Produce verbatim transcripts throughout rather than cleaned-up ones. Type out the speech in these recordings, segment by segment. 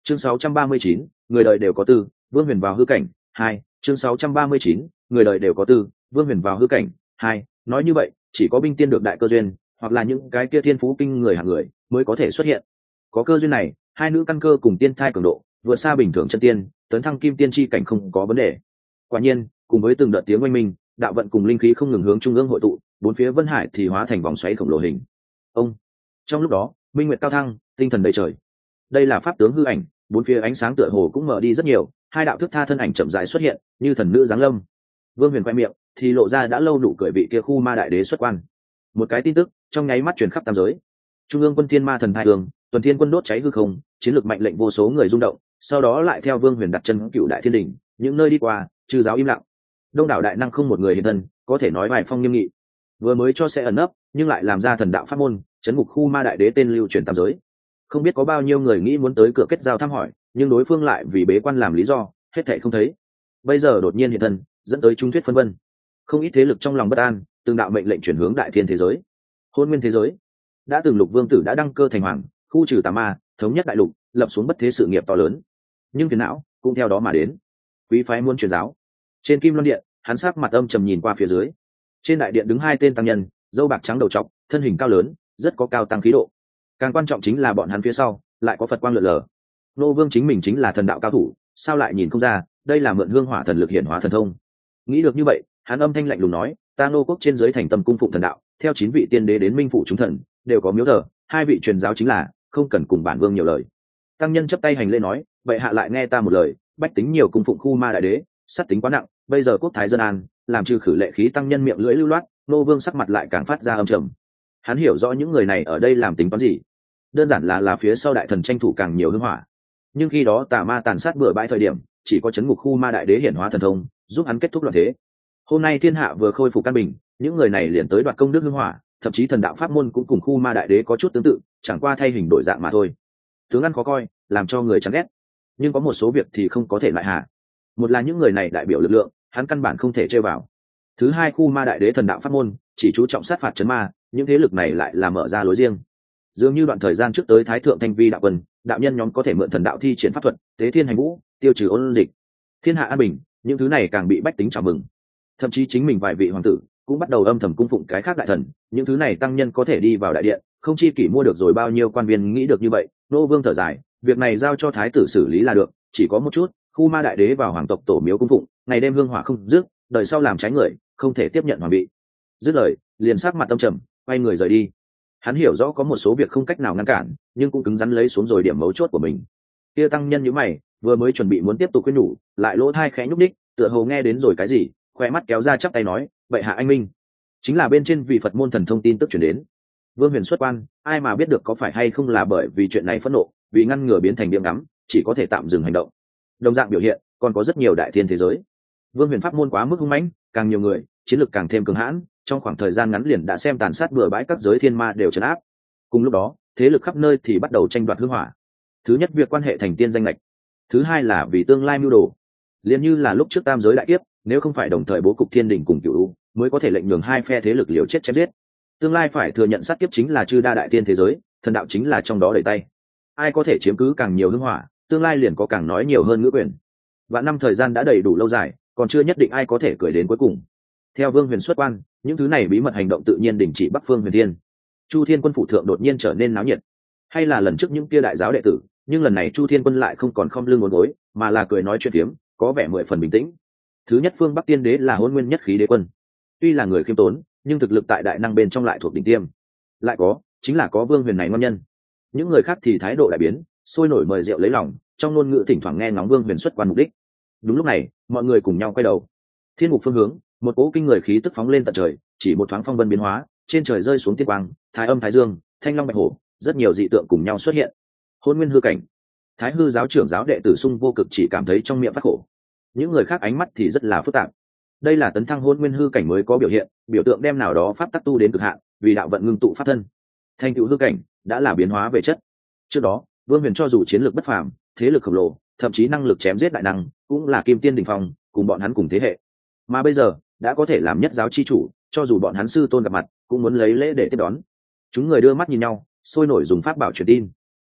chương sáu trăm ba mươi chín, người đời đều có tư, Vương Huyền vào hư cảnh. Hai, chương sáu trăm ba mươi chín, người đời đều có tư, Vương Huyền vào hư cảnh. Hai, nói như vậy, chỉ có binh tiên được đại cơ duyên, hoặc là những cái kia thiên phú kinh người hạng người mới có thể xuất hiện. Có cơ duyên này, hai nữ căn cơ cùng tiên thai cường độ vượt xa bình thường chân tiên, tấn thăng kim tiên chi cảnh không có vấn đề. Quả nhiên, cùng với từng đợt tiếng oanh minh, đạo vận cùng linh khí không ngừng hướng trung ương hội tụ, bốn phía vân hải thì hóa thành vòng xoáy khổng lồ hình. Ông. Trong lúc đó, minh nguyệt cao thăng, tinh thần đầy trời. Đây là pháp tướng hư ảnh, bốn phía ánh sáng tựa hồ cũng mở đi rất nhiều, hai đạo thức tha thân ảnh chậm rãi xuất hiện, như thần nữ giáng lâm. Vương Huyền quay miệng, thì lộ ra đã lâu nụ cười vị kia khu ma đại đế xuất quan. Một cái tin tức trong nháy mắt truyền khắp tam giới. Trung ương quân thiên ma thần thai hương, tuần thiên quân đốt cháy hư không, chiến lược mạnh lệnh vô số người rung động, sau đó lại theo Vương Huyền đặt chân cựu đại thiên đỉnh, những nơi đi qua, chư giáo im lặng. Đông đảo đại năng không một người hiện thân, có thể nói vài phong nghiêm nghị. Vừa mới cho sẽ ẩn nấp, nhưng lại làm ra thần đạo pháp môn, chấn ngục khu ma đại đế tên lưu truyền tam giới. Không biết có bao nhiêu người nghĩ muốn tới cửa kết giao thăm hỏi, nhưng đối phương lại vì bế quan làm lý do, hết thảy không thấy. Bây giờ đột nhiên hiện thân, dẫn tới trung thuyết phân vân. Không ít thế lực trong lòng bất an, từng đạo mệnh lệnh chuyển hướng đại thiên thế giới, hôn nguyên thế giới. Đã từng Lục Vương tử đã đăng cơ thành hoàng, khu trừ tà ma, thống nhất đại lục, lập xuống bất thế sự nghiệp to lớn. Nhưng phiền não cũng theo đó mà đến. Quý phái muốn truyền giáo. Trên Kim Loan Điện, hắn sắc mặt âm trầm nhìn qua phía dưới. Trên đại điện đứng hai tên tăng nhân, râu bạc trắng đầu trọc, thân hình cao lớn, rất có cao tăng khí độ. Càng quan trọng chính là bọn hắn phía sau lại có Phật quang lượn lờ. Nô Vương chính mình chính là thần đạo cao thủ, sao lại nhìn không ra, đây là mượn hương hỏa thần lực hiển hóa thần thông. Nghĩ được như vậy, hắn âm thanh lạnh lùng nói, ta Nô quốc trên dưới thành tâm cung phụng thần đạo, theo chín vị tiên đế đến minh phụ chúng thần, đều có miếu thờ, hai vị truyền giáo chính là, không cần cùng bản vương nhiều lời. Tăng nhân chắp tay hành lễ nói, vậy hạ lại nghe ta một lời, bách tính nhiều cung phụng khu ma đại đế, sát tính quá nặng, bây giờ quốc thái dân an, làm trừ khử lệ khí, tăng nhân miệng lưỡi lưu loát. Nô Vương sắc mặt lại càng phát ra âm trầm. Hắn hiểu rõ những người này ở đây làm tính toán gì, đơn giản là là phía sau đại thần tranh thủ càng nhiều hương hỏa. Nhưng khi đó tà ma tàn sát bừa bãi thời điểm, chỉ có chấn ngục khu ma đại đế hiển hóa thần thông giúp hắn kết thúc loạn thế. Hôm nay thiên hạ vừa khôi phục căn bình, những người này liền tới đoạt công đức hương hỏa, thậm chí thần đạo pháp môn cũng cùng khu ma đại đế có chút tương tự, chẳng qua thay hình đổi dạng mà thôi. Tướng ăn khó coi, làm cho người chán ghét. Nhưng có một số việc thì không có thể lại hạ. Một là những người này đại biểu lực lượng, hắn căn bản không thể chơi vào. Thứ hai, khu ma đại đế thần đạo pháp môn chỉ chú trọng sát phạt trấn ma, những thế lực này lại là mở ra lối riêng. Dường như đoạn thời gian trước tới thái thượng thanh vi đạo quân, đạo nhân nhóm có thể mượn thần đạo thi triển pháp thuật, tế thiên hành vũ, tiêu trừ ôn dịch, thiên hạ an bình, những thứ này càng bị bách tính chào mừng. Thậm chí chính mình vài vị hoàng tử cũng bắt đầu âm thầm cung phụng cái khác đại thần, những thứ này tăng nhân có thể đi vào đại điện, không chi kỷ mua được rồi bao nhiêu quan viên nghĩ được như vậy. Nô Vương thở dài, việc này giao cho thái tử xử lý là được, chỉ có một chút, khu ma đại đế vào hoàng tộc tổ miếu cung phụng, ngày đêm hương hỏa không dứt, đời sau làm trái người, không thể tiếp nhận hoàng vị. Dứt lời, liền sắc mặt tâm trầm, quay người rời đi. Hắn hiểu rõ có một số việc không cách nào ngăn cản, nhưng cũng cứng rắn lấy xuống rồi điểm mấu chốt của mình. Kia tăng nhân như mày, vừa mới chuẩn bị muốn tiếp tục khuyên nhủ, lại lỗ thai khẽ nhúc đích, tựa hồ nghe đến rồi cái gì, khoe mắt kéo ra chắp tay nói, vậy hạ anh minh, chính là bên trên vị Phật môn thần thông tin tức chuyển đến. Vương Huyền xuất quan, ai mà biết được có phải hay không là bởi vì chuyện này phẫn nộ, vì ngăn ngừa biến thành điểm ngắm, chỉ có thể tạm dừng hành động. Đồng dạng biểu hiện, còn có rất nhiều đại thiên thế giới. Vương Huyền pháp môn quá mức hung mãnh, càng nhiều người, chiến lược càng thêm cường hãn, trong khoảng thời gian ngắn liền đã xem tàn sát bừa bãi các giới thiên ma đều trấn áp. Cùng lúc đó, thế lực khắp nơi thì bắt đầu tranh đoạt hương hỏa. Thứ nhất, việc quan hệ thành tiên danh lệch. Thứ hai là vì tương lai mưu đồ. Liên như là lúc trước tam giới đại kiếp, nếu không phải đồng thời bố cục thiên đình cùng cửu u, mới có thể lệnh nhường hai phe thế lực liều chết chém giết. Tương lai phải thừa nhận sát kiếp chính là chư đa đại tiên thế giới, thần đạo chính là trong đó đẩy tay. Ai có thể chiếm cứ càng nhiều hương hỏa, tương lai liền có càng nói nhiều hơn ngữ quyền. Vạn năm thời gian đã đầy đủ lâu dài, còn chưa nhất định ai có thể cười đến cuối cùng. Theo Vương Huyền xuất quan, những thứ này bí mật hành động tự nhiên đình chỉ. Bắc phương Huyền Thiên, Chu Thiên quân phủ thượng đột nhiên trở nên náo nhiệt. Hay là lần trước những kia đại giáo đệ tử, nhưng lần này Chu Thiên quân lại không còn khom lưng ngồi gối, mà là cười nói chuyện phiếm, có vẻ mười phần bình tĩnh. Thứ nhất, phương Bắc tiên đế là Hôn Nguyên nhất khí đế quân, tuy là người khiêm tốn, nhưng thực lực tại đại năng bên trong lại thuộc đỉnh tiêm. Lại có, chính là có Vương Huyền này ngon nhân. Những người khác thì thái độ đại biến, sôi nổi mời rượu lấy lòng, trong ngôn ngữ thỉnh thoảng nghe ngóng Vương Huyền xuất quan mục đích. Đúng lúc này, mọi người cùng nhau quay đầu. Thiên mục phương hướng, một cỗ kinh người khí tức phóng lên tận trời, chỉ một thoáng phong vân biến hóa, trên trời rơi xuống tiên quang, thái âm thái dương, thanh long bạch hổ, rất nhiều dị tượng cùng nhau xuất hiện. Hôn nguyên hư cảnh. Thái hư giáo trưởng giáo đệ tử Sung Vô Cực chỉ cảm thấy trong miệng phát khổ. Những người khác ánh mắt thì rất là phức tạp. Đây là tấn thăng hôn nguyên hư cảnh mới có biểu hiện, biểu tượng đem nào đó pháp tắc tu đến cực hạn, vì đạo vận ngưng tụ pháp thân. Thành tựu hư cảnh đã là biến hóa về chất. Trước đó, Vương Huyền cho dù chiến lược bất phàm, thế lực khổng lồ, thậm chí năng lực chém giết đại năng, cũng là kim tiên đỉnh phong, cùng bọn hắn cùng thế hệ. Mà bây giờ, đã có thể làm nhất giáo chi chủ, cho dù bọn hắn sư tôn gặp mặt, cũng muốn lấy lễ để tiếp đón. Chúng người đưa mắt nhìn nhau, sôi nổi dùng pháp bảo truyền tin.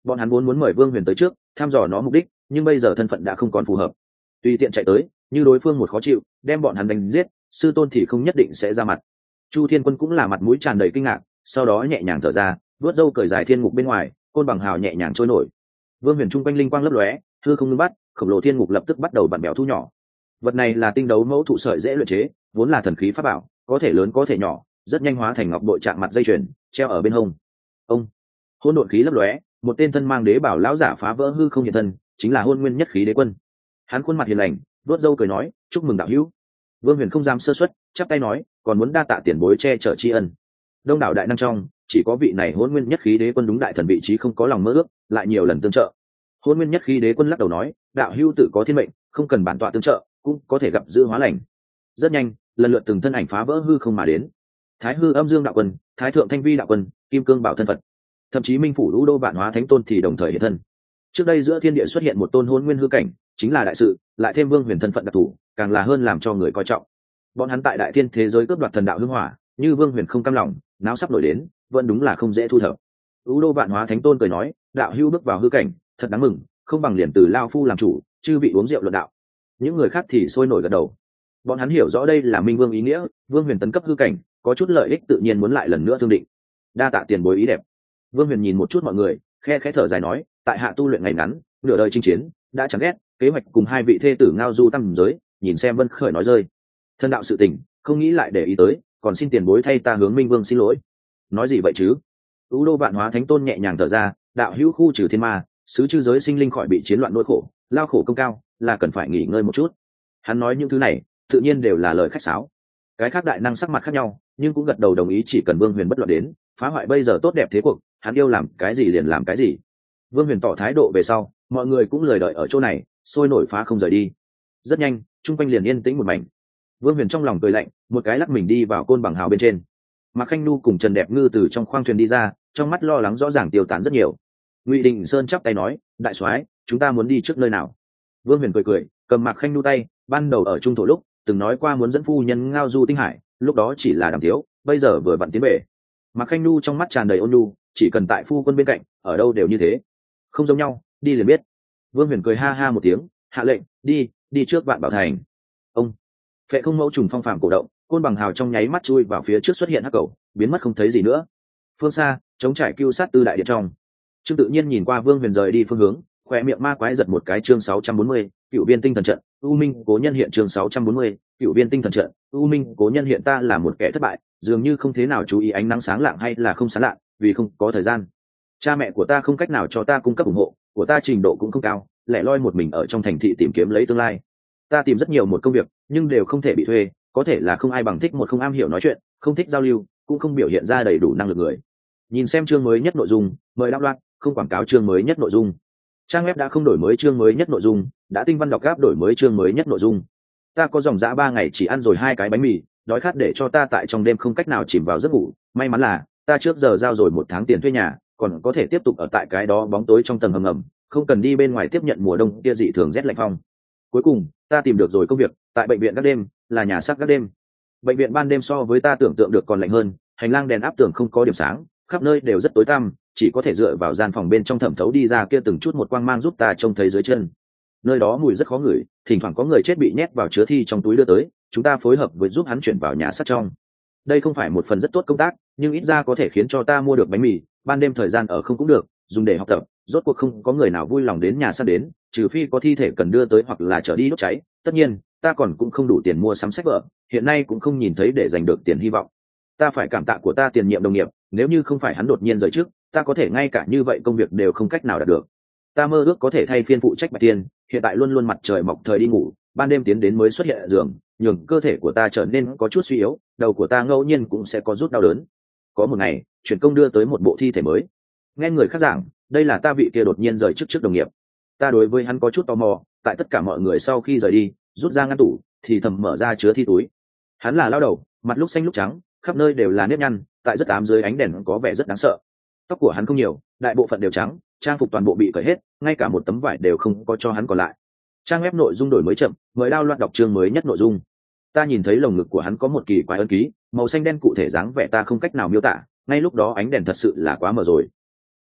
bọn hắn vốn muốn mời Vương Huyền tới trước thăm dò nó mục đích, nhưng bây giờ thân phận đã không còn phù hợp, tùy tiện chạy tới như đối phương một khó chịu đem bọn hắn đánh giết, sư tôn thì không nhất định sẽ ra mặt. Chu Thiên Quân cũng là mặt mũi tràn đầy kinh ngạc, sau đó nhẹ nhàng thở ra, vớt râu cởi dài thiên ngục bên ngoài, côn bằng hào nhẹ nhàng trôi nổi. Vương Huyền trung quanh linh quang lấp lóe, hư không ngưng bắt, khổng lồ thiên ngục lập tức bắt đầu bặn bèo thu nhỏ. Vật này là tinh đấu mẫu thụ sợi dễ luyện chế, vốn là thần khí pháp bảo, có thể lớn có thể nhỏ, rất nhanh hóa thành ngọc bội trạng mặt dây chuyền, treo ở bên hông. Ông hỗn độn khí lấp lóe, một tên thân mang đế bảo lão giả phá vỡ hư không hiện thân, chính là Hôn Nguyên Nhất Khí Đế Quân. Hắn khuôn mặt hiền lành, vuốt râu cười nói, chúc mừng đạo hữu. Vương Huyền không dám sơ suất, chắp tay nói, còn muốn đa tạ tiền bối che chở tri ân. Đông đảo đại năng trong, chỉ có vị này Hôn Nguyên Nhất Khí Đế Quân đúng đại thần vị trí không có lòng mơ ước, lại nhiều lần tương trợ. Hôn Nguyên Nhất Khí Đế Quân lắc đầu nói, đạo hữu tự có thiên mệnh, không cần bản tọa tương trợ, cũng có thể gặp dự hóa lành. Rất nhanh, lần lượt từng thân ảnh phá vỡ hư không mà đến. Thái Hư Âm Dương đạo quân, Thái Thượng Thanh Vi đạo quân, Kim Cương Bảo thân Phật, thậm chí Minh Phủ Lũ Đô Vạn Hóa Thánh Tôn thì đồng thời hiện thân. Trước đây giữa thiên địa xuất hiện một tôn Hôn Nguyên hư cảnh, chính là đại sự, lại thêm Vương Huyền thân phận đặc thù, càng là hơn làm cho người coi trọng. Bọn hắn tại đại thiên thế giới cướp đoạt thần đạo hương hỏa, như Vương Huyền không cam lòng, náo sắp nổi đến, vẫn đúng là không dễ thu thập. Lũ Đô Vạn Hóa Thánh Tôn cười nói, đạo hữu bước vào hư cảnh, thật đáng mừng, không bằng liền từ lao phu làm chủ, chư vị uống rượu luận đạo. Những người khác thì sôi nổi gật đầu. Bọn hắn hiểu rõ đây là Minh Vương ý nghĩa, Vương Huyền tấn cấp hư cảnh, có chút lợi ích tự nhiên muốn lại lần nữa thương định. Đa tạ tiền bối ý đẹp. Vương Huyền nhìn một chút mọi người, khe khẽ thở dài nói, tại hạ tu luyện ngày ngắn, nửa đời chinh chiến, đã chẳng ghét, kế hoạch cùng hai vị thê tử ngao du tam giới, nhìn xem Vân Khởi nói rơi. Thân đạo sự tình, không nghĩ lại để ý tới, còn xin tiền bối thay ta hướng Minh Vương xin lỗi. Nói gì vậy chứ? U Đô Vạn Hóa Thánh Tôn nhẹ nhàng thở ra, đạo hữu khu trừ thiên ma, xứ chư giới sinh linh khỏi bị chiến loạn nỗi khổ, lao khổ công cao, là cần phải nghỉ ngơi một chút. Hắn nói những thứ này, tự nhiên đều là lời khách sáo. Cái khác đại năng sắc mặt khác nhau, nhưng cũng gật đầu đồng ý chỉ cần Vương Huyền bất loạn đến, phá hoại bây giờ tốt đẹp thế cuộc, hắn yêu làm cái gì liền làm cái gì. Vương Huyền tỏ thái độ về sau, mọi người cũng lời đợi ở chỗ này, sôi nổi phá không rời đi. Rất nhanh, trung quanh liền yên tĩnh một mảnh. Vương Huyền trong lòng cười lạnh, một cái lắc mình đi vào côn bằng hào bên trên. Mạc Khanh Nu cùng Trần Đẹp Ngư từ trong khoang thuyền đi ra, trong mắt lo lắng rõ ràng tiêu tán rất nhiều. Ngụy Đình Sơn chắp tay nói, đại soái, chúng ta muốn đi trước nơi nào? Vương Huyền cười cười, cầm Mạc Khanh Nu tay, ban đầu ở trung thổ lúc, từng nói qua muốn dẫn phu nhân ngao du tinh hải, lúc đó chỉ là đàm tiếu, bây giờ vừa vặn tiến về. Mạc Khanh Nu trong mắt tràn đầy ôn nhu, chỉ cần tại phu quân bên cạnh, ở đâu đều như thế, không giống nhau, đi liền biết. Vương Huyền cười ha ha một tiếng, hạ lệnh, đi, đi trước Vạn Bảo Thành. Ông Phệ Không Mẫu trùng phong phàm cổ động, côn bằng hào trong nháy mắt chui vào phía trước xuất hiện hắc cầu, biến mất không thấy gì nữa. Phương xa, chống trải cưu sát tư đại điện trong. Trương Tự Nhiên nhìn qua Vương Huyền rời đi phương hướng, khóe miệng ma quái giật một cái. Chương sáu trăm bốn mươi, Cựu Viên Tinh Thần Trận, U Minh Cố Nhân hiện. Chương sáu trăm bốn mươi, Cựu Viên Tinh Thần Trận, U Minh Cố Nhân hiện. Ta là một kẻ thất bại, dường như không thế nào chú ý ánh nắng sáng lạng hay là không sáng lạng, vì không có thời gian. Cha mẹ của ta không cách nào cho ta cung cấp ủng hộ, của ta trình độ cũng không cao, lẻ loi một mình ở trong thành thị tìm kiếm lấy tương lai. Ta tìm rất nhiều một công việc, nhưng đều không thể bị thuê, có thể là không ai bằng thích một không am hiểu nói chuyện, không thích giao lưu, cũng không biểu hiện ra đầy đủ năng lực người. Nhìn xem chương mới nhất nội dung, mời đáp loạt, không quảng cáo chương mới nhất nội dung. Trang web đã không đổi mới chương mới nhất nội dung, đã tinh văn đọc gáp đổi mới chương mới nhất nội dung. Ta có dòng dã ba ngày chỉ ăn rồi hai cái bánh mì, đói khát để cho ta tại trong đêm không cách nào chìm vào giấc ngủ. May mắn là ta trước giờ giao rồi một tháng tiền thuê nhà, còn có thể tiếp tục ở tại cái đó bóng tối trong tầng hầm ngầm, không cần đi bên ngoài tiếp nhận mùa đông kia dị thường rét lạnh phong. Cuối cùng, ta tìm được rồi công việc, tại bệnh viện các đêm, là nhà xác các đêm. Bệnh viện ban đêm so với ta tưởng tượng được còn lạnh hơn, hành lang đèn áp tường không có điểm sáng, khắp nơi đều rất tối tăm, chỉ có thể dựa vào gian phòng bên trong thẩm thấu đi ra kia từng chút một quang mang giúp ta trông thấy dưới chân. Nơi đó mùi rất khó ngửi, thỉnh thoảng có người chết bị nhét vào chứa thi trong túi đưa tới, chúng ta phối hợp với giúp hắn chuyển vào nhà xác trong. Đây không phải một phần rất tốt công tác, nhưng ít ra có thể khiến cho ta mua được bánh mì, ban đêm thời gian ở không cũng được, dùng để học tập. Rốt cuộc không có người nào vui lòng đến nhà xác đến, trừ phi có thi thể cần đưa tới hoặc là trở đi đốt cháy. Tất nhiên, ta còn cũng không đủ tiền mua sắm sách vở, hiện nay cũng không nhìn thấy để giành được tiền hy vọng. Ta phải cảm tạ của ta tiền nhiệm đồng nghiệp, nếu như không phải hắn đột nhiên rời trước, ta có thể ngay cả như vậy công việc đều không cách nào đạt được. Ta mơ ước có thể thay phiên phụ trách Bạch Tiên, hiện tại luôn luôn mặt trời mọc thời đi ngủ, ban đêm tiến đến mới xuất hiện ở giường, nhường cơ thể của ta trở nên có chút suy yếu, đầu của ta ngẫu nhiên cũng sẽ có rút đau đớn. Có một ngày, chuyển công đưa tới một bộ thi thể mới. Nghe người khác giảng, đây là ta vị kia đột nhiên rời chức trước đồng nghiệp. Ta đối với hắn có chút tò mò, tại tất cả mọi người sau khi rời đi, rút ra ngăn tủ, thì thầm mở ra chứa thi túi. Hắn là lao đầu, mặt lúc xanh lúc trắng, khắp nơi đều là nếp nhăn, tại rất ám dưới ánh đèn có vẻ rất đáng sợ. Tóc của hắn không nhiều, đại bộ phận đều trắng, trang phục toàn bộ bị cởi hết, ngay cả một tấm vải đều không có cho hắn còn lại. Trang web nội dung đổi mới chậm, mời đao loạt đọc chương mới nhất nội dung. Ta nhìn thấy lồng ngực của hắn có một kỳ quái ấn ký, màu xanh đen cụ thể dáng vẻ ta không cách nào miêu tả, ngay lúc đó ánh đèn thật sự là quá mờ rồi.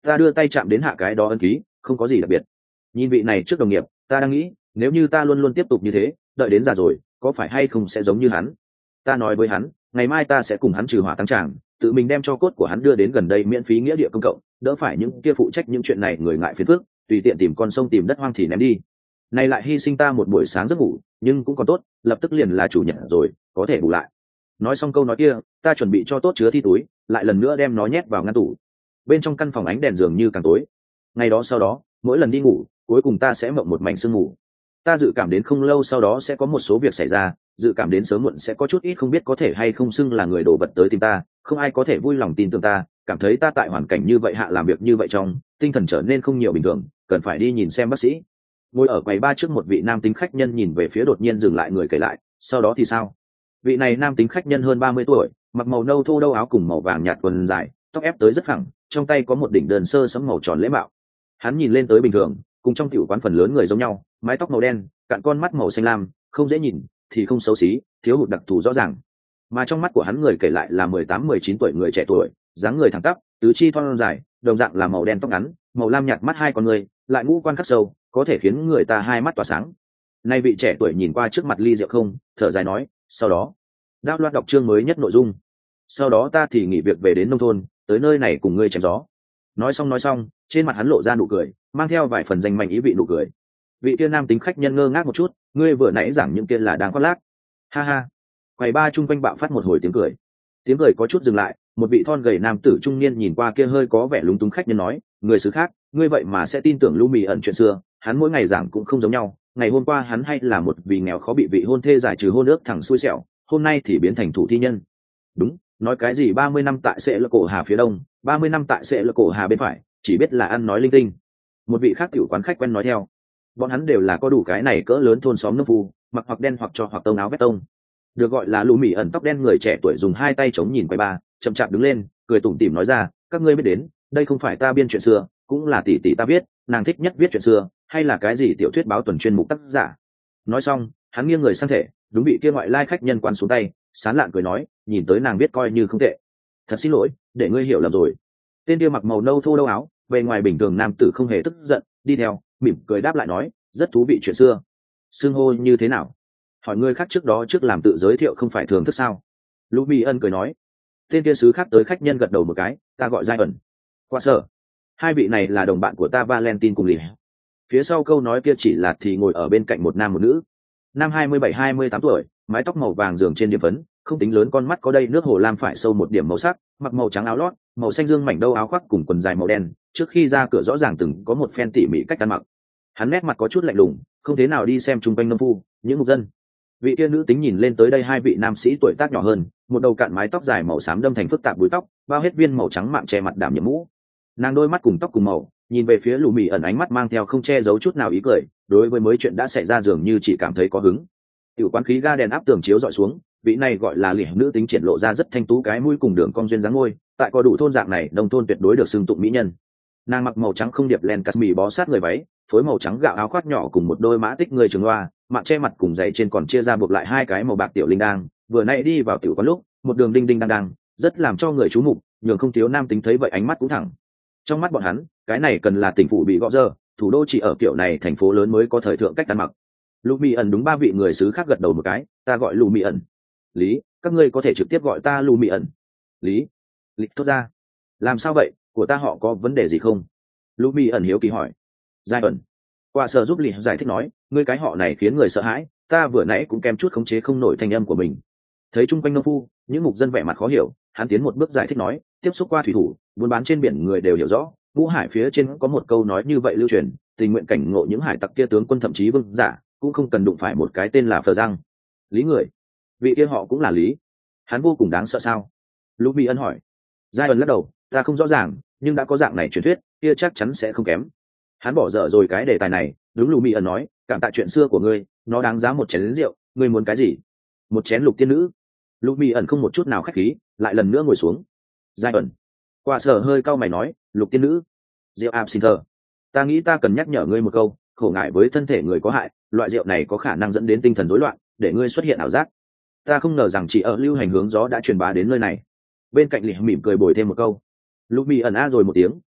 ta đưa tay chạm đến hạ cái đó ân ký, không có gì đặc biệt. Nhìn vị này trước đồng nghiệp, ta đang nghĩ nếu như ta luôn luôn tiếp tục như thế, đợi đến già rồi có phải hay không sẽ giống như hắn. Ta nói với hắn ngày mai ta sẽ cùng hắn trừ hỏa tăng tràng, tự mình đem cho cốt của hắn đưa đến gần đây miễn phí nghĩa địa công cộng, đỡ phải những kia phụ trách những chuyện này người ngại phiền phức, tùy tiện tìm con sông tìm đất hoang thì ném đi. Này lại hy sinh ta một buổi sáng giấc ngủ, nhưng cũng còn tốt, lập tức liền là chủ nhật rồi, có thể bù lại. Nói xong câu nói kia, ta chuẩn bị cho tốt chứa thi túi, lại lần nữa đem nó nhét vào ngăn tủ. Bên trong căn phòng ánh đèn dường như càng tối. Ngày đó sau đó, mỗi lần đi ngủ, cuối cùng ta sẽ mộng một mảnh sương mù. Ta dự cảm đến không lâu sau đó sẽ có một số việc xảy ra, dự cảm đến sớm muộn sẽ có chút ít không biết có thể hay không xưng là người đổ vật tới tìm ta, không ai có thể vui lòng tin tưởng ta, cảm thấy ta tại hoàn cảnh như vậy hạ làm việc như vậy trong, tinh thần trở nên không nhiều bình thường, cần phải đi nhìn xem bác sĩ. Ngồi ở quầy ba trước một vị nam tính khách nhân nhìn về phía đột nhiên dừng lại người kể lại, sau đó thì sao? Vị này nam tính khách nhân hơn ba mươi tuổi, mặc màu nâu thô đâu áo cùng màu vàng nhạt quần dài, tóc ép tới rất phẳng, trong tay có một đỉnh đơn sơ sẫm màu tròn lễ mạo. Hắn nhìn lên tới bình thường, cùng trong tiểu quán phần lớn người giống nhau, mái tóc màu đen, cạn con mắt màu xanh lam, không dễ nhìn thì không xấu xí, thiếu hụt đặc thù rõ ràng. Mà trong mắt của hắn người kể lại là mười tám mười chín tuổi người trẻ tuổi, dáng người thẳng tắp, tứ chi thon dài, đồng dạng là màu đen tóc ngắn, màu lam nhạt mắt hai con người, lại ngũ quan khắc sâu, có thể khiến người ta hai mắt tỏa sáng. Nay vị trẻ tuổi nhìn qua trước mặt ly rượu không, thở dài nói, sau đó đáp loạt đọc chương mới nhất nội dung. Sau đó ta thì nghỉ việc về đến nông thôn, tới nơi này cùng ngươi chém gió. Nói xong nói xong, trên mặt hắn lộ ra nụ cười, mang theo vài phần danh mạnh ý vị nụ cười. Vị kia nam tính khách nhân ngơ ngác một chút, ngươi vừa nãy giảng những kia là đang khoác lác. Ha ha. Quầy ba chung quanh bạo phát một hồi tiếng cười. Tiếng cười có chút dừng lại, một vị thon gầy nam tử trung niên nhìn qua kia hơi có vẻ lúng túng khách nhân nói, người xứ khác, ngươi vậy mà sẽ tin tưởng Lưu Mị ẩn chuyện xưa, hắn mỗi ngày giảng cũng không giống nhau, ngày hôm qua hắn hay là một vì nghèo khó bị vị hôn thê giải trừ hôn ước thẳng xui xẻo, hôm nay thì biến thành thủ thi nhân. Đúng, nói cái gì ba mươi năm tại Sệ Lơ Cổ Hà phía đông, ba mươi năm tại Sệ Lơ Cổ Hà bên phải, chỉ biết là ăn nói linh tinh. Một vị khác tiểu quán khách quen nói theo. Bọn hắn đều là có đủ cái này cỡ lớn thôn xóm nước phu, mặc hoặc đen hoặc cho hoặc tông áo vét tông. Được gọi là Lưu Mị ẩn tóc đen người trẻ tuổi dùng hai tay chống nhìn quay ba, chậm chạp đứng lên, cười tủm tỉm nói ra, các ngươi biết đến, đây không phải ta biên chuyện xưa, cũng là tỷ tỷ ta biết, nàng thích nhất viết chuyện xưa, hay là cái gì tiểu thuyết báo tuần chuyên mục tác giả. Nói xong, hắn nghiêng người sang thể, đúng vị kia ngoại lai khách nhân quán xuống tay, sán lạn cười nói, nhìn tới nàng biết coi như không tệ. Thật xin lỗi, để ngươi hiểu lầm rồi. Tên kia mặc màu nâu thô đâu áo, bề ngoài bình thường nam tử không hề tức giận, đi theo, mỉm cười đáp lại nói, rất thú vị chuyện xưa. Xưng hô như thế nào? Hỏi người khác trước đó trước làm tự giới thiệu không phải thường thức sao? Lũ Mỹ Ân cười nói. Tên kia sứ khác tới khách nhân gật đầu một cái, ta gọi giai ẩn. Qua sở. Hai vị này là đồng bạn của ta Valentine cùng lì. Phía sau câu nói kia chỉ là thì ngồi ở bên cạnh một nam một nữ. Nam hai mươi bảy hai mươi tám tuổi, mái tóc màu vàng giường trên điểm phấn, không tính lớn, con mắt có đây nước hồ lam phải sâu một điểm màu sắc, mặc màu trắng áo lót, màu xanh dương mảnh đâu áo khoác cùng quần dài màu đen, trước khi ra cửa rõ ràng từng có một phen tỉ mỉ cách ăn mặc. Hắn nét mặt có chút lạnh lùng, không thế nào đi xem chung quanh nông phu, những mục dân. Vị kia nữ tính nhìn lên tới đây hai vị nam sĩ tuổi tác nhỏ hơn, một đầu cạn mái tóc dài màu xám đâm thành phức tạp búi tóc, bao hết viên màu trắng mạng che mặt đảm nhiệm mũ. Nàng đôi mắt cùng tóc cùng màu, nhìn về phía Lù Mị ẩn ánh mắt mang theo không che giấu chút nào ý cười, đối với mới chuyện đã xảy ra dường như chỉ cảm thấy có hứng. Tiểu quán khí ga đèn áp tường chiếu dọi xuống, vị này gọi là liễu nữ tính triển lộ ra rất thanh tú cái mũi cùng đường cong duyên dáng ngôi, tại có đủ thôn dạng này nông thôn tuyệt đối được xưng tụng mỹ nhân. Nàng mặc màu trắng không điệp len cashmere bó sát người váy, phối màu trắng gạo áo khoác nhỏ cùng một đôi mã tích người trường loa, mạng che mặt cùng giày trên còn chia ra buộc lại hai cái màu bạc tiểu linh đang, vừa nãy đi vào tiểu quán lúc, một đường đinh đinh đang đang, rất làm cho người chú mục, nhường không thiếu nam tính thấy vậy ánh mắt cũng thẳng. Trong mắt bọn hắn, cái này cần là tỉnh phủ bị gõ dơ, thủ đô chỉ ở kiểu này thành phố lớn mới có thời thượng cách ăn mặc. Lù Mị ẩn đúng ba vị người xứ khác gật đầu một cái, ta gọi Lù Mị ẩn. Lý, các ngươi có thể trực tiếp gọi ta Lù Mị ẩn. Lý, lịch thốt ra. Làm sao vậy, của ta họ có vấn đề gì không? Lù Mị ẩn hiếu kỳ hỏi. Giai ẩn. Qua sở giúp Lý giải thích nói, ngươi cái họ này khiến người sợ hãi, ta vừa nãy cũng kém chút khống chế không nổi thanh âm của mình. Thấy chung quanh nông phu, những mục dân vẻ mặt khó hiểu, hắn tiến một bước giải thích nói, tiếp xúc qua thủy thủ, buôn bán trên biển người đều hiểu rõ, Ngũ Hải phía trên có một câu nói như vậy lưu truyền, tình nguyện cảnh ngộ những hải tặc kia tướng quân thậm chí vương giả, cũng không cần đụng phải một cái tên là Phờ Răng. Lý người, vị kia họ cũng là Lý. Hắn vô cùng đáng sợ sao? Lũ Mỹ ân hỏi. Giai ẩn lắc đầu, ta không rõ ràng, nhưng đã có dạng này truyền thuyết, kia chắc chắn sẽ không kém. Hắn bỏ dở rồi cái đề tài này, đúng Lũ Mỹ ân nói, cảm tạ chuyện xưa của ngươi, nó đáng giá một chén lính rượu, ngươi muốn cái gì? Một chén lục tiên nữ. Lũ Mỹ ẩn không một chút nào khách khí, lại lần nữa ngồi xuống. Giai ẩn. Quả sở hơi cau mày nói, lục tiên nữ. Rượu absinthe. Ta nghĩ ta cần nhắc nhở ngươi một câu, khổ ngại với thân thể người có hại, loại rượu này có khả năng dẫn đến tinh thần rối loạn, để ngươi xuất hiện ảo giác. Ta không ngờ rằng chỉ ở lưu hành hướng gió đã truyền bá đến nơi này. Bên cạnh Liễu mỉm cười bồi thêm một câu. Lục Mỹ ẩn a rồi một tiếng,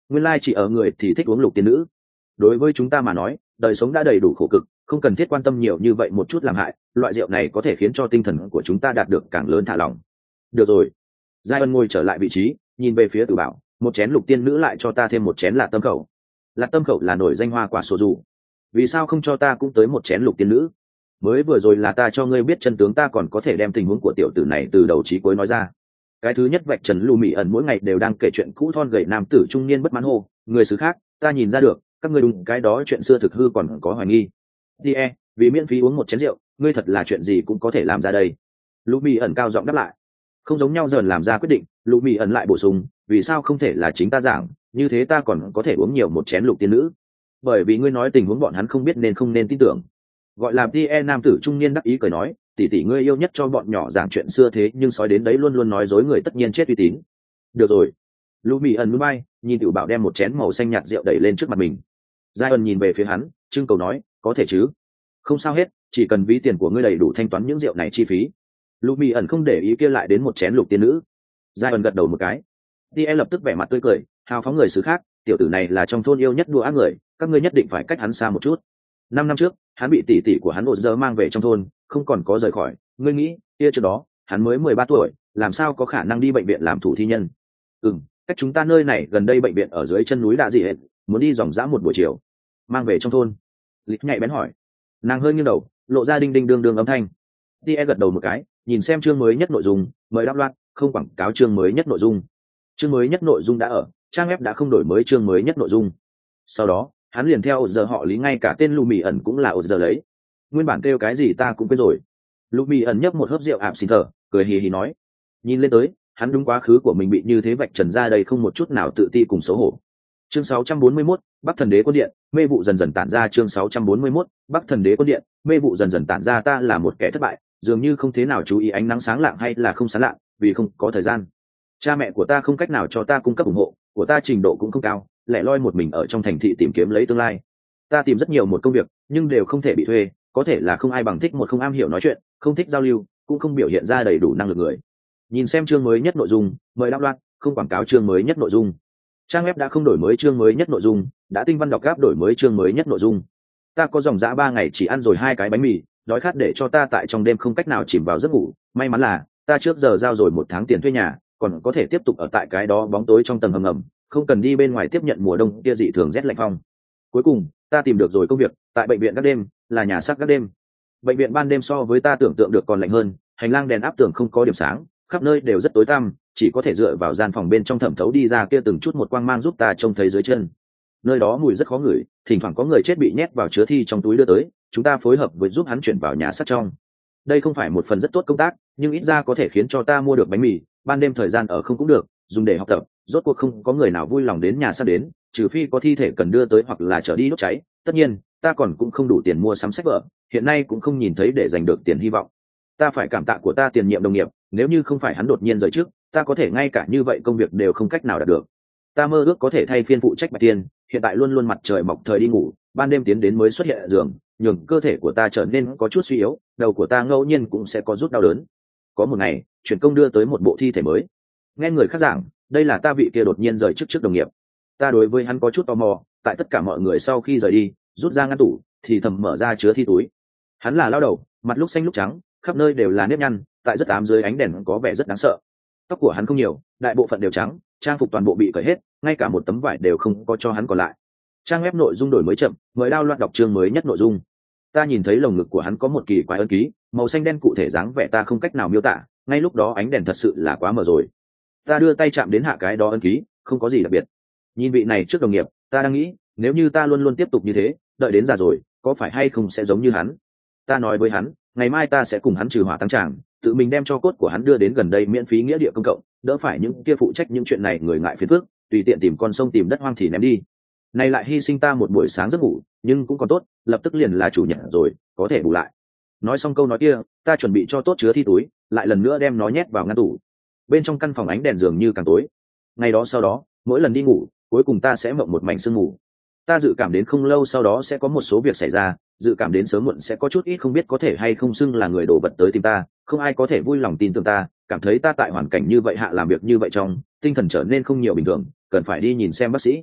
nguyên lai chỉ ở người thì thích uống lục tiên nữ. Đối với chúng ta mà nói, đời sống đã đầy đủ khổ cực, không cần thiết quan tâm nhiều như vậy một chút làm hại, loại rượu này có thể khiến cho tinh thần của chúng ta đạt được càng lớn thả lỏng. Được rồi. Giai ân ngồi trở lại vị trí, nhìn về phía Tử Bảo, một chén lục tiên nữ lại cho ta thêm một chén lạc tâm khẩu. Lạc tâm khẩu là nổi danh hoa quả sổ dụ, vì sao không cho ta cũng tới một chén lục tiên nữ? Mới vừa rồi là ta cho ngươi biết chân tướng, ta còn có thể đem tình huống của tiểu tử này từ đầu chí cuối nói ra. Cái thứ nhất vạch trần Lưu Mỹ ẩn mỗi ngày đều đang kể chuyện cũ thon gầy nam tử trung niên bất mãn hô, người xứ khác, ta nhìn ra được, các ngươi đúng cái đó chuyện xưa thực hư còn có hoài nghi. Đi e, vì miễn phí uống một chén rượu, ngươi thật là chuyện gì cũng có thể làm ra đây. Lưu Mỹ ẩn cao giọng đáp lại. Không giống nhau dần làm ra quyết định, Lưu Mỹ ẩn lại bổ sung, vì sao không thể là chính ta giảng, như thế ta còn có thể uống nhiều một chén lục tiên nữ. Bởi vì ngươi nói tình huống bọn hắn không biết nên không nên tin tưởng. Gọi là tie nam tử trung niên đắc ý cười nói, tỷ tỷ ngươi yêu nhất cho bọn nhỏ giảng chuyện xưa thế nhưng sói đến đấy luôn luôn nói dối người tất nhiên chết uy tín. Được rồi. Lưu Mỹ ẩn núi bay, nhìn Tiểu Bảo đem một chén màu xanh nhạt rượu đẩy lên trước mặt mình. Giai ẩn nhìn về phía hắn, trưng cầu nói, có thể chứ? Không sao hết, chỉ cần ví tiền của ngươi đầy đủ thanh toán những rượu này chi phí. Lưu Mỹ ẩn không để ý kia lại đến một chén lục tiên nữ. Giai ẩn gật đầu một cái. Tie lập tức vẻ mặt tươi cười, hào phóng người xứ khác, tiểu tử này là trong thôn yêu nhất đùa ác người, các ngươi nhất định phải cách hắn xa một chút. Năm năm trước, hắn bị tỷ tỷ của hắn ột giờ mang về trong thôn, không còn có rời khỏi. Ngươi nghĩ, kia trước đó, hắn mới mười ba tuổi, làm sao có khả năng đi bệnh viện làm thủ thi nhân? Ừm, cách chúng ta nơi này gần đây bệnh viện ở dưới chân núi Đạ Dị Hệt, muốn đi dòng dã một buổi chiều. Mang về trong thôn. Lịch nhạy bén hỏi. Nàng hơi nghiêng đầu, lộ ra đinh đinh đương đương âm thanh. Tie gật đầu một cái, nhìn xem chương mới nhất nội dung, mời đáp loạt, không quảng cáo chương mới nhất nội dung. Chương mới nhất nội dung đã ở, trang web đã không đổi mới chương mới nhất nội dung. Sau đó, hắn liền theo ột giờ họ Lý, ngay cả tên Lưu Mỹ ẩn cũng là ột giờ lấy. Nguyên bản kêu cái gì ta cũng quên rồi. Lưu Mỹ ẩn nhấp một hớp rượu ạp xin thở, cười hì hì nói. Nhìn lên tới, hắn đúng quá khứ của mình bị như thế vạch trần ra đây không một chút nào tự ti cùng xấu hổ. Chương sáu trăm bốn mươi mốt, Bắc Thần Đế Quân Điện, mê vụ dần dần tản ra. Chương sáu trăm bốn mươi mốt, Bắc Thần Đế Quân Điện, mê vụ dần dần tản ra. Ta là một kẻ thất bại, dường như không thế nào chú ý ánh nắng sáng lạng hay là không sáng lạng, vì không có thời gian. Cha mẹ của ta không cách nào cho ta cung cấp ủng hộ, của ta trình độ cũng không cao, lẻ loi một mình ở trong thành thị tìm kiếm lấy tương lai. Ta tìm rất nhiều một công việc, nhưng đều không thể bị thuê, có thể là không ai bằng thích một không am hiểu nói chuyện, không thích giao lưu, cũng không biểu hiện ra đầy đủ năng lực người. Nhìn xem chương mới nhất nội dung, mời đáp loạt, không quảng cáo chương mới nhất nội dung. Trang web đã không đổi mới chương mới nhất nội dung, đã tinh văn đọc gáp đổi mới chương mới nhất nội dung. Ta có dòng dã ba ngày chỉ ăn rồi hai cái bánh mì, đói khát để cho ta tại trong đêm không cách nào chìm vào giấc ngủ. May mắn là ta trước giờ giao rồi một tháng tiền thuê nhà, còn có thể tiếp tục ở tại cái đó bóng tối trong tầng hầm ngầm, không cần đi bên ngoài tiếp nhận mùa đông kia dị thường rét lạnh phong. Cuối cùng, ta tìm được rồi công việc, tại bệnh viện các đêm, là nhà xác các đêm. Bệnh viện ban đêm so với ta tưởng tượng được còn lạnh hơn, hành lang đèn áp tường không có điểm sáng, khắp nơi đều rất tối tăm, chỉ có thể dựa vào gian phòng bên trong thẩm thấu đi ra kia từng chút một quang mang giúp ta trông thấy dưới chân. Nơi đó mùi rất khó ngửi, thỉnh thoảng có người chết bị nhét vào chứa thi trong túi đưa tới, chúng ta phối hợp với giúp hắn chuyển vào nhà xác trong. Đây không phải một phần rất tốt công tác, nhưng ít ra có thể khiến cho ta mua được bánh mì, ban đêm thời gian ở không cũng được, dùng để học tập. Rốt cuộc không có người nào vui lòng đến nhà xác đến, trừ phi có thi thể cần đưa tới hoặc là trở đi đốt cháy. Tất nhiên, ta còn cũng không đủ tiền mua sắm sách vở, hiện nay cũng không nhìn thấy để giành được tiền hy vọng. Ta phải cảm tạ của ta tiền nhiệm đồng nghiệp, nếu như không phải hắn đột nhiên rời trước, ta có thể ngay cả như vậy công việc đều không cách nào đạt được. Ta mơ ước có thể thay phiên phụ trách bạch tiên, hiện tại luôn luôn mặt trời mọc thời đi ngủ, ban đêm tiến đến mới xuất hiện ở giường, nhường cơ thể của ta trở nên có chút suy yếu, đầu của ta ngẫu nhiên cũng sẽ có rút đau đớn. Có một ngày, chuyển công đưa tới một bộ thi thể mới. Nghe người khác giảng, đây là ta vị kia đột nhiên rời chức trước đồng nghiệp. Ta đối với hắn có chút tò mò, tại tất cả mọi người sau khi rời đi, rút ra ngăn tủ, thì thầm mở ra chứa thi túi. Hắn là lao đầu, mặt lúc xanh lúc trắng, khắp nơi đều là nếp nhăn, tại rất ám dưới ánh đèn có vẻ rất đáng sợ. Tóc của hắn không nhiều, đại bộ phận đều trắng, trang phục toàn bộ bị cởi hết, ngay cả một tấm vải đều không có cho hắn còn lại. Trang web nội dung đổi mới chậm, mời đao loạt đọc chương mới nhất nội dung. Ta nhìn thấy lồng ngực của hắn có một kỳ quái ấn ký, màu xanh đen cụ thể dáng vẻ ta không cách nào miêu tả, ngay lúc đó ánh đèn thật sự là quá mờ rồi. Ta đưa tay chạm đến hạ cái đó ấn ký, không có gì đặc biệt. Nhìn vị này trước đồng nghiệp, ta đang nghĩ, nếu như ta luôn luôn tiếp tục như thế, đợi đến già rồi, có phải hay không sẽ giống như hắn. Ta nói với hắn, ngày mai ta sẽ cùng hắn trừ hỏa tăng tràng, tự mình đem cho cốt của hắn đưa đến gần đây miễn phí nghĩa địa công cộng, đỡ phải những kia phụ trách những chuyện này người ngại phiền phức, tùy tiện tìm con sông tìm đất hoang thì ném đi. Này lại hy sinh ta một buổi sáng giấc ngủ, nhưng cũng còn tốt, lập tức liền là chủ nhật rồi, có thể bù lại. Nói xong câu nói kia, ta chuẩn bị cho tốt chứa thi túi, lại lần nữa đem nó nhét vào ngăn tủ. Bên trong căn phòng ánh đèn dường như càng tối. Ngày đó sau đó, mỗi lần đi ngủ, cuối cùng ta sẽ mộng một mảnh sương ngủ. Ta dự cảm đến không lâu sau đó sẽ có một số việc xảy ra, dự cảm đến sớm muộn sẽ có chút ít không biết có thể hay không xưng là người đổ vật tới tìm ta, không ai có thể vui lòng tin tưởng ta, cảm thấy ta tại hoàn cảnh như vậy hạ làm việc như vậy trong, tinh thần trở nên không nhiều bình thường, cần phải đi nhìn xem bác sĩ,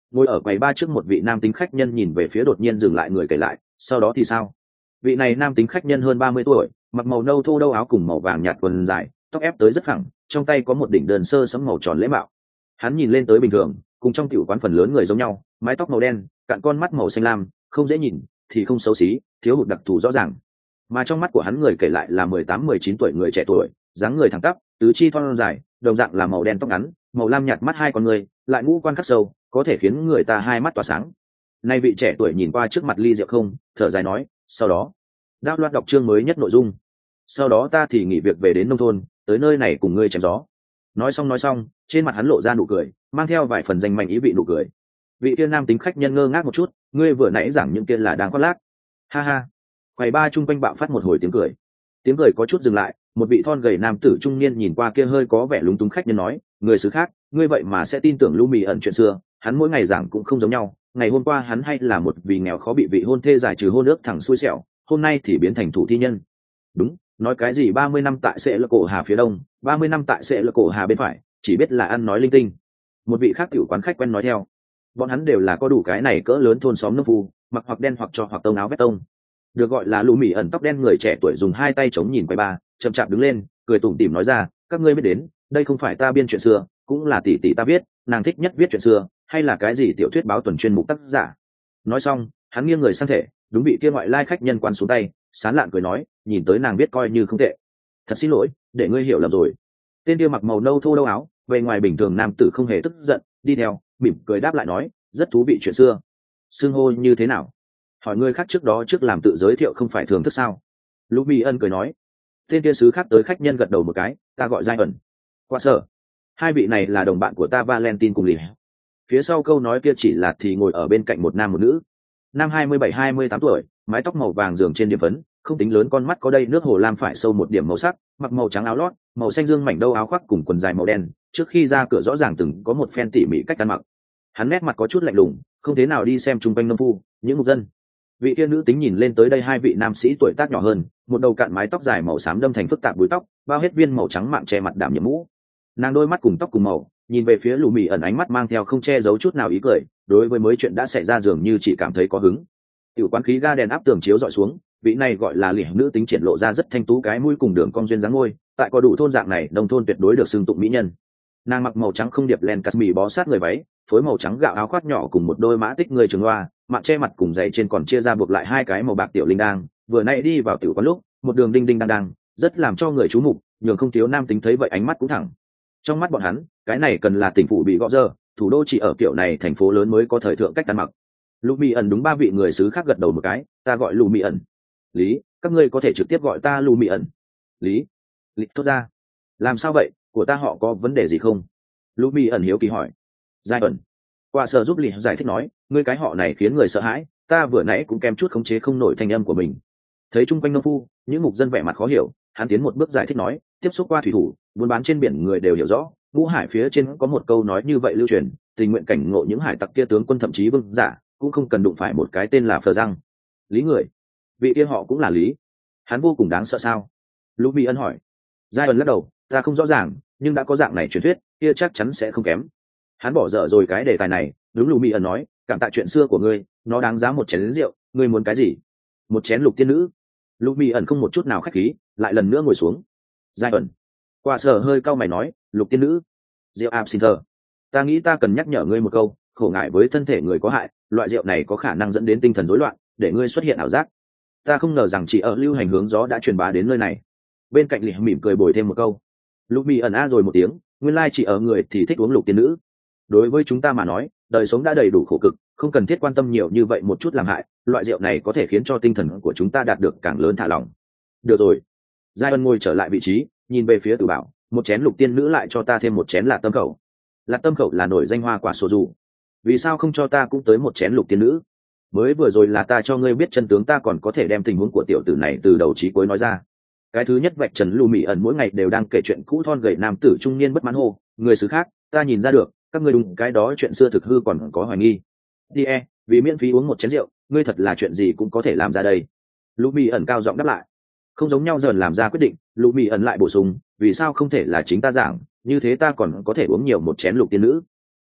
Ngồi ở quầy ba trước một vị nam tính khách nhân nhìn về phía đột nhiên dừng lại người kể lại, sau đó thì sao? Vị này nam tính khách nhân hơn ba mươi tuổi, mặc màu nâu thô đâu áo cùng màu vàng nhạt quần dài, tóc ép tới rất phẳng, trong tay có một đỉnh đơn sơ sẫm màu tròn lễ mạo. Hắn nhìn lên tới bình thường, cùng trong tiểu quán phần lớn người giống nhau, mái tóc màu đen, cạn con mắt màu xanh lam, không dễ nhìn thì không xấu xí, thiếu hụt đặc thù rõ ràng. Mà trong mắt của hắn người kể lại là mười tám mười chín tuổi người trẻ tuổi, dáng người thẳng tắp, tứ chi thon dài, đồng dạng là màu đen tóc ngắn, màu lam nhạt mắt hai con người, lại ngũ quan khắc sâu, có thể khiến người ta hai mắt tỏa sáng. Nay vị trẻ tuổi nhìn qua trước mặt ly rượu không, thở dài nói, sau đó đao loạt đọc chương mới nhất nội dung. Sau đó ta thì nghỉ việc về đến nông thôn, tới nơi này cùng ngươi chém gió. Nói xong nói xong, trên mặt hắn lộ ra nụ cười, mang theo vài phần danh mạnh ý vị nụ cười. Vị kia nam tính khách nhân ngơ ngác một chút, ngươi vừa nãy giảng những kia là đang khoác lác. Ha ha. Quầy ba chung quanh bạo phát một hồi tiếng cười. Tiếng cười có chút dừng lại, một vị thon gầy nam tử trung niên nhìn qua kia hơi có vẻ lúng túng khách nhân nói, người xứ khác, ngươi vậy mà sẽ tin tưởng Lưu Mị ẩn chuyện xưa, hắn mỗi ngày giảng cũng không giống nhau, ngày hôm qua hắn hay là một vì nghèo khó bị vị hôn thê giải trừ hôn ước thẳng xui xẻo, hôm nay thì biến thành thủ thi nhân. Đúng, nói cái gì ba mươi năm tại sẽ là cổ hà phía đông, ba mươi năm tại sẽ là cổ hà bên phải, chỉ biết là ăn nói linh tinh. Một vị khác tiểu quán khách quen nói theo. Bọn hắn đều là có đủ cái này cỡ lớn thôn xóm nông phu, mặc hoặc đen hoặc cho hoặc tông áo vét tông. Được gọi là Lưu Mị ẩn tóc đen người trẻ tuổi dùng hai tay chống nhìn quay ba, chậm chạp đứng lên, cười tủm tỉm nói ra, các ngươi biết đến, đây không phải ta biên chuyện xưa, cũng là tỷ tỷ ta viết, nàng thích nhất viết chuyện xưa, hay là cái gì tiểu thuyết báo tuần chuyên mục tác giả. Nói xong, hắn nghiêng người sang thể, đúng vị kia ngoại lai khách nhân quan xuống tay, sán lạn cười nói, nhìn tới nàng biết coi như không tệ. Thật xin lỗi, để ngươi hiểu lầm rồi. Tên kia mặc màu nâu thô đâu áo, bề ngoài bình thường nam tử không hề tức giận, đi theo, mỉm cười đáp lại nói, rất thú vị chuyện xưa. Xưng hô như thế nào? Hỏi người khác trước đó trước làm tự giới thiệu không phải thường thức sao? Lũ Mỹ ân cười nói. Tên kia sứ khác tới khách nhân gật đầu một cái, ta gọi giai ẩn. Qua sở. Hai vị này là đồng bạn của ta Valentine cùng lì. Phía sau câu nói kia chỉ là thì ngồi ở bên cạnh một nam một nữ. Nam hai mươi bảy hai mươi tám tuổi, mái tóc màu vàng giường trên điểm phấn, không tính lớn, con mắt có đây nước hồ lam phải sâu một điểm màu sắc, mặc màu trắng áo lót, màu xanh dương mảnh đâu áo khoác cùng quần dài màu đen, trước khi ra cửa rõ ràng từng có một phen tỉ mỉ cách ăn mặc. Hắn nét mặt có chút lạnh lùng, không thế nào đi xem chung quanh nông phu, những mục dân. Vị kia nữ tính nhìn lên tới đây hai vị nam sĩ tuổi tác nhỏ hơn, một đầu cạn mái tóc dài màu xám đâm thành phức tạp búi tóc, bao hết viên màu trắng mạng che mặt đảm nhiệm mũ. Nàng đôi mắt cùng tóc cùng màu, nhìn về phía Lù Mị ẩn ánh mắt mang theo không che giấu chút nào ý cười, đối với mới chuyện đã xảy ra dường như chỉ cảm thấy có hứng. Tiểu quán khí ga đèn áp tường chiếu dọi xuống, vị này gọi là lì nữ tính triển lộ ra rất thanh tú cái mũi cùng đường cong duyên dáng ngôi, tại có đủ thôn dạng này, nông thôn tuyệt đối được xưng tụng mỹ nhân. Nàng mặc màu trắng không điệp len cắt mì bó sát người váy, phối màu trắng gạo áo khoác nhỏ cùng một đôi mã tích người trường loa, mạng che mặt cùng giày trên còn chia ra buộc lại hai cái màu bạc tiểu linh đang, vừa nãy đi vào tiểu quán lúc, một đường đinh đinh đang đang, rất làm cho người chú mục, nhường không thiếu nam tính thấy vậy ánh mắt cũng thẳng. Trong mắt bọn hắn, cái này cần là tỉnh phủ bị gõ dơ, thủ đô chỉ ở kiểu này thành phố lớn mới có thời thượng cách ăn mặc. Lù Mị ẩn đúng ba vị người xứ khác gật đầu một cái, ta gọi Lù Mị ẩn. Lý, các ngươi có thể trực tiếp gọi ta Lù Mị ẩn. Lý, Lý thốt ra. Làm sao vậy, của ta họ có vấn đề gì không? Lù Mị ẩn hiếu kỳ hỏi. Giai ẩn. Qua sở giúp Lý giải thích nói, ngươi cái họ này khiến người sợ hãi, ta vừa nãy cũng kém chút khống chế không nổi thanh âm của mình. Thấy chung quanh nông phu, những mục dân vẻ mặt khó hiểu, hắn tiến một bước giải thích nói, tiếp xúc qua thủy thủ, buôn bán trên biển người đều hiểu rõ, ngũ hải phía trên có một câu nói như vậy lưu truyền, tình nguyện cảnh ngộ những hải tặc kia tướng quân thậm chí vương giả, cũng không cần đụng phải một cái tên là Phờ Răng. Lý người, vị kia họ cũng là Lý, hắn vô cùng đáng sợ sao? Lũ Mỹ ân hỏi. Giai ẩn lắc đầu, ta không rõ ràng, nhưng đã có dạng này truyền thuyết, kia chắc chắn sẽ không kém. Hắn bỏ dở rồi cái đề tài này, đúng. Lũ Mỹ ân nói, cảm tạ chuyện xưa của ngươi, nó đáng giá một chén rượu, ngươi muốn cái gì? Một chén lục tiên nữ. Lũ Mỹ ẩn không một chút nào khách khí, lại lần nữa ngồi xuống. Giai ẩn. Qua sở hơi cau mày nói, lục tiên nữ, rượu absinthe. Ta nghĩ ta cần nhắc nhở ngươi một câu, khổ ngại với thân thể người có hại, loại rượu này có khả năng dẫn đến tinh thần rối loạn, để ngươi xuất hiện ảo giác. Ta không ngờ rằng chỉ ở lưu hành hướng gió đã truyền bá đến nơi này. Bên cạnh Lì mỉm cười bồi thêm một câu. Lục Mỹ ẩn a rồi một tiếng, nguyên lai chỉ ở người thì thích uống lục tiên nữ. Đối với chúng ta mà nói, đời sống đã đầy đủ khổ cực, không cần thiết quan tâm nhiều như vậy một chút làm hại, loại rượu này có thể khiến cho tinh thần của chúng ta đạt được càng lớn thả lỏng. Được rồi. Giai ân ngồi trở lại vị trí, nhìn về phía Tử Bảo, một chén lục tiên nữ lại cho ta thêm một chén là tâm khẩu. Là tâm khẩu là nổi danh hoa quả sổ dù, vì sao không cho ta cũng tới một chén lục tiên nữ? Mới vừa rồi là ta cho ngươi biết chân tướng, ta còn có thể đem tình huống của tiểu tử này từ đầu chí cuối nói ra. Cái thứ nhất vạch trần Lù Mị ẩn mỗi ngày đều đang kể chuyện cũ thon gầy nam tử trung niên bất mãn hô, người xứ khác, ta nhìn ra được, các ngươi đúng cái đó chuyện xưa thực hư còn có hoài nghi. Đi e, vì miễn phí uống một chén rượu, ngươi thật là chuyện gì cũng có thể làm ra đây. Lù Mị ẩn cao giọng đáp lại. Không giống nhau dần làm ra quyết định, Lù Mị ẩn lại bổ sung, vì sao không thể là chính ta giảng, như thế ta còn có thể uống nhiều một chén lục tiên nữ.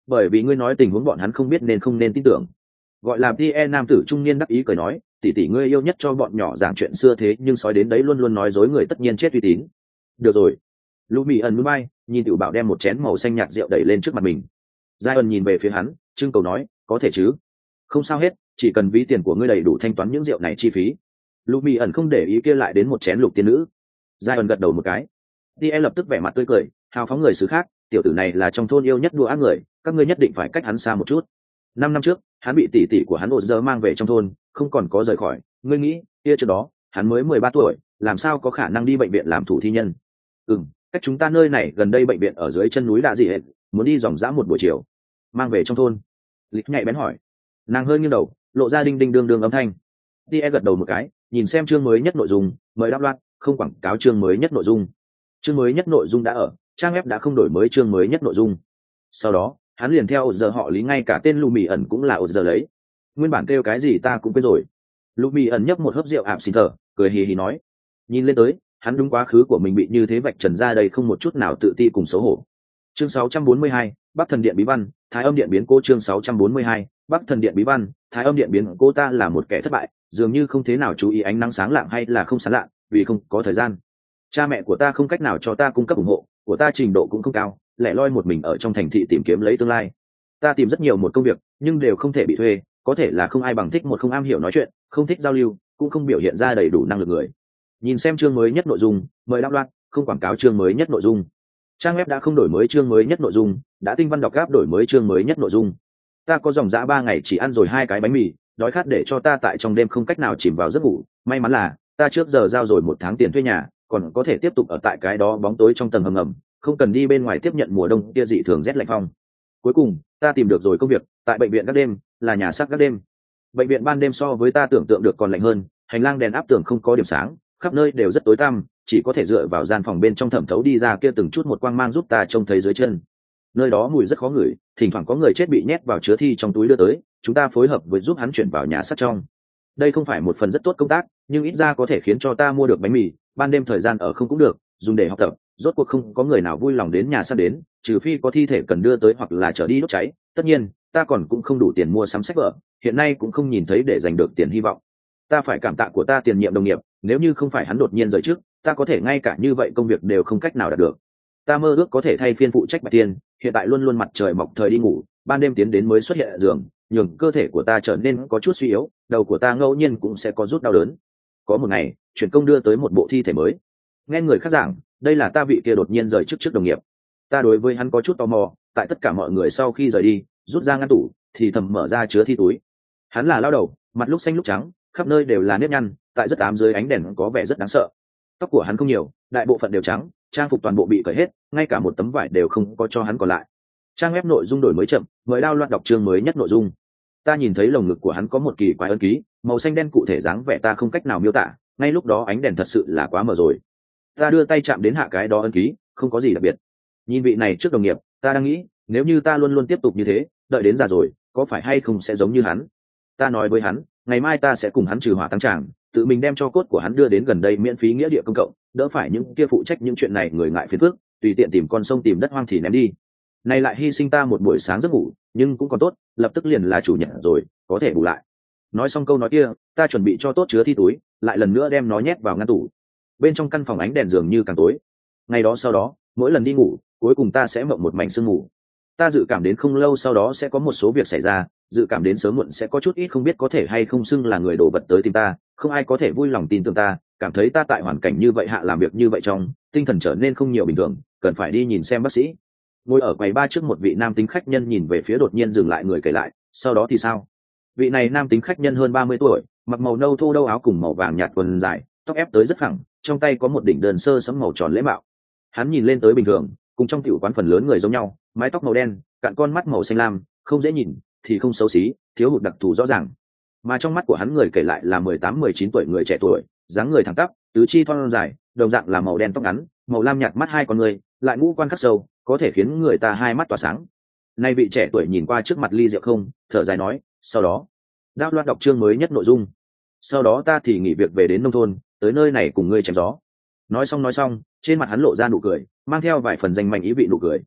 bởi vì ngươi nói tình huống bọn hắn không biết nên không nên tin tưởng. Gọi là tie nam tử trung niên đắc ý cười nói, tỷ tỷ ngươi yêu nhất cho bọn nhỏ giảng chuyện xưa thế nhưng sói đến đấy luôn luôn nói dối người tất nhiên chết uy tín. Được rồi. Lũ mì ẩn núi bay nhìn tiểu bảo đem một chén màu xanh nhạt rượu đẩy lên trước mặt mình. Giai ẩn nhìn về phía hắn, trưng cầu nói, có thể chứ? Không sao hết, chỉ cần ví tiền của ngươi đầy đủ thanh toán những rượu này chi phí. Lũ mì ẩn không để ý kia lại đến một chén lục tiên nữ. Giai ẩn gật đầu một cái. Tie lập tức vẻ mặt tươi cười, hào phóng người xứ khác, tiểu tử này là trong thôn yêu nhất đùa ác người, các ngươi nhất định phải cách hắn xa một chút. Năm năm trước, hắn bị tỷ tỷ của hắn ột giờ mang về trong thôn, không còn có rời khỏi. Ngươi nghĩ, kia trước đó, hắn mới mười ba tuổi, làm sao có khả năng đi bệnh viện làm thủ thi nhân? Ừm, cách chúng ta nơi này gần đây bệnh viện ở dưới chân núi đã gì hết, muốn đi dòng dã một buổi chiều. Mang về trong thôn. Lịch nhạy bén hỏi. Nàng hơi nghiêng đầu, lộ ra đinh đinh đương đương âm thanh. Tie gật đầu một cái, nhìn xem chương mới nhất nội dung, mời đáp loạt, không quảng cáo chương mới nhất nội dung. Chương mới nhất nội dung đã ở, trang web đã không đổi mới chương mới nhất nội dung. Sau đó, hắn liền theo ột giờ họ lý ngay cả tên Lù Mì ẩn cũng là ột giờ lấy. Nguyên bản kêu cái gì ta cũng quên rồi. Lù Mì ẩn nhấp một hớp rượu ảm xin thở, cười hì hì nói. Nhìn lên tới, hắn đúng quá khứ của mình bị như thế vạch trần ra đây không một chút nào tự ti cùng xấu hổ. Chương sáu trăm bốn mươi hai, Bắc Thần Điện bí văn, Thái Âm Điện biến cô chương sáu trăm bốn mươi hai, Bắc Thần Điện bí văn, Thái Âm Điện biến cô ta là một kẻ thất bại, dường như không thế nào chú ý ánh nắng sáng lạng hay là không sáng lạng, vì không có thời gian. Cha mẹ của ta không cách nào cho ta cung cấp ủng hộ, của ta trình độ cũng không cao, lẻ loi một mình ở trong thành thị tìm kiếm lấy tương lai. Ta tìm rất nhiều một công việc, nhưng đều không thể bị thuê, có thể là không ai bằng thích một không am hiểu nói chuyện, không thích giao lưu, cũng không biểu hiện ra đầy đủ năng lực người. Nhìn xem chương mới nhất nội dung, mời đáp loạt, không quảng cáo chương mới nhất nội dung. Trang web đã không đổi mới chương mới nhất nội dung, đã tinh văn đọc gáp đổi mới chương mới nhất nội dung. Ta có dòng dã ba ngày chỉ ăn rồi hai cái bánh mì, đói khát để cho ta tại trong đêm không cách nào chìm vào giấc ngủ. May mắn là ta trước giờ giao rồi một tháng tiền thuê nhà, còn có thể tiếp tục ở tại cái đó bóng tối trong tầng hầm ngầm, không cần đi bên ngoài tiếp nhận mùa đông kia dị thường rét lạnh phong. Cuối cùng, ta tìm được rồi công việc, tại bệnh viện các đêm, là nhà xác các đêm. Bệnh viện ban đêm so với ta tưởng tượng được còn lạnh hơn, hành lang đèn áp tường không có điểm sáng, khắp nơi đều rất tối tăm, chỉ có thể dựa vào gian phòng bên trong thẩm thấu đi ra kia từng chút một quang mang giúp ta trông thấy dưới chân. Nơi đó mùi rất khó ngửi, thỉnh thoảng có người chết bị nhét vào chứa thi trong túi đưa tới, chúng ta phối hợp với giúp hắn chuyển vào nhà xác trong. Đây không phải một phần rất tốt công tác, nhưng ít ra có thể khiến cho ta mua được bánh mì, ban đêm thời gian ở không cũng được, dùng để học tập. Rốt cuộc không có người nào vui lòng đến nhà xác đến, trừ phi có thi thể cần đưa tới hoặc là trở đi đốt cháy. Tất nhiên, ta còn cũng không đủ tiền mua sắm sách vở, hiện nay cũng không nhìn thấy để giành được tiền hy vọng. Ta phải cảm tạ của ta tiền nhiệm đồng nghiệp, nếu như không phải hắn đột nhiên rời trước, ta có thể ngay cả như vậy công việc đều không cách nào đạt được. Ta mơ ước có thể thay phiên phụ trách bạch tiên, hiện tại luôn luôn mặt trời mọc thời đi ngủ, ban đêm tiến đến mới xuất hiện ở giường, nhường cơ thể của ta trở nên có chút suy yếu, đầu của ta ngẫu nhiên cũng sẽ có rút đau đớn. Có một ngày, chuyển công đưa tới một bộ thi thể mới. Nghe người khác giảng, đây là ta vị kia đột nhiên rời chức trước đồng nghiệp. Ta đối với hắn có chút tò mò, tại tất cả mọi người sau khi rời đi, rút ra ngăn tủ, thì thầm mở ra chứa thi túi. Hắn là lao đầu, mặt lúc xanh lúc trắng, khắp nơi đều là nếp nhăn, tại rất ám dưới ánh đèn có vẻ rất đáng sợ. Tóc của hắn không nhiều, đại bộ phận đều trắng, trang phục toàn bộ bị cởi hết, ngay cả một tấm vải đều không có cho hắn còn lại. Trang web nội dung đổi mới chậm, mời đao loạt đọc chương mới nhất nội dung. Ta nhìn thấy lồng ngực của hắn có một kỳ quái ấn ký, màu xanh đen cụ thể dáng vẻ ta không cách nào miêu tả, ngay lúc đó ánh đèn thật sự là quá mờ rồi. Ta đưa tay chạm đến hạ cái đó ấn ký, không có gì đặc biệt. Nhìn vị này trước đồng nghiệp, ta đang nghĩ, nếu như ta luôn luôn tiếp tục như thế, đợi đến già rồi, có phải hay không sẽ giống như hắn. Ta nói với hắn, ngày mai ta sẽ cùng hắn trừ hỏa tăng tràng, tự mình đem cho cốt của hắn đưa đến gần đây miễn phí nghĩa địa công cộng, đỡ phải những kia phụ trách những chuyện này người ngại phiền phức, tùy tiện tìm con sông tìm đất hoang thì ném đi. Này lại hy sinh ta một buổi sáng giấc ngủ, nhưng cũng còn tốt, lập tức liền là chủ nhật rồi, có thể bù lại. Nói xong câu nói kia, ta chuẩn bị cho tốt chứa thi túi, lại lần nữa đem nó nhét vào ngăn tủ. Bên trong căn phòng ánh đèn dường như càng tối. Ngày đó sau đó, mỗi lần đi ngủ, cuối cùng ta sẽ mộng một mảnh sương ngủ. Ta dự cảm đến không lâu sau đó sẽ có một số việc xảy ra, dự cảm đến sớm muộn sẽ có chút ít không biết có thể hay không xưng là người đổ vật tới tìm ta, không ai có thể vui lòng tin tưởng ta, cảm thấy ta tại hoàn cảnh như vậy hạ làm việc như vậy trong, tinh thần trở nên không nhiều bình thường, cần phải đi nhìn xem bác sĩ. Ngồi ở quầy ba trước một vị nam tính khách nhân nhìn về phía đột nhiên dừng lại người kể lại, sau đó thì sao? Vị này nam tính khách nhân hơn ba mươi tuổi, mặc màu nâu thô đâu áo cùng màu vàng nhạt quần dài, tóc ép tới rất phẳng, trong tay có một đỉnh đơn sơ sẫm màu tròn lễ mạo. Hắn nhìn lên tới bình thường, cùng trong tiểu quán phần lớn người giống nhau, mái tóc màu đen, cạn con mắt màu xanh lam, không dễ nhìn thì không xấu xí, thiếu hụt đặc thù rõ ràng. Mà trong mắt của hắn người kể lại là mười tám mười chín tuổi người trẻ tuổi, dáng người thẳng tắp, tứ chi thon dài, đồng dạng là màu đen tóc ngắn, màu lam nhạt mắt hai con người, lại ngũ quan khắc sâu, có thể khiến người ta hai mắt tỏa sáng. Nay vị trẻ tuổi nhìn qua trước mặt ly rượu không, thở dài nói, sau đó, đao loạt đọc chương mới nhất nội dung. Sau đó ta thì nghỉ việc về đến nông thôn, tới nơi này cùng ngươi chém gió. Nói xong nói xong, trên mặt hắn lộ ra nụ cười, mang theo vài phần danh mạnh ý vị nụ cười.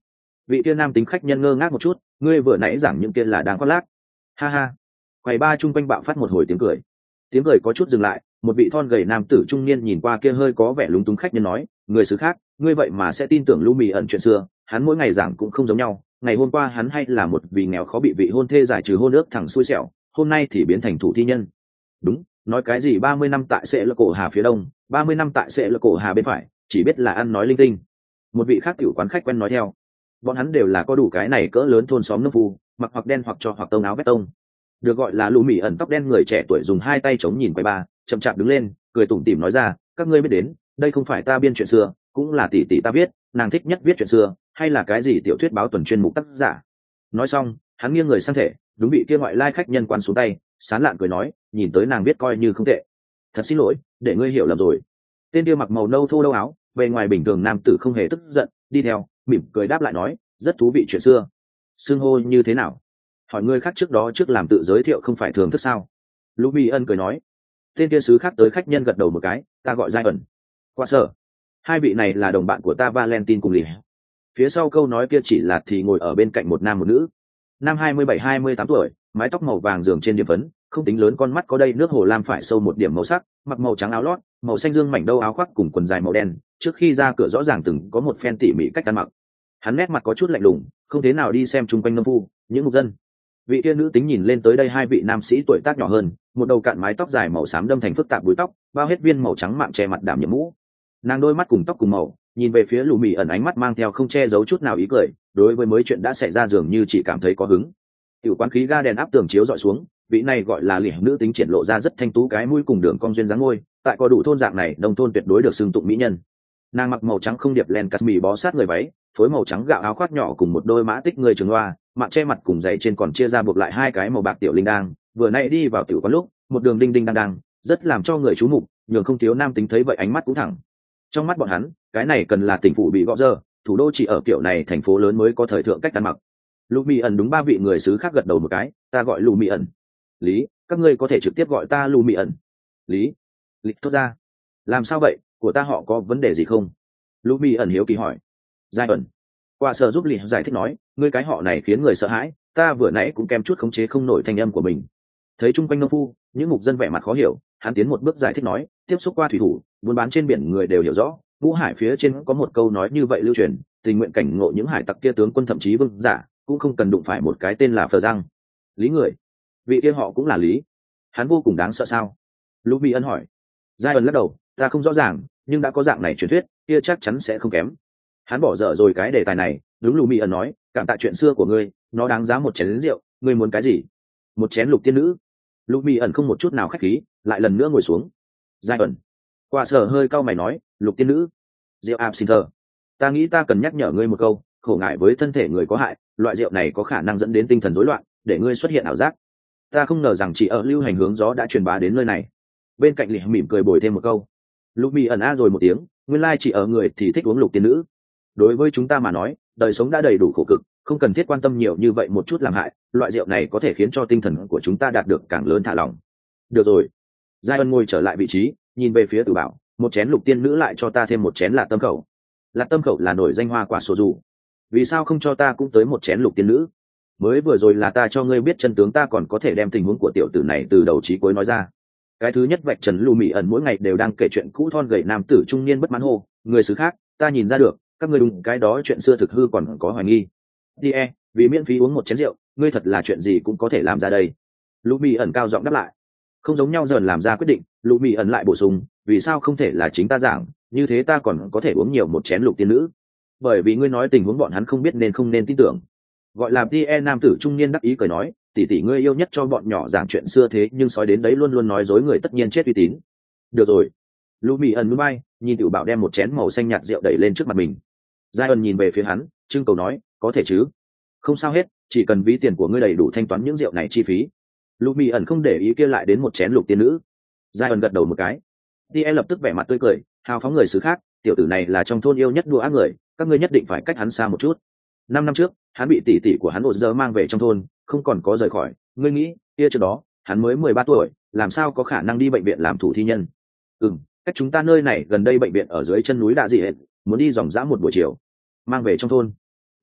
Vị kia nam tính khách nhân ngơ ngác một chút, ngươi vừa nãy giảng những kia là đang khoác lác. Ha ha. Quầy ba chung quanh bạo phát một hồi tiếng cười. Tiếng cười có chút dừng lại, một vị thon gầy nam tử trung niên nhìn qua kia hơi có vẻ lúng túng khách nhân nói, người xứ khác, ngươi vậy mà sẽ tin tưởng Lu Mị ẩn chuyện xưa, hắn mỗi ngày giảng cũng không giống nhau, ngày hôm qua hắn hay là một vì nghèo khó bị vị hôn thê giải trừ hôn ước thẳng xui xẻo, hôm nay thì biến thành thủ thi nhân. Đúng, nói cái gì ba mươi năm tại sẽ là cổ hà phía đông, ba mươi năm tại sẽ là cổ hà bên phải, chỉ biết là ăn nói linh tinh. Một vị khác tiểu quán khách quen nói theo. Bọn hắn đều là có đủ cái này cỡ lớn thôn xóm nông phu, mặc hoặc đen hoặc cho hoặc tông áo vét tông. Được gọi là Lu Mị ẩn tóc đen người trẻ tuổi dùng hai tay chống nhìn quay ba, chậm chạp đứng lên, cười tủm tỉm nói ra, các ngươi biết đến, đây không phải ta biên chuyện xưa, cũng là tỷ tỷ ta viết, nàng thích nhất viết chuyện xưa, hay là cái gì tiểu thuyết báo tuần chuyên mục tác giả. Nói xong, hắn nghiêng người sang thể, đúng bị kia ngoại lai khách nhân quán xuống tay, sán lạn cười nói, nhìn tới nàng viết coi như không tệ. Thật xin lỗi, để ngươi hiểu lầm rồi. Tên kia mặc màu nâu thô đâu áo, bề ngoài bình thường nam tử không hề tức giận, đi theo, mỉm cười đáp lại nói, rất thú vị chuyện xưa. Xưng hô như thế nào? Hỏi người khác trước đó trước làm tự giới thiệu không phải thường thức sao? Lũ Bi ân cười nói. Tên kia sứ khác tới khách nhân gật đầu một cái, ta gọi giai ẩn. Qua sở. Hai vị này là đồng bạn của ta Valentine cùng lì. Phía sau câu nói kia chỉ là thì ngồi ở bên cạnh một nam một nữ. Nam hai mươi bảy hai mươi tám tuổi, mái tóc màu vàng giường trên điểm phấn, không tính lớn, con mắt có đây nước hồ lam phải sâu một điểm màu sắc, mặc màu trắng áo lót, màu xanh dương mảnh đâu áo khoác cùng quần dài màu đen, trước khi ra cửa rõ ràng từng có một phen tỉ mỉ cách ăn mặc. Hắn nét mặt có chút lạnh lùng, không thế nào đi xem chung quanh nông phu, những mục dân. Vị kia nữ tính nhìn lên tới đây hai vị nam sĩ tuổi tác nhỏ hơn, một đầu cạn mái tóc dài màu xám đâm thành phức tạp búi tóc, bao hết viên màu trắng mạng che mặt đảm nhiệm mũ. Nàng đôi mắt cùng tóc cùng màu, nhìn về phía Lù Mị ẩn ánh mắt mang theo không che giấu chút nào ý cười, đối với mới chuyện đã xảy ra dường như chỉ cảm thấy có hứng. Tiểu quán khí ga đèn áp tường chiếu dọi xuống, vị này gọi là liễu nữ tính triển lộ ra rất thanh tú cái mũi cùng đường cong duyên dáng ngôi, tại có đủ thôn dạng này, nông thôn tuyệt đối được xưng tụng mỹ nhân. Nàng mặc màu trắng không điệp len cắt mì bó sát người váy, phối màu trắng gạo áo khoác nhỏ cùng một đôi mã tích người trường loa, mạng che mặt cùng giày trên còn chia ra buộc lại hai cái màu bạc tiểu linh đang, vừa nãy đi vào tiểu quán lúc, một đường đinh đinh đang đang, rất làm cho người chú mục, nhường không thiếu nam tính thấy vậy ánh mắt cũng thẳng. Trong mắt bọn hắn, cái này cần là tỉnh phủ bị gõ dơ, thủ đô chỉ ở kiểu này thành phố lớn mới có thời thượng cách ăn mặc. Lù Mị ẩn đúng ba vị người xứ khác gật đầu một cái, ta gọi Lù Mị ẩn. Lý, các ngươi có thể trực tiếp gọi ta Lù Mị ẩn. Lý, Lý thốt ra. Làm sao vậy, của ta họ có vấn đề gì không? Lù Mị ẩn hiếu kỳ hỏi. Giai ẩn. Qua sở giúp Lý giải thích nói, ngươi cái họ này khiến người sợ hãi, ta vừa nãy cũng kém chút khống chế không nổi thanh âm của mình. Thấy chung quanh nông phu, những mục dân vẻ mặt khó hiểu, hắn tiến một bước giải thích nói, tiếp xúc qua thủy thủ, buôn bán trên biển người đều hiểu rõ, Vũ Hải phía trên có một câu nói như vậy lưu truyền, tình nguyện cảnh ngộ những hải tặc kia tướng quân thậm chí vương giả, cũng không cần đụng phải một cái tên là Phờ Răng. Lý người, vị kia họ cũng là Lý. Hắn vô cùng đáng sợ sao? Lũ Bị Ân hỏi. Giai ẩn lắc đầu, ta không rõ ràng, nhưng đã có dạng này truyền thuyết, kia chắc chắn sẽ không kém. Hắn bỏ dở rồi cái đề tài này, đúng Lũ Bị Ân nói, cảm tạ chuyện xưa của ngươi, nó đáng giá một chén rượu, ngươi muốn cái gì? Một chén lục tiên nữ. Lũ Bị Ân không một chút nào khách khí, lại lần nữa ngồi xuống. Giai ẩn. Qua sở hơi cau mày nói, lục tiên nữ. Rượu absinthe. Ta nghĩ ta cần nhắc nhở ngươi một câu, khổ ngại với thân thể người có hại, loại rượu này có khả năng dẫn đến tinh thần rối loạn, để ngươi xuất hiện ảo giác. Ta không ngờ rằng chỉ ở lưu hành hướng gió đã truyền bá đến nơi này. Bên cạnh Lị mỉm cười bồi thêm một câu. Lục Bị ẩn a rồi một tiếng, nguyên lai chỉ ở người thì thích uống lục tiên nữ. Đối với chúng ta mà nói, đời sống đã đầy đủ khổ cực, không cần thiết quan tâm nhiều như vậy một chút làm hại, loại rượu này có thể khiến cho tinh thần của chúng ta đạt được càng lớn thả lỏng. Được rồi. Giai ân ngồi trở lại vị trí, nhìn về phía Tử Bảo, một chén lục tiên nữ lại cho ta thêm một chén là tâm khẩu. Là tâm khẩu là nổi danh hoa quả sổ dù. Vì sao không cho ta cũng tới một chén lục tiên nữ? Mới vừa rồi là ta cho ngươi biết chân tướng, ta còn có thể đem tình huống của tiểu tử này từ đầu chí cuối nói ra. Cái thứ nhất vạch trần Lù Mị ẩn mỗi ngày đều đang kể chuyện cũ thon gầy nam tử trung niên bất mãn hô, người xứ khác, ta nhìn ra được, các ngươi đúng cái đó chuyện xưa thực hư còn có hoài nghi. Đi e, vì miễn phí uống một chén rượu, ngươi thật là chuyện gì cũng có thể làm ra đây. Lù Mị ẩn cao giọng đáp lại. Không giống nhau dần làm ra quyết định, Lù Mị ẩn lại bổ sung, vì sao không thể là chính ta giảng, như thế ta còn có thể uống nhiều một chén lục tiên nữ. Bởi vì ngươi nói tình huống bọn hắn không biết nên không nên tin tưởng. Gọi là tie nam tử trung niên đắc ý cười nói, tỷ tỷ ngươi yêu nhất cho bọn nhỏ giảng chuyện xưa thế nhưng sói đến đấy luôn luôn nói dối người tất nhiên chết uy tín. Được rồi. Lũ Mị ẩn núi bay, nhìn Tiểu Bảo đem một chén màu xanh nhạt rượu đẩy lên trước mặt mình. Giai ẩn nhìn về phía hắn, trưng cầu nói, có thể chứ? Không sao hết, chỉ cần ví tiền của ngươi đầy đủ thanh toán những rượu này chi phí. Lũ Mị ẩn không để ý kia lại đến một chén lục tiên nữ. Giai ẩn gật đầu một cái. Tie lập tức vẻ mặt tươi cười, hào phóng người xứ khác, tiểu tử này là trong thôn yêu nhất đùa ác người, các ngươi nhất định phải cách hắn xa một chút. Năm năm trước, hắn bị tỷ tỷ của hắn ột giờ mang về trong thôn, không còn có rời khỏi. Ngươi nghĩ, kia trước đó, hắn mới mười ba tuổi, làm sao có khả năng đi bệnh viện làm thủ thi nhân? Ừm, cách chúng ta nơi này gần đây bệnh viện ở dưới chân núi Đạ Dị Hệt, muốn đi dòng dã một buổi chiều. Mang về trong thôn.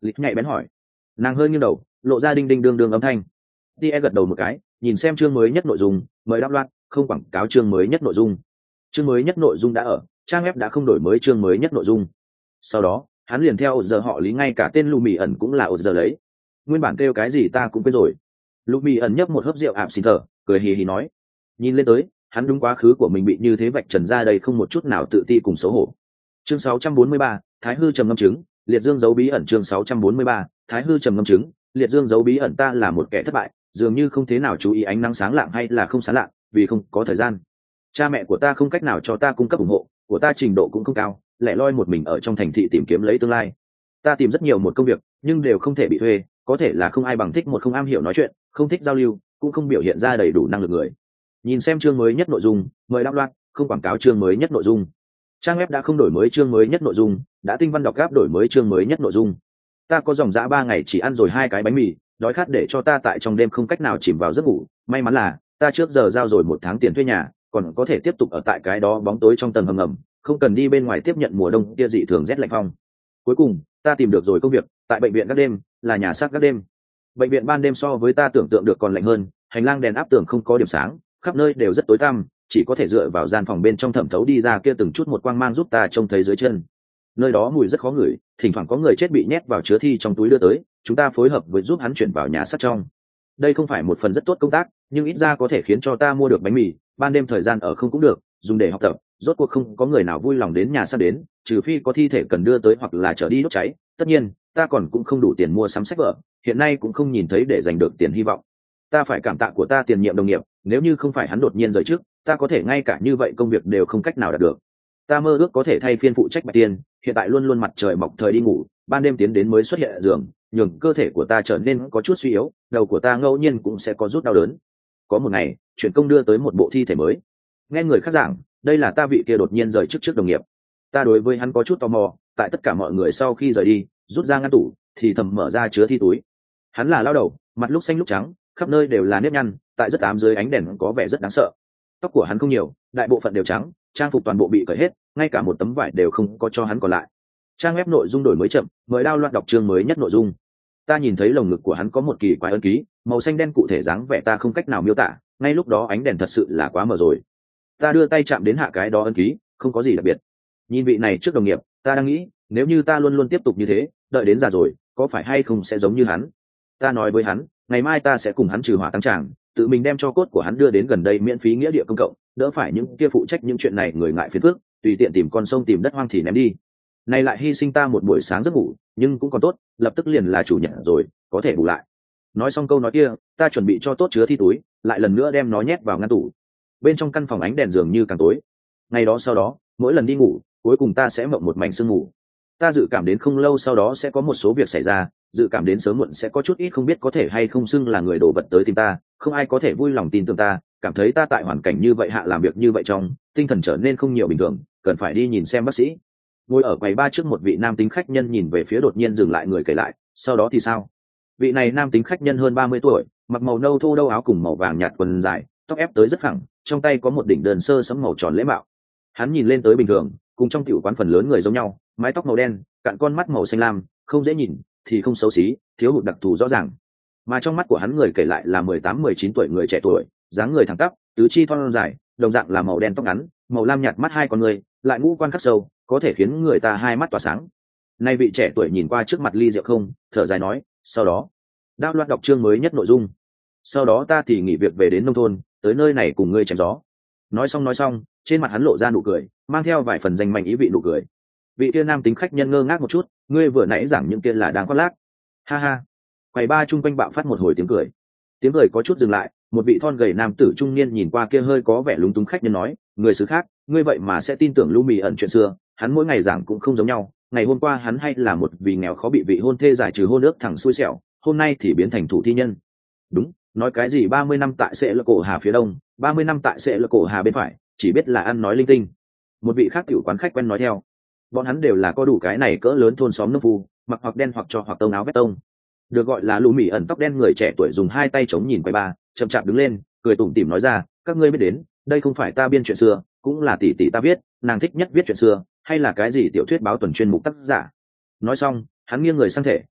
Lịch nhạy bén hỏi. Nàng hơi nghiêng đầu, lộ ra đinh đinh đương đương âm thanh. Tie gật đầu một cái, nhìn xem chương mới nhất nội dung, mời đáp loạt, không quảng cáo chương mới nhất nội dung. Chương mới nhất nội dung đã ở, trang web đã không đổi mới chương mới nhất nội dung. Sau đó, hắn liền theo giờ họ Lý, ngay cả tên Lù Mì ẩn cũng là giờ lấy. Nguyên bản kêu cái gì ta cũng quên rồi. Lù Mì ẩn nhấp một hớp rượu ảm xin thở, cười hì hì nói. Nhìn lên tới, hắn đúng quá khứ của mình bị như thế vạch trần ra đây không một chút nào tự ti cùng xấu hổ. Chương sáu trăm bốn mươi ba, Thái hư trầm ngâm chứng, liệt dương dấu bí ẩn. Chương sáu trăm bốn mươi ba, Thái hư trầm ngâm chứng, liệt dương dấu bí ẩn. Ta là một kẻ thất bại, dường như không thế nào chú ý ánh nắng sáng lạng hay là không sáng lạng, vì không có thời gian. Cha mẹ của ta không cách nào cho ta cung cấp ủng hộ, của ta trình độ cũng không cao, lẻ loi một mình ở trong thành thị tìm kiếm lấy tương lai. Ta tìm rất nhiều một công việc, nhưng đều không thể bị thuê, có thể là không ai bằng thích một không am hiểu nói chuyện, không thích giao lưu, cũng không biểu hiện ra đầy đủ năng lực người. Nhìn xem chương mới nhất nội dung, mời đáp loạt, không quảng cáo chương mới nhất nội dung. Trang web đã không đổi mới chương mới nhất nội dung, đã tinh văn đọc gáp đổi mới chương mới nhất nội dung. Ta có dòng dã ba ngày chỉ ăn rồi hai cái bánh mì, đói khát để cho ta tại trong đêm không cách nào chìm vào giấc ngủ. May mắn là ta trước giờ giao rồi một tháng tiền thuê nhà, còn có thể tiếp tục ở tại cái đó bóng tối trong tầng hầm ngầm, không cần đi bên ngoài tiếp nhận mùa đông kia dị thường rét lạnh phong. Cuối cùng, ta tìm được rồi công việc, tại bệnh viện các đêm, là nhà xác các đêm. Bệnh viện ban đêm so với ta tưởng tượng được còn lạnh hơn, hành lang đèn áp tường không có điểm sáng, khắp nơi đều rất tối tăm, chỉ có thể dựa vào gian phòng bên trong thẩm thấu đi ra kia từng chút một quang mang giúp ta trông thấy dưới chân. Nơi đó mùi rất khó ngửi, thỉnh thoảng có người chết bị nhét vào chứa thi trong túi đưa tới, chúng ta phối hợp với giúp hắn chuyển vào nhà xác trong. Đây không phải một phần rất tốt công tác, nhưng ít ra có thể khiến cho ta mua được bánh mì, ban đêm thời gian ở không cũng được, dùng để học tập. Rốt cuộc không có người nào vui lòng đến nhà xác đến, trừ phi có thi thể cần đưa tới hoặc là chở đi đốt cháy. Tất nhiên, ta còn cũng không đủ tiền mua sắm sách vở, hiện nay cũng không nhìn thấy để giành được tiền hy vọng. Ta phải cảm tạ của ta tiền nhiệm đồng nghiệp, nếu như không phải hắn đột nhiên rời trước, ta có thể ngay cả như vậy công việc đều không cách nào đạt được. Ta mơ ước có thể thay phiên phụ trách Bạch Tiên, hiện tại luôn luôn mặt trời mọc thời đi ngủ, ban đêm tiến đến mới xuất hiện ở giường, nhường cơ thể của ta trở nên có chút suy yếu, đầu của ta ngẫu nhiên cũng sẽ có rút đau đớn. Có một ngày, chuyển công đưa tới một bộ thi thể mới. Nghe người khác giảng, đây là ta vị kia đột nhiên rời chức trước đồng nghiệp. Ta đối với hắn có chút tò mò, tại tất cả mọi người sau khi rời đi, rút ra ngăn tủ, thì thầm mở ra chứa thi túi. Hắn là lao đầu, mặt lúc xanh lúc trắng, khắp nơi đều là nếp nhăn, tại rất ám dưới ánh đèn có vẻ rất đáng sợ. Tóc của hắn không nhiều, đại bộ phận đều trắng, trang phục toàn bộ bị cởi hết, ngay cả một tấm vải đều không có cho hắn còn lại. Trang web nội dung đổi mới chậm, mời đao loạt đọc chương mới nhất nội dung. Ta nhìn thấy lồng ngực của hắn có một kỳ quái ấn ký, màu xanh đen cụ thể dáng vẻ ta không cách nào miêu tả, ngay lúc đó ánh đèn thật sự là quá mờ rồi. Ta đưa tay chạm đến hạ cái đó ấn ký, không có gì đặc biệt. Nhìn vị này trước đồng nghiệp, ta đang nghĩ, nếu như ta luôn luôn tiếp tục như thế, đợi đến già rồi, có phải hay không sẽ giống như hắn. Ta nói với hắn, ngày mai ta sẽ cùng hắn trừ hỏa tăng tràng, tự mình đem cho cốt của hắn đưa đến gần đây miễn phí nghĩa địa công cộng, đỡ phải những kia phụ trách những chuyện này người ngại phiền phức, tùy tiện tìm con sông tìm đất hoang thì ném đi. Này lại hy sinh ta một buổi sáng giấc ngủ, nhưng cũng còn tốt, lập tức liền là chủ nhật rồi, có thể bù lại. Nói xong câu nói kia, ta chuẩn bị cho tốt chứa thi túi, lại lần nữa đem nó nhét vào ngăn tủ. Bên trong căn phòng ánh đèn dường như càng tối. Ngày đó sau đó, mỗi lần đi ngủ, cuối cùng ta sẽ mộng một mảnh sương ngủ. Ta dự cảm đến không lâu sau đó sẽ có một số việc xảy ra, dự cảm đến sớm muộn sẽ có chút ít không biết có thể hay không xưng là người đổ vật tới tìm ta, không ai có thể vui lòng tin tưởng ta, cảm thấy ta tại hoàn cảnh như vậy hạ làm việc như vậy trong, tinh thần trở nên không nhiều bình thường, cần phải đi nhìn xem bác sĩ. Ngồi ở quầy ba trước một vị nam tính khách nhân nhìn về phía đột nhiên dừng lại người kể lại, sau đó thì sao? Vị này nam tính khách nhân hơn ba mươi tuổi, mặc màu nâu thô đâu áo cùng màu vàng nhạt quần dài, tóc ép tới rất phẳng, trong tay có một đỉnh đơn sơ sẫm màu tròn lễ mạo. Hắn nhìn lên tới bình thường, cùng trong tiểu quán phần lớn người giống nhau, mái tóc màu đen, cạn con mắt màu xanh lam, không dễ nhìn thì không xấu xí, thiếu hụt đặc thù rõ ràng. Mà trong mắt của hắn người kể lại là mười tám mười chín tuổi người trẻ tuổi, dáng người thẳng tắp, tứ chi thon dài, đồng dạng là màu đen tóc ngắn, màu lam nhạt mắt hai con người, lại ngũ quan khắc sâu, có thể khiến người ta hai mắt tỏa sáng. Nay vị trẻ tuổi nhìn qua trước mặt ly rượu không, thở dài nói, sau đó, đao loạt đọc chương mới nhất nội dung. Sau đó ta thì nghỉ việc về đến nông thôn, tới nơi này cùng ngươi chém gió. Nói xong nói xong, trên mặt hắn lộ ra nụ cười, mang theo vài phần danh mạnh ý vị nụ cười. Vị kia nam tính khách nhân ngơ ngác một chút, ngươi vừa nãy giảng những kia là đang khoác lác. Ha ha. Quầy ba chung quanh bạo phát một hồi tiếng cười. Tiếng cười có chút dừng lại, một vị thon gầy nam tử trung niên nhìn qua kia hơi có vẻ lúng túng khách nhân nói, người xứ khác, ngươi vậy mà sẽ tin tưởng Lưu Mì ẩn chuyện xưa, hắn mỗi ngày giảng cũng không giống nhau, ngày hôm qua hắn hay là một vì nghèo khó bị vị hôn thê giải trừ hôn ước thẳng xui xẻo, hôm nay thì biến thành thủ thi nhân. Đúng, nói cái gì ba mươi năm tại Sẽ Lơ Cổ Hà phía đông, ba mươi năm tại Sẽ Lơ Cổ Hà bên phải, chỉ biết là ăn nói linh tinh. Một vị khác tiểu quán khách quen nói theo. Bọn hắn đều là có đủ cái này cỡ lớn thôn xóm nông phu, mặc hoặc đen hoặc cho hoặc tông áo vét tông. Được gọi là Lù Mì ẩn tóc đen người trẻ tuổi dùng hai tay chống nhìn quầy ba, chậm chạp đứng lên, cười tủm tỉm nói ra, các ngươi biết đến, đây không phải ta biên chuyện xưa, cũng là tỷ tỷ ta viết, nàng thích nhất viết chuyện xưa, hay là cái gì tiểu thuyết báo tuần chuyên mục tác giả. Nói xong, hắn nghiêng người sang thể,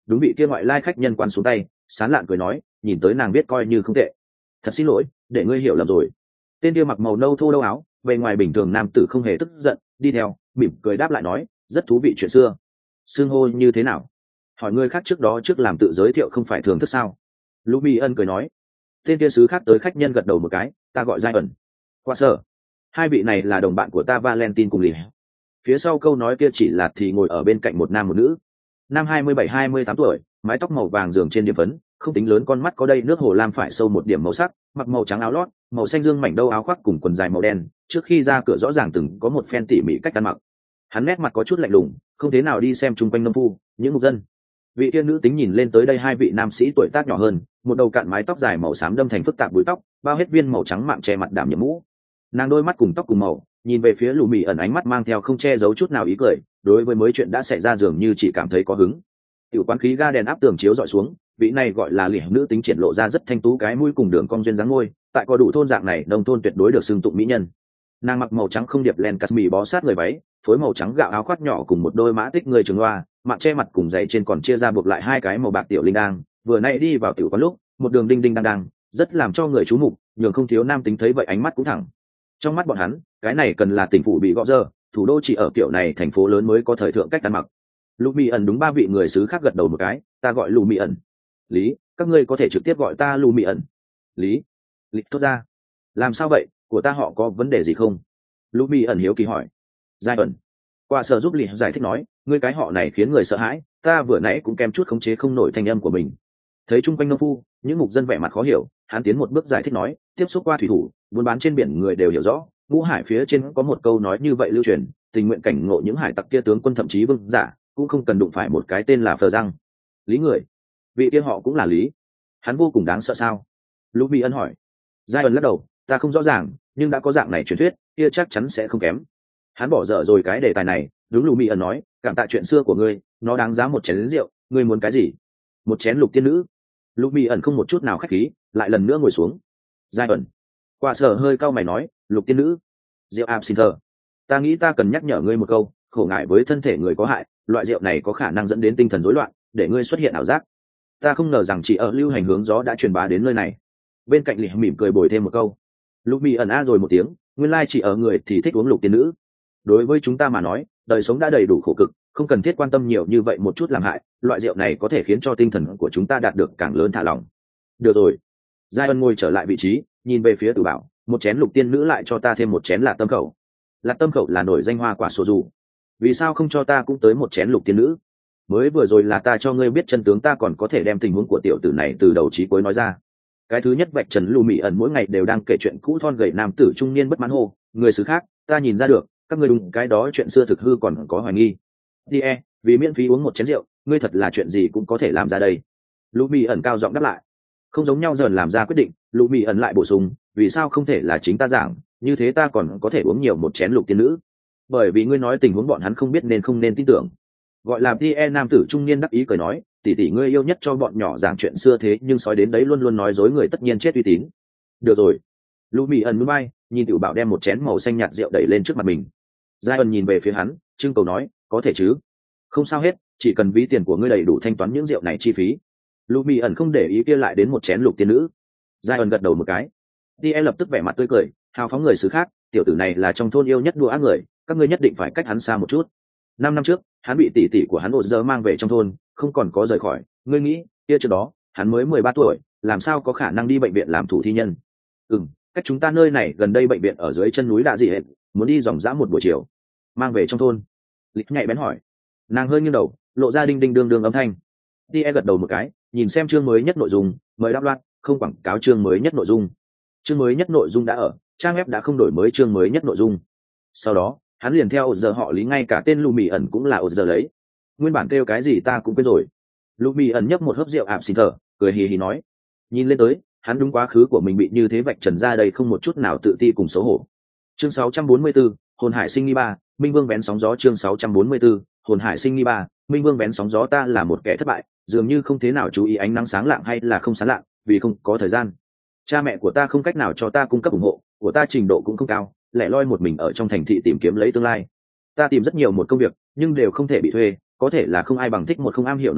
đúng vị kia ngoại lai khách nhân quan xuống tay, sán lạn cười nói, nhìn tới nàng biết coi như không tệ. Thật xin lỗi, để ngươi hiểu lầm rồi. Tên kia mặc màu nâu thô đâu áo, bề ngoài bình thường nam tử không hề tức giận, đi theo, mỉm cười đáp lại nói, rất thú vị chuyện xưa. Xưng hô như thế nào? Hỏi người khác trước đó trước làm tự giới thiệu không phải thường thức sao? Lũ Mỹ ân cười nói. Tên kia sứ khác tới khách nhân gật đầu một cái, ta gọi giai ẩn. Qua sở. Hai vị này là đồng bạn của ta Valentine cùng lì. Phía sau câu nói kia chỉ là thì ngồi ở bên cạnh một nam một nữ. Nam hai mươi bảy hai mươi tám tuổi, mái tóc màu vàng giường trên điểm phấn, không tính lớn, con mắt có đây nước hồ lam phải sâu một điểm màu sắc, mặc màu trắng áo lót, màu xanh dương mảnh đâu áo khoác cùng quần dài màu đen, trước khi ra cửa rõ ràng từng có một phen tỉ mỉ cách ăn mặc. Hắn nét mặt có chút lạnh lùng, không thế nào đi xem chung quanh nông phu, những mục dân. Vị tiên nữ tính nhìn lên tới đây hai vị nam sĩ tuổi tác nhỏ hơn, một đầu cạn mái tóc dài màu xám đâm thành phức tạp búi tóc, bao hết viên màu trắng mạng che mặt đảm nhiệm mũ. Nàng đôi mắt cùng tóc cùng màu, nhìn về phía Lù Mị ẩn ánh mắt mang theo không che giấu chút nào ý cười, đối với mới chuyện đã xảy ra dường như chỉ cảm thấy có hứng. Tiểu quán khí ga đèn áp tường chiếu dọi xuống, vị này gọi là liễu nữ tính triển lộ ra rất thanh tú cái mũi cùng đường cong duyên dáng môi, tại có đủ thôn dạng này nông thôn tuyệt đối được xưng tụng mỹ nhân. Nàng mặc màu trắng không điệp len cashmere bó sát người váy, phối màu trắng gạo áo khoác nhỏ cùng một đôi mã tích người trường loa, mạng che mặt cùng giày trên còn chia ra buộc lại hai cái màu bạc tiểu linh đang, vừa nãy đi vào tiểu quán lúc, một đường đinh đinh đang đang, rất làm cho người chú mục, nhường không thiếu nam tính thấy vậy ánh mắt cũng thẳng. Trong mắt bọn hắn, cái này cần là tỉnh phủ bị gõ dơ, thủ đô chỉ ở kiểu này thành phố lớn mới có thời thượng cách ăn mặc. Lù Mị ẩn đúng ba vị người xứ khác gật đầu một cái, ta gọi Lù Mị ẩn. Lý, các ngươi có thể trực tiếp gọi ta Lù Mị ẩn. Lý, Lý thốt ra. Làm sao vậy, của ta họ có vấn đề gì không? Lù Mị ẩn hiếu kỳ hỏi. Giai ẩn. Qua sở giúp Lý giải thích nói, ngươi cái họ này khiến người sợ hãi, ta vừa nãy cũng kém chút khống chế không nổi thanh âm của mình. Thấy chung quanh nông phu, những mục dân vẻ mặt khó hiểu, hắn tiến một bước giải thích nói, tiếp xúc qua thủy thủ, buôn bán trên biển người đều hiểu rõ, ngũ hải phía trên có một câu nói như vậy lưu truyền, tình nguyện cảnh ngộ những hải tặc kia tướng quân thậm chí vương giả, cũng không cần đụng phải một cái tên là Phờ Răng. Lý người, vị kia họ cũng là Lý. Hắn vô cùng đáng sợ sao? Lũ Mỹ ân hỏi. Giai ẩn lắc đầu, ta không rõ ràng, nhưng đã có dạng này truyền thuyết, kia chắc chắn sẽ không kém. Hắn bỏ dở rồi cái đề tài này, đúng Lũ Mỹ ân nói, cảm tạ chuyện xưa của ngươi, nó đáng giá một chén rượu, ngươi muốn cái gì? Một chén lục tiên nữ. Lũ Mỹ ẩn không một chút nào khách khí, lại lần nữa ngồi xuống. Giai ẩn. Qua sở hơi cau mày nói, lục tiên nữ. Rượu absinthe. Ta nghĩ ta cần nhắc nhở ngươi một câu, khổ ngại với thân thể người có hại, loại rượu này có khả năng dẫn đến tinh thần rối loạn, để ngươi xuất hiện ảo giác. Ta không ngờ rằng chỉ ở lưu hành hướng gió đã truyền bá đến nơi này. Bên cạnh Lý mỉm cười bồi thêm một câu. Lục Mỹ ẩn a rồi một tiếng, nguyên lai chỉ ở người thì thích uống lục tiên nữ. Đối với chúng ta mà nói, đời sống đã đầy đủ khổ cực, không cần thiết quan tâm nhiều như vậy một chút làm hại, loại rượu này có thể khiến cho tinh thần của chúng ta đạt được càng lớn thả lỏng. Được rồi. Giai ân ngồi trở lại vị trí, nhìn về phía Tử Bảo, một chén lục tiên nữ lại cho ta thêm một chén lạc tâm khẩu. Lạc tâm khẩu là nổi danh hoa quả sổ dù, vì sao không cho ta cũng tới một chén lục tiên nữ? Mới vừa rồi là ta cho ngươi biết chân tướng, ta còn có thể đem tình huống của tiểu tử này từ đầu chí cuối nói ra. Cái thứ nhất vạch trần Lù Mị ẩn mỗi ngày đều đang kể chuyện cũ thon gầy nam tử trung niên bất mãn hô, người xứ khác, ta nhìn ra được, các ngươi đúng cái đó chuyện xưa thực hư còn có hoài nghi. Đi e, vì miễn phí uống một chén rượu, ngươi thật là chuyện gì cũng có thể làm ra đây. Lù Mị ẩn cao giọng đáp lại. Không giống nhau dần làm ra quyết định, Lù Mị ẩn lại bổ sung, vì sao không thể là chính ta giảng, như thế ta còn có thể uống nhiều một chén lục tiên nữ. Bởi vì ngươi nói tình huống bọn hắn không biết nên không nên tin tưởng. Gọi là tie nam tử trung niên đắc ý cười nói, tỷ tỷ ngươi yêu nhất cho bọn nhỏ giảng chuyện xưa thế nhưng sói đến đấy luôn luôn nói dối người tất nhiên chết uy tín. Được rồi. Lũ Mỹ ẩn núi bay, nhìn Tiểu Bảo đem một chén màu xanh nhạt rượu đẩy lên trước mặt mình. Giai ẩn nhìn về phía hắn, trưng cầu nói, có thể chứ? Không sao hết, chỉ cần ví tiền của ngươi đầy đủ thanh toán những rượu này chi phí. Lũ Mỹ ẩn không để ý kia lại đến một chén lục tiên nữ. Giai ẩn gật đầu một cái. Tie lập tức vẻ mặt tươi cười, hào phóng người xứ khác, tiểu tử này là trong thôn yêu nhất đùa ác người, các ngươi nhất định phải cách hắn xa một chút. Năm năm trước, hắn bị tỷ tỷ của hắn ột giờ mang về trong thôn, không còn có rời khỏi. Ngươi nghĩ, kia trước đó, hắn mới mười ba tuổi, làm sao có khả năng đi bệnh viện làm thủ thi nhân? Ừm, cách chúng ta nơi này gần đây bệnh viện ở dưới chân núi Đạ Dị Hệt, muốn đi dòng dã một buổi chiều. Mang về trong thôn. Lịch nhạy bén hỏi. Nàng hơi nghiêng đầu, lộ ra đinh đinh đương đương âm thanh. Tie gật đầu một cái, nhìn xem chương mới nhất nội dung, mời đáp loạt, không quảng cáo chương mới nhất nội dung. Chương mới nhất nội dung đã ở, trang web đã không đổi mới chương mới nhất nội dung. Sau đó, hắn liền theo ột giờ họ Lý, ngay cả tên Lù Mị ẩn cũng là ột giờ lấy. Nguyên bản kêu cái gì ta cũng quên rồi. Lù Mị ẩn nhấp một hớp rượu ảm xin thở, cười hì hì nói. Nhìn lên tới, hắn đúng quá khứ của mình bị như thế vạch trần ra đây không một chút nào tự ti cùng xấu hổ. Chương sáu trăm bốn mươi tư, hồn hải sinh nghi ba, Minh Vương vén sóng gió. Chương sáu trăm bốn mươi tư, hồn hải sinh nghi ba, Minh Vương vén sóng gió. Ta là một kẻ thất bại, dường như không thế nào chú ý ánh nắng sáng lạng hay là không sáng lạng, vì không có thời gian. Cha mẹ của ta không cách nào cho ta cung cấp ủng hộ, của ta trình độ cũng không cao, lẻ loi một mình ở trong thành thị tìm kiếm lấy tương lai. Ta tìm rất nhiều một công việc, nhưng đều không thể bị thuê, có thể là không ai bằng thích một không am hiểu nói chuyện,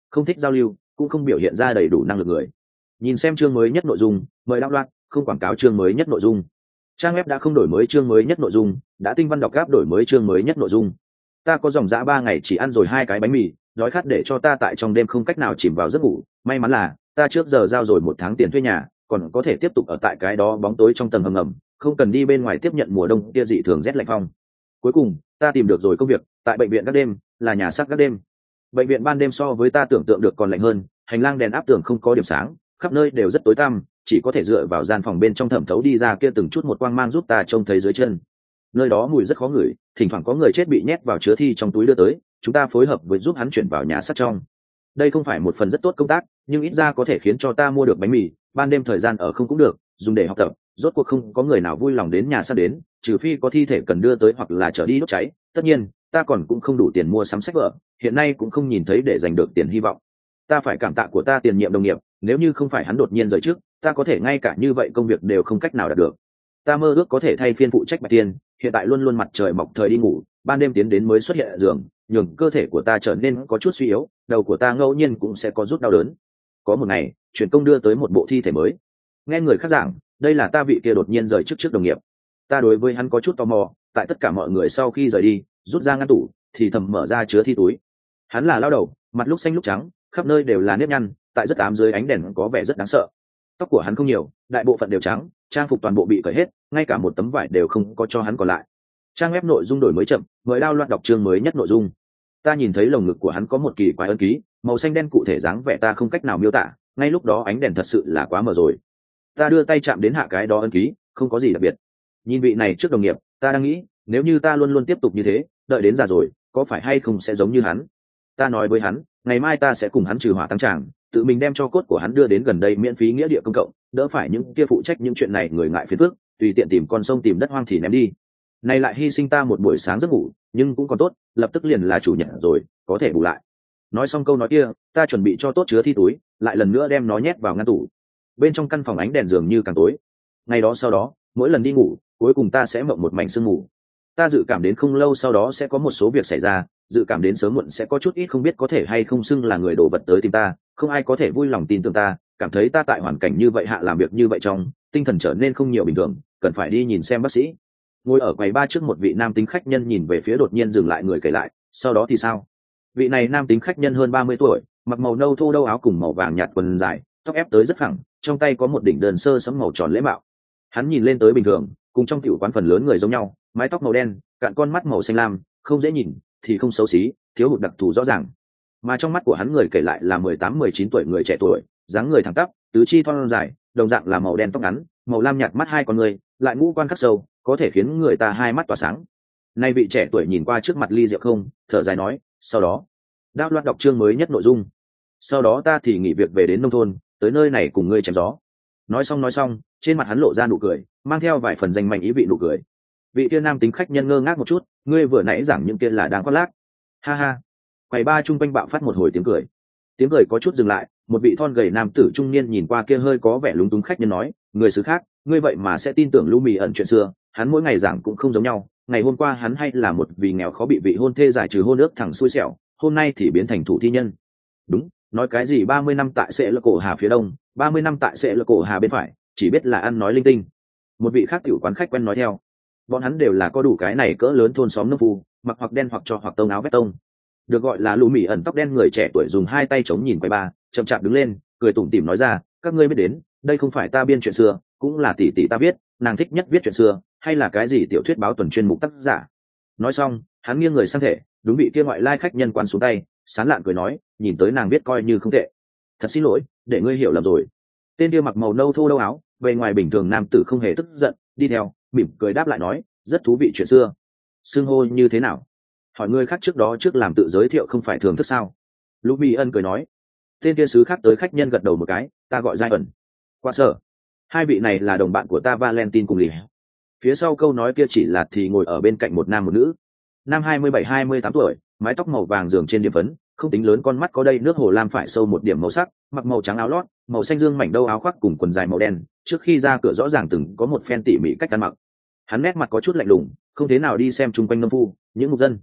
không thích giao lưu, cũng không biểu hiện ra đầy đủ năng lực người. Nhìn xem chương mới nhất nội dung, mời đạo loạn, không quảng cáo chương mới nhất nội dung. Trang web đã không đổi mới chương mới nhất nội dung, đã tinh văn đọc gáp đổi mới chương mới nhất nội dung. Ta có dòng dã ba ngày chỉ ăn rồi hai cái bánh mì, đói khát để cho ta tại trong đêm không cách nào chìm vào giấc ngủ. May mắn là ta trước giờ giao rồi một tháng tiền thuê nhà, còn có thể tiếp tục ở tại cái đó bóng tối trong tầng hầm ngầm, không cần đi bên ngoài tiếp nhận mùa đông kia dị thường rét lạnh phong. Cuối cùng ta tìm được rồi công việc tại bệnh viện các đêm, là nhà xác các đêm. Bệnh viện ban đêm so với ta tưởng tượng được còn lạnh hơn, hành lang đèn áp tường không có điểm sáng, khắp nơi đều rất tối tăm, chỉ có thể dựa vào gian phòng bên trong thẩm thấu đi ra kia từng chút một quang mang giúp ta trông thấy dưới chân. Nơi đó mùi rất khó ngửi, thỉnh thoảng có người chết bị nhét vào chứa thi trong túi đưa tới, chúng ta phối hợp với giúp hắn chuyển vào nhà xác trong. Đây không phải một phần rất tốt công tác, nhưng ít ra có thể khiến cho ta mua được bánh mì, ban đêm thời gian ở không cũng được, dùng để học tập. Rốt cuộc không có người nào vui lòng đến nhà xác đến, trừ phi có thi thể cần đưa tới hoặc là trở đi đốt cháy. Tất nhiên ta còn cũng không đủ tiền mua sắm sách vở, hiện nay cũng không nhìn thấy để giành được tiền hy vọng. Ta phải cảm tạ của ta tiền nhiệm đồng nghiệp, nếu như không phải hắn đột nhiên rời trước, ta có thể ngay cả như vậy công việc đều không cách nào đạt được. Ta mơ ước có thể thay phiên phụ trách Bạch Tiên, hiện tại luôn luôn mặt trời mọc thời đi ngủ, ban đêm tiến đến mới xuất hiện ở giường, nhường cơ thể của ta trở nên có chút suy yếu, đầu của ta ngẫu nhiên cũng sẽ có rút đau đớn. Có một ngày, chuyển công đưa tới một bộ thi thể mới. Nghe người khác giảng, đây là ta vị kia đột nhiên rời chức trước đồng nghiệp. Ta đối với hắn có chút tò mò, tại tất cả mọi người sau khi rời đi, rút ra ngăn tủ, thì thầm mở ra chứa thi túi. Hắn là lao đầu, mặt lúc xanh lúc trắng, khắp nơi đều là nếp nhăn, tại rất ám dưới ánh đèn có vẻ rất đáng sợ. Tóc của hắn không nhiều, đại bộ phận đều trắng, trang phục toàn bộ bị cởi hết, ngay cả một tấm vải đều không có cho hắn còn lại. Trang web nội dung đổi mới chậm, mời đao loạt đọc chương mới nhất nội dung. Ta nhìn thấy lồng ngực của hắn có một kỳ quái ấn ký, màu xanh đen cụ thể dáng vẻ ta không cách nào miêu tả, ngay lúc đó ánh đèn thật sự là quá mờ rồi. Ta đưa tay chạm đến hạ cái đó ấn ký, không có gì đặc biệt. Nhìn vị này trước đồng nghiệp, ta đang nghĩ, nếu như ta luôn luôn tiếp tục như thế, đợi đến già rồi, có phải hay không sẽ giống như hắn. Ta nói với hắn, ngày mai ta sẽ cùng hắn trừ hỏa tăng tràng, tự mình đem cho cốt của hắn đưa đến gần đây miễn phí nghĩa địa công cộng, đỡ phải những kia phụ trách những chuyện này người ngại phiền phức, tùy tiện tìm con sông tìm đất hoang thì ném đi. Này lại hy sinh ta một buổi sáng giấc ngủ, nhưng cũng còn tốt, lập tức liền là chủ nhật rồi, có thể bù lại. Nói xong câu nói kia, ta chuẩn bị cho tốt chứa thi túi, lại lần nữa đem nó nhét vào ngăn tủ. Bên trong căn phòng ánh đèn dường như càng tối. Ngày đó sau đó, mỗi lần đi ngủ, cuối cùng ta sẽ mộng một mảnh sương mù. Ta dự cảm đến không lâu sau đó sẽ có một số việc xảy ra, dự cảm đến sớm muộn sẽ có chút ít không biết có thể hay không xưng là người đổ vật tới tìm ta, không ai có thể vui lòng tin tưởng ta, cảm thấy ta tại hoàn cảnh như vậy hạ làm việc như vậy trong, tinh thần trở nên không nhiều bình thường, cần phải đi nhìn xem bác sĩ. Ngồi ở quầy ba trước một vị nam tính khách nhân nhìn về phía đột nhiên dừng lại người kể lại, sau đó thì sao? Vị này nam tính khách nhân hơn ba mươi tuổi, mặc màu nâu thô đâu áo cùng màu vàng nhạt quần dài, tóc ép tới rất phẳng, trong tay có một đỉnh đơn sơ sẫm màu tròn lễ mạo. Hắn nhìn lên tới bình thường, cùng trong tiểu quán phần lớn người giống nhau, mái tóc màu đen, cạn con mắt màu xanh lam, không dễ nhìn thì không xấu xí, thiếu hụt đặc thù rõ ràng. Mà trong mắt của hắn người kể lại là mười tám mười chín tuổi người trẻ tuổi, dáng người thẳng tắp, tứ chi thon dài, đồng dạng là màu đen tóc ngắn, màu lam nhạt mắt hai con người, lại ngũ quan khắc sâu, có thể khiến người ta hai mắt tỏa sáng. Nay vị trẻ tuổi nhìn qua trước mặt ly rượu không, thở dài nói, sau đó đáp loạt đọc chương mới nhất nội dung. Sau đó ta thì nghỉ việc về đến nông thôn, tới nơi này cùng ngươi chém gió. Nói xong nói xong, trên mặt hắn lộ ra nụ cười, mang theo vài phần danh mạnh ý vị nụ cười. Vị kia nam tính khách nhân ngơ ngác một chút, ngươi vừa nãy giảng những kia là đang khoác lác. Ha ha. Quầy ba trung quanh bạo phát một hồi tiếng cười. Tiếng cười có chút dừng lại, một vị thon gầy nam tử trung niên nhìn qua kia hơi có vẻ lúng túng khách nhân nói, người xứ khác, ngươi vậy mà sẽ tin tưởng Lưu Mì ẩn chuyện xưa, hắn mỗi ngày giảng cũng không giống nhau, ngày hôm qua hắn hay là một vì nghèo khó bị vị hôn thê giải trừ hôn ước thẳng xui xẻo, hôm nay thì biến thành thủ thi nhân. Đúng, nói cái gì ba mươi năm tại Sệ Lơ Cổ Hà phía đông, ba mươi năm tại Sệ Lơ Cổ Hà bên phải, chỉ biết là ăn nói linh tinh. Một vị khác tiểu quán khách quen nói theo. Bọn hắn đều là có đủ cái này cỡ lớn thôn xóm nông phu, mặc hoặc đen hoặc cho hoặc tông áo vét tông. Được gọi là Lù Mì ẩn tóc đen người trẻ tuổi dùng hai tay chống nhìn quay ba, chậm chạp đứng lên, cười tủm tỉm nói ra, các ngươi biết đến, đây không phải ta biên chuyện xưa, cũng là tỷ tỷ ta biết, nàng thích nhất viết chuyện xưa, hay là cái gì tiểu thuyết báo tuần chuyên mục tác giả. Nói xong, hắn nghiêng người sang thể, đúng vị kia ngoại lai khách nhân quán xuống tay, sán lạn cười nói, nhìn tới nàng biết coi như không tệ. Thật xin lỗi, để ngươi hiểu lầm rồi. Tên kia mặc màu nâu thô đâu áo, bề ngoài bình thường nam tử không hề tức giận, đi theo, mỉm cười đáp lại nói, rất thú vị chuyện xưa. Xưng hô như thế nào? Hỏi người khác trước đó trước làm tự giới thiệu không phải thường thức sao? Lục Mỹ Ân cười nói. Tên kia sứ khác tới khách nhân gật đầu một cái, ta gọi Giai ẩn. Qua sở. Hai vị này là đồng bạn của ta Valentine cùng Lì. Phía sau câu nói kia chỉ là thì ngồi ở bên cạnh một nam một nữ. Nam hai mươi bảy hai mươi tám tuổi, mái tóc màu vàng giường trên điểm phấn, không tính lớn, con mắt có đây nước hồ lam phải sâu một điểm màu sắc, mặc màu trắng áo lót, màu xanh dương mảnh đâu áo khoác cùng quần dài màu đen, trước khi ra cửa rõ ràng từng có một phen tỉ mỉ cách ăn mặc. Hắn nét mặt có chút lạnh lùng, không thế nào đi xem chung quanh nông phu, những mục dân.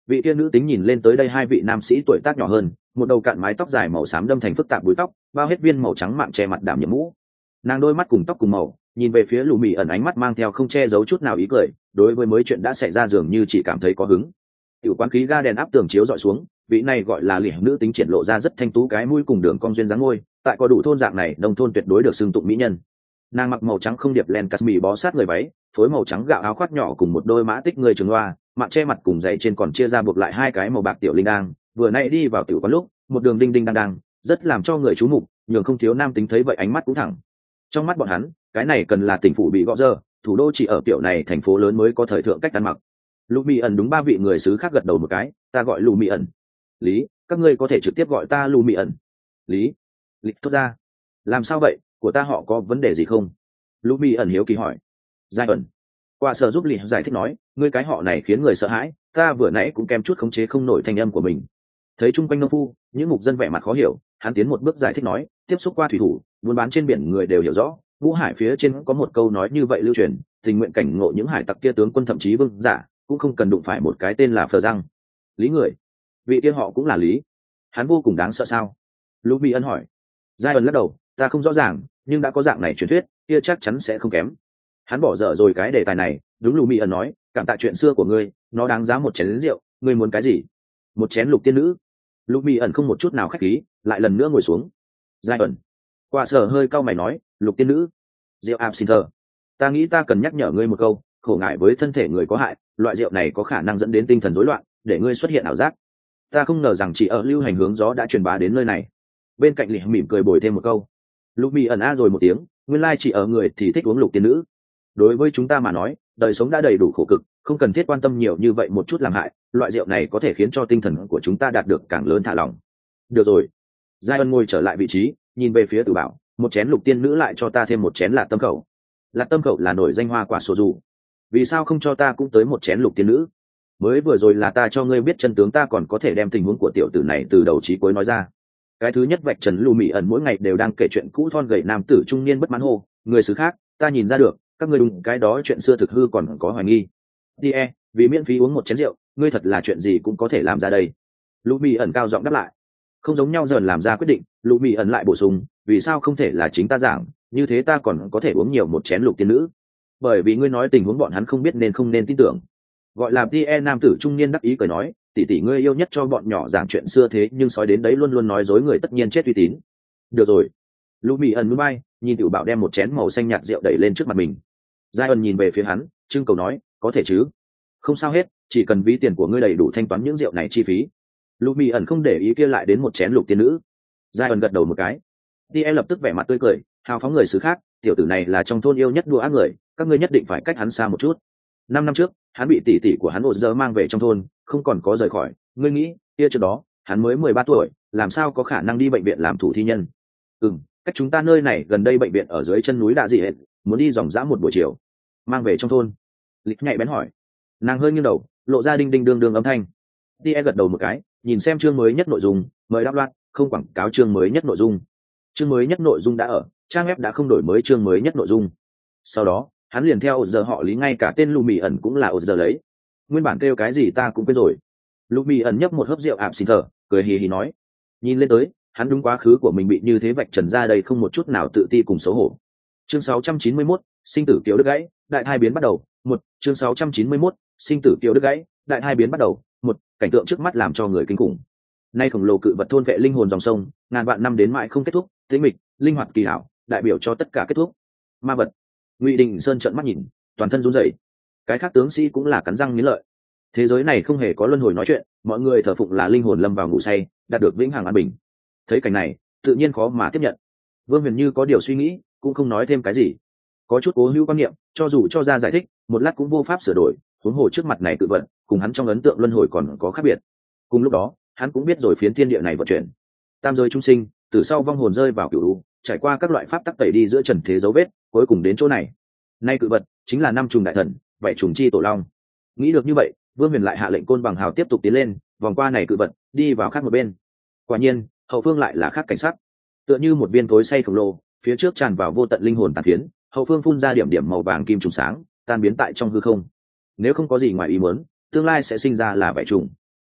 Vị kia nữ tính nhìn lên tới đây hai vị nam sĩ tuổi tác nhỏ hơn, một đầu cạn mái tóc dài màu xám đâm thành phức tạp búi tóc, bao hết viên màu trắng mạng che mặt đảm nhiệm mũ. Nàng đôi mắt cùng tóc cùng màu, nhìn về phía Lù Mị ẩn ánh mắt mang theo không che giấu chút nào ý cười, đối với mới chuyện đã xảy ra dường như chỉ cảm thấy có hứng. Tiểu quán khí ga đèn áp tường chiếu dọi xuống, vị này gọi là liễu nữ tính triển lộ ra rất thanh tú cái mũi cùng đường cong duyên dáng ngôi, tại có đủ thôn dạng này, nông thôn tuyệt đối được xưng tụng mỹ nhân. Nàng mặc màu trắng không điệp len cashmere bó sát người váy, phối màu trắng gạo áo khoác nhỏ cùng một đôi mã tích người trường loa, mạng che mặt cùng giày trên còn chia ra buộc lại hai cái màu bạc tiểu linh đang, vừa nãy đi vào tiểu quán lúc, một đường đinh đinh đang đang, rất làm cho người chú mục, nhường không thiếu nam tính thấy vậy ánh mắt cũng thẳng. Trong mắt bọn hắn, cái này cần là tỉnh phủ bị gõ dơ, thủ đô chỉ ở tiểu này thành phố lớn mới có thời thượng cách ăn mặc. Lù Mị ẩn đúng ba vị người xứ khác gật đầu một cái, ta gọi Lù Mị ẩn. Lý, các ngươi có thể trực tiếp gọi ta Lù Mị ẩn. Lý, lịch thốt ra. Làm sao vậy, của ta họ có vấn đề gì không? Lù Mị ẩn hiếu kỳ hỏi. Giai ẩn. Qua sở giúp Lý giải thích nói, ngươi cái họ này khiến người sợ hãi, ta vừa nãy cũng kém chút khống chế không nổi thanh âm của mình. Thấy chung quanh nông phu, những mục dân vẻ mặt khó hiểu, hắn tiến một bước giải thích nói, tiếp xúc qua thủy thủ, buôn bán trên biển người đều hiểu rõ, Vũ Hải phía trên có một câu nói như vậy lưu truyền, tình nguyện cảnh ngộ những hải tặc kia tướng quân thậm chí vương giả, cũng không cần đụng phải một cái tên là Phờ Răng. Lý người, vị kia họ cũng là Lý. Hắn vô cùng đáng sợ sao? Lục Bị Ân hỏi. Giai ẩn lắc đầu, ta không rõ ràng, nhưng đã có dạng này truyền thuyết, kia chắc chắn sẽ không kém. Hắn bỏ dở rồi cái đề tài này, đúng Lục Bị Ân nói, cảm tạ chuyện xưa của ngươi, nó đáng giá một chén rượu, ngươi muốn cái gì? Một chén lục tiên nữ. Lục Bị Ân không một chút nào khách khí, lại lần nữa ngồi xuống. Giai ẩn. Quả sở hơi cau mày nói, lục tiên nữ. Rượu absinthe. Ta nghĩ ta cần nhắc nhở ngươi một câu, khổ ngại với thân thể người có hại, loại rượu này có khả năng dẫn đến tinh thần rối loạn, để ngươi xuất hiện ảo giác. Ta không ngờ rằng chỉ ở lưu hành hướng gió đã truyền bá đến nơi này. Bên cạnh Liễu mỉm cười bồi thêm một câu. Lục Bị ẩn a rồi một tiếng, nguyên lai chỉ ở người thì thích uống lục tiên nữ. Đối với chúng ta mà nói, đời sống đã đầy đủ khổ cực, không cần thiết quan tâm nhiều như vậy một chút làm hại, loại rượu này có thể khiến cho tinh thần của chúng ta đạt được càng lớn thả lỏng. Được rồi. Giai ân ngồi trở lại vị trí, nhìn về phía Tử Bảo, một chén lục tiên nữ lại cho ta thêm một chén lạc tâm khẩu. Lạc tâm khẩu là nổi danh hoa quả sổ dù, vì sao không cho ta cũng tới một chén lục tiên nữ? Mới vừa rồi là ta cho ngươi biết chân tướng, ta còn có thể đem tình huống của tiểu tử này từ đầu chí cuối nói ra. Cái thứ nhất vạch trần Lù Mị ẩn mỗi ngày đều đang kể chuyện cũ thon gầy nam tử trung niên bất mãn hô, người xứ khác, ta nhìn ra được, các ngươi đúng cái đó chuyện xưa thực hư còn có hoài nghi. Đi e, vì miễn phí uống một chén rượu, ngươi thật là chuyện gì cũng có thể làm ra đây. Lù Mị ẩn cao giọng đáp lại. Không giống nhau dần làm ra quyết định, Lù Mị ẩn lại bổ sung, vì sao không thể là chính ta giảng, như thế ta còn có thể uống nhiều một chén lục tiên nữ. Bởi vì ngươi nói tình huống bọn hắn không biết nên không nên tin tưởng. Gọi là tie nam tử trung niên đắc ý cười nói, tỷ tỷ ngươi yêu nhất cho bọn nhỏ giảng chuyện xưa thế nhưng sói đến đấy luôn luôn nói dối người tất nhiên chết uy tín. Được rồi. Lũ Mị ẩn núi bay, nhìn Tiểu Bảo đem một chén màu xanh nhạt rượu đẩy lên trước mặt mình. Giai ẩn nhìn về phía hắn, trưng cầu nói, có thể chứ? Không sao hết, chỉ cần ví tiền của ngươi đầy đủ thanh toán những rượu này chi phí. Lũ Mị ẩn không để ý kia lại đến một chén lục tiên nữ. Giai ẩn gật đầu một cái. Tie lập tức vẻ mặt tươi cười, hào phóng người xứ khác, tiểu tử này là trong thôn yêu nhất đùa ác người, các ngươi nhất định phải cách hắn xa một chút. Năm năm trước, hắn bị tỷ tỷ của hắn ột giờ mang về trong thôn, không còn có rời khỏi. Ngươi nghĩ, kia trước đó, hắn mới mười ba tuổi, làm sao có khả năng đi bệnh viện làm thủ thi nhân? Ừm, cách chúng ta nơi này gần đây bệnh viện ở dưới chân núi Đạ Dị hết, muốn đi dòng dã một buổi chiều. Mang về trong thôn. Lịch nhạy bén hỏi. Nàng hơi nghiêng đầu, lộ ra đinh đinh đương đương âm thanh. Tie gật đầu một cái, nhìn xem chương mới nhất nội dung, mời đáp loạt, không quảng cáo chương mới nhất nội dung. Chương mới nhất nội dung đã ở, trang web đã không đổi mới chương mới nhất nội dung. Sau đó, hắn liền theo ột giờ họ Lý, ngay cả tên Lù Mị ẩn cũng là ột giờ lấy. Nguyên bản kêu cái gì ta cũng quên rồi. Lù Mị ẩn nhấp một hớp rượu ạp xin thở, cười hì hì nói. Nhìn lên tới, hắn đúng quá khứ của mình bị như thế vạch trần ra đây không một chút nào tự ti cùng xấu hổ. Chương sáu trăm chín mươi mốt, sinh tử kiều đứt gãy, đại hai biến bắt đầu. Một, chương sáu trăm chín mươi mốt, sinh tử kiều đứt gãy, đại hai biến bắt đầu. Một, cảnh tượng trước mắt làm cho người kinh khủng. Nay khổng lồ cự vật thôn vệ linh hồn dòng sông, ngàn vạn năm đến mãi không kết thúc, tĩnh mịch, linh hoạt kỳ hảo, đại biểu cho tất cả kết thúc. Ma vật. Ngụy Đình Sơn trợn mắt nhìn, toàn thân run rẩy. Cái khác tướng sĩ cũng là cắn răng nghiến lợi. Thế giới này không hề có luân hồi nói chuyện, mọi người thờ phụng là linh hồn lâm vào ngủ say, đạt được vĩnh hằng an bình. Thấy cảnh này, tự nhiên khó mà tiếp nhận. Vương Huyền Như có điều suy nghĩ, cũng không nói thêm cái gì. Có chút cố hữu quan niệm, cho dù cho ra giải thích, một lát cũng vô pháp sửa đổi. Huống hồ trước mặt này tự vận, cùng hắn trong ấn tượng luân hồi còn có khác biệt. Cùng lúc đó, hắn cũng biết rồi phiến thiên địa này vận chuyển. Tam giới trung sinh, từ sau vong hồn rơi vào cửu u, trải qua các loại pháp tắc tẩy đi giữa trần thế dấu vết, cuối cùng đến chỗ này. Nay cự vật chính là năm trùng đại thần, vậy trùng chi tổ long. Nghĩ được như vậy, Vương Huyền lại hạ lệnh côn bằng hào tiếp tục tiến lên, vòng qua này cự vật, đi vào khác một bên. Quả nhiên, hậu phương lại là khác cảnh sắc. Tựa như một viên tối say khổng lồ, phía trước tràn vào vô tận linh hồn tàn phiến, hậu phương phun ra điểm điểm màu vàng kim trùng sáng, tan biến tại trong hư không. Nếu không có gì ngoài ý muốn, tương lai sẽ sinh ra là vảy trùng.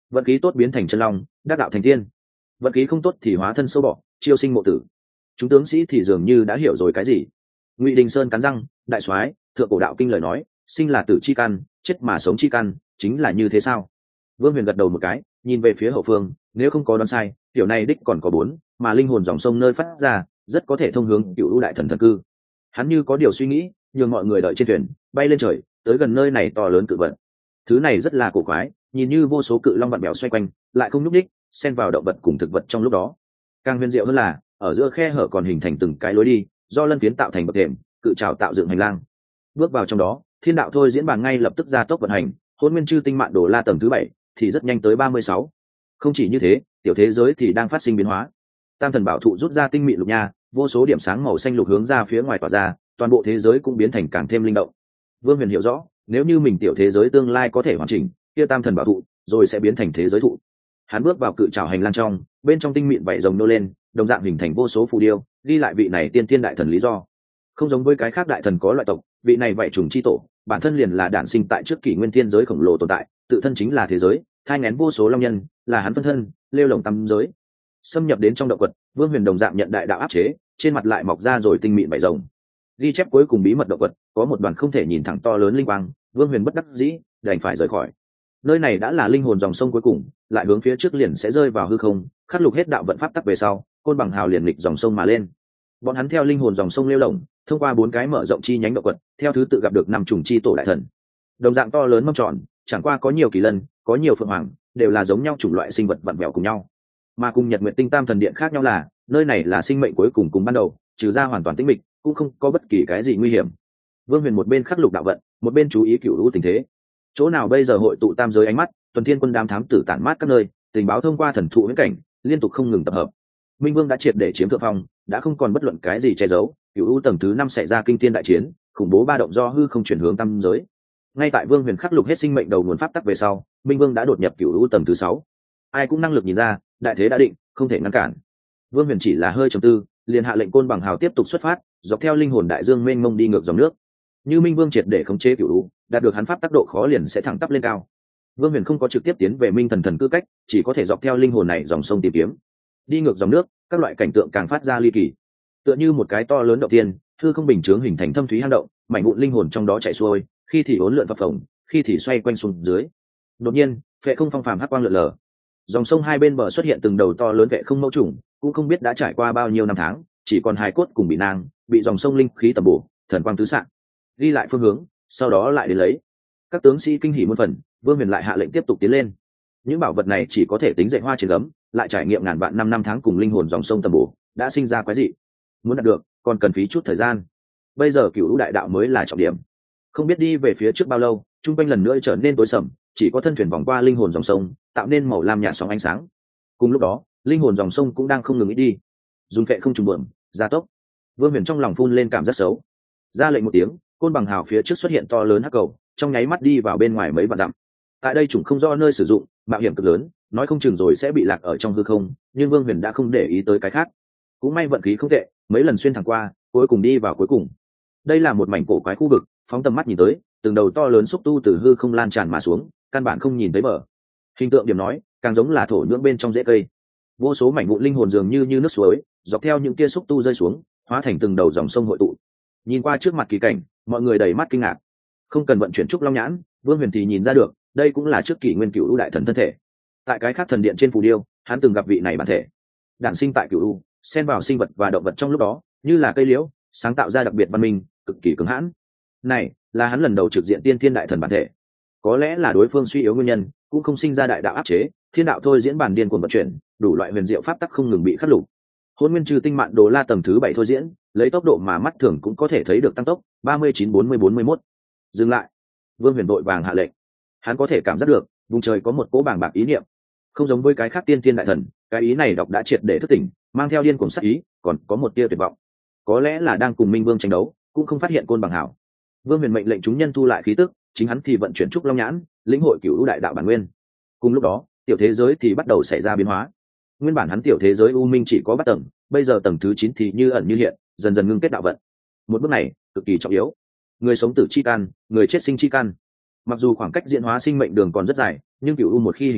vận khí tốt biến thành chân long, đắc đạo thành tiên. Vận khí không tốt thì hóa thân sâu bọ, chiêu sinh mộ tử. Chúng tướng sĩ thì dường như đã hiểu rồi cái gì. Ngụy Đình Sơn cắn răng, đại soái, thượng cổ đạo kinh lời nói, sinh là tử chi căn, chết mà sống chi căn, chính là như thế sao? Vương Huyền gật đầu một cái, nhìn về phía hậu phương, nếu không có đoán sai, tiểu này đích còn có bốn, mà linh hồn dòng sông nơi phát ra, rất có thể thông hướng Cựu U đại thần thần cư. Hắn như có điều suy nghĩ, nhường mọi người đợi trên thuyền, bay lên trời, tới gần nơi này to lớn cự vật. Thứ này rất là cổ quái, nhìn như vô số cự long vặn bèo xoay quanh, lại không nhúc nhích, xen vào động vật cùng thực vật trong lúc đó. Càng huyền diệu hơn là, ở giữa khe hở còn hình thành từng cái lối đi, do lân phiến tạo thành bậc thềm, cự trảo tạo dựng hành lang. Bước vào trong đó, thiên đạo thôi diễn bàn ngay lập tức ra tốc vận hành, hôn nguyên chư tinh mạn đồ la tầng thứ bảy thì rất nhanh tới ba mươi sáu. Không chỉ như thế, tiểu thế giới thì đang phát sinh biến hóa. Tam thần bảo thụ rút ra tinh mịn lục nha, vô số điểm sáng màu xanh lục hướng ra phía ngoài tỏa ra, toàn bộ thế giới cũng biến thành càng thêm linh động. Vương Huyền hiểu rõ, nếu như mình tiểu thế giới tương lai có thể hoàn chỉnh, kia tam thần bảo thụ rồi sẽ biến thành thế giới thụ. Hắn bước vào cự trảo hành lang trong, bên trong tinh mịn vảy rồng nô lên, đồng dạng hình thành vô số phù điêu, ghi lại vị này tiên thiên đại thần lý do. Không giống với cái khác đại thần có loại tộc, vị này vảy trùng chi tổ, bản thân liền là đản sinh tại trước kỷ nguyên thiên giới khổng lồ tồn tại, tự thân chính là thế giới, thai nghén vô số long nhân, là hắn phân thân, lêu lồng tam giới. Xâm nhập đến trong động quật, Vương Huyền đồng dạng nhận đại đạo áp chế, trên mặt lại mọc ra rồi tinh mịn vảy rồng. Ghi chép cuối cùng bí mật động quật, có một đoàn không thể nhìn thẳng to lớn linh quang, Vương Huyền bất đắc dĩ, đành phải rời khỏi. Nơi này đã là linh hồn dòng sông cuối cùng, lại hướng phía trước liền sẽ rơi vào hư không, khắc lục hết đạo vận pháp tắc về sau, côn bằng hào liền nghịch dòng sông mà lên. Bọn hắn theo linh hồn dòng sông lêu lồng, thông qua bốn cái mở rộng chi nhánh động quật, theo thứ tự gặp được năm trùng chi tổ đại thần. Đồng dạng to lớn mâm tròn, chẳng qua có nhiều kỳ lân, có nhiều phượng hoàng, đều là giống nhau chủng loại sinh vật vặn vẹo cùng nhau. Mà cùng Nhật Nguyệt Tinh Tam thần điện khác nhau là, nơi này là sinh mệnh cuối cùng cùng ban đầu, trừ ra hoàn toàn tĩnh mịch, cũng không có bất kỳ cái gì nguy hiểm. Vương Huyền một bên khắc lục đạo vận, một bên chú ý cửu lũ tình thế. Chỗ nào bây giờ hội tụ tam giới ánh mắt, tuần thiên quân đám thám tử tản mát các nơi, tình báo thông qua thần thụ viễn cảnh, liên tục không ngừng tập hợp. Minh Vương đã triệt để chiếm thượng phong, đã không còn bất luận cái gì che giấu, cửu lũ tầng thứ năm xảy ra kinh thiên đại chiến, khủng bố ba động do hư không chuyển hướng tam giới. Ngay tại Vương Huyền khắc lục hết sinh mệnh đầu nguồn pháp tắc về sau, Minh Vương đã đột nhập cửu lũ tầng thứ sáu. Ai cũng năng lực nhìn ra, đại thế đã định, không thể ngăn cản. Vương Huyền chỉ là hơi trầm tư, liền hạ lệnh côn bằng hào tiếp tục xuất phát, dọc theo linh hồn đại dương mênh mông đi ngược dòng nước. Như Minh Vương triệt để khống chế cửu lũ, đạt được hắn pháp tác độ khó liền sẽ thẳng tắp lên cao. Vương Huyền không có trực tiếp tiến về Minh Thần Thần cư cách, chỉ có thể dọc theo linh hồn này dòng sông tìm kiếm. Đi ngược dòng nước, các loại cảnh tượng càng phát ra ly kỳ. Tựa như một cái to lớn động tiên, hư không bình chướng hình thành thâm thúy hang động, mảnh vụn linh hồn trong đó chảy xuôi, khi thì uốn lượn phập phồng, khi thì xoay quanh xuống dưới. Đột nhiên, phệ không phong phàm hắc quang lượn lờ. Dòng sông hai bên bờ xuất hiện từng đầu to lớn vệ không mẫu trùng, cũng không biết đã trải qua bao nhiêu năm tháng, chỉ còn hài cốt cùng bị nang, bị dòng sông linh khí tầm bổ, thần quang tứ xạ. Ghi lại phương hướng, sau đó lại đến lấy. Các tướng sĩ kinh hỉ muôn phần, Vương Huyền lại hạ lệnh tiếp tục tiến lên. Những bảo vật này chỉ có thể tính dạy hoa trên gấm, lại trải nghiệm ngàn vạn năm năm tháng cùng linh hồn dòng sông tầm bổ, đã sinh ra quái dị. Muốn đạt được, còn cần phí chút thời gian. Bây giờ Cửu Lũ đại đạo mới là trọng điểm. Không biết đi về phía trước bao lâu, trung quanh lần nữa trở nên tối sầm, chỉ có thân thuyền vòng qua linh hồn dòng sông, tạo nên màu lam nhạt sóng ánh sáng. Cùng lúc đó, linh hồn dòng sông cũng đang không ngừng ít đi. Dùng phệ không trùng bượm, gia tốc. Vương Huyền trong lòng phun lên cảm giác xấu. Ra lệnh một tiếng, côn bằng hào phía trước xuất hiện to lớn hắc cầu, trong nháy mắt đi vào bên ngoài mấy vạn dặm. Tại đây trùng không do nơi sử dụng, mạo hiểm cực lớn, nói không chừng rồi sẽ bị lạc ở trong hư không, nhưng Vương Huyền đã không để ý tới cái khác. Cũng may vận khí không tệ, mấy lần xuyên thẳng qua, cuối cùng đi vào cuối cùng. Đây là một mảnh cổ quái khu vực, phóng tầm mắt nhìn tới, từng đầu to lớn xúc tu từ hư không lan tràn mà xuống, căn bản không nhìn thấy bờ. Hình tượng điểm nói, càng giống là thổ nhưỡng bên trong rễ cây. Vô số mảnh vụn linh hồn dường như như nước suối, dọc theo những kia xúc tu rơi xuống, hóa thành từng đầu dòng sông hội tụ. Nhìn qua trước mặt kỳ cảnh, mọi người đầy mắt kinh ngạc. Không cần vận chuyển trúc long nhãn, Vương Huyền thì nhìn ra được, đây cũng là trước kỷ nguyên Cửu Lũ đại thần thân thể. Tại cái khác thần điện trên phù điêu, hắn từng gặp vị này bản thể. Đản sinh tại Cửu Lũ, xen vào sinh vật và động vật trong lúc đó, như là cây liễu, sáng tạo ra đặc biệt văn minh, cực kỳ cứng hãn. Này, là hắn lần đầu trực diện tiên thiên đại thần bản thể. Có lẽ là đối phương suy yếu nguyên nhân, cũng không sinh ra đại đạo áp chế, thiên đạo thôi diễn bản điên cuồng vận chuyển, đủ loại huyền diệu pháp tắc không ngừng bị khắc lục. Hôn nguyên trừ tinh mạn đồ la tầng thứ bảy thôi diễn, lấy tốc độ mà mắt thường cũng có thể thấy được tăng tốc, ba mươi chín bốn mươi bốn mươi mốt. Dừng lại. Vương Huyền vội vàng hạ lệnh. Hắn có thể cảm giác được, vùng trời có một cỗ bàng bạc ý niệm. Không giống với cái khác tiên thiên đại thần, cái ý này đọc đã triệt để thức tỉnh, mang theo điên cuồng sát ý, còn có một tia tuyệt vọng. Có lẽ là đang cùng Minh Vương tranh đấu, cũng không phát hiện côn bằng hảo. Vương Huyền mệnh lệnh chúng nhân thu lại khí tức, chính hắn thì vận chuyển trúc long nhãn, lĩnh hội Cửu Lũ đại đạo bản nguyên. Cùng lúc đó, tiểu thế giới thì bắt đầu xảy ra biến hóa. Nguyên bản hắn tiểu thế giới u minh chỉ có bát tầng, bây giờ tầng thứ chín thì như ẩn như hiện, dần dần ngưng kết đạo vận. Một bước này cực kỳ trọng yếu. Người sống tử chi căn, người chết sinh chi căn. Mặc dù khoảng cách diễn hóa sinh mệnh đường còn rất dài, nhưng Cửu U một khi hình thành,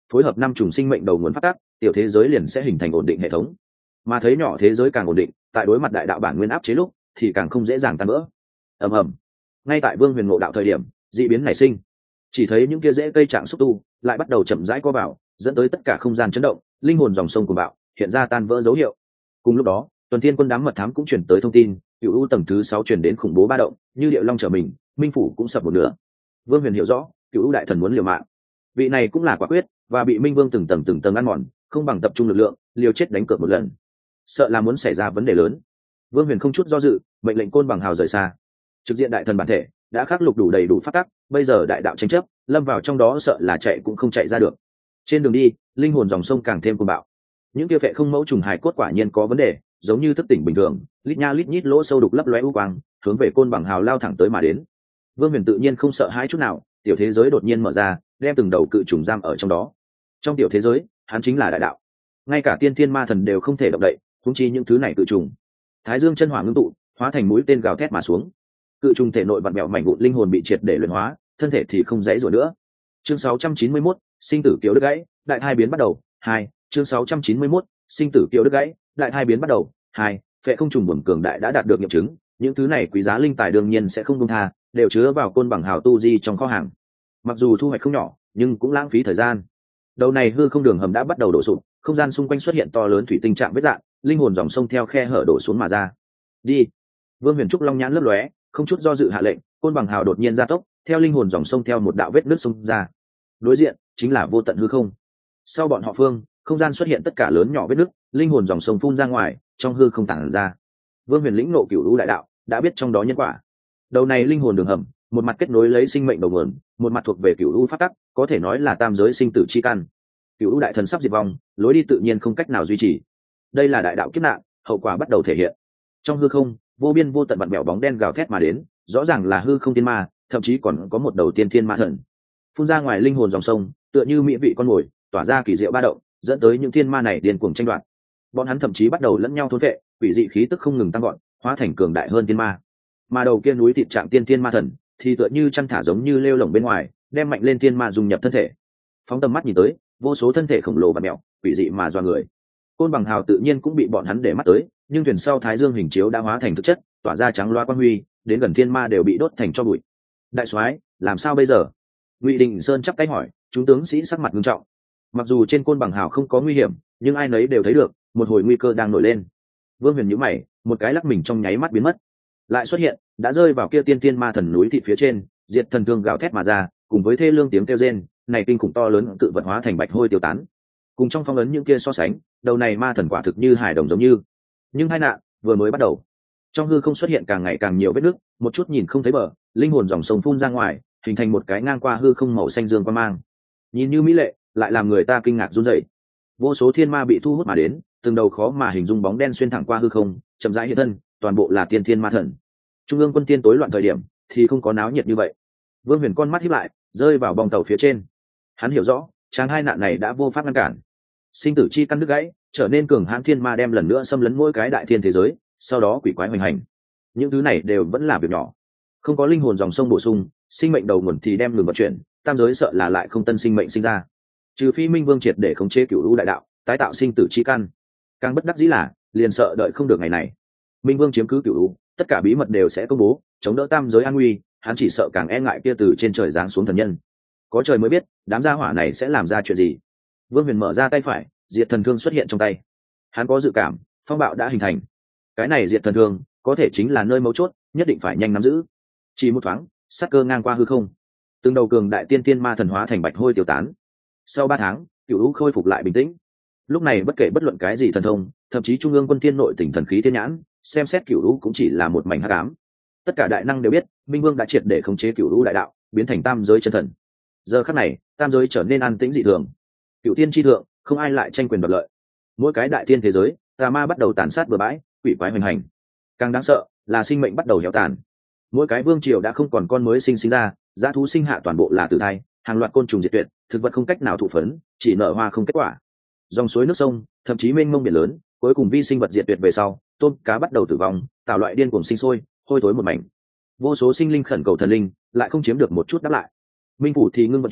phối hợp năm trùng sinh mệnh đầu nguồn phát tác, tiểu thế giới liền sẽ hình thành ổn định hệ thống. Mà thấy nhỏ thế giới càng ổn định, tại đối mặt đại đạo bản nguyên áp chế lúc thì càng không dễ dàng tan vỡ. ầm ầm. Ngay tại Vương Huyền ngộ đạo thời điểm, dị biến nảy sinh. Chỉ thấy những kia rễ cây trạng xúc tu lại bắt đầu chậm rãi co vào, dẫn tới tất cả không gian chấn động, linh hồn dòng sông của bạo hiện ra tan vỡ dấu hiệu. Cùng lúc đó, tuần thiên quân đám mật thám cũng chuyển tới thông tin, cựu u tầng thứ sáu chuyển đến khủng bố ba động, như điệu long trở mình, minh phủ cũng sập một nửa. Vương Huyền hiểu rõ, cựu u đại thần muốn liều mạng. Vị này cũng là quả quyết, và bị Minh Vương từng tầng từng tầng ăn mòn, không bằng tập trung lực lượng, liều chết đánh cược một lần. Sợ là muốn xảy ra vấn đề lớn. Vương Huyền không chút do dự, mệnh lệnh côn bằng hào rời xa. Trực diện đại thần bản thể đã khắc lục đủ đầy đủ phát tắc, bây giờ đại đạo tranh chấp, lâm vào trong đó sợ là chạy cũng không chạy ra được. Trên đường đi, linh hồn dòng sông càng thêm cuồng bạo. Những kia phệ không mẫu trùng hài cốt quả nhiên có vấn đề, giống như thức tỉnh bình thường, lít nha lít nhít lỗ sâu đục lấp lóe u quang, hướng về côn bằng hào lao thẳng tới mà đến. Vương Huyền tự nhiên không sợ hãi chút nào, tiểu thế giới đột nhiên mở ra, đem từng đầu cự trùng giam ở trong đó. Trong tiểu thế giới, hắn chính là đại đạo, ngay cả tiên thiên ma thần đều không thể động đậy, huống chi những thứ này cự trùng. Thái Dương chân hỏa ngưng tụ, hóa thành mũi tên gào thét mà xuống. Cự trùng thể nội vặn mèo mảnh vụn linh hồn bị triệt để luyện hóa, thân thể thì không dãy rủa nữa. Chương sáu trăm chín mươi mốt, sinh tử kiều đứt gãy, đại hai biến bắt đầu. Hai, chương sáu trăm chín mươi mốt, sinh tử kiều đứt gãy, đại hai biến bắt đầu. Hai, phệ không trùng buồn cường đại đã đạt được nghiệm chứng, những thứ này quý giá linh tài đương nhiên sẽ không buông tha, đều chứa vào côn bằng hào tu di trong kho hàng. Mặc dù thu hoạch không nhỏ, nhưng cũng lãng phí thời gian. Đầu này hư không đường hầm đã bắt đầu đổ sụp, không gian xung quanh xuất hiện to lớn thủy tinh trạng vết dạn, linh hồn dòng sông theo khe hở đổ xuống mà ra. Đi. Vương Huyền trúc long nhãn lấp lóe, không chút do dự hạ lệnh, côn bằng hào đột nhiên gia tốc, theo linh hồn dòng sông theo một đạo vết nứt xông ra. Đối diện chính là vô tận hư không. Sau bọn họ phương, không gian xuất hiện tất cả lớn nhỏ vết nứt, linh hồn dòng sông phun ra ngoài, trong hư không tản ra. Vương Huyền lĩnh ngộ cửu u đại đạo, đã biết trong đó nhân quả. Đầu này linh hồn đường hầm, một mặt kết nối lấy sinh mệnh đầu nguồn, một mặt thuộc về cửu u pháp tắc, có thể nói là tam giới sinh tử chi căn. Cửu u đại thần sắp diệt vong, lối đi tự nhiên không cách nào duy trì. Đây là đại đạo kiếp nạn, hậu quả bắt đầu thể hiện. Trong hư không, vô biên vô tận vặn bèo bóng đen gào thét mà đến, rõ ràng là hư không tiên ma, thậm chí còn có một đầu tiên thiên ma thần phun ra ngoài linh hồn dòng sông, tựa như mỹ vị con mồi, tỏa ra kỳ diệu ba động, dẫn tới những thiên ma này điên cuồng tranh đoạt. Bọn hắn thậm chí bắt đầu lẫn nhau thôn vệ, quỷ dị khí tức không ngừng tăng gọn, hóa thành cường đại hơn tiên ma. Mà đầu kia núi thịt trạng tiên thiên ma thần thì tựa như chăn thả giống như lêu lổng bên ngoài, đem mạnh lên tiên ma dung nhập thân thể. Phóng tầm mắt nhìn tới, vô số thân thể khổng lồ và mèo, quỷ dị mà doa người. Côn bằng hào tự nhiên cũng bị bọn hắn để mắt tới, nhưng thuyền sau Thái Dương hình chiếu đã hóa thành thực chất, tỏa ra trắng loa quang huy, đến gần thiên ma đều bị đốt thành tro bụi. Đại soái, làm sao bây giờ? Ngụy Đình Sơn chắp tay hỏi, chúng tướng sĩ sắc mặt nghiêm trọng. Mặc dù trên côn bằng hào không có nguy hiểm, nhưng ai nấy đều thấy được một hồi nguy cơ đang nổi lên. Vương Huyền nhíu mày, một cái lắc mình trong nháy mắt biến mất, lại xuất hiện, đã rơi vào kia tiên tiên ma thần núi thịt phía trên, diệt thần thương gào thét mà ra, cùng với thê lương tiếng kêu rên, này kinh khủng to lớn tự vật hóa thành bạch hôi tiêu tán. Cùng trong phong ấn những kia so sánh, đầu này ma thần quả thực như hải đồng giống như. Nhưng hai nạn vừa mới bắt đầu, trong hư không xuất hiện càng ngày càng nhiều vết nứt, một chút nhìn không thấy bờ, linh hồn dòng sông phun ra ngoài, hình thành một cái ngang qua hư không màu xanh dương quang mang, nhìn như mỹ lệ, lại làm người ta kinh ngạc run rẩy. Vô số thiên ma bị thu hút mà đến, từng đầu khó mà hình dung bóng đen xuyên thẳng qua hư không, chậm rãi hiện thân, toàn bộ là tiên thiên ma thần. Trung ương quân tiên tối loạn thời điểm thì không có náo nhiệt như vậy. Vương Huyền con mắt híp lại, rơi vào bong tàu phía trên. Hắn hiểu rõ, chàng hai nạn này đã vô pháp ngăn cản. Sinh tử chi căn đứt gãy, trở nên cường hãn thiên ma đem lần nữa xâm lấn mỗi cái đại thiên thế giới, sau đó quỷ quái hoành hành. Những thứ này đều vẫn là việc nhỏ. Không có linh hồn dòng sông bổ sung, sinh mệnh đầu nguồn thì đem ngừng vận chuyển, tam giới sợ là lại không tân sinh mệnh sinh ra. Trừ phi Minh Vương triệt để khống chế cửu lũ đại đạo, tái tạo sinh tử chi căn. Càng bất đắc dĩ là, liền sợ đợi không được ngày này. Minh Vương chiếm cứ cửu lũ, tất cả bí mật đều sẽ công bố, chống đỡ tam giới an nguy, hắn chỉ sợ càng e ngại kia từ trên trời giáng xuống thần nhân. Có trời mới biết, đám gia hỏa này sẽ làm ra chuyện gì. Vương Huyền mở ra tay phải, diệt thần thương xuất hiện trong tay. Hắn có dự cảm, phong bạo đã hình thành. Cái này diệt thần thương, có thể chính là nơi mấu chốt, nhất định phải nhanh nắm giữ. Chỉ một thoáng, sát cơ ngang qua hư không, từng đầu cường đại tiên tiên ma thần hóa thành bạch hôi tiêu tán. Sau ba tháng, cửu lũ khôi phục lại bình tĩnh. Lúc này bất kể bất luận cái gì thần thông, thậm chí trung ương quân tiên nội tỉnh thần khí thiên nhãn, xem xét cửu lũ cũng chỉ là một mảnh hắc ám. Tất cả đại năng đều biết, Minh Vương đã triệt để khống chế cửu lũ đại đạo, biến thành tam giới chân thần. Giờ khắc này, tam giới trở nên an tĩnh dị thường. Cửu tiên chi thượng, không ai lại tranh quyền đoạt lợi. Mỗi cái đại thiên thế giới, tà ma bắt đầu tàn sát bừa bãi, quỷ quái hoành hành. Càng đáng sợ là sinh mệnh bắt đầu héo tàn. Mỗi cái vương triều đã không còn con mới sinh sinh ra, dã thú sinh hạ toàn bộ là tử thai, hàng loạt côn trùng diệt tuyệt, thực vật không cách nào thụ phấn, chỉ nở hoa không kết quả. Dòng suối nước sông, thậm chí mênh mông biển lớn, cuối cùng vi sinh vật diệt tuyệt về sau, tôm cá bắt đầu tử vong, tạo loại điên cuồng sinh sôi, hôi thối một mảnh. Vô số sinh linh khẩn cầu thần linh, lại không chiếm được một chút đáp lại. Minh phủ thì ngưng vận chuyển,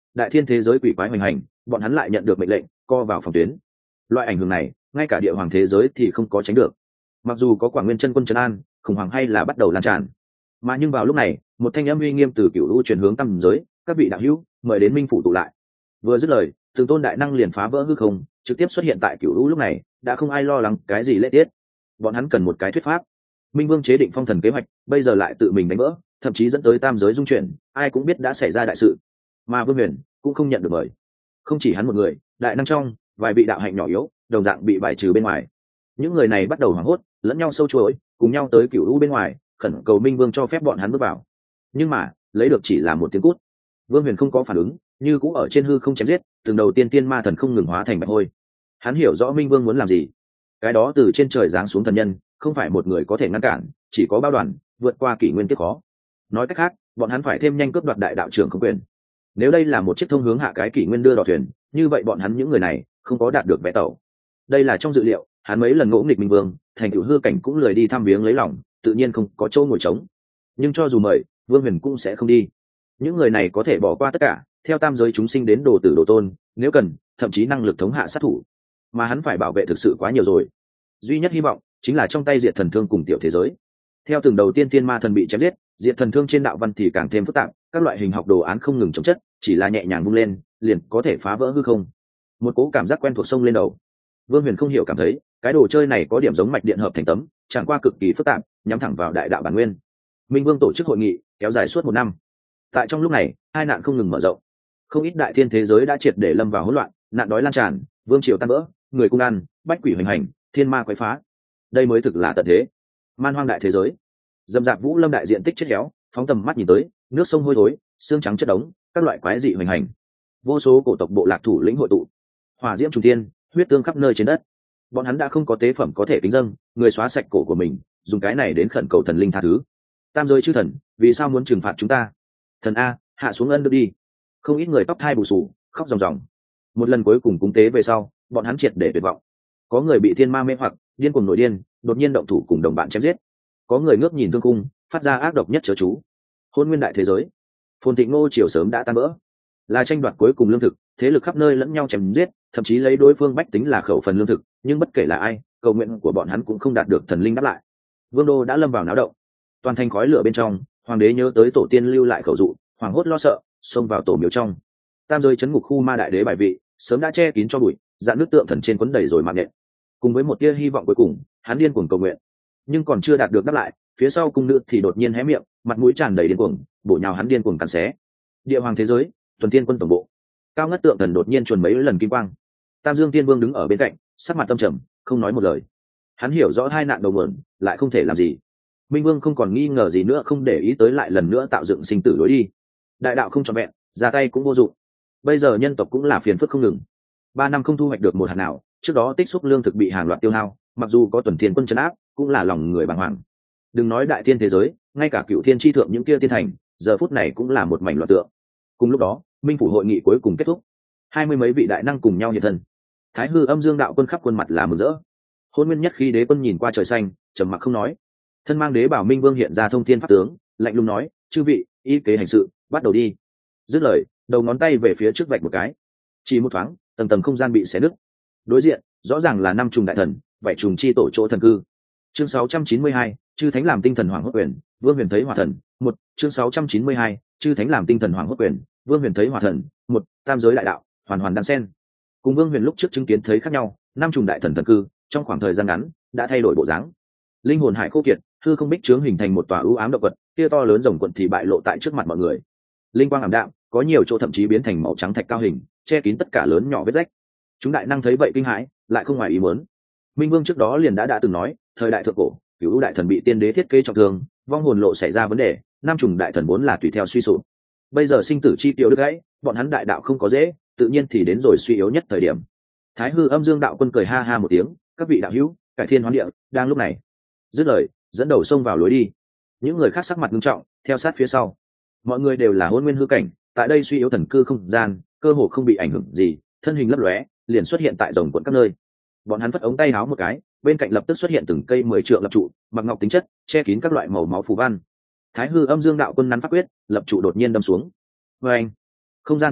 đại thiên thế giới quỷ quái hoành hành, bọn hắn lại nhận được mệnh lệnh co vào phòng tuyến. Loại ảnh hưởng này ngay cả địa hoàng thế giới thì không có tránh được. Mặc dù có Quảng Nguyên chân quân trấn an, khủng hoảng hay là bắt đầu lan tràn. Mà nhưng vào lúc này, một thanh âm uy nghiêm từ Cửu U truyền hướng tam giới, các vị đạo hữu, mời đến minh phủ tụ lại. Vừa dứt lời, từng tôn đại năng liền phá vỡ hư không, trực tiếp xuất hiện tại Cửu U. Lúc này đã không ai lo lắng cái gì lễ tiết, bọn hắn cần một cái thuyết pháp. Minh Vương chế định phong thần kế hoạch, bây giờ lại tự mình đánh vỡ, thậm chí dẫn tới tam giới dung chuyển, ai cũng biết đã xảy ra đại sự. Mà Vương Huyền cũng không nhận được mời. Không chỉ hắn một người, đại năng trong vài vị đạo hạnh nhỏ yếu đồng dạng bị bài trừ bên ngoài. Những người này bắt đầu hoảng hốt, lẫn nhau sâu chuỗi, cùng nhau tới Cửu U bên ngoài, khẩn cầu Minh Vương cho phép bọn hắn bước vào. Nhưng mà lấy được chỉ là một tiếng cút. Vương Huyền không có phản ứng, như cũng ở trên hư không chém giết, từng đầu tiên tiên ma thần không ngừng hóa thành bạch hôi. Hắn hiểu rõ Minh Vương muốn làm gì. Cái đó từ trên trời giáng xuống thần nhân, không phải một người có thể ngăn cản, chỉ có bao đoàn vượt qua kỷ nguyên kiếp khó. Nói cách khác, bọn hắn phải thêm nhanh cướp đoạt đại đạo trưởng không quyền. Nếu đây là một chiếc thông hướng hạ cái kỷ nguyên đưa đò thuyền, như vậy bọn hắn những người này không có đạt được vé tàu. Đây là trong dự liệu, hắn mấy lần ngỗ nghịch Minh Vương, thành tựu hư cảnh cũng lười đi thăm viếng lấy lòng, tự nhiên không có chỗ ngồi trống. Nhưng cho dù mời, Vương Huyền cũng sẽ không đi. Những người này có thể bỏ qua tất cả, theo tam giới chúng sinh đến đồ tử đồ tôn, nếu cần, thậm chí năng lực thống hạ sát thủ. Mà hắn phải bảo vệ thực sự quá nhiều rồi. Duy nhất hy vọng chính là trong tay Diệt Thần Thương cùng tiểu thế giới. Theo từng đầu tiên tiên ma thần bị chém giết, Diệt Thần Thương trên đạo văn thì càng thêm phức tạp, các loại hình học đồ án không ngừng chống chất, chỉ là nhẹ nhàng vung lên, liền có thể phá vỡ hư không. Một cố cảm giác quen thuộc sông lên đầu. Vương Huyền không hiểu cảm thấy, cái đồ chơi này có điểm giống mạch điện hợp thành tấm, chẳng qua cực kỳ phức tạp, nhắm thẳng vào đại đạo bản nguyên. Minh Vương tổ chức hội nghị, kéo dài suốt một năm. Tại trong lúc này, hai nạn không ngừng mở rộng. Không ít đại thiên thế giới đã triệt để lâm vào hỗn loạn, nạn đói lan tràn, vương triều tan vỡ, người cung ăn, bách quỷ hoành hành, thiên ma quấy phá. Đây mới thực là tận thế. Man hoang đại thế giới, dầm dạp vũ lâm đại diện tích chết héo, phóng tầm mắt nhìn tới, nước sông hôi thối, xương trắng chất đống, các loại quái dị hoành hành. Vô số cổ tộc bộ lạc thủ lĩnh hội tụ, hỏa diễm trùng thiên, huyết tương khắp nơi trên đất. Bọn hắn đã không có tế phẩm có thể kính dâng, người xóa sạch cổ của mình, dùng cái này đến khẩn cầu thần linh tha thứ. Tam giới chư thần, vì sao muốn trừng phạt chúng ta? Thần a, hạ xuống ân được đi. Không ít người tóc thai bù sù, khóc ròng ròng. Một lần cuối cùng cúng tế về sau, bọn hắn triệt để tuyệt vọng. Có người bị thiên ma mê hoặc, điên cuồng nổi điên, đột nhiên động thủ cùng đồng bạn chém giết. Có người ngước nhìn thương cung, phát ra ác độc nhất chớ chú. Hôn nguyên đại thế giới, phồn thịnh ngô triều sớm đã tan vỡ, là tranh đoạt cuối cùng lương thực, thế lực khắp nơi lẫn nhau chém giết, thậm chí lấy đối phương bách tính là khẩu phần lương thực, nhưng bất kể là ai, cầu nguyện của bọn hắn cũng không đạt được thần linh đáp lại. Vương đô đã lâm vào náo động, toàn thành khói lửa bên trong, hoàng đế nhớ tới tổ tiên lưu lại khẩu dụ, hoảng hốt lo sợ, xông vào tổ miếu trong. Tam giới chấn ngục khu ma đại đế bài vị, sớm đã che kín cho bụi, dạn nước tượng thần trên quấn đầy rồi mạng nhện. Cùng với một tia hy vọng cuối cùng, hắn điên cuồng cầu nguyện, nhưng còn chưa đạt được đáp lại, phía sau cung nữ thì đột nhiên hé miệng, mặt mũi tràn đầy điên cuồng, bổ nhào hắn điên cuồng cắn xé. Địa hoàng thế giới, tuần tiên quân tổng bộ, cao ngất tượng thần đột nhiên chuồn mấy lần kim quang. Tam Dương Tiên Vương đứng ở bên cạnh, sắc mặt tâm trầm, không nói một lời. Hắn hiểu rõ hai nạn đầu nguồn, lại không thể làm gì. Minh Vương không còn nghi ngờ gì nữa, không để ý tới, lại lần nữa tạo dựng sinh tử lối đi. Đại đạo không trọn vẹn, ra tay cũng vô dụng. Bây giờ nhân tộc cũng là phiền phức không ngừng. Ba năm không thu hoạch được một hạt nào, trước đó tích xúc lương thực bị hàng loạt tiêu hao, mặc dù có tuần thiên quân trấn áp, cũng là lòng người bàng hoàng. Đừng nói đại thiên thế giới, ngay cả cựu thiên chi thượng những kia tiên thành, giờ phút này cũng là một mảnh loạn tượng. Cùng lúc đó, Minh phủ hội nghị cuối cùng kết thúc, hai mươi mấy vị đại năng cùng nhau hiện thân. Thái hư âm dương đạo quân khắp khuôn mặt là mừng rỡ. Hôn nguyên nhất khi đế quân nhìn qua trời xanh, trầm mặc không nói. Thân mang đế bảo Minh Vương hiện ra thông thiên pháp tướng, lạnh lùng nói: chư vị, y kế hành sự, bắt đầu đi. Dứt lời, đầu ngón tay về phía trước vạch một cái, chỉ một thoáng, tầng tầng không gian bị xé nứt. Đối diện rõ ràng là năm trùng đại thần, bảy trùng chi tổ chỗ thần cư. Chương sáu trăm chín mươi hai, chư thánh làm tinh thần hoàng hốt quyền, Vương Huyền thấy hỏa thần. Một, chương sáu trăm chín mươi hai, chư thánh làm tinh thần hoàng hốt quyền, Vương Huyền thấy hỏa thần. Một, tam giới đại đạo hoàn hoàn đan sen. Cùng Vương Huyền lúc trước chứng kiến thấy khác nhau, năm trùng đại thần thần cư trong khoảng thời gian ngắn đã thay đổi bộ dáng. Linh hồn hải khô kiệt, hư không bích trướng hình thành một tòa ưu ám động quật, kia to lớn rồng quận thì bại lộ tại trước mặt mọi người. Linh quang ảm đạm, có nhiều chỗ thậm chí biến thành màu trắng thạch cao hình, che kín tất cả lớn nhỏ vết rách. Chúng đại năng thấy vậy kinh hãi, lại không ngoài ý muốn. Minh Vương trước đó liền đã đã từng nói, thời đại thượng cổ, cửu đại thần bị tiên đế thiết kế trọng thương, vong hồn lộ xảy ra vấn đề, năm trùng đại thần vốn là tùy theo suy sụp. Bây giờ sinh tử chi tiêu đứt gãy, bọn hắn đại đạo không có dễ, tự nhiên thì đến rồi suy yếu nhất thời điểm. Thái hư âm dương đạo quân cười ha ha một tiếng: các vị đạo hữu, cải thiên hoán địa, đang lúc này. Dứt lời, dẫn đầu xông vào lối đi. Những người khác sắc mặt nghiêm trọng, theo sát phía sau. Mọi người đều là hôn nguyên hư cảnh, tại đây suy yếu thần cư không gian, cơ hồ không bị ảnh hưởng gì, thân hình lấp lóe, liền xuất hiện tại rồng quận các nơi. Bọn hắn phất ống tay áo một cái, bên cạnh lập tức xuất hiện từng cây mười trượng lập trụ, mặc ngọc tính chất, che kín các loại màu máu phù văn. Thái hư âm dương đạo quân nắn pháp quyết, lập trụ đột nhiên đâm xuống. Vâng! Không gian chấn động,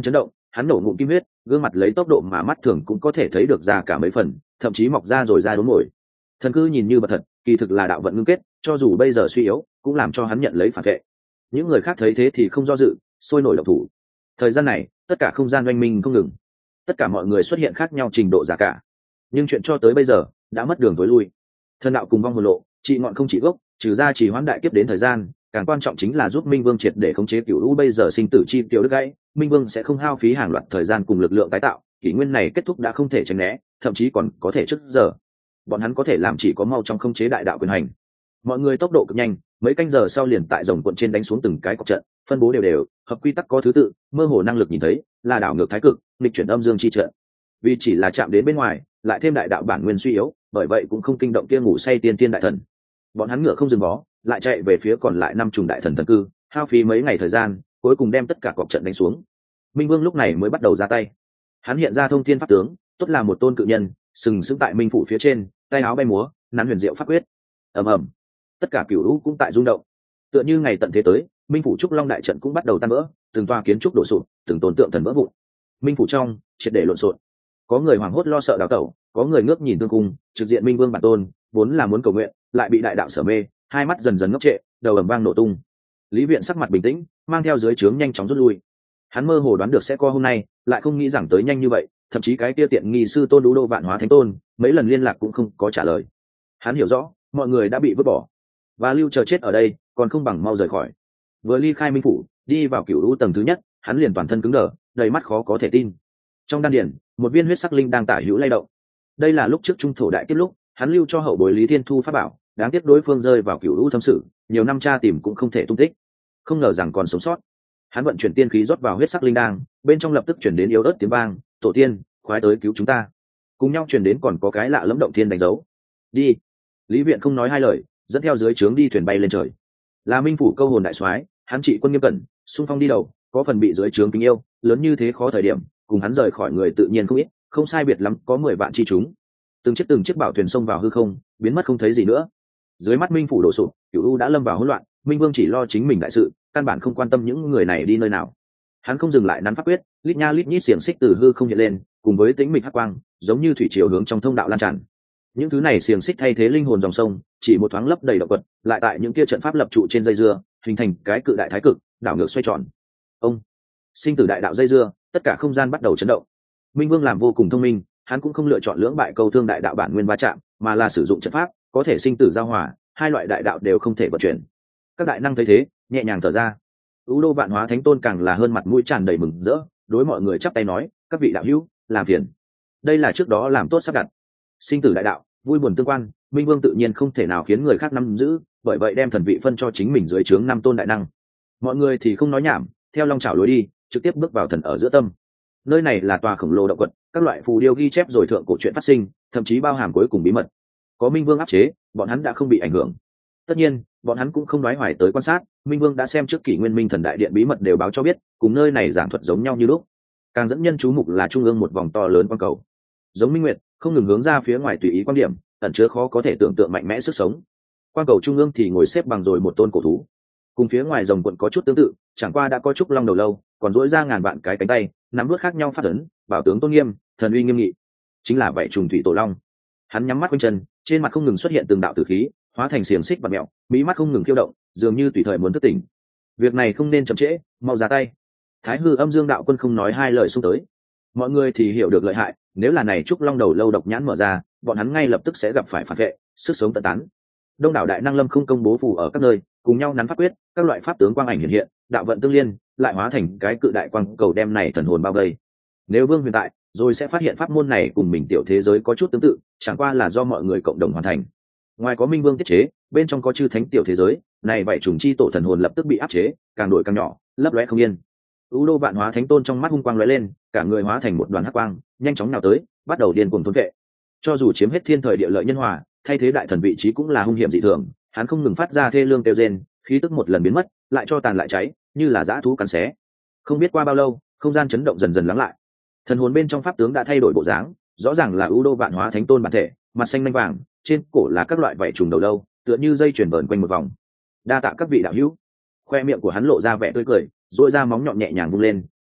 hắn nổ ngụm kim huyết, gương mặt lấy tốc độ mà mắt thường cũng có thể thấy được ra cả mấy phần, thậm chí mọc ra rồi ra đốn nổi. Thần cư nhìn như bật thật, kỳ thực là đạo vận ngưng kết, cho dù bây giờ suy yếu cũng làm cho hắn nhận lấy phản vệ. Những người khác thấy thế thì không do dự, sôi nổi động thủ. Thời gian này tất cả không gian oanh minh không ngừng, tất cả mọi người xuất hiện khác nhau trình độ giả cả, nhưng chuyện cho tới bây giờ đã mất đường tối lui. Thần đạo cùng vong hồn lộ trị ngọn không trị gốc, trừ ra chỉ hoãn đại kiếp đến thời gian, càng quan trọng chính là giúp Minh Vương triệt để khống chế cửu lũ bây giờ sinh tử chi tiểu đứt gãy. Minh Vương sẽ không hao phí hàng loạt thời gian cùng lực lượng tái tạo, kỷ nguyên này kết thúc đã không thể tránh né, thậm chí còn có thể trước giờ. Bọn hắn có thể làm chỉ có mau trong khống chế đại đạo quyền hành. Mọi người tốc độ cực nhanh, mấy canh giờ sau liền tại rồng cuộn trên đánh xuống từng cái cọc trận, phân bố đều đều, hợp quy tắc có thứ tự, mơ hồ năng lực nhìn thấy, là đảo ngược thái cực, nghịch chuyển âm dương chi trận. Vì chỉ là chạm đến bên ngoài, lại thêm đại đạo bản nguyên suy yếu, bởi vậy cũng không kinh động kia ngủ say tiên tiên đại thần. Bọn hắn ngựa không dừng vó, lại chạy về phía còn lại năm trùng đại thần thần cư, hao phí mấy ngày thời gian, cuối cùng đem tất cả cọc trận đánh xuống. Minh Vương lúc này mới bắt đầu ra tay. Hắn hiện ra thông thiên pháp tướng, tốt là một tôn cự nhân, sừng sững tại minh phủ phía trên, tay áo bay múa, nắn huyền diệu pháp quyết. Ầm ầm, tất cả cửu lũ cũng tại rung động. Tựa như ngày tận thế tới, minh phủ trúc long đại trận cũng bắt đầu tan vỡ, từng tòa kiến trúc đổ sụp, từng tôn tượng thần vỡ vụn. Minh phủ trong triệt để lộn xộn, có người hoảng hốt lo sợ đào tẩu, có người ngước nhìn tương cung, trực diện Minh Vương bản tôn, vốn là muốn cầu nguyện, lại bị đại đạo sở mê, hai mắt dần dần ngốc trệ, đầu ầm vang nổ tung. Lý Viện sắc mặt bình tĩnh, mang theo dưới trướng nhanh chóng rút lui. Hắn mơ hồ đoán được sẽ có hôm nay, lại không nghĩ rằng tới nhanh như vậy, thậm chí cái kia tiện nghi sư tôn Đũ Đô Vạn Hóa Thánh Tôn, mấy lần liên lạc cũng không có trả lời. Hắn hiểu rõ, mọi người đã bị vứt bỏ, và lưu chờ chết ở đây, còn không bằng mau rời khỏi. Vừa ly khai minh phủ, đi vào cửu lũ tầng thứ nhất, hắn liền toàn thân cứng đờ, đầy mắt khó có thể tin. Trong đan điển, một viên huyết sắc linh đang tả hữu lay động. Đây là lúc trước trung thổ đại kết lúc, hắn lưu cho hậu bối Lý Thiên Thu pháp bảo, đáng tiếc đối phương rơi vào cửu lũ thâm sự, nhiều năm tra tìm cũng không thể tung tích, không ngờ rằng còn sống sót. Hắn vận chuyển tiên khí rót vào huyết sắc linh đang, bên trong lập tức chuyển đến yếu ớt tiếng vang, tổ tiên khoái tới cứu chúng ta. Cùng nhau chuyển đến còn có cái lạ lẫm động thiên đánh dấu. Đi. Lý Viện không nói hai lời, dẫn theo dưới trướng đi thuyền bay lên trời. Là minh phủ câu hồn đại soái, hắn trị quân nghiêm cẩn, xung phong đi đầu, có phần bị dưới trướng kính yêu, lớn như thế khó thời điểm, cùng hắn rời khỏi người tự nhiên không ít, không sai biệt lắm có mười vạn chi chúng. Từng chiếc từng chiếc bảo thuyền xông vào hư không, biến mất không thấy gì nữa. Dưới mắt minh phủ đổ sụp, cửu u đã lâm vào hỗn loạn, Minh Vương chỉ lo chính mình đại sự, căn bản không quan tâm những người này đi nơi nào. Hắn không dừng lại nắn pháp quyết, lít nha lít nhít xiềng xích từ hư không hiện lên, cùng với tĩnh mịch hắc quang, giống như thủy triều hướng trong thông đạo lan tràn. Những thứ này xiềng xích thay thế linh hồn dòng sông, chỉ một thoáng lấp đầy động vật, lại tại những kia trận pháp lập trụ trên dây dưa, hình thành cái cự đại thái cực, đảo ngược xoay tròn. Ông, sinh tử đại đạo dây dưa, tất cả không gian bắt đầu chấn động. Minh Vương làm vô cùng thông minh, hắn cũng không lựa chọn lưỡng bại câu thương đại đạo bản nguyên va chạm, mà là sử dụng trận pháp, có thể sinh tử giao hòa, hai loại đại đạo đều không thể vận chuyển. Các đại năng thấy thế, nhẹ nhàng thở ra. Ú Đô Vạn Hóa Thánh Tôn càng là hơn mặt mũi tràn đầy mừng rỡ, đối mọi người chắp tay nói, các vị đạo hữu, làm phiền. Đây là trước đó làm tốt sắp đặt. Sinh tử đại đạo, vui buồn tương quan, Minh Vương tự nhiên không thể nào khiến người khác nắm giữ, bởi vậy đem thần vị phân cho chính mình dưới trướng năm tôn đại năng. Mọi người thì không nói nhảm, theo long chảo lối đi, trực tiếp bước vào thần ở giữa tâm. Nơi này là tòa khổng lồ động quật, các loại phù điêu ghi chép rồi thượng cổ chuyện phát sinh, thậm chí bao hàm cuối cùng bí mật. Có Minh Vương áp chế, bọn hắn đã không bị ảnh hưởng. Tất nhiên, bọn hắn cũng không nói hoài tới quan sát, Minh Vương đã xem trước kỷ nguyên minh thần đại điện bí mật đều báo cho biết, cùng nơi này giảng thuật giống nhau như lúc. Càng dẫn nhân chú mục là trung ương một vòng to lớn quang cầu, giống minh nguyệt, không ngừng hướng ra phía ngoài tùy ý quan điểm, ẩn chứa khó có thể tưởng tượng mạnh mẽ sức sống. Quang cầu trung ương thì ngồi xếp bằng rồi một tôn cổ thú, cùng phía ngoài rồng quận có chút tương tự, chẳng qua đã có trúc long đầu lâu, còn duỗi ra ngàn vạn cái cánh tay, nắm bước khác nhau phát ấn, bảo tướng tôn nghiêm, thần uy nghiêm nghị, chính là vậy trùng thủy tổ long. Hắn nhắm mắt quanh chân, trên mặt không ngừng xuất hiện từng đạo tử khí, hóa thành xiềng xích và mẹo, mỹ mắt không ngừng khiêu động, dường như tùy thời muốn thức tỉnh. Việc này không nên chậm trễ, mau ra tay. Thái Hư Âm Dương đạo quân không nói hai lời xung tới. Mọi người thì hiểu được lợi hại, nếu là này trúc long đầu lâu độc nhãn mở ra, bọn hắn ngay lập tức sẽ gặp phải phản vệ, sức sống tận tán. Đông đảo đại năng lâm không công bố phù ở các nơi, cùng nhau nắn pháp quyết, các loại pháp tướng quang ảnh hiện hiện, đạo vận tương liên, lại hóa thành cái cự đại quang cầu đem này thần hồn bao vây. Nếu Vương Huyền tại, rồi sẽ phát hiện pháp môn này cùng mình tiểu thế giới có chút tương tự, chẳng qua là do mọi người cộng đồng hoàn thành. Ngoài có Minh Vương tiết chế, bên trong có chư thánh tiểu thế giới, này vậy trùng chi tổ thần hồn lập tức bị áp chế, càng đổi càng nhỏ, lấp lóe không yên. U Đô Vạn Hóa Thánh Tôn trong mắt hung quang lóe lên, cả người hóa thành một đoàn hắc quang, nhanh chóng nào tới, bắt đầu điên cuồng thôn vệ. Cho dù chiếm hết thiên thời địa lợi nhân hòa, thay thế đại thần vị trí cũng là hung hiểm dị thường, hắn không ngừng phát ra thê lương kêu rên, khí tức một lần biến mất, lại cho tàn lại cháy, như là dã thú cắn xé. Không biết qua bao lâu, không gian chấn động dần dần lắng lại. Thần hồn bên trong pháp tướng đã thay đổi bộ dáng, rõ ràng là U Đô Vạn Hóa Thánh Tôn bản thể, mặt xanh lanh vàng, trên cổ là các loại vảy trùng đầu lâu, tựa như dây chuyền vờn quanh một vòng. Đa tạ các vị đạo hữu. Khoe miệng của hắn lộ ra vẻ tươi cười, duỗi ra móng nhọn nhẹ nhàng vung lên,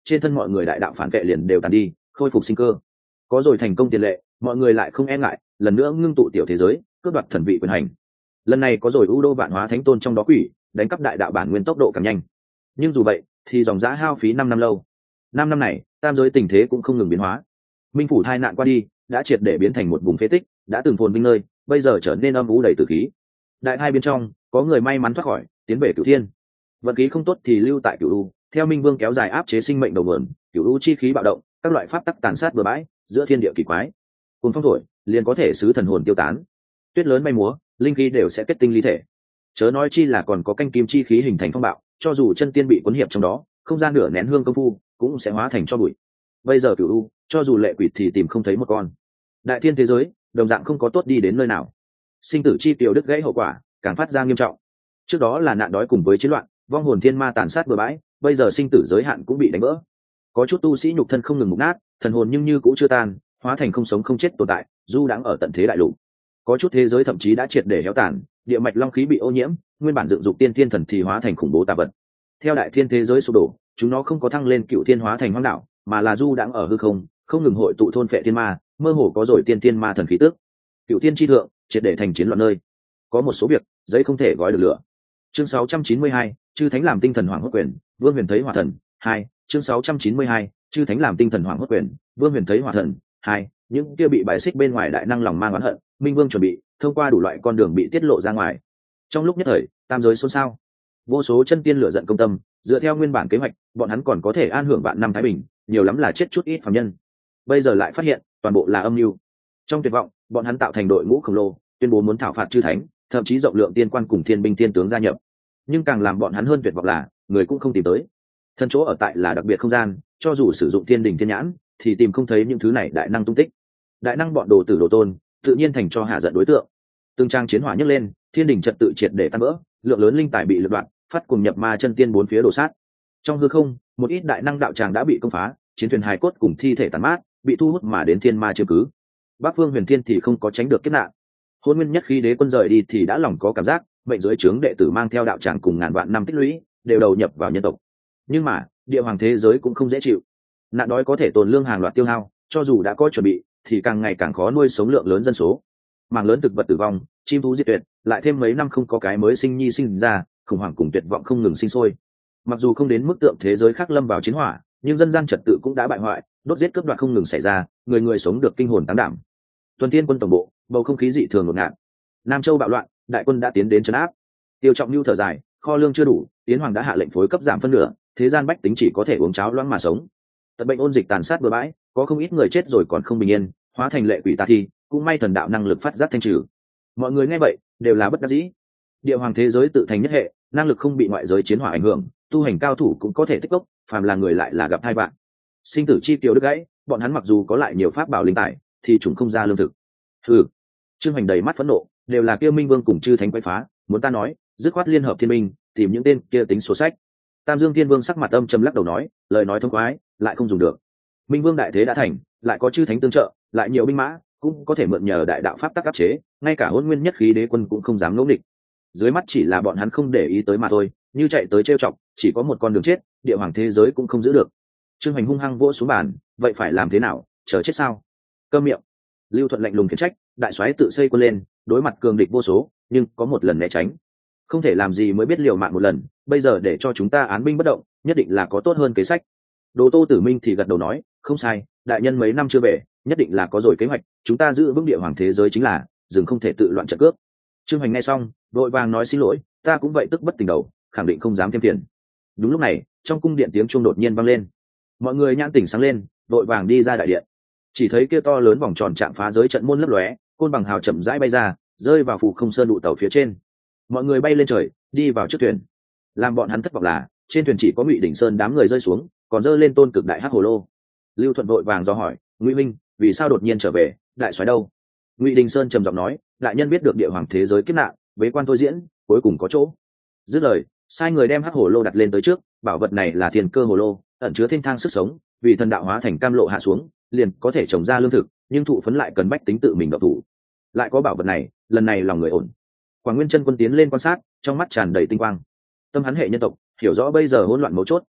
trên thân mọi người đại đạo phản vệ liền đều tàn đi, khôi phục sinh cơ. Có rồi thành công tiền lệ, mọi người lại không e ngại, lần nữa ngưng tụ tiểu thế giới, cướp đoạt thần vị quyền hành. Lần này có rồi u đô vạn hóa thánh tôn trong đó quỷ, đánh cắp đại đạo bản nguyên tốc độ càng nhanh. Nhưng dù vậy, thì dòng giá hao phí năm năm lâu. Năm năm này, tam giới tình thế cũng không ngừng biến hóa. Minh phủ thai nạn qua đi, đã triệt để biến thành một vùng phế tích, đã từng phồn vinh nơi, bây giờ trở nên âm u đầy tử khí. Đại hai bên trong, có người may mắn thoát khỏi, tiến về Cửu Thiên. Vận khí không tốt thì lưu tại Cửu U, theo Minh Vương kéo dài áp chế sinh mệnh đầu nguồn, Cửu U chi khí bạo động, các loại pháp tắc tàn sát bừa bãi, giữa thiên địa kỳ quái. Cùng phong thổi, liền có thể xứ thần hồn tiêu tán. Tuyết lớn bay múa, linh khí đều sẽ kết tinh ly thể. Chớ nói chi là còn có canh kim chi khí hình thành phong bạo, cho dù chân tiên bị cuốn hiệp trong đó, không gian nửa nén hương công phu cũng sẽ hóa thành cho bụi. Bây giờ Cửu U, cho dù lệ quỷ thì tìm không thấy một con. Đại thiên thế giới, đồng dạng không có tốt đi đến nơi nào. Sinh tử chi tiểu đứt gãy hậu quả, càng phát ra nghiêm trọng. Trước đó là nạn đói cùng với chiến loạn, vong hồn thiên ma tàn sát bừa bãi, bây giờ sinh tử giới hạn cũng bị đánh vỡ. Có chút tu sĩ nhục thân không ngừng mục nát, thần hồn nhưng như cũ chưa tan, hóa thành không sống không chết tồn tại, du đãng ở tận thế đại lục. Có chút thế giới thậm chí đã triệt để héo tàn, địa mạch long khí bị ô nhiễm, nguyên bản dựng dục tiên thiên thần thì hóa thành khủng bố tà vật. Theo đại thiên thế giới sụp đổ, chúng nó không có thăng lên cựu thiên hóa thành hoang đảo, mà là du đãng ở hư không, không ngừng hội tụ thôn phệ thiên ma, mơ hồ có rồi tiên thiên ma thần khí tức. Cựu thiên chi thượng, triệt để thành chiến loạn nơi. Có một số việc, giấy không thể gói được lửa. Chương sáu trăm chín mươi hai, chư thánh làm tinh thần hoàng hốt quyền, Vương Huyền thấy hỏa thần. Hai, chương sáu trăm chín mươi hai, chư thánh làm tinh thần hoàng hốt quyền, Vương Huyền thấy hỏa thần. Hai, những kia bị bài xích bên ngoài đại năng lòng mang oán hận, Minh Vương chuẩn bị thông qua đủ loại con đường bị tiết lộ ra ngoài. Trong lúc nhất thời, tam giới xôn xao. Vô số chân tiên lửa giận công tâm, dựa theo nguyên bản kế hoạch, bọn hắn còn có thể an hưởng vạn năm thái bình, nhiều lắm là chết chút ít phàm nhân. Bây giờ lại phát hiện, toàn bộ là âm mưu. Trong tuyệt vọng, bọn hắn tạo thành đội ngũ khổng lồ, tuyên bố muốn thảo phạt chư thánh, thậm chí rộng lượng tiên quan cùng thiên binh tiên tướng gia nhập. Nhưng càng làm bọn hắn hơn tuyệt vọng là, người cũng không tìm tới. Thân chỗ ở tại là đặc biệt không gian, cho dù sử dụng thiên đình thiên nhãn, thì tìm không thấy những thứ này đại năng tung tích. Đại năng bọn đồ tử đồ tôn, tự nhiên thành cho hạ giận đối tượng. Từng trang chiến hỏa nhấc lên, thiên đình trật tự triệt để tan vỡ, lượng lớn linh tài bị lật đoạn, phát cùng nhập ma chân tiên bốn phía đổ sát. Trong hư không, một ít đại năng đạo tràng đã bị công phá, chiến thuyền hài cốt cùng thi thể tàn mát, bị thu hút mà đến thiên ma chiếm cứ. Bắc Phương Huyền Thiên thì không có tránh được kiếp nạn. Hôn Nguyên Nhất khi đế quân rời đi thì đã lòng có cảm giác, mệnh dưới trướng đệ tử mang theo đạo tràng cùng ngàn vạn năm tích lũy, đều đầu nhập vào nhân tộc. Nhưng mà, địa hoàng thế giới cũng không dễ chịu. Nạn đói có thể tồn lương hàng loạt tiêu hao, cho dù đã có chuẩn bị, thì càng ngày càng khó nuôi sống lượng lớn dân số. Mảng lớn thực vật tử vong, chim thú diệt tuyệt, lại thêm mấy năm không có cái mới sinh nhi sinh ra, khủng hoảng cùng tuyệt vọng không ngừng sinh sôi. Mặc dù không đến mức tượng thế giới khác lâm vào chiến hỏa, nhưng dân gian trật tự cũng đã bại hoại, đốt giết cướp đoạt không ngừng xảy ra, người người sống được kinh hồn táng đảm. Tuần Thiên quân tổng bộ, bầu không khí dị thường ngột ngạt. Nam Châu bạo loạn, đại quân đã tiến đến trấn áp. Tiêu Trọng Nưu thở dài, kho lương chưa đủ, Tiến Hoàng đã hạ lệnh phối cấp giảm phân nửa, thế gian bách tính chỉ có thể uống cháo loãng mà sống. Tật bệnh ôn dịch tàn sát bừa bãi, có không ít người chết rồi còn không bình yên, hóa thành lệ quỷ tà thi, cũng may thần đạo năng lực phát giác thanh trừ. Mọi người nghe vậy, đều là bất đắc dĩ. Địa hoàng thế giới tự thành nhất hệ, năng lực không bị ngoại giới chiến hỏa ảnh hưởng, tu hành cao thủ cũng có thể tích cốc, phàm là người lại là gặp hai bạn. Sinh tử chi tiểu đứt gãy, bọn hắn mặc dù có lại nhiều pháp bảo linh tài, thì chúng không ra lương thực. Hừ. Trương Hoành đầy mắt phẫn nộ, đều là kia Minh Vương cùng chư thánh quấy phá, muốn ta nói, dứt khoát liên hợp thiên minh, tìm những tên kia tính sổ sách. Tam Dương Thiên Vương sắc mặt âm trầm lắc đầu nói, lời nói thông khoái, lại không dùng được. Minh Vương đại thế đã thành, lại có chư thánh tương trợ, lại nhiều binh mã, cũng có thể mượn nhờ đại đạo pháp tắc áp chế, ngay cả Hỗn Nguyên Nhất khí đế quân cũng không dám ngỗ nghịch. Dưới mắt chỉ là bọn hắn không để ý tới mà thôi, như chạy tới trêu chọc, chỉ có một con đường chết, địa hoàng thế giới cũng không giữ được. Trương Hoành hung hăng vỗ xuống bàn, vậy phải làm thế nào, chờ chết sao? Câm miệng. Lưu Thuận lạnh lùng khiển trách, đại soái tự xây quân lên, đối mặt cường địch vô số, nhưng có một lần né tránh, không thể làm gì mới biết liều mạng một lần, bây giờ để cho chúng ta án binh bất động, nhất định là có tốt hơn kế sách. Đồ Tô Tử Minh thì gật đầu nói, không sai, đại nhân mấy năm chưa về, nhất định là có rồi kế hoạch, chúng ta giữ vững địa hoàng thế giới chính là, dừng không thể tự loạn trận cướp. Trương Hoành nghe xong, vội vàng nói xin lỗi, ta cũng vậy tức bất tình đầu, khẳng định không dám thêm phiền. Đúng lúc này, trong cung điện tiếng chuông đột nhiên vang lên, mọi người nhãn tỉnh sáng lên, vội vàng đi ra đại điện. Chỉ thấy kia to lớn vòng tròn chạm phá giới trận môn lấp lóe, côn bằng hào chậm rãi bay ra, rơi vào phủ không sơn đụ tàu phía trên. Mọi người bay lên trời, đi vào trước thuyền. Làm bọn hắn thất vọng là, trên thuyền chỉ có Ngụy Đỉnh Sơn đám người rơi xuống, còn rơi lên tôn cực đại hắc hồ lô. Lưu Thuận vội vàng do hỏi, Ngụy Minh, vì sao đột nhiên trở về, đại soái đâu? Ngụy Đình Sơn trầm giọng nói, đại nhân biết được địa hoàng thế giới kiếp nạn, bế quan thôi diễn, cuối cùng có chỗ. Dứt lời, sai người đem hắc hồ lô đặt lên tới trước, bảo vật này là thiên cơ hồ lô, ẩn chứa thiên thang sức sống, vì thần đạo hóa thành cam lộ hạ xuống, liền có thể trồng ra lương thực, nhưng thụ phấn lại cần bách tính tự mình độc thủ. Lại có bảo vật này, lần này lòng người ổn. Quảng Nguyên Chân Quân tiến lên quan sát, trong mắt tràn đầy tinh quang. Tâm hắn hệ nhân tộc, hiểu rõ bây giờ hỗn loạn mấu chốt.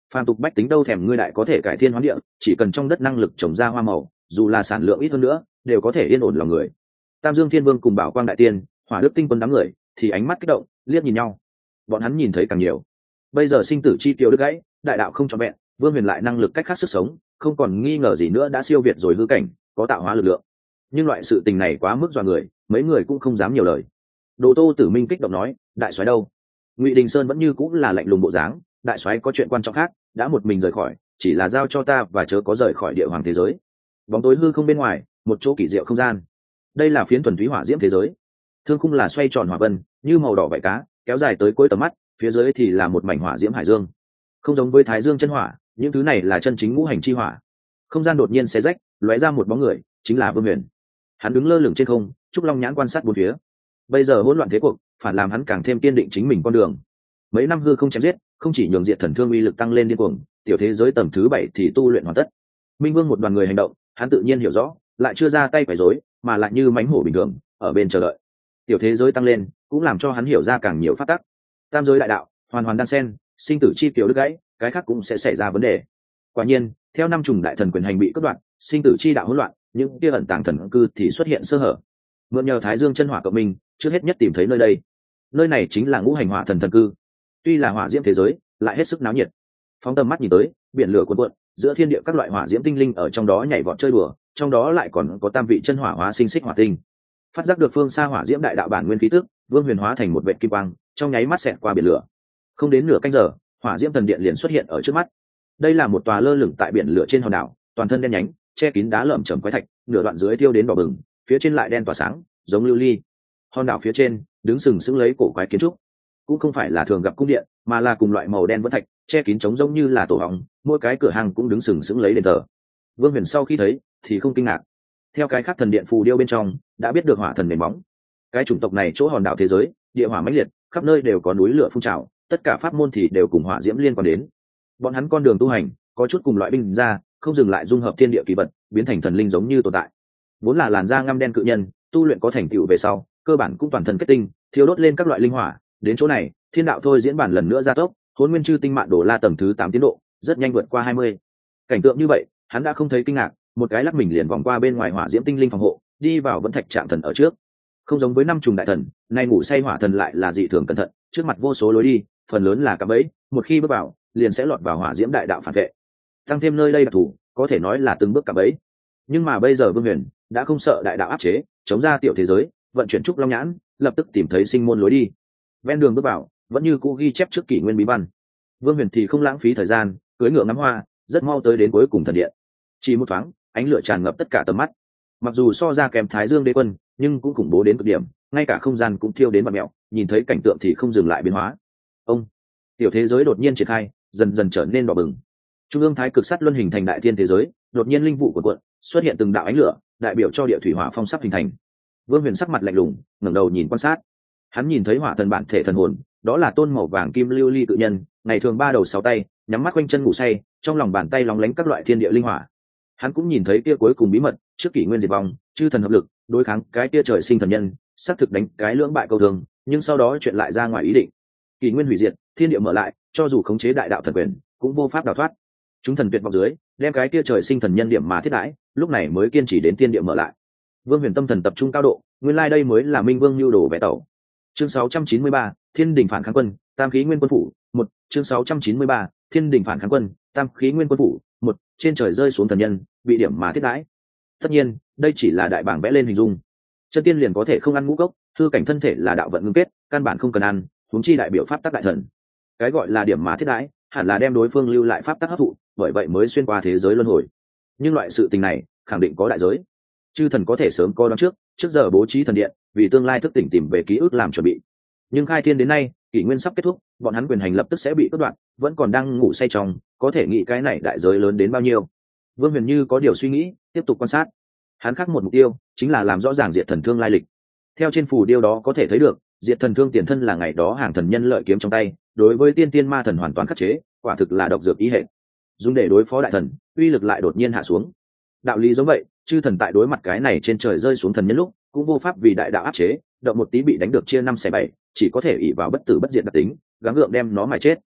phàm tục bách tính đâu thèm ngươi đại có thể cải thiên hoán địa, chỉ cần trong đất năng lực trồng ra hoa màu, dù là sản lượng ít hơn nữa đều có thể yên ổn lòng người. Tam Dương Thiên Vương cùng Bảo Quang Đại Tiên, Hỏa Đức Tinh Quân đám người thì ánh mắt kích động liếc nhìn nhau. Bọn hắn nhìn thấy càng nhiều. Bây giờ sinh tử chi tiêu đứt gãy, đại đạo không trọn vẹn, Vương Huyền lại năng lực cách khác sức sống, không còn nghi ngờ gì nữa đã siêu việt rồi hư cảnh, có tạo hóa lực lượng. Nhưng loại sự tình này quá mức dọa người, mấy người cũng không dám nhiều lời. Đồ Tô Tử Minh kích động nói, đại soái đâu? Ngụy Đình Sơn vẫn như cũng là lạnh lùng bộ dáng, đại soái có chuyện quan trọng khác, đã một mình rời khỏi, chỉ là giao cho ta và chớ có rời khỏi địa hoàng thế giới. Bóng tối hư không bên ngoài, một chỗ kỳ diệu không gian. Đây là phiến thuần túy hỏa diễm thế giới. Thương khung là xoay tròn hỏa vân, như màu đỏ vảy cá, kéo dài tới cuối tầm mắt, phía dưới thì là một mảnh hỏa diễm hải dương. Không giống với Thái Dương chân hỏa, những thứ này là chân chính ngũ hành chi hỏa. Không gian đột nhiên xé rách, lóe ra một bóng người, chính là Vương Huyền. Hắn đứng lơ lửng trên không, trúc long nhãn quan sát bốn phía. Bây giờ hỗn loạn thế cuộc, phản làm hắn càng thêm kiên định chính mình con đường. Mấy năm hư không chém giết, không chỉ nhường diệt thần thương uy lực tăng lên điên cuồng, tiểu thế giới tầng thứ bảy thì tu luyện hoàn tất. Minh Vương một đoàn người hành động, hắn tự nhiên hiểu rõ, lại chưa ra tay quấy rối, mà lại như mánh hổ bình thường, ở bên chờ đợi. Tiểu thế giới tăng lên, cũng làm cho hắn hiểu ra càng nhiều pháp tắc. Tam giới đại đạo, hoàn hoàn đan sen, sinh tử chi tiểu đứt gãy, cái khác cũng sẽ xảy ra vấn đề. Quả nhiên, theo năm trùng đại thần quyền hành bị cắt đoạn, sinh tử chi đạo hỗn loạn, những kia ẩn tàng thần cư thì xuất hiện sơ hở. Mượn nhờ Thái Dương chân hỏa cộng minh, trước hết nhất tìm thấy nơi đây. Nơi này chính là ngũ hành hỏa thần thần cư. Tuy là hỏa diễm thế giới, lại hết sức náo nhiệt. Phóng tầm mắt nhìn tới, biển lửa cuồn cuộn, giữa thiên địa các loại hỏa diễm tinh linh ở trong đó nhảy vọt chơi đùa, trong đó lại còn có tam vị chân hỏa hóa sinh xích hỏa tinh. Phát giác được phương xa hỏa diễm đại đạo bản nguyên khí tức, Vương Huyền hóa thành một vệt kim quang, trong nháy mắt xẹt qua biển lửa. Không đến nửa canh giờ, hỏa diễm thần điện liền xuất hiện ở trước mắt. Đây là một tòa lơ lửng tại biển lửa trên hòn đảo, toàn thân đen nhánh, che kín đá lởm chởm quái thạch, nửa đoạn dưới thiêu đến đỏ bừng, phía trên lại đen tỏa sáng, giống lưu ly. Hòn đảo phía trên, đứng sừng sững lấy cổ quái kiến trúc, cũng không phải là thường gặp cung điện, mà là cùng loại màu đen vẫn thạch, che kín trống giống như là tổ hóng, mỗi cái cửa hàng cũng đứng sừng sững lấy đền thờ. Vương Huyền sau khi thấy thì không kinh ngạc. Theo cái khác thần điện phù điêu bên trong, đã biết được hỏa thần nền móng. Cái chủng tộc này chỗ hòn đảo thế giới, địa hỏa mãnh liệt, khắp nơi đều có núi lửa phun trào, tất cả pháp môn thì đều cùng hỏa diễm liên quan đến. Bọn hắn con đường tu hành, có chút cùng loại binh ra, không dừng lại dung hợp thiên địa kỳ vật, biến thành thần linh giống như tồn tại. Vốn là làn da ngăm đen cự nhân, tu luyện có thành tựu về sau, cơ bản cũng toàn thân kết tinh, thiêu đốt lên các loại linh hỏa, đến chỗ này, thiên đạo thôi diễn bản lần nữa gia tốc, Hỗn Nguyên Chư Tinh Mạn Đồ La tầng thứ tám tiến độ, rất nhanh vượt qua hai mươi. Cảnh tượng như vậy, hắn đã không thấy kinh ngạc, một cái lắc mình liền vòng qua bên ngoài hỏa diễm tinh linh phòng hộ, đi vào vẫn thạch trạm thần ở trước. Không giống với năm trùng đại thần, nay ngủ say hỏa thần lại là dị thường cẩn thận, trước mặt vô số lối đi, phần lớn là cạm bẫy, một khi bước vào, liền sẽ lọt vào hỏa diễm đại đạo phản vệ. Tăng thêm nơi đây đặc thù, có thể nói là từng bước cạm bẫy. Nhưng mà bây giờ Vương Huyền đã không sợ đại đạo áp chế, chống ra tiểu thế giới, vận chuyển trúc long nhãn, lập tức tìm thấy sinh môn lối đi. Ven đường bước vào, vẫn như cũ ghi chép trước kỷ nguyên bí văn. Vương Huyền thì không lãng phí thời gian, cưỡi ngựa ngắm hoa, rất mau tới đến cuối cùng thần điện. Chỉ một thoáng, ánh lửa tràn ngập tất cả tầm mắt. Mặc dù so ra kèm Thái Dương đế quân, nhưng cũng khủng bố đến cực điểm, ngay cả không gian cũng thiêu đến bạt mèo, nhìn thấy cảnh tượng thì không dừng lại biến hóa. Ông, tiểu thế giới đột nhiên triển khai, dần dần trở nên đỏ bừng. Trung ương thái cực sắt luân hình thành đại thiên thế giới, đột nhiên linh vụ cuộn cuộn, xuất hiện từng đạo ánh lửa, đại biểu cho địa thủy hỏa phong sắp hình thành. Vương Huyền sắc mặt lạnh lùng, ngẩng đầu nhìn quan sát. Hắn nhìn thấy hỏa thần bản thể thần hồn, đó là tôn màu vàng kim lưu ly tự nhân, ngày thường ba đầu sáu tay, nhắm mắt quanh chân ngủ say, trong lòng bàn tay lóng lánh các loại thiên địa linh hỏa. Hắn cũng nhìn thấy kia cuối cùng bí mật, trước kỷ nguyên diệt vong, chư thần hợp lực, đối kháng cái kia trời sinh thần nhân, xác thực đánh cái lưỡng bại câu thường, nhưng sau đó chuyện lại ra ngoài ý định. Kỷ nguyên hủy diệt, thiên địa mở lại, cho dù khống chế đại đạo thần quyền, cũng vô pháp đào thoát. Chúng thần tuyệt vọng dưới, đem cái kia trời sinh thần nhân điểm mà thiết đãi, lúc này mới kiên trì đến thiên địa mở lại. Vương Huyền tâm thần tập trung cao độ, nguyên lai like đây mới là Minh Vương nhu đồ vẽ tẩu. Chương sáu trăm chín mươi ba, Thiên Đình phản kháng quân, Tam khí nguyên quân phủ, một, chương sáu trăm chín mươi ba, Thiên Đình phản kháng quân, Tam khí nguyên quân phủ, một, trên trời rơi xuống thần nhân, bị điểm mà thiết đãi. Tất nhiên, đây chỉ là đại bảng vẽ lên hình dung. Chân tiên liền có thể không ăn ngũ cốc, hư cảnh thân thể là đạo vận ngưng kết, căn bản không cần ăn, huống chi đại biểu pháp tắc đại thần. Cái gọi là điểm mà thiết đãi, hẳn là đem đối phương lưu lại pháp tắc hấp thụ, bởi vậy mới xuyên qua thế giới luân hồi. Nhưng loại sự tình này, khẳng định có đại giới. Chư thần có thể sớm coi đoán trước, trước giờ bố trí thần điện, vì tương lai thức tỉnh tìm về ký ức làm chuẩn bị. Nhưng khai thiên đến nay, kỷ nguyên sắp kết thúc, bọn hắn quyền hành lập tức sẽ bị cắt đoạn, vẫn còn đang ngủ say trong, có thể nghĩ cái này đại giới lớn đến bao nhiêu. Vương Huyền như có điều suy nghĩ, tiếp tục quan sát. Hắn khắc một mục tiêu, chính là làm rõ ràng diệt thần thương lai lịch. Theo trên phù điêu đó có thể thấy được, diệt thần thương tiền thân là ngày đó hàng thần nhân lợi kiếm trong tay, đối với tiên tiên ma thần hoàn toàn khắc chế, quả thực là độc dược ý hệ. Dùng để đối phó đại thần, uy lực lại đột nhiên hạ xuống. Đạo lý giống vậy, chư thần tại đối mặt cái này trên trời rơi xuống thần nhân lúc, cũng vô pháp vì đại đạo áp chế, động một tí bị đánh được chia năm xẻ bảy, chỉ có thể ỷ vào bất tử bất diệt đặc tính, gắng gượng đem nó mà chết.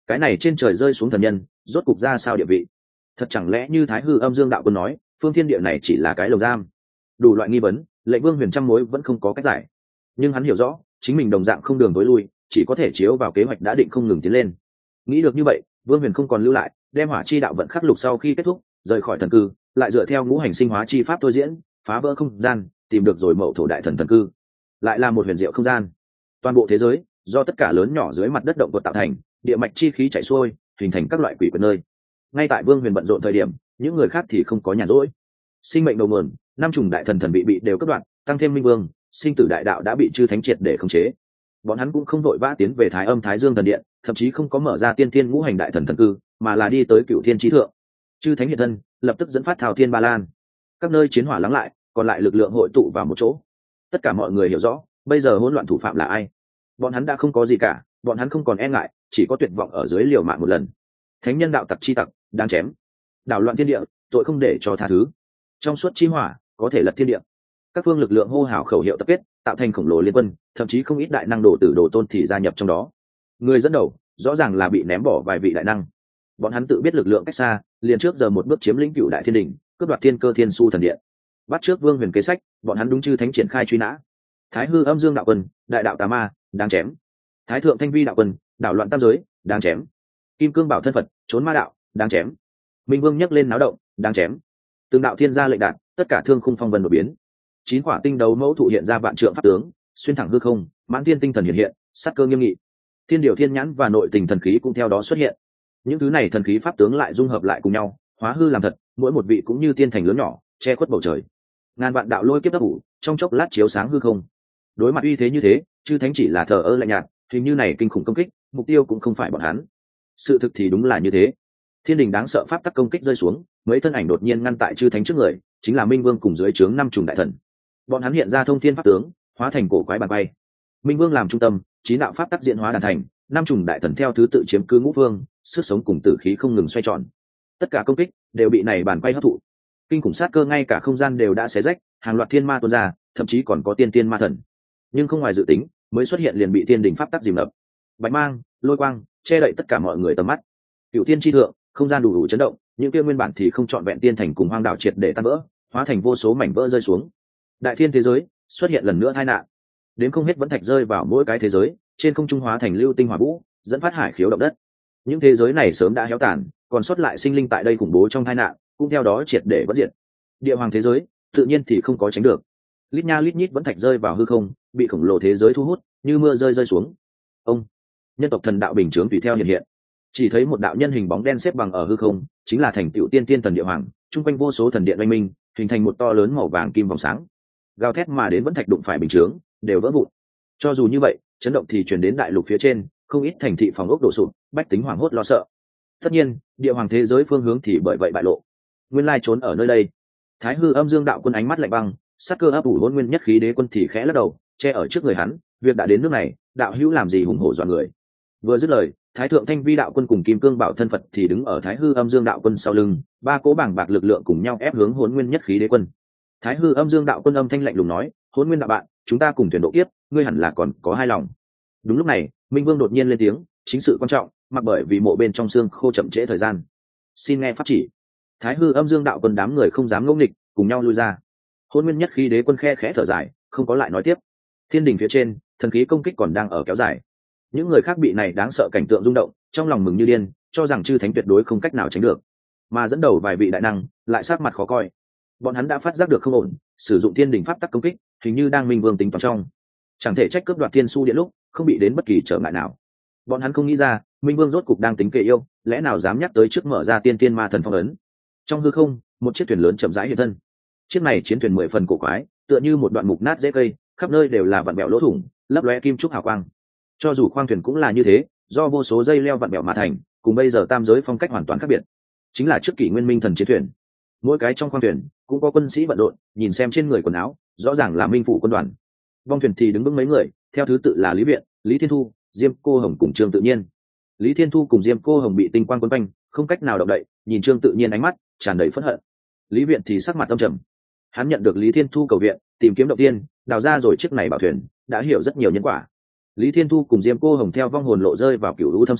cái này trên trời rơi xuống thần nhân rốt cục ra sao địa vị? Thật chẳng lẽ như Thái Hư Âm Dương đạo quân nói, phương thiên địa này chỉ là cái lồng giam? Đủ loại nghi vấn, lệnh Vương Huyền trăm mối vẫn không có cách giải. Nhưng hắn hiểu rõ, chính mình đồng dạng không đường tối lui, chỉ có thể chiếu vào kế hoạch đã định không ngừng tiến lên. Nghĩ được như vậy, Vương Huyền không còn lưu lại, đem hỏa chi đạo vận khắc lục sau khi kết thúc, rời khỏi thần cư, lại dựa theo ngũ hành sinh hóa chi pháp thôi diễn, phá vỡ không gian, tìm được rồi Mậu Thổ đại thần thần cư. Lại là một huyền diệu không gian. Toàn bộ thế giới do tất cả lớn nhỏ dưới mặt đất động vật tạo thành, địa mạch chi khí chảy xuôi, hình thành các loại quỷ quyệt nơi. Ngay tại Vương Huyền bận rộn thời điểm, những người khác thì không có nhàn rỗi. Sinh mệnh đầu nguồn, năm trùng đại thần thần bị bị đều cắt đoạn, tăng thêm minh vương, sinh tử đại đạo đã bị chư thánh triệt để khống chế. Bọn hắn cũng không vội vã tiến về Thái Âm Thái Dương thần điện, thậm chí không có mở ra tiên thiên ngũ hành đại thần thần cư, mà là đi tới Cửu Thiên chí thượng. Chư thánh hiện thân, lập tức dẫn phát Thao Thiên Ba Lan. Các nơi chiến hỏa lắng lại, còn lại lực lượng hội tụ vào một chỗ. Tất cả mọi người hiểu rõ, bây giờ hỗn loạn thủ phạm là ai. Bọn hắn đã không có gì cả, bọn hắn không còn e ngại, chỉ có tuyệt vọng ở dưới liều mạng một lần. Thánh nhân đạo tặc chi tặc, đang chém. Đảo loạn thiên địa, tội không để cho tha thứ. Trong suốt chi hỏa, có thể lật thiên địa. Các phương lực lượng hô hào khẩu hiệu tập kết, tạo thành khổng lồ liên quân, thậm chí không ít đại năng đồ tử đồ tôn thì gia nhập trong đó. Người dẫn đầu, rõ ràng là bị ném bỏ vài vị đại năng. Bọn hắn tự biết lực lượng cách xa, liền trước giờ một bước chiếm lĩnh Cựu Đại Thiên Đỉnh, cướp đoạt Thiên Cơ Thiên Su thần điện. Bắt trước Vương Huyền kế sách, bọn hắn đúng chư thánh triển khai truy nã. Thái Hư Âm Dương đạo quân, đại đạo tà ma, đang chém. Thái Thượng Thanh Vi đạo quân, đảo loạn tam giới, đang chém. Kim Cương Bảo thân Phật, trốn ma đạo, đang chém. Minh Vương nhấc lên náo động, đang chém. Từng đạo thiên gia lệnh đạt, tất cả thương khung phong vân đột biến. Chín quả tinh đấu mẫu thụ hiện ra vạn trượng pháp tướng, xuyên thẳng hư không, mãn thiên tinh thần hiện hiện, sát cơ nghiêm nghị. Thiên điều thiên nhãn và nội tình thần khí cũng theo đó xuất hiện. Những thứ này thần khí pháp tướng lại dung hợp lại cùng nhau, hóa hư làm thật, mỗi một vị cũng như tiên thành lớn nhỏ, che khuất bầu trời. Ngàn vạn đạo lôi kiếp ấp ủ, trong chốc lát chiếu sáng hư không. Đối mặt uy thế như thế, chư thánh chỉ là thờ ơ lạnh nhạt, hình như này kinh khủng công kích, mục tiêu cũng không phải bọn hắn. Sự thực thì đúng là như thế. Thiên đình đáng sợ pháp tắc công kích rơi xuống, mấy thân ảnh đột nhiên ngăn tại chư thánh trước người, chính là Minh Vương cùng dưới trướng năm trùng đại thần. Bọn hắn hiện ra thông thiên pháp tướng, hóa thành cổ quái bàn bay. Minh Vương làm trung tâm, chín đạo pháp tắc diễn hóa đàn thành, năm trùng đại thần theo thứ tự chiếm cứ ngũ phương, sức sống cùng tử khí không ngừng xoay tròn. Tất cả công kích đều bị này bàn quay hấp thụ. Kinh khủng sát cơ ngay cả không gian đều đã xé rách, hàng loạt thiên ma tuôn ra, thậm chí còn có tiên tiên ma thần. Nhưng không ngoài dự tính, mới xuất hiện liền bị thiên đình pháp tắc dìm ngập. Bạch mang, lôi quang, che đậy tất cả mọi người tầm mắt. Cựu thiên chi thượng, không gian đủ đủ chấn động, những kia nguyên bản thì không trọn vẹn tiên thành cùng hoang đảo triệt để tan vỡ, hóa thành vô số mảnh vỡ rơi xuống. Đại thiên thế giới xuất hiện lần nữa tai nạn. Đến không hết vẫn thạch rơi vào mỗi cái thế giới, trên không trung hóa thành lưu tinh hỏa vũ, dẫn phát hải khiếu động đất. Những thế giới này sớm đã héo tàn, còn sót lại sinh linh tại đây khủng bố trong tai nạn, cũng theo đó triệt để bất diệt. Địa hoàng thế giới, tự nhiên thì không có tránh được. Lít nha lít nhít vẫn thạch rơi vào hư không, bị khổng lồ thế giới thu hút, như mưa rơi rơi xuống. Ông, nhân tộc thần đạo bình chướng tùy theo hiện hiện. Chỉ thấy một đạo nhân hình bóng đen xếp bằng ở hư không, chính là thành tựu tiên tiên thần địa hoàng, trung quanh vô số thần điện oanh minh, hình thành một to lớn màu vàng kim vòng sáng. Gào thét mà đến vẫn thạch đụng phải bình chướng, đều vỡ vụn. Cho dù như vậy, chấn động thì truyền đến đại lục phía trên, không ít thành thị phòng ốc đổ sụp, bách tính hoảng hốt lo sợ. Tất nhiên, địa hoàng thế giới phương hướng thì bởi vậy bại lộ. Nguyên lai trốn ở nơi đây. Thái Hư Âm Dương đạo quân ánh mắt lạnh băng, sát cơ ấp ủ hỗn nguyên nhất khí đế quân thì khẽ lắc đầu, che ở trước người hắn, việc đã đến nước này, đạo hữu làm gì hùng hổ dọa người. Vừa dứt lời, Thái Thượng Thanh Vi đạo quân cùng Kim Cương Bảo thân Phật thì đứng ở Thái Hư Âm Dương đạo quân sau lưng, ba cỗ bảng bạc lực lượng cùng nhau ép hướng hỗn nguyên nhất khí đế quân. Thái Hư Âm Dương đạo quân âm thanh lạnh lùng nói, hỗn nguyên đạo bạn, chúng ta cùng thuyền độ kiếp, ngươi hẳn là còn có hai lòng. Đúng lúc này, Minh Vương đột nhiên lên tiếng, chính sự quan trọng, mặc bởi vì mộ bên trong xương khô chậm trễ thời gian. Xin nghe pháp chỉ. Thái Hư Âm Dương đạo quân đám người không dám ngỗ nghịch, cùng nhau lui ra. Hỗn nguyên nhất khí đế quân khe khẽ thở dài, không có lại nói tiếp. Thiên đình phía trên, thần khí công kích còn đang ở kéo dài. Những người khác bị này đáng sợ cảnh tượng rung động, trong lòng mừng như điên, cho rằng chư thánh tuyệt đối không cách nào tránh được. Mà dẫn đầu vài vị đại năng lại sát mặt khó coi. Bọn hắn đã phát giác được không ổn, sử dụng thiên đình pháp tắc công kích, hình như đang Minh Vương tính toán trong. Chẳng thể trách cướp đoạt thiên su điện lúc không bị đến bất kỳ trở ngại nào. Bọn hắn không nghĩ ra, Minh Vương rốt cục đang tính kế yêu, lẽ nào dám nhắc tới trước mở ra tiên tiên ma thần phong ấn. Trong hư không, một chiếc thuyền lớn chậm rãi hiện thân. Chiếc này chiến thuyền mười phần cổ quái, tựa như một đoạn mục nát rễ cây, khắp nơi đều là vặn bẹo lỗ thủng, lấp lóe kim trúc hào quang. Cho dù khoang thuyền cũng là như thế, do vô số dây leo vặn bẹo mà thành, cùng bây giờ tam giới phong cách hoàn toàn khác biệt. Chính là trước kỷ nguyên minh thần chiến thuyền. Mỗi cái trong khoang thuyền cũng có quân sĩ bận rộn, nhìn xem trên người quần áo, rõ ràng là minh phụ quân đoàn. Bong thuyền thì đứng vững mấy người, theo thứ tự là Lý Viện, Lý Thiên Thu, Diêm Cô Hồng cùng Trương Tự Nhiên. Lý Thiên Thu cùng Diêm Cô Hồng bị tinh quang quấn quanh, không cách nào động đậy, nhìn Trương Tự Nhiên ánh mắt tràn đầy phẫn hận. Lý Viện thì sắc mặt âm trầm. Hắn nhận được Lý Thiên Thu cầu viện, tìm kiếm động tiên, đào ra rồi chiếc này bảo thuyền, đã hiểu rất nhiều nhân quả. Lý Thiên Thu cùng Diêm Cô Hồng theo vong hồn lộ rơi vào cửu lũ thâm sự,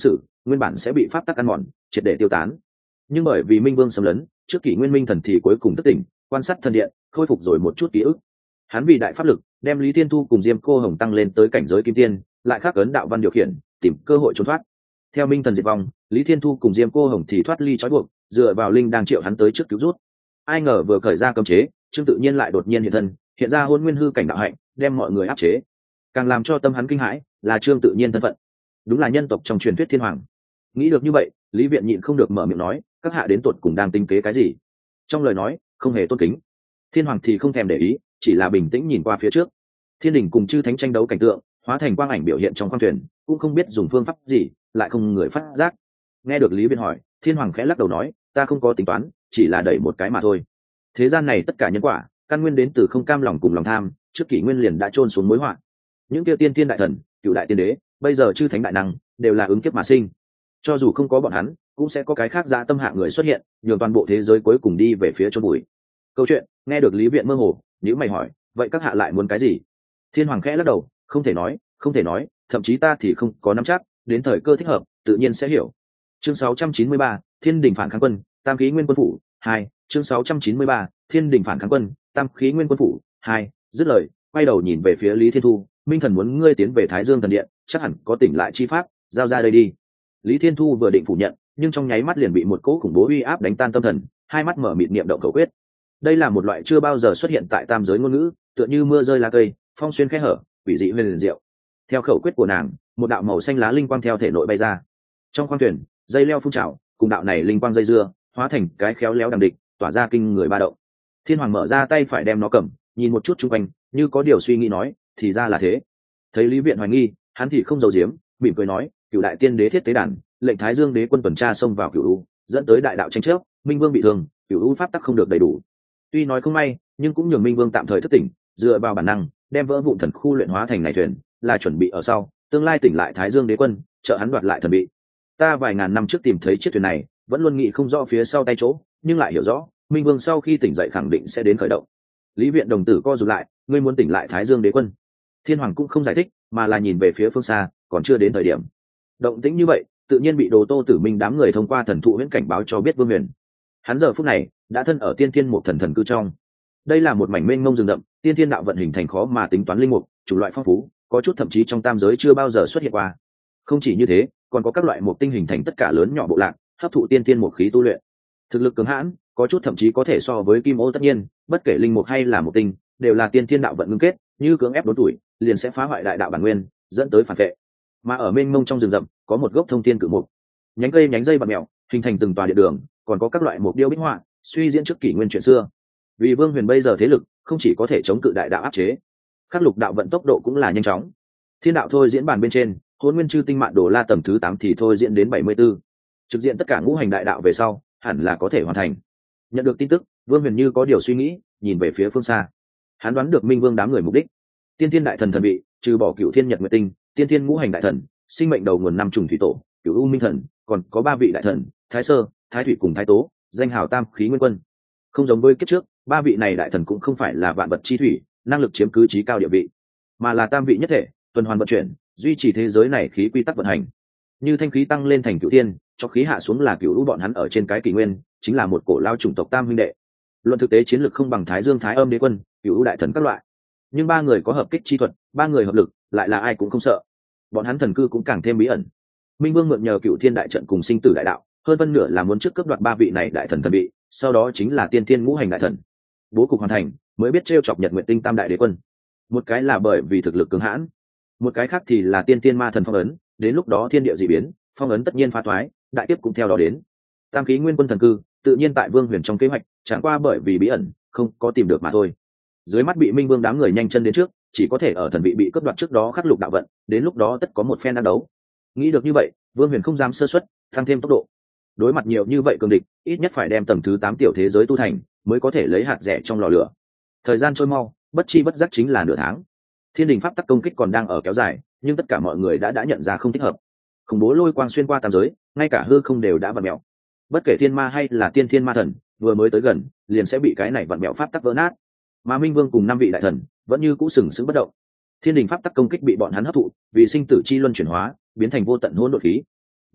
nguyên bản sẽ bị pháp tắc ăn mòn triệt để tiêu tán. Nhưng bởi vì minh vương xâm lấn, trước kỷ nguyên minh thần thì cuối cùng thức tỉnh, quan sát thần điện, khôi phục rồi một chút ký ức. Hắn vì đại pháp lực đem Lý Thiên Thu cùng Diêm Cô Hồng tăng lên tới cảnh giới kim tiên, lại khắc ấn đạo văn điều khiển, tìm cơ hội trốn thoát. Theo minh thần diệt vong, Lý Thiên Thu cùng Diêm Cô Hồng thì thoát ly trói buộc, dựa vào linh đang triệu hắn tới trước cứu rút. Ai ngờ vừa khởi ra cấm chế, Trương Tự Nhiên lại đột nhiên hiện thân, hiện ra hôn nguyên hư cảnh đạo hạnh, đem mọi người áp chế. Càng làm cho tâm hắn kinh hãi là Trương Tự Nhiên thân phận, đúng là nhân tộc trong truyền thuyết thiên hoàng. Nghĩ được như vậy, Lý Viện nhịn không được mở miệng nói, các hạ đến tột cùng đang tính kế cái gì? Trong lời nói không hề tôn kính. Thiên hoàng thì không thèm để ý, chỉ là bình tĩnh nhìn qua phía trước. Thiên đình cùng chư thánh tranh đấu cảnh tượng hóa thành quang ảnh biểu hiện trong khoang thuyền, cũng không biết dùng phương pháp gì, lại không người phát giác. Nghe được Lý Viện hỏi, Thiên hoàng khẽ lắc đầu nói, ta không có tính toán, chỉ là đẩy một cái mà thôi. Thế gian này tất cả nhân quả, căn nguyên đến từ không cam lòng cùng lòng tham, trước kỷ nguyên liền đã trôn xuống mối họa. Những kia tiên tiên đại thần, cựu đại tiên đế, bây giờ chư thánh đại năng, đều là ứng kiếp mà sinh. Cho dù không có bọn hắn, cũng sẽ có cái khác dã tâm hạ người xuất hiện, nhường toàn bộ thế giới cuối cùng đi về phía chôn bụi. Câu chuyện nghe được Lý Viện mơ hồ, nếu mày hỏi, vậy các hạ lại muốn cái gì? Thiên hoàng khẽ lắc đầu, không thể nói, không thể nói, thậm chí ta thì không có nắm chắc, đến thời cơ thích hợp, tự nhiên sẽ hiểu. Chương sáu trăm chín mươi ba, Thiên đình phản kháng quân, Tam khí nguyên quân phủ hai. Chương sáu trăm chín mươi ba, Thiên đình phản kháng quân, Tam khí nguyên quân phủ hai. Dứt lời, quay đầu nhìn về phía Lý Thiên Thu, minh thần muốn ngươi tiến về Thái Dương thần điện, chắc hẳn có tỉnh lại chi pháp, giao ra đây đi. Lý Thiên Thu vừa định phủ nhận, nhưng trong nháy mắt liền bị một cỗ khủng bố uy áp đánh tan tâm thần, hai mắt mở mịt niệm động khẩu quyết. Đây là một loại chưa bao giờ xuất hiện tại tam giới ngôn ngữ, tựa như mưa rơi lá cây, phong xuyên khe hở, quỷ dị huyền liền diệu. Theo khẩu quyết của nàng, một đạo màu xanh lá linh quang theo thể nội bay ra. Trong khoang thuyền, dây leo phun trào, cùng đạo này linh quang dây dưa, hóa thành cái khéo léo đằng địch, tỏa ra kinh người ba động. Thiên hoàng mở ra tay phải đem nó cầm, nhìn một chút xung quanh, như có điều suy nghĩ nói, thì ra là thế. Thấy Lý Viện hoài nghi, hắn thì không giấu giếm, mỉm cười nói, cửu đại tiên đế thiết tế đàn, lệnh Thái Dương đế quân tuần tra xông vào cửu u, dẫn tới đại đạo tranh chấp, minh vương bị thương, cửu u pháp tắc không được đầy đủ. Tuy nói không may, nhưng cũng nhường minh vương tạm thời thất tỉnh, dựa vào bản năng đem vỡ vụn thần khu luyện hóa thành này thuyền, là chuẩn bị ở sau tương lai tỉnh lại Thái Dương đế quân, trợ hắn đoạt lại thần bị. Ta vài ngàn năm trước tìm thấy chiếc thuyền này, vẫn luôn nghĩ không rõ phía sau tay chỗ, nhưng lại hiểu rõ minh vương sau khi tỉnh dậy khẳng định sẽ đến khởi động. Lý Viện đồng tử co rụt lại, ngươi muốn tỉnh lại Thái Dương đế quân? Thiên hoàng cũng không giải thích, mà là nhìn về phía phương xa, còn chưa đến thời điểm. Động tĩnh như vậy, tự nhiên bị Đồ Tô Tử Minh đám người thông qua thần thụ huyễn cảnh báo cho biết Vương Huyền. Hắn giờ phút này đã thân ở tiên thiên một thần thần cư trong. Đây là một mảnh mênh mông rừng rậm, tiên thiên đạo vận hình thành khó mà tính toán linh mục, chủ loại phong phú, có chút thậm chí trong tam giới chưa bao giờ xuất hiện qua. Không chỉ như thế, còn có các loại mục tinh hình thành tất cả lớn nhỏ bộ lạc, hấp thụ tiên thiên một khí tu luyện. Thực lực cứng hãn, có chút thậm chí có thể so với kim ô. Tất nhiên, bất kể linh mục hay là mục tinh, đều là tiên thiên đạo vận ngưng kết, như cưỡng ép đốn tuổi, liền sẽ phá hoại đại đạo bản nguyên, dẫn tới phản vệ. Mà ở mênh mông trong rừng rậm, có một gốc thông thiên cự mục, nhánh cây nhánh dây bạt mèo, hình thành từng tòa địa đường, còn có các loại mục điêu bích họa, suy diễn trước kỷ nguyên chuyện xưa. Vì Vương Huyền bây giờ thế lực không chỉ có thể chống cự đại đạo áp chế, khắc lục đạo vận tốc độ cũng là nhanh chóng. Thiên đạo thôi diễn bàn bên trên, Hỗn Nguyên Chư Tinh Mạn Đồ La tầng thứ tám thì thôi diễn đến bảy mươi 74. Trực diện tất cả ngũ hành đại đạo về sau, hẳn là có thể hoàn thành. Nhận được tin tức, Vương Huyền như có điều suy nghĩ, nhìn về phía phương xa. Hắn đoán được Minh Vương đám người mục đích. Tiên Thiên đại thần thần bị, trừ bỏ Cửu Thiên Nhật Nguyệt Tinh, Tiên Thiên ngũ hành đại thần, sinh mệnh đầu nguồn năm trùng thủy tổ, Cửu U Minh thần, còn có ba vị đại thần, Thái Sơ, Thái Thủy cùng Thái Tố, danh hào Tam khí nguyên quân. Không giống với kiếp trước, ba vị này đại thần cũng không phải là vạn vật chi thủy, năng lực chiếm cứ trí cao địa vị, mà là tam vị nhất thể, tuần hoàn vận chuyển, duy trì thế giới này khí quy tắc vận hành. Như thanh khí tăng lên thành cửu thiên, cho khí hạ xuống là cửu lũ, bọn hắn ở trên cái kỷ nguyên chính là một cổ lao chủng tộc tam huynh đệ. Luận thực tế chiến lược không bằng Thái Dương Thái Âm đế quân, cửu lũ đại thần các loại, nhưng ba người có hợp kích chi thuật, ba người hợp lực, lại là ai cũng không sợ. Bọn hắn thần cư cũng càng thêm bí ẩn. Minh Vương mượn nhờ cửu thiên đại trận cùng sinh tử đại đạo, hơn phân nửa là muốn trước cướp đoạt ba vị này đại thần thần bị, sau đó chính là tiên thiên ngũ hành đại thần. Bố cục hoàn thành, mới biết trêu chọc Nhật Nguyệt Tinh tam đại đế quân. Một cái là bởi vì thực lực cường hãn, một cái khác thì là tiên thiên ma thần phong ấn, đến lúc đó thiên địa dị biến, phong ấn tất nhiên phá thoái, đại tiếp cũng theo đó đến. Tam khí nguyên quân thần cư, tự nhiên tại Vương Huyền trong kế hoạch, chẳng qua bởi vì bí ẩn, không có tìm được mà thôi. Dưới mắt bị Minh Vương đám người nhanh chân đến trước, chỉ có thể ở thần vị bị cướp đoạt trước đó khắc lục đạo vận, đến lúc đó tất có một phen đan đấu. Nghĩ được như vậy, Vương Huyền không dám sơ suất, tăng thêm tốc độ. Đối mặt nhiều như vậy cường địch, ít nhất phải đem tầng thứ tám tiểu thế giới tu thành, mới có thể lấy hạt rẻ trong lò lửa. Thời gian trôi mau, bất chi bất giác chính là nửa tháng. Thiên đình pháp tắc công kích còn đang ở kéo dài, nhưng tất cả mọi người đã đã nhận ra không thích hợp. Khủng bố lôi quang xuyên qua tam giới, ngay cả hư không đều đã vặn mèo. Bất kể thiên ma hay là tiên thiên ma thần, vừa mới tới gần, liền sẽ bị cái này vặn mèo pháp tắc vỡ nát. Mà Minh Vương cùng năm vị đại thần vẫn như cũ sừng sững bất động. Thiên đình pháp tắc công kích bị bọn hắn hấp thụ, vì sinh tử chi luân chuyển hóa, biến thành vô tận hỗn độn khí.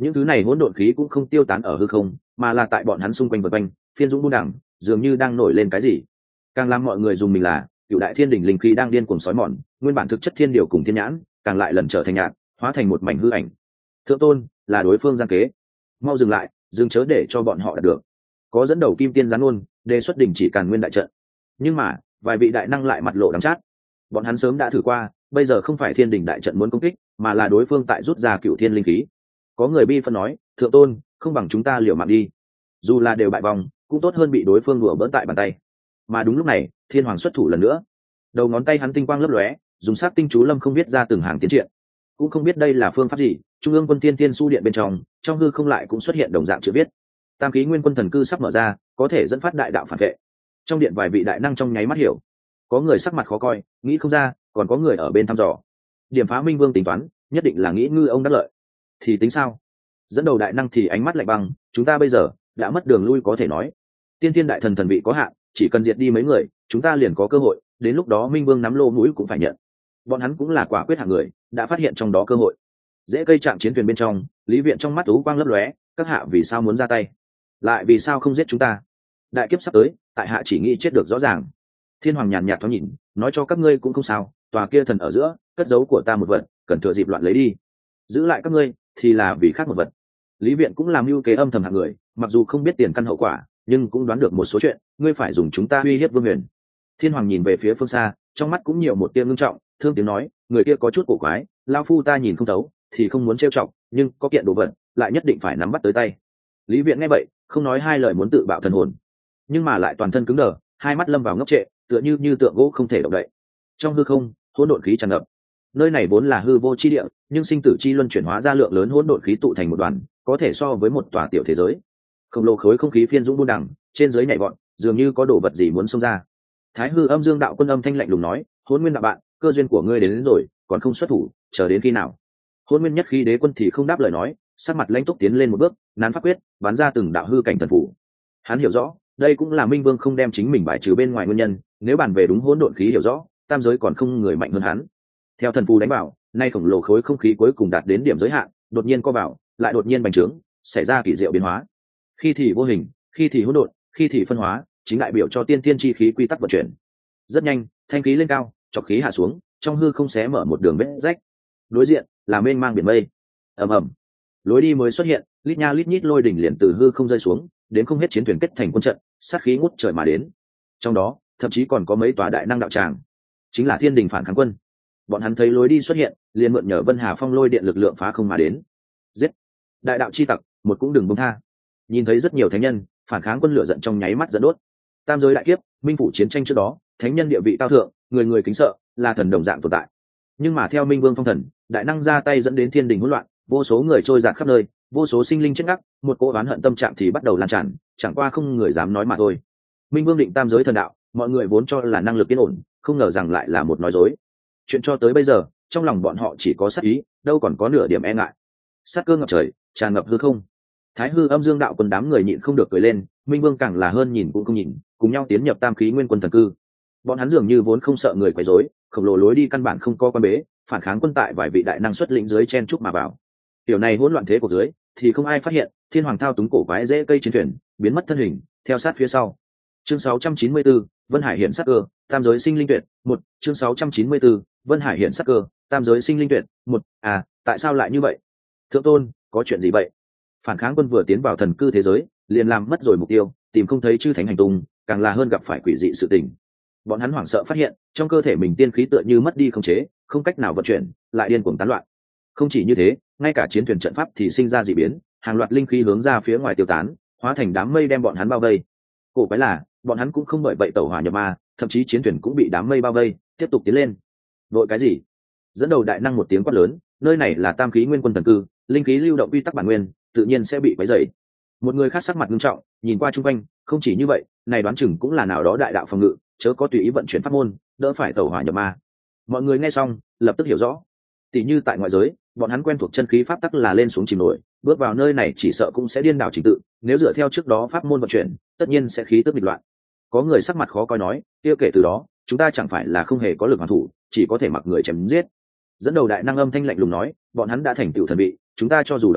những thứ này hỗn độn khí cũng không tiêu tán ở hư không, mà là tại bọn hắn xung quanh vần quanh phiên dũng buôn đẳng, dường như đang nổi lên cái gì. Càng làm mọi người dùng mình là cựu đại thiên đỉnh linh khí đang điên cuồng sói mòn nguyên bản thực chất thiên điều cùng thiên nhãn, càng lại lần trở thành nhạt, hóa thành một mảnh hư ảnh. Thượng tôn, là đối phương gian kế, mau dừng lại, dừng chớ để cho bọn họ đạt được. Có dẫn đầu kim tiên gián ôn đề xuất đình chỉ càn nguyên đại trận, nhưng mà vài vị đại năng lại mặt lộ đắng chát. Bọn hắn sớm đã thử qua, bây giờ không phải thiên đình đại trận muốn công kích, mà là đối phương tại rút ra cựu thiên linh khí. Có người bi phân nói, thượng tôn, không bằng chúng ta liều mạng đi, dù là đều bại vòng cũng tốt hơn bị đối phương đùa bỡn tại bàn tay. Mà đúng lúc này thiên hoàng xuất thủ lần nữa, đầu ngón tay hắn tinh quang lấp lóe, dùng sát tinh chú lâm không biết ra từng hàng tiến triển, cũng không biết đây là phương pháp gì. Trung ương quân thiên thiên su điện bên trong trong hư không lại cũng xuất hiện đồng dạng chữ viết, tam khí nguyên quân thần cư sắp mở ra, có thể dẫn phát đại đạo phản vệ. Trong điện vài vị đại năng trong nháy mắt hiểu, có người sắc mặt khó coi, nghĩ không ra, còn có người ở bên thăm dò. Điểm phá minh vương tính toán nhất định là nghĩ ngư ông đắc lợi, thì tính sao? Dẫn đầu đại năng thì ánh mắt lạnh băng, chúng ta bây giờ đã mất đường lui, có thể nói tiên thiên đại thần thần vị có hạn, chỉ cần diệt đi mấy người chúng ta liền có cơ hội, đến lúc đó minh vương nắm lô mũi cũng phải nhận. Bọn hắn cũng là quả quyết hạng người, đã phát hiện trong đó cơ hội. Dễ cây chạm chiến thuyền bên trong, lý viện trong mắt ú quang lấp lóe, các hạ vì sao muốn ra tay, lại vì sao không giết chúng ta? Đại kiếp sắp tới, tại hạ chỉ nghĩ chết được rõ ràng. Thiên hoàng nhàn nhạt thoáng nhìn, nói cho các ngươi cũng không sao, tòa kia thần ở giữa cất giấu của ta một vật, cần thừa dịp loạn lấy đi, giữ lại các ngươi thì là vì khác một vật. Lý viện cũng làm mưu kế âm thầm hạng người, mặc dù không biết tiền căn hậu quả, nhưng cũng đoán được một số chuyện. Ngươi phải dùng chúng ta uy hiếp vương huyền. Thiên hoàng nhìn về phía phương xa, trong mắt cũng nhiều một tia ngưng trọng, thương tiếng nói, người kia có chút cổ quái, lao phu ta nhìn không thấu, thì không muốn trêu chọc, nhưng có kiện đồ vật lại nhất định phải nắm bắt tới tay. Lý viện nghe vậy không nói hai lời, muốn tự bạo thần hồn, nhưng mà lại toàn thân cứng đờ, hai mắt lâm vào ngốc trệ, tựa như như tượng gỗ không thể động đậy. Trong hư không hỗn độn khí tràn ngập, nơi này vốn là hư vô chi địa, nhưng sinh tử chi luân chuyển hóa ra lượng lớn hỗn độn khí tụ thành một đoàn, có thể so với một tòa tiểu thế giới. Khổng lồ khối không khí phiên dũng buôn đằng, trên dưới nhảy vọt, dường như có đồ vật gì muốn xông ra. Thái hư âm dương đạo quân âm thanh lạnh lùng nói, hỗn nguyên đạo bạn, cơ duyên của ngươi đến, đến rồi, còn không xuất thủ, chờ đến khi nào? Hỗn nguyên nhất khí đế quân thì không đáp lời nói, sắc mặt lãnh túc tiến lên một bước, nán pháp quyết, bắn ra từng đạo hư cảnh thần phủ. Hắn hiểu rõ, đây cũng là minh vương không đem chính mình bài trừ bên ngoài nguyên nhân. Nếu bàn về đúng hỗn độn khí hiểu rõ, tam giới còn không người mạnh hơn hắn. Theo thần phù đánh bảo, nay khổng lồ khối không khí cuối cùng đạt đến điểm giới hạn, đột nhiên co vào, lại đột nhiên bành trướng, xảy ra kỳ diệu biến hóa. Khi thì vô hình, khi thì hỗn độn, khi thì phân hóa, chính đại biểu cho tiên tiên chi khí quy tắc vận chuyển. Rất nhanh, thanh khí lên cao, trọc khí hạ xuống, trong hư không xé mở một đường vết rách. Đối diện là mênh mang biển mây. Ầm ầm, lối đi mới xuất hiện, lít nha lít nhít lôi đỉnh liền từ hư không rơi xuống, đến không hết chiến thuyền kết thành quân trận, sát khí ngút trời mà đến. Trong đó thậm chí còn có mấy tòa đại năng đạo tràng, chính là thiên đình phản kháng quân. Bọn hắn thấy lối đi xuất hiện, liền mượn nhờ Vân Hà Phong lôi điện lực lượng phá không mà đến. Giết đại đạo chi tặc, một cũng đừng buông tha. Nhìn thấy rất nhiều thánh nhân, phản kháng quân lửa giận trong nháy mắt dẫn đốt. Tam giới đại kiếp, minh phủ chiến tranh trước đó, thánh nhân địa vị cao thượng, người người kính sợ, là thần đồng dạng tồn tại. Nhưng mà theo minh vương phong thần, đại năng ra tay dẫn đến thiên đình hỗn loạn, vô số người trôi dạt khắp nơi, vô số sinh linh chết ngắc, một cỗ oán hận tâm trạng thì bắt đầu lan tràn, chẳng qua không người dám nói mà thôi. Minh vương định tam giới thần đạo, mọi người vốn cho là năng lực yên ổn, không ngờ rằng lại là một nói dối. Chuyện cho tới bây giờ, trong lòng bọn họ chỉ có sát ý, đâu còn có nửa điểm e ngại. Sát cơ ngập trời, tràn ngập hư không. Thái hư âm dương đạo quân đám người nhịn không được cười lên, minh vương càng là hơn nhìn cũng không nhìn, cùng nhau tiến nhập tam khí nguyên quân thần cư. Bọn hắn dường như vốn không sợ người quấy rối, khổng lồ lối đi căn bản không có quan bế, phản kháng quân tại vài vị đại năng xuất lĩnh dưới chen chúc mà vào. Tiểu này hỗn loạn thế của dưới, thì không ai phát hiện, thiên hoàng thao túng cổ quái dễ cây chiến thuyền, biến mất thân hình, theo sát phía sau. Chương sáu trăm chín mươi tư, Vân Hải hiện sắc cơ, tam giới sinh linh tuyệt, một. Chương sáu trăm chín mươi tư, Vân Hải hiện sắc cơ, tam giới sinh linh tuyệt, một. À, tại sao lại như vậy? Thượng tôn, có chuyện gì vậy? Phản kháng quân vừa tiến vào thần cư thế giới, liền làm mất rồi mục tiêu, tìm không thấy chư thánh hành tung, càng là hơn gặp phải quỷ dị sự tình. Bọn hắn hoảng sợ phát hiện, trong cơ thể mình tiên khí tựa như mất đi khống chế, không cách nào vận chuyển, lại điên cuồng tán loạn. Không chỉ như thế, ngay cả chiến thuyền trận pháp thì sinh ra dị biến, hàng loạt linh khí hướng ra phía ngoài tiêu tán, hóa thành đám mây đem bọn hắn bao vây. Cổ quái là, bọn hắn cũng không bởi vậy tẩu hỏa nhập ma, thậm chí chiến thuyền cũng bị đám mây bao vây, tiếp tục tiến lên. Vội cái gì? Dẫn đầu đại năng một tiếng quát lớn, nơi này là tam khí nguyên quân thần cư, linh khí lưu động quy tắc bản nguyên, tự nhiên sẽ bị quấy rầy. Một người khác sắc mặt nghiêm trọng, nhìn qua chung quanh, không chỉ như vậy, này đoán chừng cũng là nào đó đại đạo phòng ngự, chớ có tùy ý vận chuyển pháp môn, đỡ phải tẩu hỏa nhập ma. Mọi người nghe xong, lập tức hiểu rõ. Tỷ như tại ngoại giới, bọn hắn quen thuộc chân khí pháp tắc là lên xuống chìm nổi, bước vào nơi này chỉ sợ cũng sẽ điên đảo trình tự, nếu dựa theo trước đó pháp môn vận chuyển, tất nhiên sẽ khí tức nghịch loạn. Có người sắc mặt khó coi nói, kia kể từ đó, chúng ta chẳng phải là không hề có lực hoàn thủ, chỉ có thể mặc người chém giết. Dẫn đầu đại năng âm thanh lạnh lùng nói, bọn hắn đã thành tựu thần vị, chúng ta cho dù độc thủ,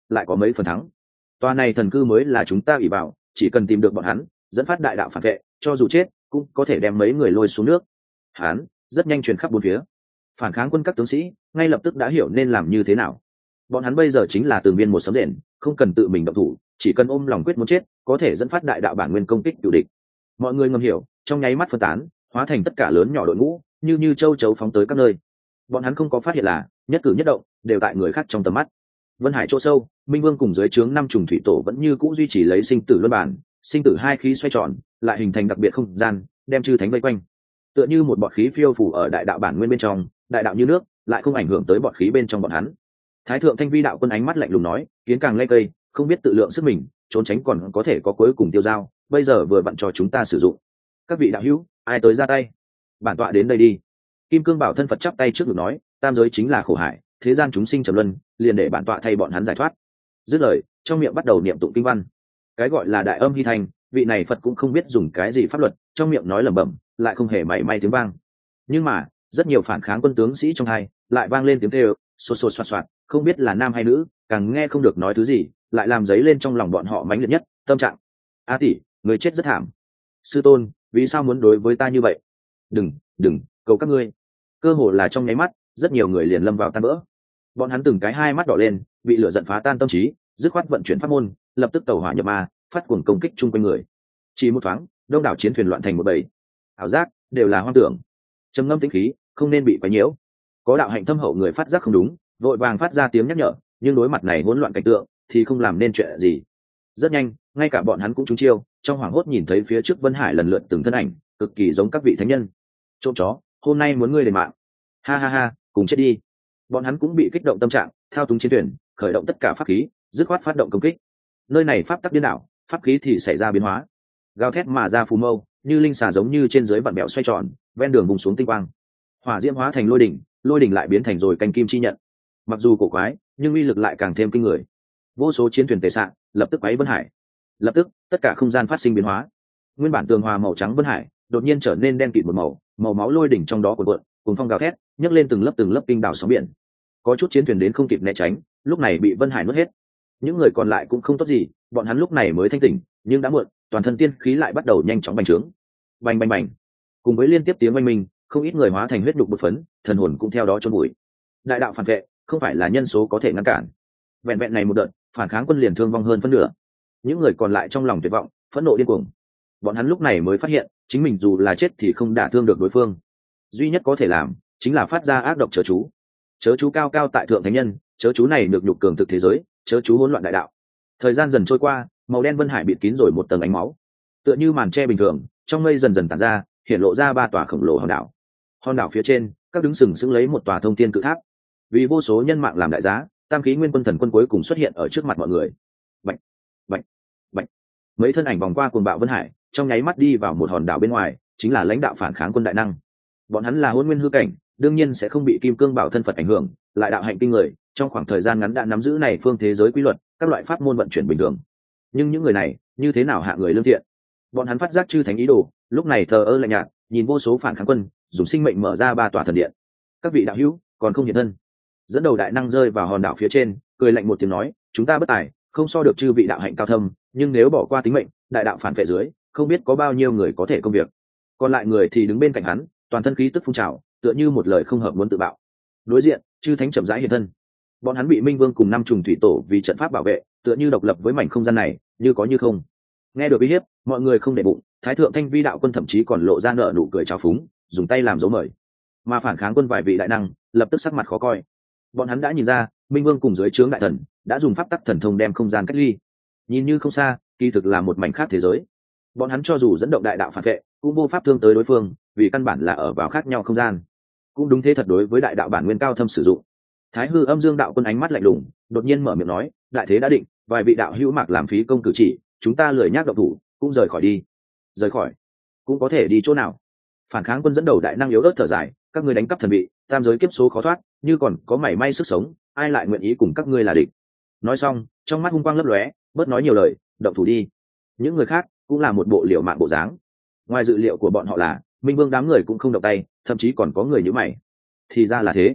lại có mấy phần thắng. Tòa này thần cư mới là chúng ta ủy vào, chỉ cần tìm được bọn hắn, dẫn phát đại đạo phản vệ, cho dù chết cũng có thể đem mấy người lôi xuống nước. Hắn rất nhanh truyền khắp bốn phía. Phản kháng quân các tướng sĩ ngay lập tức đã hiểu nên làm như thế nào. Bọn hắn bây giờ chính là tường biên một sấm đền, không cần tự mình động thủ, chỉ cần ôm lòng quyết muốn chết, có thể dẫn phát đại đạo bản nguyên công kích cựu địch. Mọi người ngầm hiểu, trong nháy mắt phân tán, hóa thành tất cả lớn nhỏ đội ngũ, như như châu chấu phóng tới các nơi. Bọn hắn không có phát hiện là nhất cử nhất động đều tại người khác trong tầm mắt. Vân Hải chỗ sâu, Minh Vương cùng dưới trướng năm trùng thủy tổ vẫn như cũ duy trì lấy sinh tử luân bản, sinh tử hai khí xoay tròn, lại hình thành đặc biệt không gian, đem chư thánh vây quanh. Tựa như một bọt khí phiêu phù ở đại đạo bản nguyên bên trong, đại đạo như nước, lại không ảnh hưởng tới bọt khí bên trong bọn hắn. Thái thượng Thanh Vi đạo quân ánh mắt lạnh lùng nói, kiến càng lây cây, không biết tự lượng sức mình, trốn tránh còn có thể có cuối cùng tiêu dao, bây giờ vừa vặn cho chúng ta sử dụng. Các vị đạo hữu, ai tới ra tay? Bản tọa đến đây đi. Kim Cương Bảo thân Phật chắp tay trước ngực nói, tam giới chính là khổ hải, thế gian chúng sinh trầm luân, liền để bản tọa thay bọn hắn giải thoát. Dứt lời, trong miệng bắt đầu niệm tụng kinh văn. Cái gọi là đại âm hy thanh, vị này Phật cũng không biết dùng cái gì pháp luật, trong miệng nói lẩm bẩm, lại không hề mảy may tiếng vang. Nhưng mà, rất nhiều phản kháng quân tướng sĩ trong hai, lại vang lên tiếng kêu, xô xô xoạt xoạt, không biết là nam hay nữ, càng nghe không được nói thứ gì, lại làm dấy lên trong lòng bọn họ mãnh liệt nhất tâm trạng. A tỷ, người chết rất thảm. Sư tôn, vì sao muốn đối với ta như vậy? Đừng, đừng, cầu các ngươi. Cơ hồ là trong nháy mắt, rất nhiều người liền lâm vào tan vỡ. Bọn hắn từng cái hai mắt đỏ lên, bị lửa giận phá tan tâm trí, dứt khoát vận chuyển pháp môn, lập tức tẩu hỏa nhập ma, phát cuồng công kích chung quanh người. Chỉ một thoáng, đông đảo chiến thuyền loạn thành một bầy. Ảo giác đều là hoang tưởng. Trầm ngâm tĩnh khí, không nên bị quấy nhiễu. Có đạo hạnh thâm hậu người phát giác không đúng, vội vàng phát ra tiếng nhắc nhở, nhưng đối mặt này hỗn loạn cảnh tượng, thì không làm nên chuyện gì. Rất nhanh, ngay cả bọn hắn cũng trúng chiêu, trong hoảng hốt nhìn thấy phía trước Vân Hải lần lượt từng thân ảnh, cực kỳ giống các vị thánh nhân. Trộm chó, hôm nay muốn ngươi đền mạng. Ha ha ha, cùng chết đi. Bọn hắn cũng bị kích động tâm trạng, thao túng chiến thuyền, khởi động tất cả pháp khí, dứt khoát phát động công kích. Nơi này pháp tắc điên đảo, pháp khí thì xảy ra biến hóa. Gào thét mà ra phù mâu, như linh xà giống như trên dưới vặn bẹo xoay tròn, ven đường vùng xuống tinh quang. Hỏa diễm hóa thành lôi đỉnh, lôi đỉnh lại biến thành rồi canh kim chi nhận. Mặc dù cổ quái, nhưng uy lực lại càng thêm kinh người. Vô số chiến thuyền tề sạng, lập tức quấy Vân Hải. Lập tức, tất cả không gian phát sinh biến hóa. Nguyên bản tường hòa màu trắng Vân Hải, đột nhiên trở nên đen kịt một màu, màu máu lôi đỉnh trong đó cuộn cuộn, cùng phong gào thét, nhấc lên từng lớp từng lớp kinh đảo sóng biển. Có chút chiến thuyền đến không kịp né tránh, lúc này bị Vân Hải nuốt hết. Những người còn lại cũng không tốt gì, bọn hắn lúc này mới thanh tỉnh, nhưng đã muộn, toàn thân tiên khí lại bắt đầu nhanh chóng bành trướng. Bành bành bành. Cùng với liên tiếp tiếng oanh minh, không ít người hóa thành huyết đục bột phấn, thần hồn cũng theo đó chôn bụi. Đại đạo phản vệ, không phải là nhân số có thể ngăn cản. Vẹn vẹn này một đợt, phản kháng quân liền thương vong hơn phân nửa. Những người còn lại trong lòng tuyệt vọng, phẫn nộ điên cuồng. Bọn hắn lúc này mới phát hiện, chính mình dù là chết thì không đả thương được đối phương. Duy nhất có thể làm, chính là phát ra ác độc chớ chú. Chớ chú cao cao tại thượng thánh nhân, chớ chú này được nhục cường thực thế giới, chớ chú hỗn loạn đại đạo. Thời gian dần trôi qua, màu đen Vân Hải bịt kín rồi một tầng ánh máu, tựa như màn tre bình thường, trong mây dần dần tản ra, hiện lộ ra ba tòa khổng lồ hòn đảo. Hòn đảo phía trên, các đứng sừng sững lấy một tòa thông thiên cự tháp. Vì vô số nhân mạng làm đại giá, tam khí nguyên quân thần quân cuối cùng xuất hiện ở trước mặt mọi người. Bạch, bạch, bạch. Mấy thân ảnh vòng qua cuồng bạo Vân Hải, trong nháy mắt đi vào một hòn đảo bên ngoài, chính là lãnh đạo phản kháng quân đại năng. Bọn hắn là hôn nguyên hư cảnh, đương nhiên sẽ không bị kim cương bảo thân Phật ảnh hưởng, lại đạo hạnh kinh người, trong khoảng thời gian ngắn đã nắm giữ này phương thế giới quy luật, các loại pháp môn vận chuyển bình thường. Nhưng những người này, như thế nào hạ người lương thiện? Bọn hắn phát giác chư thánh ý đồ, lúc này thờ ơ lạnh nhạt, nhìn vô số phản kháng quân, dùng sinh mệnh mở ra ba tòa thần điện. Các vị đạo hữu, còn không hiện thân. Dẫn đầu đại năng rơi vào hòn đảo phía trên, cười lạnh một tiếng nói, chúng ta bất tài, không so được chư vị đạo hạnh cao thâm, nhưng nếu bỏ qua tính mệnh, đại đạo phản vệ dưới, không biết có bao nhiêu người có thể công việc. Còn lại người thì đứng bên cạnh hắn, toàn thân khí tức phun trào, tựa như một lời không hợp muốn tự bạo. Đối diện, chư thánh chậm rãi hiện thân. Bọn hắn bị Minh Vương cùng năm trùng thủy tổ vì trận pháp bảo vệ, tựa như độc lập với mảnh không gian này, như có như không. Nghe được uy hiếp, mọi người không để bụng, Thái thượng Thanh Vi đạo quân thậm chí còn lộ ra nở nụ cười trào phúng, dùng tay làm dấu mời. Mà phản kháng quân vài vị đại năng, lập tức sắc mặt khó coi. Bọn hắn đã nhìn ra, Minh Vương cùng dưới trướng đại thần đã dùng pháp tắc thần thông đem không gian cách ly. Nhìn như không xa, kỳ thực là một mảnh khác thế giới. Bọn hắn cho dù dẫn động đại đạo phản vệ, cũng vô pháp thương tới đối phương, vì căn bản là ở vào khác nhau không gian. Cũng đúng thế thật đối với đại đạo bản nguyên cao thâm sử dụng. Thái hư âm dương đạo quân ánh mắt lạnh lùng, đột nhiên mở miệng nói, đại thế đã định, vài vị đạo hữu mạc làm phí công cử chỉ, chúng ta lười nhác động thủ, cũng rời khỏi đi. Rời khỏi, cũng có thể đi chỗ nào? Phản kháng quân dẫn đầu đại năng yếu ớt thở dài, các ngươi đánh cắp thần vị, tam giới kiếp số khó thoát, như còn có mảy may sức sống, ai lại nguyện ý cùng các ngươi là địch? Nói xong, trong mắt hung quang lấp lóe, bớt nói nhiều lời, động thủ đi. Những người khác cũng là một bộ liều mạng bộ dáng. Ngoài dự liệu của bọn họ là, Minh Vương đám người cũng không động tay, thậm chí còn có người nhíu mày. Thì ra là thế.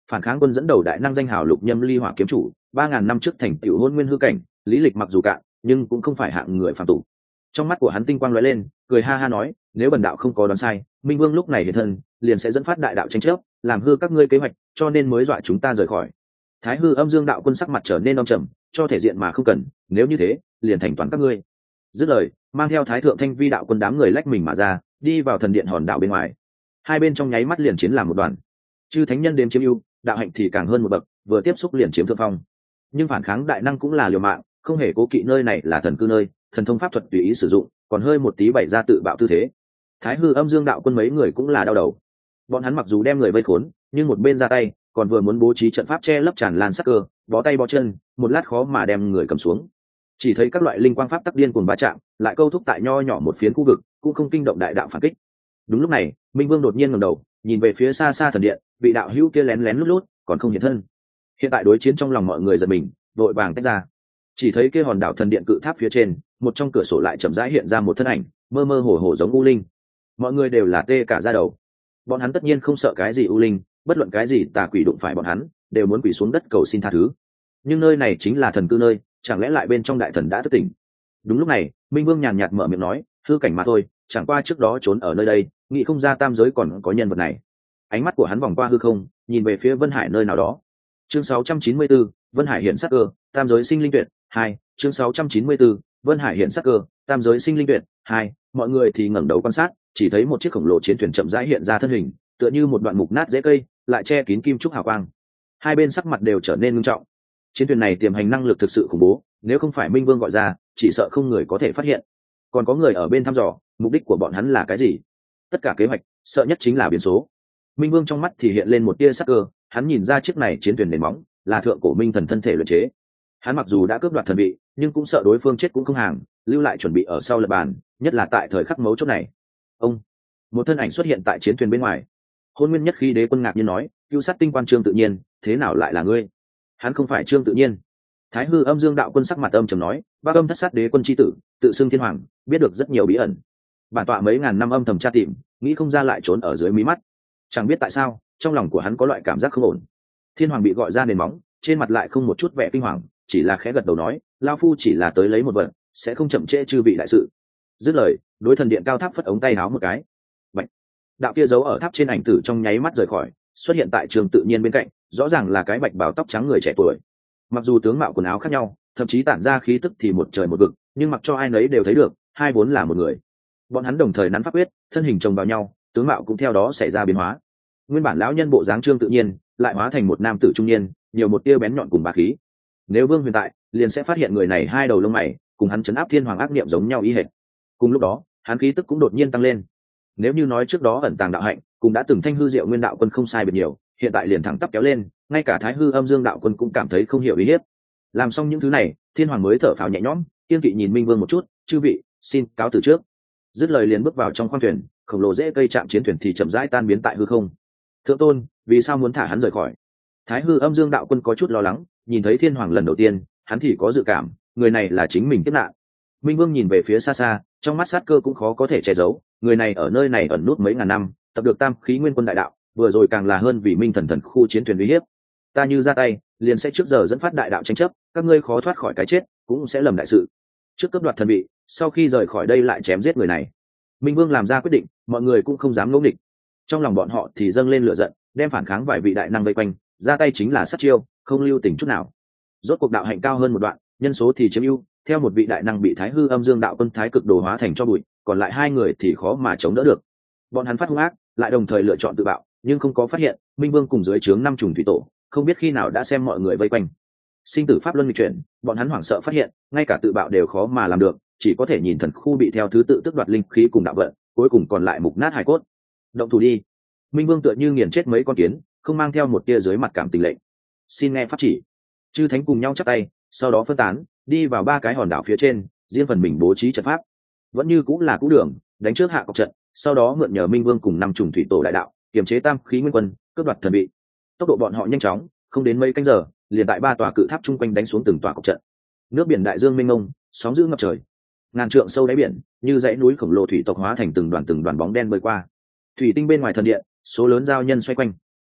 Phản kháng quân dẫn đầu đại năng danh hào Lục Nhâm Ly Hỏa kiếm chủ, ba ngàn năm trước thành tựu hôn nguyên hư cảnh, lý lịch mặc dù cạn, nhưng cũng không phải hạng người phàm tục. Trong mắt của hắn tinh quang lóe lên, cười ha ha nói, nếu bần đạo không có đoán sai, Minh Vương lúc này hiện thân, liền sẽ dẫn phát đại đạo tranh chấp, làm hư các ngươi kế hoạch, cho nên mới dọa chúng ta rời khỏi. Thái Hư Âm Dương đạo quân sắc mặt trở nên âm trầm, cho thể diện mà không cần, nếu như thế, liền thành toàn các ngươi. Dứt lời, mang theo Thái Thượng Thanh Vi đạo quân đám người lách mình mà ra, đi vào thần điện hòn đảo bên ngoài. Hai bên trong nháy mắt liền chiến làm một đoàn. Chư thánh nhân đêm chiếm ưu, đạo hạnh thì càng hơn một bậc, vừa tiếp xúc liền chiếm thượng phong. Nhưng phản kháng đại năng cũng là liều mạng, không hề cố kỵ nơi này là thần cư nơi, thần thông pháp thuật tùy ý sử dụng, còn hơi một tí bày ra tự bạo tư thế. Thái Hư Âm Dương đạo quân mấy người cũng là đau đầu. Bọn hắn mặc dù đem người vây khốn, nhưng một bên ra tay, còn vừa muốn bố trí trận pháp che lấp tràn lan sắc cơ, bó tay bó chân, một lát khó mà đem người cầm xuống. Chỉ thấy các loại linh quang pháp tắc điên cuồng va chạm, lại câu thúc tại nho nhỏ một phiến khu vực, cũng không kinh động đại đạo phản kích. Đúng lúc này, Minh Vương đột nhiên ngẩng đầu, nhìn về phía xa xa thần điện, vị đạo hữu kia lén lén lút lút, còn không hiện thân. Hiện tại đối chiến trong lòng mọi người giật mình, vội vàng tách ra. Chỉ thấy kia hòn đảo thần điện cự tháp phía trên, một trong cửa sổ lại chậm rãi hiện ra một thân ảnh, mơ mơ hồ hồ giống u linh. Mọi người đều là tê cả da đầu. Bọn hắn tất nhiên không sợ cái gì u linh, bất luận cái gì tà quỷ đụng phải bọn hắn, đều muốn quỳ xuống đất cầu xin tha thứ. Nhưng nơi này chính là thần cư nơi, chẳng lẽ lại bên trong đại thần đã thức tỉnh? Đúng lúc này, Minh Vương nhàn nhạt mở miệng nói, hư cảnh mà thôi, chẳng qua trước đó trốn ở nơi đây, nghĩ không ra tam giới còn có nhân vật này. Ánh mắt của hắn vòng qua hư không, nhìn về phía Vân Hải nơi nào đó. Chương sáu trăm chín mươi bốn, Vân Hải hiện sắc cơ, tam giới sinh linh tuyệt. Hai, chương sáu trăm chín mươi bốn, Vân Hải hiện sắc cơ, tam giới sinh linh tuyệt. Hai, mọi người thì ngẩng đầu quan sát, chỉ thấy một chiếc khổng lồ chiến thuyền chậm rãi hiện ra thân hình, tựa như một đoạn mục nát rễ cây, lại che kín kim trúc hào quang. Hai bên sắc mặt đều trở nên nghiêm trọng. Chiến thuyền này tiềm hành năng lực thực sự khủng bố, nếu không phải Minh Vương gọi ra, chỉ sợ không người có thể phát hiện. Còn có người ở bên thăm dò, mục đích của bọn hắn là cái gì? Tất cả kế hoạch, sợ nhất chính là biến số. Minh Vương trong mắt thì hiện lên một tia sắc cơ, hắn nhìn ra chiếc này chiến thuyền nền móng là thượng cổ minh thần thân thể luyện chế. Hắn mặc dù đã cướp đoạt thần vị, nhưng cũng sợ đối phương chết cũng không hàng, lưu lại chuẩn bị ở sau lập bàn, nhất là tại thời khắc mấu chốt này. Ông, một thân ảnh xuất hiện tại chiến thuyền bên ngoài. Hôn Nguyên Nhất Khí Đế quân ngạc nhiên nói, "Cưu Sát Tinh Quan Trương Tự Nhiên, thế nào lại là ngươi?" Hắn không phải Trương Tự Nhiên. Thái Hư Âm Dương đạo quân sắc mặt âm trầm nói, "Bác Âm Thất Sát Đế quân chi tử, tự xưng thiên hoàng, biết được rất nhiều bí ẩn. Bản tọa mấy ngàn năm âm thầm tra tìm, nghĩ không ra lại trốn ở dưới mí mắt." Chẳng biết tại sao, trong lòng của hắn có loại cảm giác không ổn. Thiên hoàng bị gọi ra nền móng, trên mặt lại không một chút vẻ kinh hoàng, chỉ là khẽ gật đầu nói, "Lão phu chỉ là tới lấy một vật, sẽ không chậm trễ chư vị đại sự." Dứt lời, đối thần điện cao tháp phất ống tay áo một cái. Bạch. Đạo kia giấu ở tháp trên ảnh tử trong nháy mắt rời khỏi, xuất hiện tại Trường Tự Nhiên bên cạnh, rõ ràng là cái bạch bào tóc trắng người trẻ tuổi. Mặc dù tướng mạo quần áo khác nhau, thậm chí tản ra khí tức thì một trời một vực, nhưng mặc cho ai nấy đều thấy được, hai vốn là một người. Bọn hắn đồng thời nắn pháp quyết, thân hình chồng vào nhau, tướng mạo cũng theo đó xảy ra biến hóa. Nguyên bản lão nhân bộ dáng Trương Tự Nhiên, lại hóa thành một nam tử trung niên, nhiều một tia bén nhọn cùng bá khí. Nếu Vương Huyền tại, liền sẽ phát hiện người này hai đầu lông mày, cùng hắn chấn áp thiên hoàng ác niệm giống nhau y hệt. Cùng lúc đó, hắn khí tức cũng đột nhiên tăng lên. Nếu như nói trước đó ẩn tàng đạo hạnh, cũng đã từng thanh hư diệu nguyên đạo quân không sai biệt nhiều, hiện tại liền thẳng tắp kéo lên, ngay cả Thái Hư Âm Dương đạo quân cũng cảm thấy không hiểu ý hiếp. Làm xong những thứ này, thiên hoàng mới thở phào nhẹ nhõm, kiên kỵ nhìn Minh Vương một chút, "Chư vị, xin cáo từ trước." Dứt lời liền bước vào trong khoang thuyền, khổng lồ rễ cây chạm chiến thuyền thì chậm rãi tan biến tại hư không. "Thượng tôn, vì sao muốn thả hắn rời khỏi?" Thái Hư Âm Dương đạo quân có chút lo lắng, nhìn thấy thiên hoàng lần đầu tiên, hắn thì có dự cảm, người này là chính mình kiếp nạn. Minh Vương nhìn về phía xa xa, trong mắt sát cơ cũng khó có thể che giấu, người này ở nơi này ẩn nút mấy ngàn năm, tập được tam khí nguyên quân đại đạo, vừa rồi càng là hơn vì minh thần thần khu chiến thuyền uy hiếp. Ta như ra tay, liền sẽ trước giờ dẫn phát đại đạo tranh chấp, các ngươi khó thoát khỏi cái chết, cũng sẽ lầm đại sự. Trước cấp đoạt thần vị, sau khi rời khỏi đây lại chém giết người này. Minh Vương làm ra quyết định, mọi người cũng không dám ngỗ nghịch. Trong lòng bọn họ thì dâng lên lửa giận, đem phản kháng vài vị đại năng vây quanh, ra tay chính là sát chiêu, không lưu tình chút nào. Rốt cuộc đạo hạnh cao hơn một đoạn, nhân số thì chiếm ưu, theo một vị đại năng bị Thái Hư Âm Dương đạo quân thái cực đồ hóa thành cho bụi, còn lại hai người thì khó mà chống đỡ được. Bọn hắn phát hung ác, lại đồng thời lựa chọn tự bạo, nhưng không có phát hiện Minh Vương cùng dưới trướng năm trùng thủy tổ, không biết khi nào đã xem mọi người vây quanh. Sinh tử pháp luân nghịch chuyển, bọn hắn hoảng sợ phát hiện, ngay cả tự bạo đều khó mà làm được, chỉ có thể nhìn thần khu bị theo thứ tự tước đoạt linh khí cùng đạo vận, cuối cùng còn lại mục nát hài cốt. Động thủ đi. Minh Vương tựa như nghiền chết mấy con kiến, không mang theo một tia dưới mặt cảm tình lệnh. Xin nghe pháp chỉ. Chư thánh cùng nhau chắp tay, sau đó phân tán, đi vào ba cái hòn đảo phía trên, riêng phần mình bố trí trận pháp. Vẫn như cũng là cũ đường, đánh trước hạ cọc trận, sau đó mượn nhờ Minh Vương cùng năm trùng thủy tổ đại đạo, kiềm chế tam khí nguyên quân, cướp đoạt thần vị. Tốc độ bọn họ nhanh chóng, không đến mấy canh giờ, liền tại ba tòa cự tháp chung quanh đánh xuống từng tòa cọc trận. Nước biển đại dương mênh mông, sóng dữ ngập trời. Ngàn trượng sâu đáy biển, như dãy núi khổng lồ thủy tộc hóa thành từng đoàn từng đoàn bóng đen bơi qua. Thủy tinh bên ngoài thần điện, số lớn giao nhân xoay quanh.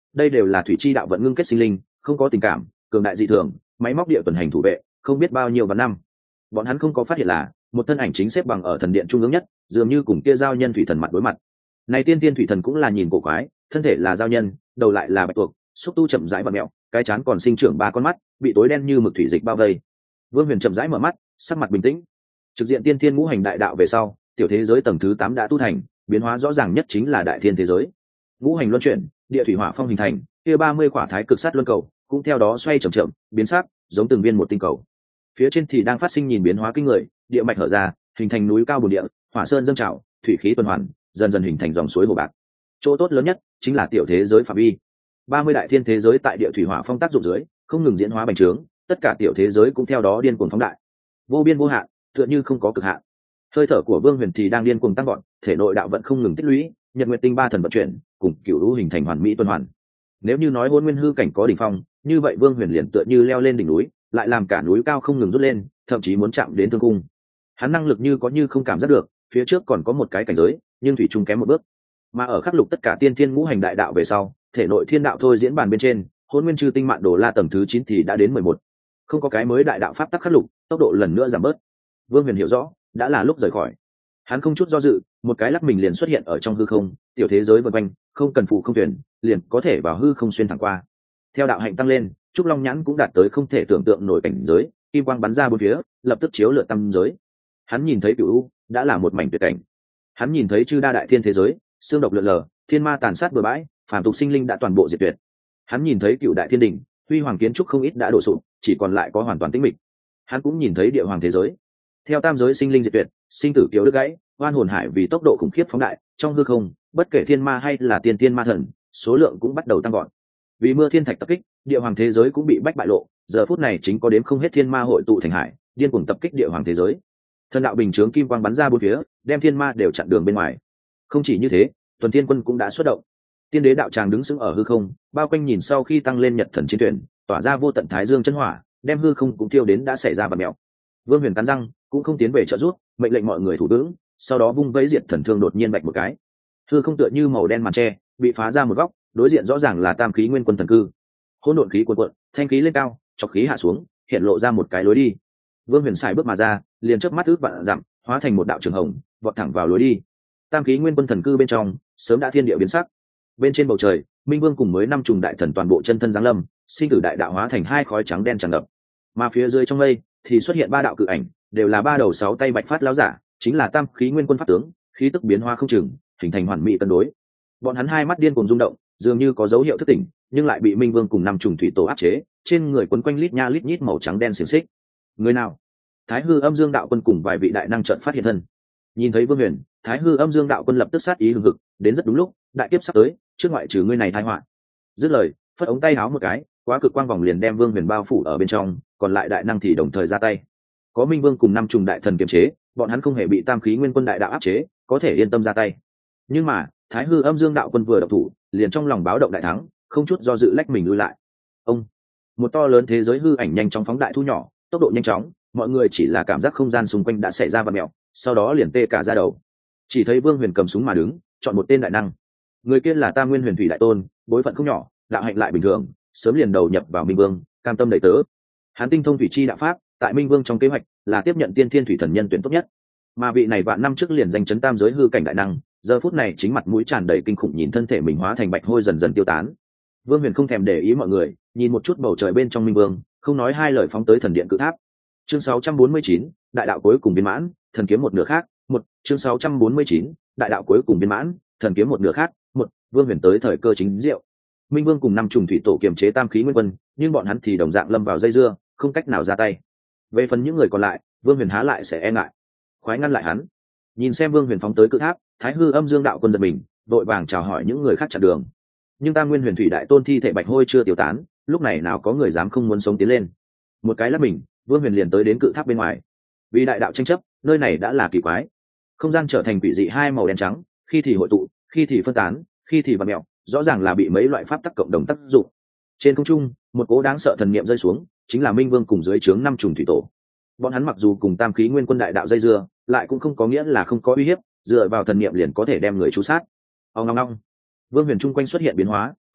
đây đều là thủy chi đạo vận ngưng kết sinh linh, không có tình cảm, cường đại dị thường, máy móc địa tuần hành thủ vệ, không biết bao nhiêu vạn năm. Bọn hắn không có phát hiện là một thân ảnh chính xếp bằng ở thần điện trung ương nhất, dường như cùng kia giao nhân thủy thần mặt đối mặt. Này tiên tiên thủy thần cũng là nhìn cổ quái, thân thể là giao nhân, đầu lại là bạch tuộc, xúc tu chậm rãi và mẹo, cái trán còn sinh trưởng ba con mắt, bị tối đen như mực thủy dịch bao vây. Vương Huyền chậm rãi mở mắt, sắc mặt bình tĩnh. Trực diện tiên thiên ngũ hành đại đạo về sau, tiểu thế giới tầng thứ tám đã tu thành, biến hóa rõ ràng nhất chính là đại thiên thế giới. Ngũ hành luân chuyển, địa thủy hỏa phong hình thành, kia ba mươi quả thái cực sát luân cầu, cũng theo đó xoay chậm chậm, biến sắc, giống từng viên một tinh cầu. Phía trên thì đang phát sinh nhìn biến hóa kinh người, địa mạch hở ra, hình thành núi cao bùn địa, hỏa sơn dâng trào, thủy khí tuần hoàn, dần dần hình thành dòng suối hồ bạc. Chỗ tốt lớn nhất chính là tiểu thế giới phạm vi. ba mươi đại thiên thế giới tại địa thủy hỏa phong tác dụng dưới, không ngừng diễn hóa bành trướng, tất cả tiểu thế giới cũng theo đó điên cuồng phóng đại. Vô biên vô hạn, tựa như không có cực hạn. Hơi thở của Vương Huyền thì đang điên cuồng tăng vọt, thể nội đạo vận không ngừng tích lũy, nhật nguyệt tinh ba thần vận chuyển, cùng cửu lũ hình thành hoàn mỹ tuần hoàn. Nếu như nói hôn nguyên hư cảnh có đỉnh phong, như vậy Vương Huyền liền tựa như leo lên đỉnh núi, lại làm cả núi cao không ngừng rút lên, thậm chí muốn chạm đến thương cung. Hắn năng lực như có như không cảm giác được, phía trước còn có một cái cảnh giới, nhưng thủy chung kém một bước. Mà ở khắc lục tất cả tiên thiên ngũ hành đại đạo về sau, thể nội thiên đạo thôi diễn bàn bên trên, hôn nguyên chư tinh mạn đồ la tầng thứ chín thì đã đến mười một. Không có cái mới đại đạo pháp tắc khắc lục, tốc độ lần nữa giảm bớt. Vương Huyền hiểu rõ, đã là lúc rời khỏi. Hắn không chút do dự, một cái lắc mình liền xuất hiện ở trong hư không, tiểu thế giới vần quanh, không cần phụ không thuyền, liền có thể vào hư không xuyên thẳng qua. Theo đạo hạnh tăng lên, trúc long nhãn cũng đạt tới không thể tưởng tượng nổi cảnh giới, kim quang bắn ra bốn phía, lập tức chiếu lượn tâm giới. Hắn nhìn thấy cửu u, đã là một mảnh tuyệt cảnh. Hắn nhìn thấy chư đa đại thiên thế giới, xương độc lượn lờ, thiên ma tàn sát bừa bãi, phàm tục sinh linh đã toàn bộ diệt tuyệt. Hắn nhìn thấy cựu đại thiên đình, huy hoàng kiến trúc không ít đã đổ sụp, chỉ còn lại có hoàn toàn tĩnh mịch. Hắn cũng nhìn thấy địa hoàng thế giới, theo tam giới sinh linh diệt tuyệt, sinh tử kiều đứt gãy, oan hồn hải vì tốc độ khủng khiếp phóng đại, trong hư không, bất kể thiên ma hay là tiên tiên ma thần, số lượng cũng bắt đầu tăng gọn. Vì mưa thiên thạch tập kích, địa hoàng thế giới cũng bị bách bại lộ, giờ phút này chính có đếm không hết thiên ma hội tụ thành hải, điên cuồng tập kích địa hoàng thế giới. Thần đạo bình chướng kim quang bắn ra bốn phía, đem thiên ma đều chặn đường bên ngoài. Không chỉ như thế, tuần thiên quân cũng đã xuất động. Tiên đế đạo tràng đứng sững ở hư không, bao quanh nhìn sau khi tăng lên nhật thần chiến tuyển, tỏa ra vô tận thái dương chân hỏa, đem hư không cũng tiêu đến đã xảy ra bạt mèo. Vương Huyền cắn răng, cũng không tiến về trợ giúp, mệnh lệnh mọi người thủ vững, sau đó vung vẫy diệt thần thương đột nhiên bạch một cái. Hư không tựa như màu đen màn tre, bị phá ra một góc, đối diện rõ ràng là tam khí nguyên quân thần cư. Hỗn độn khí cuồn cuộn, thanh khí lên cao, chọc khí hạ xuống, hiện lộ ra một cái lối đi. Vương Huyền xài bước mà ra, liền chớp mắt ước vạn dặm, hóa thành một đạo trường hồng, vọt thẳng vào lối đi. Tam khí nguyên quân thần cư bên trong, sớm đã thiên địa biến sắc. Bên trên bầu trời, Minh Vương cùng mới năm trùng đại thần toàn bộ chân thân giáng lâm, sinh tử đại đạo hóa thành hai khói trắng đen tràn ngập. Mà phía dưới trong mây thì xuất hiện ba đạo cự ảnh, đều là ba đầu sáu tay bạch phát lão giả, chính là tam khí nguyên quân pháp tướng, khí tức biến hóa không chừng, hình thành hoàn mỹ cân đối. Bọn hắn hai mắt điên cuồng rung động, dường như có dấu hiệu thức tỉnh, nhưng lại bị Minh Vương cùng năm trùng thủy tổ áp chế, trên người quấn quanh lít nha lít nhít màu trắng đen xiềng xích. Người nào? Thái Hư Âm Dương đạo quân cùng vài vị đại năng trận phát hiện thân. Nhìn thấy Vương Huyền, Thái Hư Âm Dương đạo quân lập tức sát ý hừng hực, đến rất đúng lúc, đại kiếp sắp tới, trước ngoại trừ ngươi này tai họa. Dứt lời, phất ống tay háo một cái, quá cực quang vòng liền đem Vương Huyền bao phủ ở bên trong, còn lại đại năng thì đồng thời ra tay. Có Minh Vương cùng năm trùng đại thần kiềm chế, bọn hắn không hề bị tam khí nguyên quân đại đạo áp chế, có thể yên tâm ra tay. Nhưng mà, Thái Hư Âm Dương đạo quân vừa độc thủ, liền trong lòng báo động đại thắng, không chút do dự lách mình lui lại. Ông, một to lớn thế giới hư ảnh nhanh chóng phóng đại thu nhỏ, tốc độ nhanh chóng, mọi người chỉ là cảm giác không gian xung quanh đã xảy ra vặn mèo, sau đó liền tê cả da đầu. Chỉ thấy Vương Huyền cầm súng mà đứng, chọn một tên đại năng. Người kia là Tam Nguyên Huyền Thủy đại tôn, bối phận không nhỏ, đạo hạnh lại bình thường, sớm liền đầu nhập vào Minh Vương, cam tâm đầy tớ. Hắn tinh thông thủy chi đạo pháp, tại Minh Vương trong kế hoạch là tiếp nhận tiên thiên thủy thần nhân tuyển tốt nhất. Mà vị này vạn năm trước liền danh chấn tam giới hư cảnh đại năng, giờ phút này chính mặt mũi tràn đầy kinh khủng nhìn thân thể mình hóa thành bạch hôi dần dần tiêu tán. Vương Huyền không thèm để ý mọi người, nhìn một chút bầu trời bên trong Minh Vương, không nói hai lời phóng tới thần điện cự tháp. Chương sáu trăm bốn mươi chín, đại đạo cuối cùng viên mãn, thần kiếm một nửa khác. Một, chương sáu trăm bốn mươi chín, đại đạo cuối cùng viên mãn, thần kiếm một nửa khác. Một, Vương Huyền tới thời cơ chính diệu. Minh Vương cùng năm trùng thủy tổ kiềm chế tam khí nguyên quân, nhưng bọn hắn thì đồng dạng lâm vào dây dưa, không cách nào ra tay. Về phần những người còn lại, Vương Huyền há lại sẽ e ngại, khoái ngăn lại hắn. Nhìn xem Vương Huyền phóng tới cự tháp, Thái Hư Âm Dương đạo quân giật mình, vội vàng chào hỏi những người khác chặn đường. Nhưng Tam Nguyên Huyền Thủy đại tôn thi thể bạch hôi chưa tiêu tán, lúc này nào có người dám không muốn sống tiến lên. Một cái lắp mình, Vương Huyền liền tới đến cự tháp bên ngoài. Vì đại đạo tranh chấp, nơi này đã là kỳ quái. Không gian trở thành quỷ dị hai màu đen trắng, khi thì hội tụ, khi thì phân tán, khi thì vặn mèo, rõ ràng là bị mấy loại pháp tắc cộng đồng tác dụng. Trên không trung, một cố đáng sợ thần niệm rơi xuống, chính là Minh Vương cùng dưới trướng năm trùng thủy tổ. Bọn hắn mặc dù cùng tam khí nguyên quân đại đạo dây dưa, lại cũng không có nghĩa là không có uy hiếp, dựa vào thần niệm liền có thể đem người trú sát. Ông ngong ngong. Vương Huyền trung quanh xuất hiện biến hóa,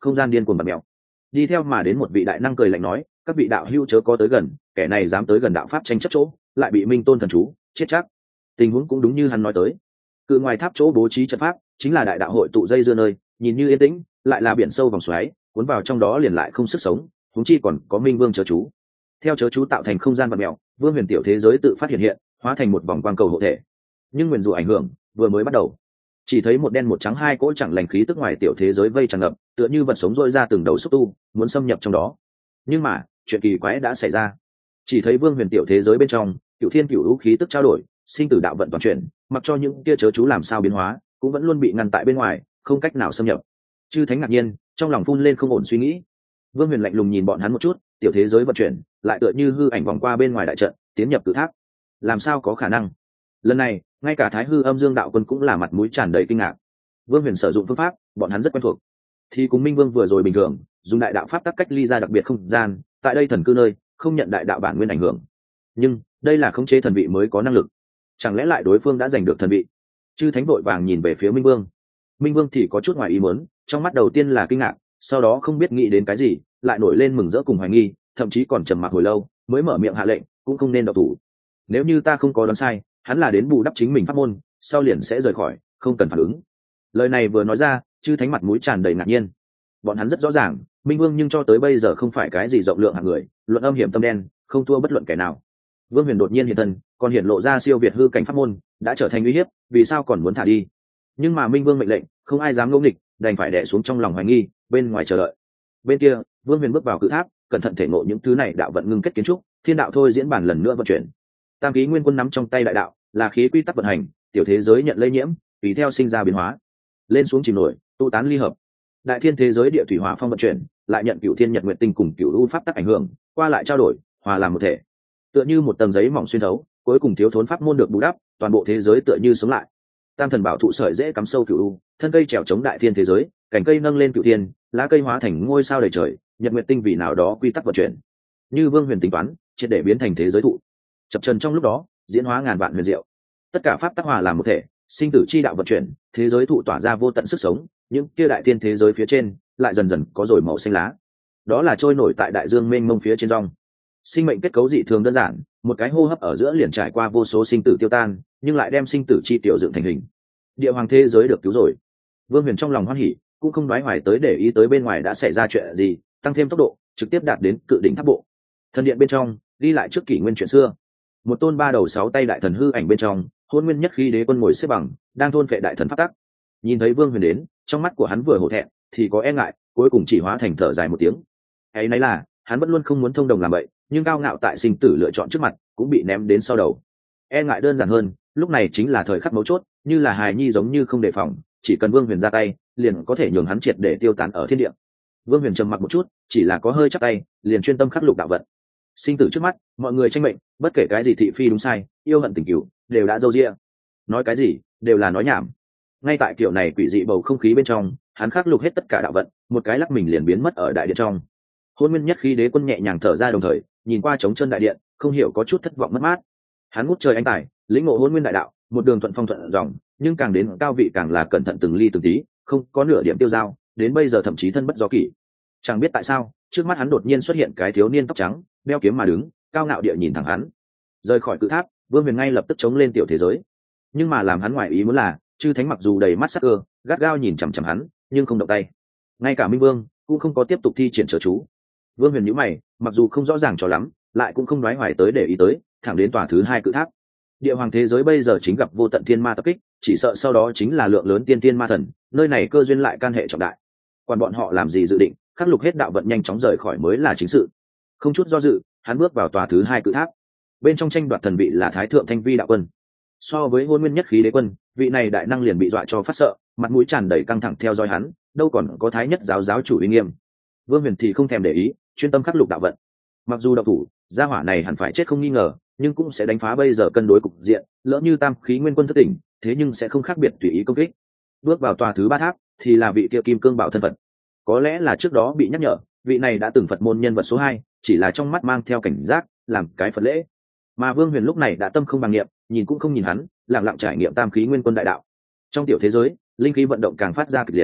không gian điên cuồng bật mèo. Đi theo mà đến một vị đại năng cười lạnh nói, các vị đạo hữu chớ có tới gần, kẻ này dám tới gần đạo pháp tranh chấp chỗ, lại bị minh tôn thần chú chết chắc. Tình huống cũng đúng như hắn nói tới. Cự ngoài tháp chỗ bố trí trận pháp chính là đại đạo hội tụ dây dưa nơi, nhìn như yên tĩnh lại là biển sâu vòng xoáy, cuốn vào trong đó liền lại không sức sống, huống chi còn có minh vương chớ chú. Theo chớ chú tạo thành không gian vật mèo, vương huyền tiểu thế giới tự phát hiện hiện, hóa thành một vòng quang cầu hộ thể. Nhưng nguyền rủa ảnh hưởng vừa mới bắt đầu, chỉ thấy một đen một trắng hai cỗ chẳng lành khí tức ngoài tiểu thế giới vây tràn ngập, tựa như vật sống rỗi ra từng đầu xúc tu muốn xâm nhập trong đó. Nhưng mà chuyện kỳ quái đã xảy ra. Chỉ thấy vương huyền tiểu thế giới bên trong cựu thiên cựu hữu khí tức trao đổi, sinh tử đạo vận toàn chuyển, mặc cho những kia chớ chú làm sao biến hóa cũng vẫn luôn bị ngăn tại bên ngoài, không cách nào xâm nhập. Chư thánh ngạc nhiên, trong lòng phun lên không ổn suy nghĩ. Vương huyền lạnh lùng nhìn bọn hắn một chút, tiểu thế giới vận chuyển lại tựa như hư ảnh vòng qua bên ngoài đại trận tiến nhập cự tháp. Làm sao có khả năng? Lần này ngay cả thái hư âm dương đạo quân cũng là mặt mũi tràn đầy kinh ngạc. Vương huyền sử dụng phương pháp bọn hắn rất quen thuộc, thì cùng minh vương vừa rồi bình thường dùng đại đạo pháp tắc cách ly ra đặc biệt không gian, tại đây thần cư nơi không nhận đại đạo bản nguyên ảnh hưởng. Nhưng đây là khống chế thần vị mới có năng lực, chẳng lẽ lại đối phương đã giành được thần vị? Chư thánh vội vàng nhìn về phía minh vương. Minh vương thì có chút ngoài ý muốn, trong mắt đầu tiên là kinh ngạc, sau đó không biết nghĩ đến cái gì lại nổi lên mừng rỡ cùng hoài nghi, thậm chí còn trầm mặc hồi lâu mới mở miệng hạ lệnh, cũng không nên độc thủ. Nếu như ta không có đoán sai, hắn là đến bù đắp chính mình pháp môn, sau liền sẽ rời khỏi, không cần phản ứng. Lời này vừa nói ra, chư thánh mặt mũi tràn đầy ngạc nhiên. Bọn hắn rất rõ ràng minh vương nhưng cho tới bây giờ không phải cái gì rộng lượng hạng người, luận âm hiểm tâm đen không thua bất luận kẻ nào. Vương huyền đột nhiên hiện thân, còn hiện lộ ra siêu việt hư cảnh pháp môn, đã trở thành uy hiếp, vì sao còn muốn thả đi? Nhưng mà minh vương mệnh lệnh không ai dám ngẫu nghịch, đành phải đè xuống trong lòng hoài nghi, bên ngoài chờ đợi. Bên kia vương huyền bước vào cự tháp, cẩn thận thể ngộ những thứ này đạo vận ngưng kết kiến trúc, thiên đạo thôi diễn bản lần nữa vận chuyển. Tam khí nguyên quân nắm trong tay đại đạo, là khí quy tắc vận hành, tiểu thế giới nhận lây nhiễm, tùy theo sinh ra biến hóa, lên xuống chìm nổi, tụ tán ly hợp. Đại thiên thế giới địa thủy hỏa phong vận chuyển, lại nhận cửu thiên nhật nguyệt tinh cùng cửu u pháp tắc ảnh hưởng, qua lại trao đổi, hòa làm một thể, tựa như một tầng giấy mỏng xuyên thấu, cuối cùng thiếu thốn pháp môn được bù đắp, toàn bộ thế giới tựa như sống lại. Tam thần bảo thụ sợi dễ cắm sâu cửu u, thân cây trèo chống đại thiên thế giới, cành cây nâng lên cửu thiên, lá cây hóa thành ngôi sao đầy trời, nhật nguyệt tinh vì nào đó quy tắc vận chuyển. Như vương huyền tính toán, triệt để biến thành thế giới thụ. Chập chân trong lúc đó, diễn hóa ngàn vạn huyền diệu. Tất cả pháp tắc hòa làm một thể, sinh tử chi đạo vận chuyển, thế giới thụ tỏa ra vô tận sức sống, những kia đại thiên thế giới phía trên lại dần dần có rồi màu xanh lá. Đó là trôi nổi tại đại dương mênh mông phía trên rong. Sinh mệnh kết cấu dị thường đơn giản, một cái hô hấp ở giữa liền trải qua vô số sinh tử tiêu tan, nhưng lại đem sinh tử chi tiểu dựng thành hình. Địa hoàng thế giới được cứu rồi. Vương huyền trong lòng hoan hỉ, cũng không đoái hoài tới để ý tới bên ngoài đã xảy ra chuyện gì, tăng thêm tốc độ trực tiếp đạt đến cự đỉnh tháp bộ. Thần điện bên trong đi lại trước kỷ nguyên chuyện xưa, một tôn ba đầu sáu tay đại thần hư ảnh bên trong, hôn nguyên nhất khí đế quân ngồi xếp bằng, đang thôn phệ đại thần pháp tắc. Nhìn thấy vương huyền đến, trong mắt của hắn vừa hổ thẹn thì có e ngại, cuối cùng chỉ hóa thành thở dài một tiếng. Ấy nấy là hắn vẫn luôn không muốn thông đồng làm vậy, nhưng cao ngạo tại sinh tử lựa chọn trước mặt cũng bị ném đến sau đầu. E ngại đơn giản hơn, lúc này chính là thời khắc mấu chốt, như là hài nhi giống như không đề phòng, chỉ cần vương huyền ra tay liền có thể nhường hắn triệt để tiêu tán ở thiên địa. Vương huyền trầm mặc một chút, chỉ là có hơi chắp tay, liền chuyên tâm khắc lục đạo vận. Sinh tử trước mắt, mọi người tranh mệnh, bất kể cái gì thị phi đúng sai, yêu hận tình cửu, đều đã dâu dịa. Nói cái gì đều là nói nhảm. Ngay tại kiểu này quỷ dị bầu không khí bên trong, hắn khắc lục hết tất cả đạo vận, một cái lắc mình liền biến mất ở đại điện trong. Hôn nguyên nhất khí đế quân nhẹ nhàng thở ra, đồng thời nhìn qua trống chân đại điện, không hiểu có chút thất vọng mất mát. Hắn ngút trời anh tài, lĩnh ngộ hôn nguyên đại đạo, một đường thuận phong thuận dòng, nhưng càng đến cao vị càng là cẩn thận từng ly từng tí, không có nửa điểm tiêu dao, đến bây giờ thậm chí thân bất do kỷ. Chẳng biết tại sao, trước mắt hắn đột nhiên xuất hiện cái thiếu niên tóc trắng, đeo kiếm mà đứng, cao ngạo địa nhìn thẳng hắn. Rời khỏi cự tháp, vương huyền ngay lập tức chống lên tiểu thế giới. Nhưng mà làm hắn ngoại ý muốn là, chư thánh mặc dù đầy mắt sắc cơ, gắt gao nhìn chằm chằm hắn, nhưng không động tay. Ngay cả minh vương cũng không có tiếp tục thi triển trở chú. Vương huyền nhíu mày, mặc dù không rõ ràng cho lắm, lại cũng không đoái hoài tới để ý tới, thẳng đến tòa thứ hai cự tháp. Địa hoàng thế giới bây giờ chính gặp vô tận thiên ma tập kích, chỉ sợ sau đó chính là lượng lớn tiên tiên ma thần, nơi này cơ duyên lại can hệ trọng đại. Còn bọn họ làm gì dự định, khắc lục hết đạo vận nhanh chóng rời khỏi mới là chính sự. Không chút do dự, hắn bước vào tòa thứ hai cự tháp. Bên trong tranh đoạt thần vị là thái thượng thanh vi đạo quân. So với hôn nguyên nhất khí đế quân, vị này đại năng liền bị dọa cho phát sợ, mặt mũi tràn đầy căng thẳng theo dõi hắn, đâu còn có thái nhất giáo giáo chủ uy nghiêm. Vương huyền thì không thèm để ý, chuyên tâm khắc lục đạo vận. Mặc dù đạo thủ gia hỏa này hẳn phải chết không nghi ngờ, nhưng cũng sẽ đánh phá bây giờ cân đối cục diện, lỡ như tam khí nguyên quân thất tỉnh, thế nhưng sẽ không khác biệt tùy ý công kích. Bước vào tòa thứ ba tháp thì là vị kia kim cương bảo thân phận. Có lẽ là trước đó bị nhắc nhở, vị này đã từng Phật môn nhân vật số hai, chỉ là trong mắt mang theo cảnh giác, làm cái Phật lễ. Mà Vương huyền lúc này đã tâm không bằng niệm, nhìn cũng không nhìn hắn, lặng lặng trải nghiệm tam khí nguyên quân đại đạo. Trong tiểu thế giới, linh khí vận động càng phát ra kịch liệt.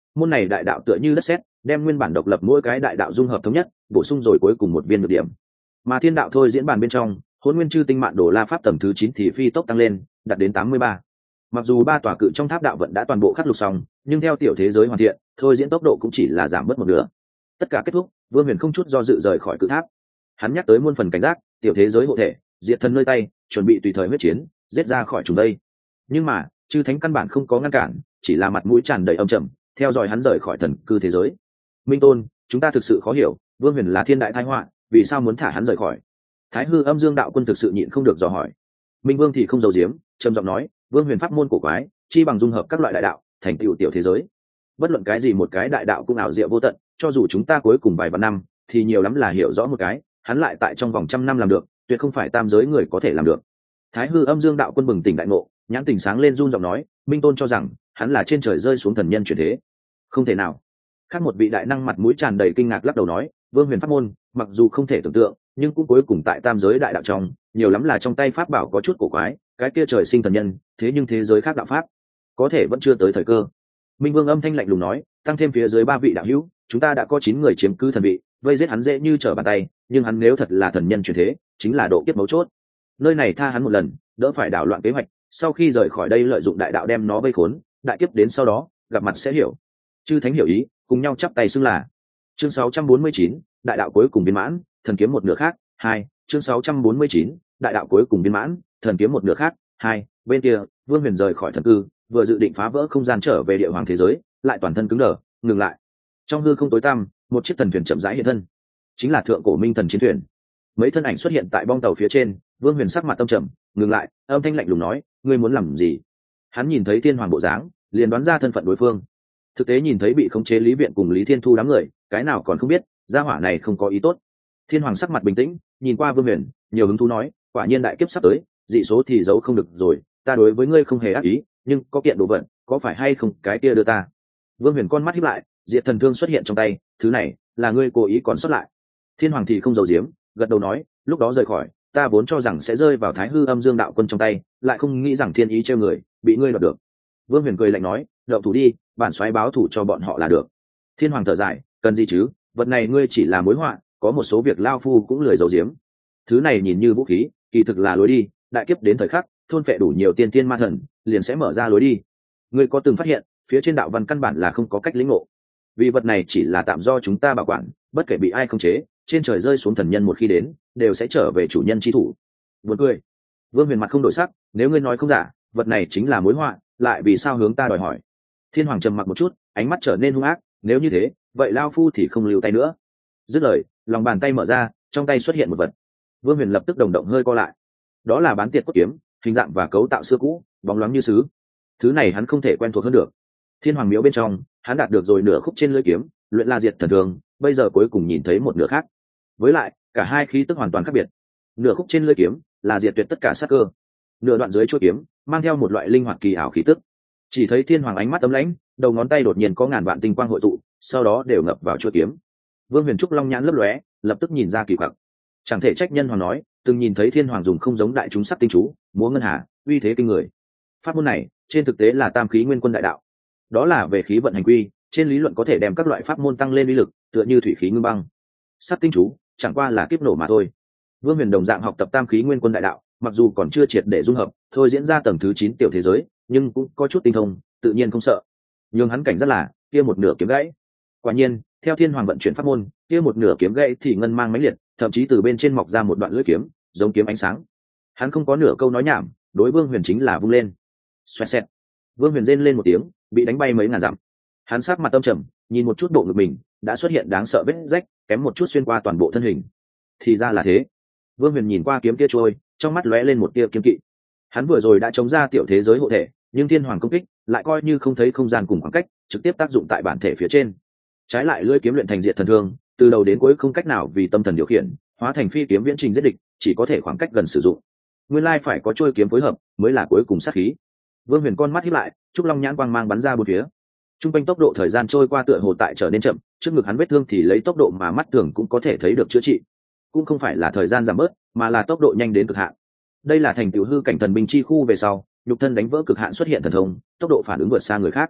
Môn này đại đạo tựa như đất sét, đem nguyên bản độc lập mỗi cái đại đạo dung hợp thống nhất, bổ sung rồi cuối cùng một viên nhược điểm. Mà thiên đạo thôi diễn bản bên trong, hỗn nguyên chư tinh mạn đồ la pháp tầng thứ chín thì phi tốc tăng lên, đạt đến tám mươi ba. Mặc dù ba tòa cự trong tháp đạo vận đã toàn bộ khắc lục xong, nhưng theo tiểu thế giới hoàn thiện, thôi diễn tốc độ cũng chỉ là giảm bớt một nửa. Tất cả kết thúc, Vương Huyền không chút do dự rời khỏi cự tháp. Hắn nhắc tới muôn phần cảnh giác, tiểu thế giới hộ thể, diệt thân nơi tay, chuẩn bị tùy thời huyết chiến, giết ra khỏi chúng đây. Nhưng mà, chư thánh căn bản không có ngăn cản, chỉ là mặt mũi tràn đầy âm trầm, theo dõi hắn rời khỏi thần cư thế giới. Minh Tôn, chúng ta thực sự khó hiểu, Vương Huyền là thiên đại tai họa, vì sao muốn thả hắn rời khỏi? Thái Hư Âm Dương đạo quân thực sự nhịn không được dò hỏi. Minh Vương thì không giấu giếm, trầm giọng nói, Vương Huyền pháp môn cổ quái, chi bằng dung hợp các loại đại đạo, thành tựu tiểu thế giới. Bất luận cái gì một cái đại đạo cũng ảo diệu vô tận, cho dù chúng ta cuối cùng vài vạn năm, thì nhiều lắm là hiểu rõ một cái, hắn lại tại trong vòng trăm năm làm được, tuyệt không phải tam giới người có thể làm được. Thái Hư Âm Dương đạo quân bừng tỉnh đại ngộ, nhãn tình sáng lên run giọng nói, Minh Tôn cho rằng hắn là trên trời rơi xuống thần nhân chuyển thế. Không thể nào. Khác một vị đại năng mặt mũi tràn đầy kinh ngạc lắc đầu nói, Vương Huyền pháp môn, mặc dù không thể tưởng tượng, nhưng cũng cuối cùng tại tam giới đại đạo trong, nhiều lắm là trong tay pháp bảo có chút cổ quái, cái kia trời sinh thần nhân, thế nhưng thế giới khác đạo pháp, có thể vẫn chưa tới thời cơ. Minh Vương âm thanh lạnh lùng nói, tăng thêm phía dưới ba vị đạo hữu, chúng ta đã có chín người chiếm cứ thần vị, vây giết hắn dễ như trở bàn tay, nhưng hắn nếu thật là thần nhân chuyển thế, chính là độ kiếp mấu chốt. Nơi này tha hắn một lần, đỡ phải đảo loạn kế hoạch, sau khi rời khỏi đây lợi dụng đại đạo đem nó vây khốn, đại kiếp đến sau đó, gặp mặt sẽ hiểu. Chư thánh hiểu ý, cùng nhau chắp tay xưng là. Chương sáu trăm bốn mươi chín, đại đạo cuối cùng viên mãn, thần kiếm một nửa khác. Hai, chương sáu trăm bốn mươi chín, đại đạo cuối cùng viên mãn, thần kiếm một nửa khác. Hai, bên kia, Vương Huyền rời khỏi thần cư, vừa dự định phá vỡ không gian trở về địa hoàng thế giới, lại toàn thân cứng đờ, ngừng lại. Trong hư không tối tăm, một chiếc thần thuyền chậm rãi hiện thân, chính là thượng cổ minh thần chiến thuyền. Mấy thân ảnh xuất hiện tại bong tàu phía trên, Vương Huyền sắc mặt tâm trầm, ngừng lại, âm thanh lạnh lùng nói, ngươi muốn làm gì? Hắn nhìn thấy thiên hoàng bộ dáng, liền đoán ra thân phận đối phương. Thực tế nhìn thấy bị khống chế Lý Viện cùng Lý Thiên Thu đám người, cái nào còn không biết, gia hỏa này không có ý tốt. Thiên hoàng sắc mặt bình tĩnh, nhìn qua Vương Huyền, nhiều hứng thú nói, quả nhiên đại kiếp sắp tới, dị số thì giấu không được rồi, ta đối với ngươi không hề ác ý, nhưng có kiện đồ vật, có phải hay không cái kia đưa ta? Vương Huyền con mắt híp lại, diệt thần thương xuất hiện trong tay, thứ này là ngươi cố ý còn xuất lại. Thiên hoàng thì không giấu giếm, gật đầu nói, lúc đó rời khỏi, ta vốn cho rằng sẽ rơi vào Thái Hư Âm Dương đạo quân trong tay, lại không nghĩ rằng thiên ý trêu người, bị ngươi đoạt được. Vương Huyền cười lạnh nói, đậu thủ đi, bản soái báo thủ cho bọn họ là được. Thiên hoàng thở dài, cần gì chứ, vật này ngươi chỉ là mối họa, có một số việc lao phu cũng lười giấu giếm. Thứ này nhìn như vũ khí, kỳ thực là lối đi, đại kiếp đến thời khắc, thôn phệ đủ nhiều tiên tiên ma thần, liền sẽ mở ra lối đi. Ngươi có từng phát hiện, phía trên đạo văn căn bản là không có cách lĩnh ngộ. Vì vật này chỉ là tạm do chúng ta bảo quản, bất kể bị ai khống chế, trên trời rơi xuống thần nhân một khi đến, đều sẽ trở về chủ nhân chi thủ. Buồn cười. Vương Huyền mặt không đổi sắc, nếu ngươi nói không giả, vật này chính là mối họa, lại vì sao hướng ta đòi hỏi? Thiên hoàng trầm mặc một chút, ánh mắt trở nên hung ác, nếu như thế, vậy lao phu thì không lưu tay nữa. Dứt lời, lòng bàn tay mở ra, trong tay xuất hiện một vật. Vương Huyền lập tức đồng động hơi co lại. Đó là bán tiệt cốt kiếm, hình dạng và cấu tạo xưa cũ, bóng loáng như sứ. Thứ này hắn không thể quen thuộc hơn được. Thiên hoàng miếu bên trong, hắn đạt được rồi nửa khúc trên lưỡi kiếm, luyện la diệt thần thường, bây giờ cuối cùng nhìn thấy một nửa khác. Với lại, cả hai khí tức hoàn toàn khác biệt. Nửa khúc trên lưỡi kiếm là diệt tuyệt tất cả sát cơ, nửa đoạn dưới chuôi kiếm mang theo một loại linh hoạt kỳ ảo khí tức. Chỉ thấy thiên hoàng ánh mắt ấm lãnh, đầu ngón tay đột nhiên có ngàn vạn tinh quang hội tụ, sau đó đều ngập vào chuôi kiếm. Vương Huyền Trúc long nhãn lấp lóe, lập tức nhìn ra kỳ quặc. Chẳng thể trách nhân hoàng nói, từng nhìn thấy thiên hoàng dùng không giống đại chúng sắc tinh chú, múa ngân hà, uy thế kinh người. Pháp môn này, trên thực tế là tam khí nguyên quân đại đạo. Đó là về khí vận hành quy, trên lý luận có thể đem các loại pháp môn tăng lên uy lực, tựa như thủy khí ngưng băng. Sắc tinh chú, chẳng qua là kiếp nổ mà thôi. Vương Huyền đồng dạng học tập tam khí nguyên quân đại đạo, mặc dù còn chưa triệt để dung hợp, thôi diễn ra tầng thứ chín tiểu thế giới, nhưng cũng có chút tinh thông, tự nhiên không sợ. Nhưng hắn cảnh rất là, kia một nửa kiếm gãy. Quả nhiên, theo thiên hoàng vận chuyển pháp môn, kia một nửa kiếm gãy thì ngân mang mãnh liệt, thậm chí từ bên trên mọc ra một đoạn lưỡi kiếm, giống kiếm ánh sáng. Hắn không có nửa câu nói nhảm, đối Vương Huyền chính là vung lên. Xoẹt xẹt. Vương Huyền rên lên một tiếng, bị đánh bay mấy ngàn dặm. Hắn sắc mặt âm trầm, nhìn một chút bộ ngực mình, đã xuất hiện đáng sợ vết rách, kém một chút xuyên qua toàn bộ thân hình. Thì ra là thế. Vương Huyền nhìn qua kiếm kia trôi, trong mắt lóe lên một tia kiên kỵ. Hắn vừa rồi đã chống ra tiểu thế giới hộ thể, nhưng thiên hoàng công kích lại coi như không thấy không gian cùng khoảng cách, trực tiếp tác dụng tại bản thể phía trên. Trái lại lưỡi kiếm luyện thành diệt thần thương, từ đầu đến cuối không cách nào vì tâm thần điều khiển, hóa thành phi kiếm viễn trình giết địch, chỉ có thể khoảng cách gần sử dụng. Nguyên lai phải có trôi kiếm phối hợp, mới là cuối cùng sát khí. Vương Huyền con mắt híp lại, trúc long nhãn quang mang bắn ra bốn phía. Trung quanh tốc độ thời gian trôi qua tựa hồ tại trở nên chậm, trước ngực hắn vết thương thì lấy tốc độ mà mắt thường cũng có thể thấy được chữa trị. Cũng không phải là thời gian giảm bớt, mà là tốc độ nhanh đến cực hạn. Đây là thành tựu hư cảnh thần binh chi khu về sau, nhục thân đánh vỡ cực hạn xuất hiện thần thông, tốc độ phản ứng vượt xa người khác.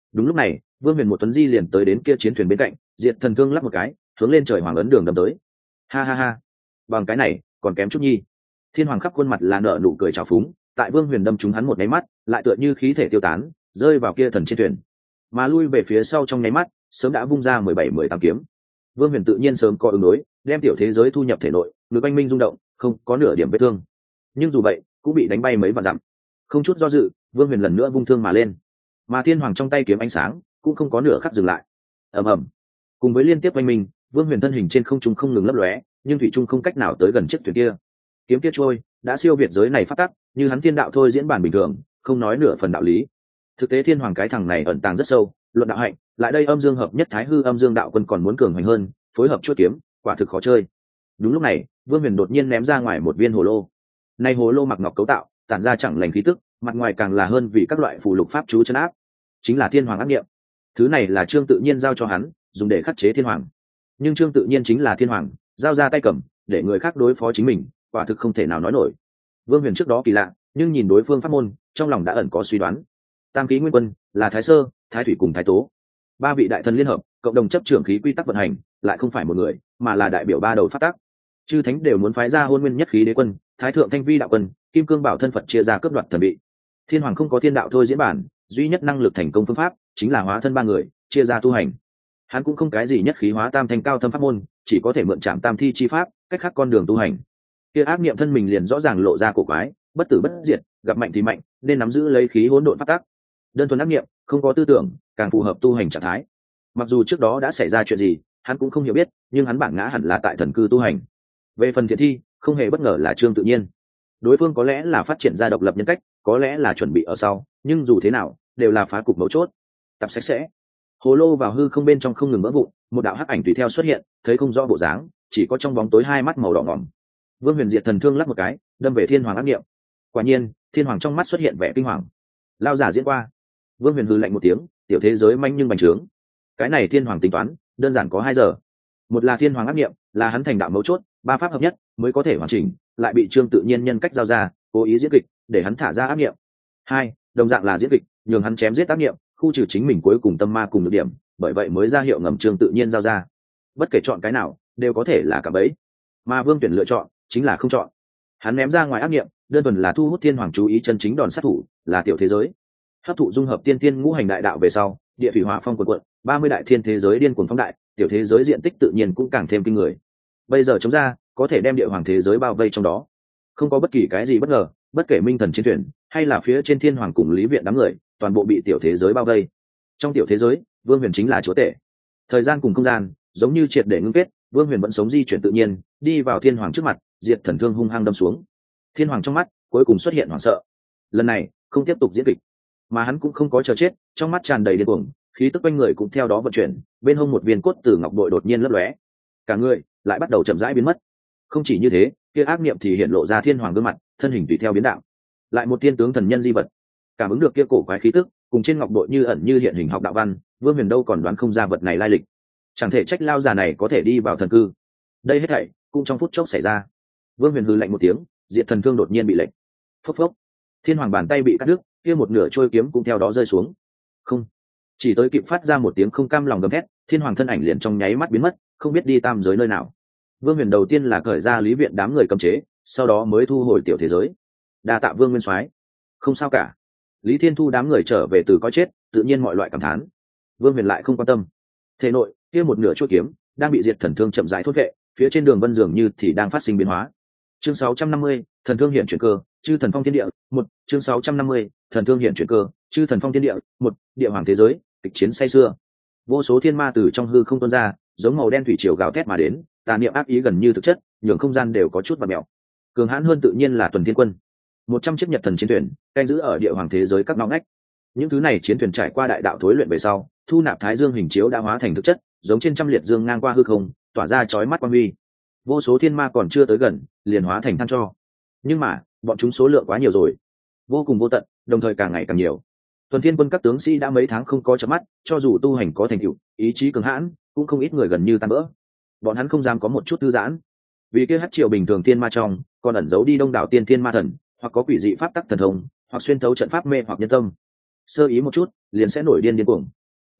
Đúng lúc này Vương Huyền một tuấn di liền tới đến kia chiến thuyền bên cạnh, diệt thần thương lắp một cái hướng lên trời hoàng ấn đường đâm tới. Ha ha ha, bằng cái này còn kém chút nhi. Thiên hoàng khắp khuôn mặt là nở nụ cười trào phúng, tại Vương Huyền đâm trúng hắn một nháy mắt lại tựa như khí thể tiêu tán rơi vào kia thần trên thuyền, mà lui về phía sau trong nháy mắt sớm đã vung ra mười bảy mười tám kiếm. Vương Huyền tự nhiên sớm có ứng đối, đem tiểu thế giới thu nhập thể nội, ngực anh minh rung động, không có nửa điểm vết thương, nhưng dù vậy cũng bị đánh bay mấy vạn dặm. Không chút do dự, Vương Huyền lần nữa vung thương mà lên, mà thiên hoàng trong tay kiếm ánh sáng cũng không có nửa khắc dừng lại. Ầm ầm, cùng với liên tiếp oanh minh, Vương Huyền thân hình trên không trung không ngừng lấp lóe, nhưng thủy trung không cách nào tới gần chiếc thuyền kia. Kiếm kia trôi đã siêu việt giới này phát tắc, như hắn thiên đạo thôi diễn bản bình thường, không nói nửa phần đạo lý. Thực tế thiên hoàng cái thằng này ẩn tàng rất sâu, luận đạo hạnh, lại đây âm dương hợp nhất thái hư âm dương đạo quân còn muốn cường hành hơn, phối hợp chuôi kiếm, quả thực khó chơi. Đúng lúc này, Vương Huyền đột nhiên ném ra ngoài một viên hồ lô. Này hồ lô mặc ngọc cấu tạo, tản ra chẳng lành khí tức, mặt ngoài càng là hơn vì các loại phù lục pháp chú trấn áp, chính là thiên hoàng ác niệm. Thứ này là Trương Tự Nhiên giao cho hắn, dùng để khắc chế thiên hoàng. Nhưng Trương Tự Nhiên chính là thiên hoàng, giao ra tay cầm, để người khác đối phó chính mình, quả thực không thể nào nói nổi. Vương Huyền trước đó kỳ lạ, nhưng nhìn đối phương pháp môn, trong lòng đã ẩn có suy đoán. Tam khí nguyên quân là Thái Sơ, Thái Thủy cùng Thái Tố, ba vị đại thần liên hợp, cộng đồng chấp trưởng khí quy tắc vận hành, lại không phải một người, mà là đại biểu ba đầu pháp tắc. Chư thánh đều muốn phái ra hôn nguyên nhất khí đế quân, Thái thượng thanh vi đạo quân, Kim cương bảo thân Phật chia ra cướp đoạt thần vị. Thiên hoàng không có thiên đạo thôi diễn bản, duy nhất năng lực thành công phương pháp chính là hóa thân ba người, chia ra tu hành. Hắn cũng không cái gì nhất khí hóa tam thanh cao thâm pháp môn, chỉ có thể mượn chạm tam thi chi pháp, cách khác con đường tu hành. Kia ác niệm thân mình liền rõ ràng lộ ra cổ quái, bất tử bất diệt, gặp mạnh thì mạnh, nên nắm giữ lấy khí hỗn độn pháp tắc. Đơn thuần ác niệm, không có tư tưởng, càng phù hợp tu hành trạng thái. Mặc dù trước đó đã xảy ra chuyện gì, hắn cũng không hiểu biết, nhưng hắn bản ngã hẳn là tại thần cư tu hành. Về phần thiện thi, không hề bất ngờ là Trương Tự Nhiên. Đối phương có lẽ là phát triển ra độc lập nhân cách, có lẽ là chuẩn bị ở sau, nhưng dù thế nào, đều là phá cục mấu chốt. Tập sạch sẽ. Hồ lô vào hư không bên trong không ngừng vỡ vụn, một đạo hắc ảnh tùy theo xuất hiện, thấy không rõ bộ dáng, chỉ có trong bóng tối hai mắt màu đỏ ngỏm. Vương Huyền diệt thần thương lắc một cái, đâm về thiên hoàng ác niệm. Quả nhiên, thiên hoàng trong mắt xuất hiện vẻ kinh hoàng. Lao giả diễn qua. Vương Huyền hừ lạnh một tiếng, tiểu thế giới manh nhưng bành trướng. Cái này thiên hoàng tính toán, đơn giản có hai giờ. Một là thiên hoàng ác niệm, là hắn thành đạo mấu chốt, ba pháp hợp nhất mới có thể hoàn chỉnh, lại bị Trương Tự Nhiên nhân cách giao ra, cố ý diễn kịch, để hắn thả ra ác niệm. Hai, đồng dạng là diễn kịch, nhường hắn chém giết ác niệm, khu trừ chính mình cuối cùng tâm ma cùng được điểm, bởi vậy mới ra hiệu ngầm Trương Tự Nhiên giao ra. Bất kể chọn cái nào, đều có thể là cả bẫy. Mà Vương Tuyển lựa chọn, chính là không chọn. Hắn ném ra ngoài ác niệm, đơn thuần là thu hút thiên hoàng chú ý chân chính đòn sát thủ, là tiểu thế giới. Hấp thụ dung hợp tiên tiên ngũ hành đại đạo về sau, địa thủy hỏa phong cuộn cuộn, ba mươi đại thiên thế giới điên cuồng phóng đại, tiểu thế giới diện tích tự nhiên cũng càng thêm kinh người. Bây giờ chống ra, có thể đem địa hoàng thế giới bao vây trong đó, không có bất kỳ cái gì bất ngờ, bất kể minh thần chiến thuyền hay là phía trên thiên hoàng cùng lý viện đám người, toàn bộ bị tiểu thế giới bao vây. Trong tiểu thế giới, Vương Huyền chính là chúa tể. Thời gian cùng không gian giống như triệt để ngưng kết, Vương Huyền vẫn sống di chuyển tự nhiên, đi vào thiên hoàng trước mặt, diệt thần thương hung hăng đâm xuống. Thiên hoàng trong mắt cuối cùng xuất hiện hoảng sợ. Lần này không tiếp tục diễn kịch, mà hắn cũng không có chờ chết, trong mắt tràn đầy điên cuồng, khí tức quanh người cũng theo đó vận chuyển, bên hông một viên cốt tử ngọc bội đột nhiên lấp lóe, cả người lại bắt đầu chậm rãi biến mất. Không chỉ như thế, kia ác niệm thì hiện lộ ra thiên hoàng gương mặt, thân hình tùy theo biến đạo, lại một tiên tướng thần nhân di vật. Cảm ứng được kia cổ quái khí tức cùng trên ngọc bội như ẩn như hiện hình học đạo văn, Vương Huyền đâu còn đoán không ra vật này lai lịch. Chẳng thể trách lao già này có thể đi vào thần cư. Đây hết thảy cũng trong phút chốc xảy ra. Vương Huyền hừ lạnh một tiếng, diệt thần thương đột nhiên bị lệnh. Phốc phốc, thiên hoàng bàn tay bị cắt đứt, kia một nửa trôi kiếm cũng theo đó rơi xuống. Không, chỉ tới kịp phát ra một tiếng không cam lòng gầm thét, thiên hoàng thân ảnh liền trong nháy mắt biến mất, không biết đi tam giới nơi nào. Vương Huyền đầu tiên là cởi ra lý viện đám người cấm chế, sau đó mới thu hồi tiểu thế giới. Đa tạ Vương Nguyên Soái. Không sao cả. Lý Thiên Thu đám người trở về từ coi chết, tự nhiên mọi loại cảm thán. Vương Huyền lại không quan tâm. Thể nội kia một nửa chuôi kiếm đang bị diệt thần thương chậm rãi thốt vệ, phía trên đường vân dường như thì đang phát sinh biến hóa. Chương sáu trăm năm mươi, thần thương hiện chuyển cơ, chư thần phong thiên địa, một. Chương sáu trăm năm mươi, thần thương hiện chuyển cơ, chư thần phong thiên địa, một. Địa hoàng thế giới, kịch chiến say xưa. Vô số thiên ma từ trong hư không tuôn ra, giống màu đen thủy triều gào thét mà đến, tà niệm ác ý gần như thực chất, nhường không gian đều có chút bạt mèo. Cường hãn hơn tự nhiên là tuần thiên quân, một trăm chiếc nhật thần chiến thuyền canh giữ ở địa hoàng thế giới các ngõ ngách. Những thứ này chiến thuyền trải qua đại đạo thối luyện về sau, thu nạp thái dương hình chiếu đã hóa thành thực chất, giống trên trăm liệt dương ngang qua hư không, tỏa ra chói mắt quang huy. Vô số thiên ma còn chưa tới gần, liền hóa thành than cho. Nhưng mà bọn chúng số lượng quá nhiều rồi, vô cùng vô tận, đồng thời càng ngày càng nhiều. Tuần thiên quân các tướng sĩ đã mấy tháng không có chớp mắt, cho dù tu hành có thành tựu, ý chí cường hãn, cũng không ít người gần như tan vỡ. Bọn hắn không dám có một chút thư giãn, vì kia hắc triều bình thường tiên ma trong còn ẩn giấu đi đông đảo tiên thiên ma thần, hoặc có quỷ dị pháp tắc thần thông, hoặc xuyên thấu trận pháp mê hoặc nhân tâm. Sơ ý một chút, liền sẽ nổi điên điên cuồng,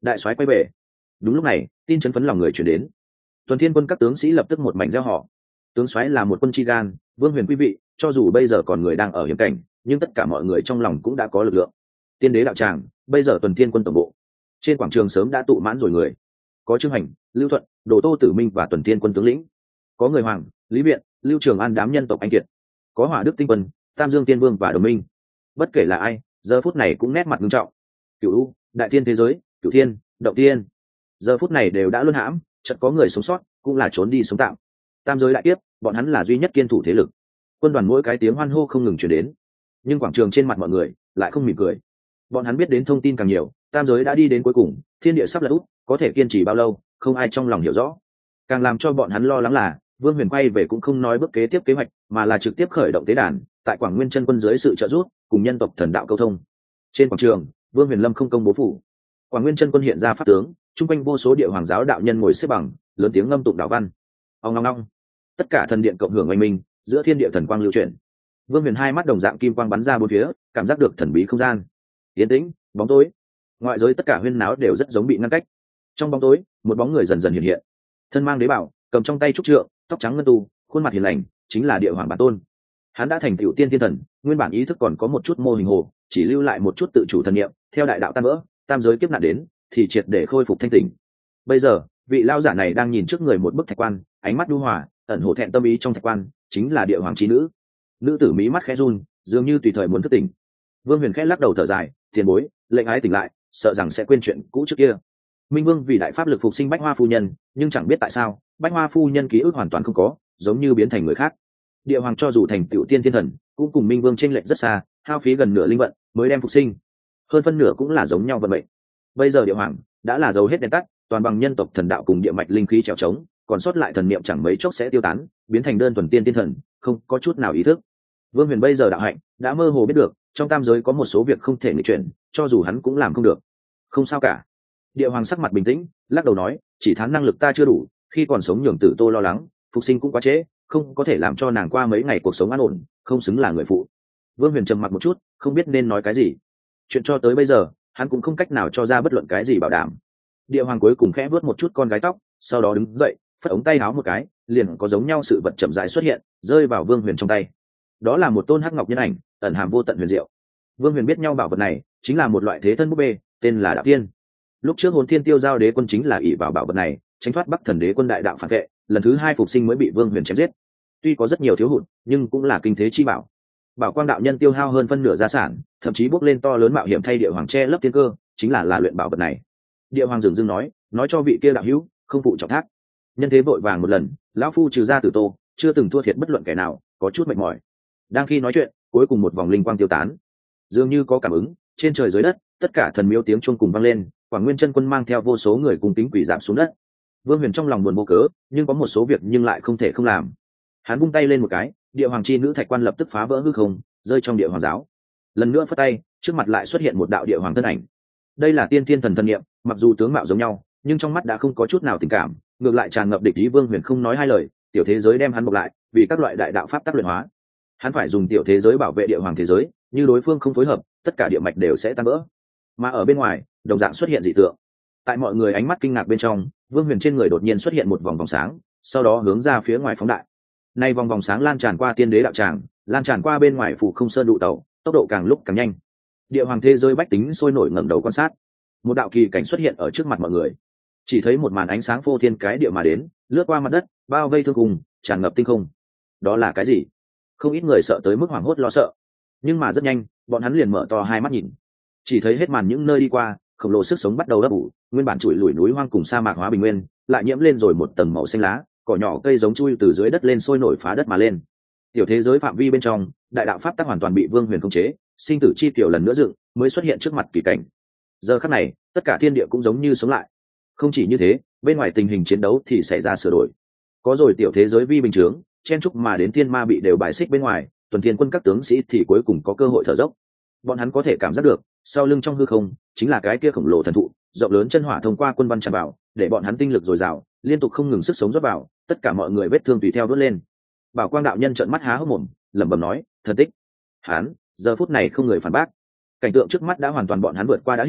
đại soái quay về. Đúng lúc này tin chấn phấn lòng người chuyển đến, tuần thiên quân các tướng sĩ lập tức một mảnh reo họ. Tướng soái là một quân chi gan, Vương Huyền quý vị, cho dù bây giờ còn người đang ở hiểm cảnh, nhưng tất cả mọi người trong lòng cũng đã có lực lượng. Tiên đế đạo tràng, bây giờ tuần thiên quân tổng bộ trên quảng trường sớm đã tụ mãn rồi người, có Trương Hành, Lưu Thuận, Đồ Tô Tử Minh và tuần thiên quân tướng lĩnh, có người Hoàng, Lý Biện, Lưu Trường An đám nhân tộc anh kiệt, có Hỏa Đức Tinh Quân, Tam Dương Tiên Vương và Đồng Minh. Bất kể là ai, giờ phút này cũng nét mặt nghiêm trọng. Cửu U, đại thiên thế giới, Cửu Thiên, động thiên, giờ phút này đều đã luân hãm, chợt có người sống sót, cũng là trốn đi sống tạm. Tam giới đại kiếp, bọn hắn là duy nhất kiên thủ thế lực. Quân đoàn mỗi cái tiếng hoan hô không ngừng truyền đến, nhưng quảng trường trên mặt mọi người lại không mỉm cười. Bọn hắn biết đến thông tin càng nhiều, tam giới đã đi đến cuối cùng, thiên địa sắp lật úp, có thể kiên trì bao lâu, không ai trong lòng hiểu rõ. Càng làm cho bọn hắn lo lắng là Vương Huyền quay về cũng không nói bước kế tiếp kế hoạch, mà là trực tiếp khởi động tế đàn, tại Quảng Nguyên Chân Quân dưới sự trợ giúp, cùng nhân tộc thần đạo câu thông. Trên quảng trường, Vương Huyền Lâm không công bố phủ. Quảng Nguyên Chân Quân hiện ra pháp tướng, chung quanh vô số địa hoàng giáo đạo nhân ngồi xếp bằng, lớn tiếng ngâm tụng đạo văn. Ong ong ong. Tất cả thần điện cộng hưởng oanh minh, giữa thiên địa thần quang lưu chuyển. Vương Huyền hai mắt đồng dạng kim quang bắn ra bốn phía, cảm giác được thần bí không gian. Yên tĩnh, bóng tối. Ngoại giới tất cả huyên náo đều rất giống bị ngăn cách. Trong bóng tối, một bóng người dần dần hiện hiện. Thân mang đế bảo, cầm trong tay trúc trượng, tóc trắng ngân tu, khuôn mặt hiền lành, chính là địa hoàng bản tôn. Hắn đã thành tựu tiên thiên thần, nguyên bản ý thức còn có một chút mô hình hồ, chỉ lưu lại một chút tự chủ thần niệm, theo đại đạo tan vỡ, tam giới kiếp nạn đến, thì triệt để khôi phục thanh tỉnh. Bây giờ, vị lão giả này đang nhìn trước người một bức thạch quan, ánh mắt nhu hòa, ẩn hổ thẹn tâm ý trong thạch quan, chính là địa hoàng chí nữ. Nữ tử mí mắt khẽ run, dường như tùy thời muốn thức tỉnh. Vương Huyền khẽ lắc đầu thở dài, tiền bối, lệnh ái tỉnh lại, sợ rằng sẽ quên chuyện cũ trước kia. Minh Vương vì đại pháp lực phục sinh Bách Hoa phu nhân, nhưng chẳng biết tại sao, Bách Hoa phu nhân ký ức hoàn toàn không có, giống như biến thành người khác. Địa hoàng cho dù thành tựu tiên thiên thần, cũng cùng Minh Vương chênh lệch rất xa, hao phí gần nửa linh vận mới đem phục sinh, hơn phân nửa cũng là giống nhau vận mệnh. Bây giờ địa hoàng đã là dầu hết đèn tắt, toàn bằng nhân tộc thần đạo cùng địa mạch linh khí trèo trống, còn sót lại thần niệm chẳng mấy chốc sẽ tiêu tán, biến thành đơn thuần tiên thiên thần, không có chút nào ý thức. Vương Huyền bây giờ đạo hạnh đã mơ hồ biết được, trong tam giới có một số việc không thể nghịch chuyển, cho dù hắn cũng làm không được. Không sao cả. Địa hoàng sắc mặt bình tĩnh, lắc đầu nói, chỉ thán năng lực ta chưa đủ, khi còn sống nhường tử Tô lo lắng, phục sinh cũng quá trễ, không có thể làm cho nàng qua mấy ngày cuộc sống an ổn, không xứng là người phụ. Vương Huyền trầm mặc một chút, không biết nên nói cái gì. Chuyện cho tới bây giờ, hắn cũng không cách nào cho ra bất luận cái gì bảo đảm. Địa hoàng cuối cùng khẽ vuốt một chút con gái tóc, sau đó đứng dậy, phất ống tay áo một cái, liền có giống nhau sự vật chậm rãi xuất hiện, rơi vào Vương Huyền trong tay. Đó là một tôn hắc ngọc nhân ảnh, ẩn hàm vô tận huyền diệu. Vương Huyền biết nhau bảo vật này chính là một loại thế thân búp bê, tên là Đạo Tiên. Lúc trước Hồn Thiên Tiêu giao đế quân chính là ỷ vào bảo vật này, tránh thoát Bắc Thần đế quân đại đạo phản vệ, lần thứ hai phục sinh mới bị Vương Huyền chém giết. Tuy có rất nhiều thiếu hụt, nhưng cũng là kinh thế chi bảo. Bảo Quang đạo nhân tiêu hao hơn phân nửa gia sản, thậm chí bốc lên to lớn mạo hiểm thay địa hoàng che lấp tiên cơ, chính là là luyện bảo vật này. Địa hoàng dừng dưng nói, nói cho vị kia đạo hữu, không phụ trọng thác. Nhân thế vội vàng một lần, lão phu trừ ra Tử Tô, chưa từng thua thiệt bất luận kẻ nào, có chút mệt mỏi. Đang khi nói chuyện, cuối cùng một vòng linh quang tiêu tán, dường như có cảm ứng, trên trời dưới đất, tất cả thần miếu tiếng chuông cùng vang lên, Quảng Nguyên Chân Quân mang theo vô số người cùng kính quỷ giảm xuống đất. Vương Huyền trong lòng buồn vô cớ, nhưng có một số việc nhưng lại không thể không làm. Hắn vung tay lên một cái, địa hoàng chi nữ thạch quan lập tức phá vỡ hư không, rơi trong địa hoàng giáo. Lần nữa phất tay, trước mặt lại xuất hiện một đạo địa hoàng thân ảnh. Đây là tiên thiên thần thân niệm, mặc dù tướng mạo giống nhau, nhưng trong mắt đã không có chút nào tình cảm, ngược lại tràn ngập địch ý. Vương Huyền không nói hai lời, tiểu thế giới đem hắn bọc lại, vì các loại đại đạo pháp tác luyện hóa. Hắn phải dùng tiểu thế giới bảo vệ địa hoàng thế giới, như đối phương không phối hợp, tất cả địa mạch đều sẽ tan vỡ. Mà ở bên ngoài, đồng dạng xuất hiện dị tượng. Tại mọi người ánh mắt kinh ngạc bên trong, Vương Huyền trên người đột nhiên xuất hiện một vòng vòng sáng, sau đó hướng ra phía ngoài phóng đại. Nay vòng vòng sáng lan tràn qua tiên đế đạo tràng, lan tràn qua bên ngoài phủ không sơn đụ tàu, tốc độ càng lúc càng nhanh. Địa hoàng thế giới bách tính sôi nổi ngẩng đầu quan sát. Một đạo kỳ cảnh xuất hiện ở trước mặt mọi người. Chỉ thấy một màn ánh sáng phô thiên cái địa mà đến, lướt qua mặt đất, bao vây thương cùng, tràn ngập tinh không. Đó là cái gì? Không ít người sợ tới mức hoảng hốt lo sợ. Nhưng mà rất nhanh, bọn hắn liền mở to hai mắt nhìn. Chỉ thấy hết màn những nơi đi qua, khổng lồ sức sống bắt đầu ấp ủ, nguyên bản trụi lủi núi hoang cùng sa mạc hóa bình nguyên, lại nhiễm lên rồi một tầng màu xanh lá, cỏ nhỏ cây giống chui từ dưới đất lên sôi nổi phá đất mà lên. Tiểu thế giới phạm vi bên trong, đại đạo pháp tắc hoàn toàn bị Vương Huyền khống chế, sinh tử chi tiểu lần nữa dựng, mới xuất hiện trước mặt kỳ cảnh. Giờ khắc này, tất cả thiên địa cũng giống như sống lại. Không chỉ như thế, bên ngoài tình hình chiến đấu thì xảy ra sửa đổi. Có rồi tiểu thế giới vi bình chướng, chen chúc mà đến thiên ma bị đều bài xích bên ngoài, tuần thiên quân các tướng sĩ thì cuối cùng có cơ hội thở dốc. Bọn hắn có thể cảm giác được, sau lưng trong hư không chính là cái kia khổng lồ thần thụ, rộng lớn chân hỏa thông qua quân văn tràn vào, để bọn hắn tinh lực dồi dào, liên tục không ngừng sức sống rót vào, tất cả mọi người vết thương tùy theo đốt lên. Bảo Quang đạo nhân trợn mắt há hốc mồm, lẩm bẩm nói, thần tích. Hắn, giờ phút này không người phản bác. Cảnh tượng trước mắt đã hoàn toàn bọn hắn vượt qua đã hiểu,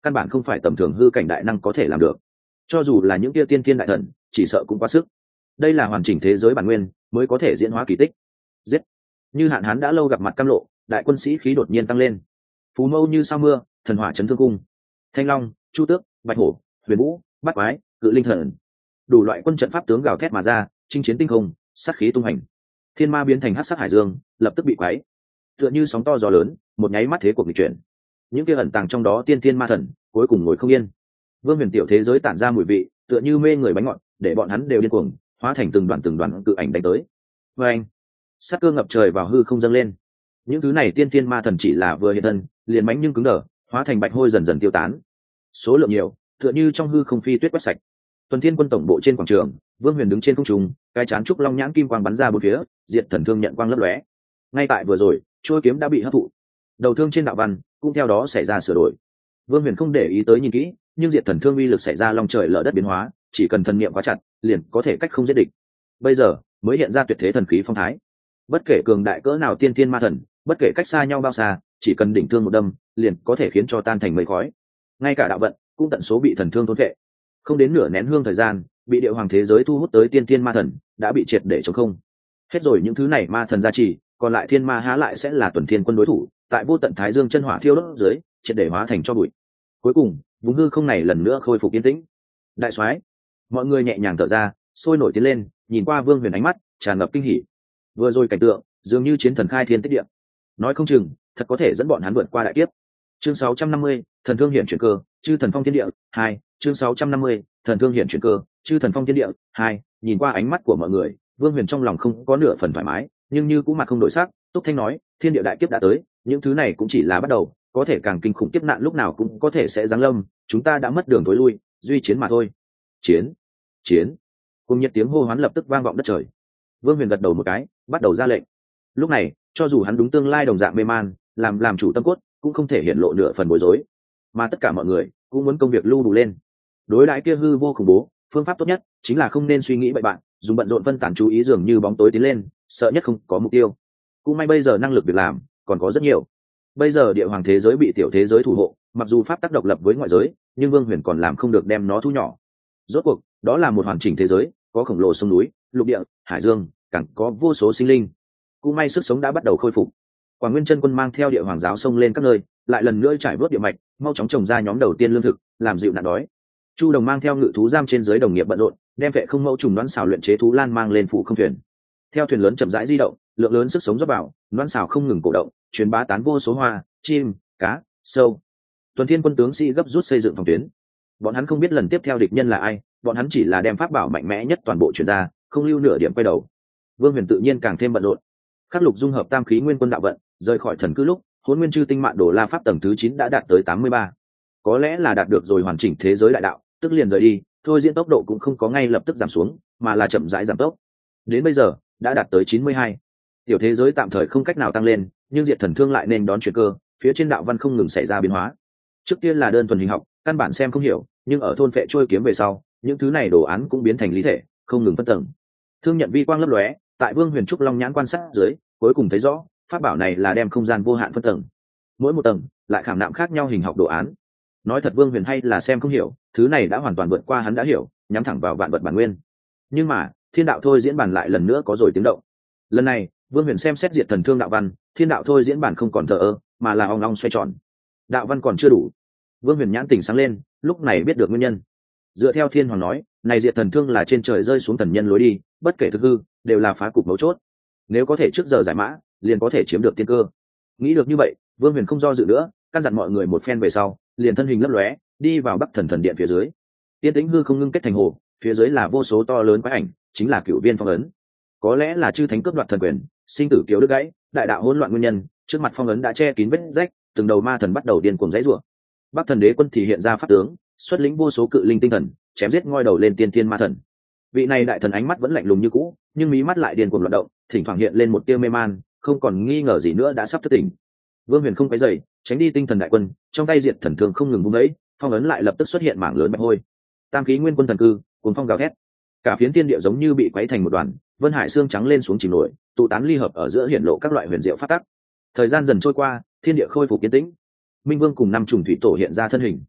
căn bản không phải tầm thường hư cảnh đại năng có thể làm được. Cho dù là những kia tiên thiên đại thần chỉ sợ cũng quá sức. Đây là hoàn chỉnh thế giới bản nguyên mới có thể diễn hóa kỳ tích. Giết! Như Hạn Hán đã lâu gặp mặt cam lộ, đại quân sĩ khí đột nhiên tăng lên. Phú mâu như sao mưa, thần hỏa chấn thương cung. Thanh long, chu tước, bạch hổ, huyền vũ, bát quái, cự linh thần, đủ loại quân trận pháp tướng gào thét mà ra, chinh chiến tinh không, sát khí tung hành. Thiên ma biến thành hắc sắc hải dương, lập tức bị quấy, tựa như sóng to gió lớn, một nháy mắt thế cuộc nghịch chuyển. Những kia ẩn tàng trong đó tiên thiên ma thần cuối cùng ngồi không yên. Vương huyền tiểu thế giới tản ra mùi vị, tựa như mê người bánh ngọt, để bọn hắn đều điên cuồng, hóa thành từng đoàn từng đoàn cự ảnh đánh tới. Và anh, sát cơ ngập trời vào hư không dâng lên. Những thứ này tiên thiên ma thần chỉ là vừa hiện thân, liền mãnh nhưng cứng đờ, hóa thành bạch hôi dần dần tiêu tán. Số lượng nhiều, tựa như trong hư không phi tuyết quét sạch. Tuần Thiên quân tổng bộ trên quảng trường, Vương Huyền đứng trên không trung, cái chán trúc long nhãn kim quang bắn ra bốn phía, diệt thần thương nhận quang lấp lóe. Ngay tại vừa rồi, trôi kiếm đã bị hấp thụ, đầu thương trên đạo văn cũng theo đó xảy ra sửa đổi. Vương Huyền không để ý tới nhìn kỹ, nhưng diệt thần thương uy lực xảy ra long trời lở đất biến hóa, chỉ cần thần niệm quá chặt, liền có thể cách không giết địch. Bây giờ mới hiện ra tuyệt thế thần khí phong thái. Bất kể cường đại cỡ nào tiên thiên ma thần, bất kể cách xa nhau bao xa, chỉ cần đỉnh thương một đâm, liền có thể khiến cho tan thành mây khói. Ngay cả đạo vận cũng tận số bị thần thương thôn phệ. Không đến nửa nén hương thời gian, bị điệu hoàng thế giới thu hút tới tiên thiên ma thần đã bị triệt để chống không. Hết rồi những thứ này ma thần gia trì, còn lại thiên ma há lại sẽ là Tuần Thiên quân đối thủ, tại vô tận thái dương chân hỏa thiêu đốt dưới, triệt để hóa thành cho bụi. Cuối cùng, vùng hư không này lần nữa khôi phục yên tĩnh. Đại soái, mọi người nhẹ nhàng thở ra, sôi nổi tiến lên, nhìn qua Vương Huyền ánh mắt tràn ngập kinh hỉ. Vừa rồi cảnh tượng, dường như chiến thần khai thiên tích địa, nói không chừng thật có thể dẫn bọn hắn vượt qua đại kiếp. Chương sáu trăm năm mươi, thần thương hiển chuyển cơ, chư thần phong thiên địa hai. Chương sáu trăm năm mươi, thần thương hiển chuyển cơ, chư thần phong thiên địa hai. Nhìn qua ánh mắt của mọi người, Vương Huyền trong lòng không có nửa phần thoải mái, nhưng như cũng mặt không đổi sắc, túc thanh nói, thiên địa đại kiếp đã tới, những thứ này cũng chỉ là bắt đầu, có thể càng kinh khủng kiếp nạn lúc nào cũng có thể sẽ giáng lâm, chúng ta đã mất đường tối lui, duy chiến mà thôi. Chiến, chiến. Cùng nhiệt tiếng hô hoán lập tức vang vọng đất trời. Vương Huyền gật đầu một cái, bắt đầu ra lệnh. Lúc này, cho dù hắn đúng tương lai đồng dạng mê man, làm làm chủ tâm cốt, cũng không thể hiện lộ nửa phần bối rối, mà tất cả mọi người cũng muốn công việc lưu đủ lên. Đối đãi kia hư vô khủng bố, phương pháp tốt nhất chính là không nên suy nghĩ bậy bạn, dùng bận rộn phân tán chú ý dường như bóng tối tiến lên, sợ nhất không có mục tiêu. Cũng may bây giờ năng lực việc làm còn có rất nhiều. Bây giờ địa hoàng thế giới bị tiểu thế giới thủ hộ, mặc dù pháp tác độc lập với ngoại giới, nhưng Vương Huyền còn làm không được đem nó thu nhỏ. Rốt cuộc, đó là một hoàn chỉnh thế giới, có khổng lồ sông núi, lục địa, hải dương, càng có vô số sinh linh. Cũng may sức sống đã bắt đầu khôi phục. Quảng Nguyên Chân Quân mang theo địa hoàng giáo sông lên các nơi, lại lần nữa trải vớt địa mạch, mau chóng trồng ra nhóm đầu tiên lương thực, làm dịu nạn đói. Chu Đồng mang theo ngự thú giam trên dưới đồng nghiệp bận rộn, đem vệ không mẫu trùng đoán xào luyện chế thú lan mang lên phủ không thuyền. Theo thuyền lớn chậm rãi di động, lượng lớn sức sống rót vào, đoán xào không ngừng cổ động, truyền bá tán vô số hoa, chim, cá, sâu. Tuần Thiên quân tướng sĩ gấp rút xây dựng phòng tuyến. Bọn hắn không biết lần tiếp theo địch nhân là ai, bọn hắn chỉ là đem pháp bảo mạnh mẽ nhất toàn bộ truyền ra, không lưu nửa điểm quay đầu. Vương Huyền tự nhiên càng thêm bận rộn. Khắc lục dung hợp tam khí nguyên quân đạo vận, rời khỏi thần cư lúc, Hỗn Nguyên Chư Tinh Mạn Đồ La Pháp tầng thứ chín đã đạt tới tám mươi ba. Có lẽ là đạt được rồi hoàn chỉnh thế giới đại đạo, tức liền rời đi, thôi diễn tốc độ cũng không có ngay lập tức giảm xuống, mà là chậm rãi giảm tốc. Đến bây giờ, đã đạt tới chín mươi hai. Tiểu thế giới tạm thời không cách nào tăng lên, nhưng diệt thần thương lại nên đón chuyển cơ, phía trên đạo văn không ngừng xảy ra biến hóa. Trước tiên là đơn thuần hình học, căn bản xem không hiểu, nhưng ở thôn phệ trôi kiếm về sau, những thứ này đồ án cũng biến thành lý thể, không ngừng phân tầng. Thương nhận vi quang lấp lóe, tại Vương Huyền trúc long nhãn quan sát dưới, cuối cùng thấy rõ, pháp bảo này là đem không gian vô hạn phân tầng. Mỗi một tầng lại khảm nạm khác nhau hình học đồ án. Nói thật Vương Huyền hay là xem không hiểu, thứ này đã hoàn toàn vượt qua hắn đã hiểu, nhắm thẳng vào vạn vật bản nguyên. Nhưng mà, thiên đạo thôi diễn bản lại lần nữa có rồi tiếng động. Lần này, Vương Huyền xem xét diệt thần thương đạo văn, thiên đạo thôi diễn bản không còn thờ ơ, mà là ong ong xoay tròn. Đạo văn còn chưa đủ. Vương Huyền nhãn tỉnh sáng lên, lúc này biết được nguyên nhân. Dựa theo Thiên Hoàng nói, này diệt thần thương là trên trời rơi xuống thần nhân lối đi, bất kể thực hư, đều là phá cục mấu chốt. Nếu có thể trước giờ giải mã, liền có thể chiếm được tiên cơ. Nghĩ được như vậy, Vương Huyền không do dự nữa, căn dặn mọi người một phen về sau, liền thân hình lấp lóe, đi vào Bắc Thần Thần Điện phía dưới. Tiên tĩnh hư không ngưng kết thành hồ, phía dưới là vô số to lớn quái ảnh, chính là cửu viên phong ấn. Có lẽ là chư thánh cướp đoạt thần quyền, sinh tử kiếu đứt gãy, đại đạo hỗn loạn nguyên nhân, trước mặt phong ấn đã che kín vết rách, từng đầu ma thần bắt đầu điên cuồng giãy giụa. Bắc Thần Đế quân thì hiện ra pháp tướng, xuất lĩnh vô số cự linh tinh thần, chém giết ngoi đầu lên tiên thiên ma thần. Vị này đại thần ánh mắt vẫn lạnh lùng như cũ, nhưng mí mắt lại điên cuồng loạn động, thỉnh thoảng hiện lên một tia mê man, không còn nghi ngờ gì nữa đã sắp thức tỉnh. Vương Huyền không quấy rầy, tránh đi tinh thần đại quân, trong tay diệt thần thương không ngừng vung ấy, phong ấn lại lập tức xuất hiện mảng lớn bạch hôi. Tam khí nguyên quân thần cư, cuồng phong gào thét, cả phiến thiên địa giống như bị quấy thành một đoàn, vân hải xương trắng lên xuống chìm nổi, tụ tán ly hợp ở giữa hiển lộ các loại huyền diệu pháp tắc. Thời gian dần trôi qua, thiên địa khôi phục yên tĩnh. Minh Vương cùng năm trùng thủy tổ hiện ra thân hình.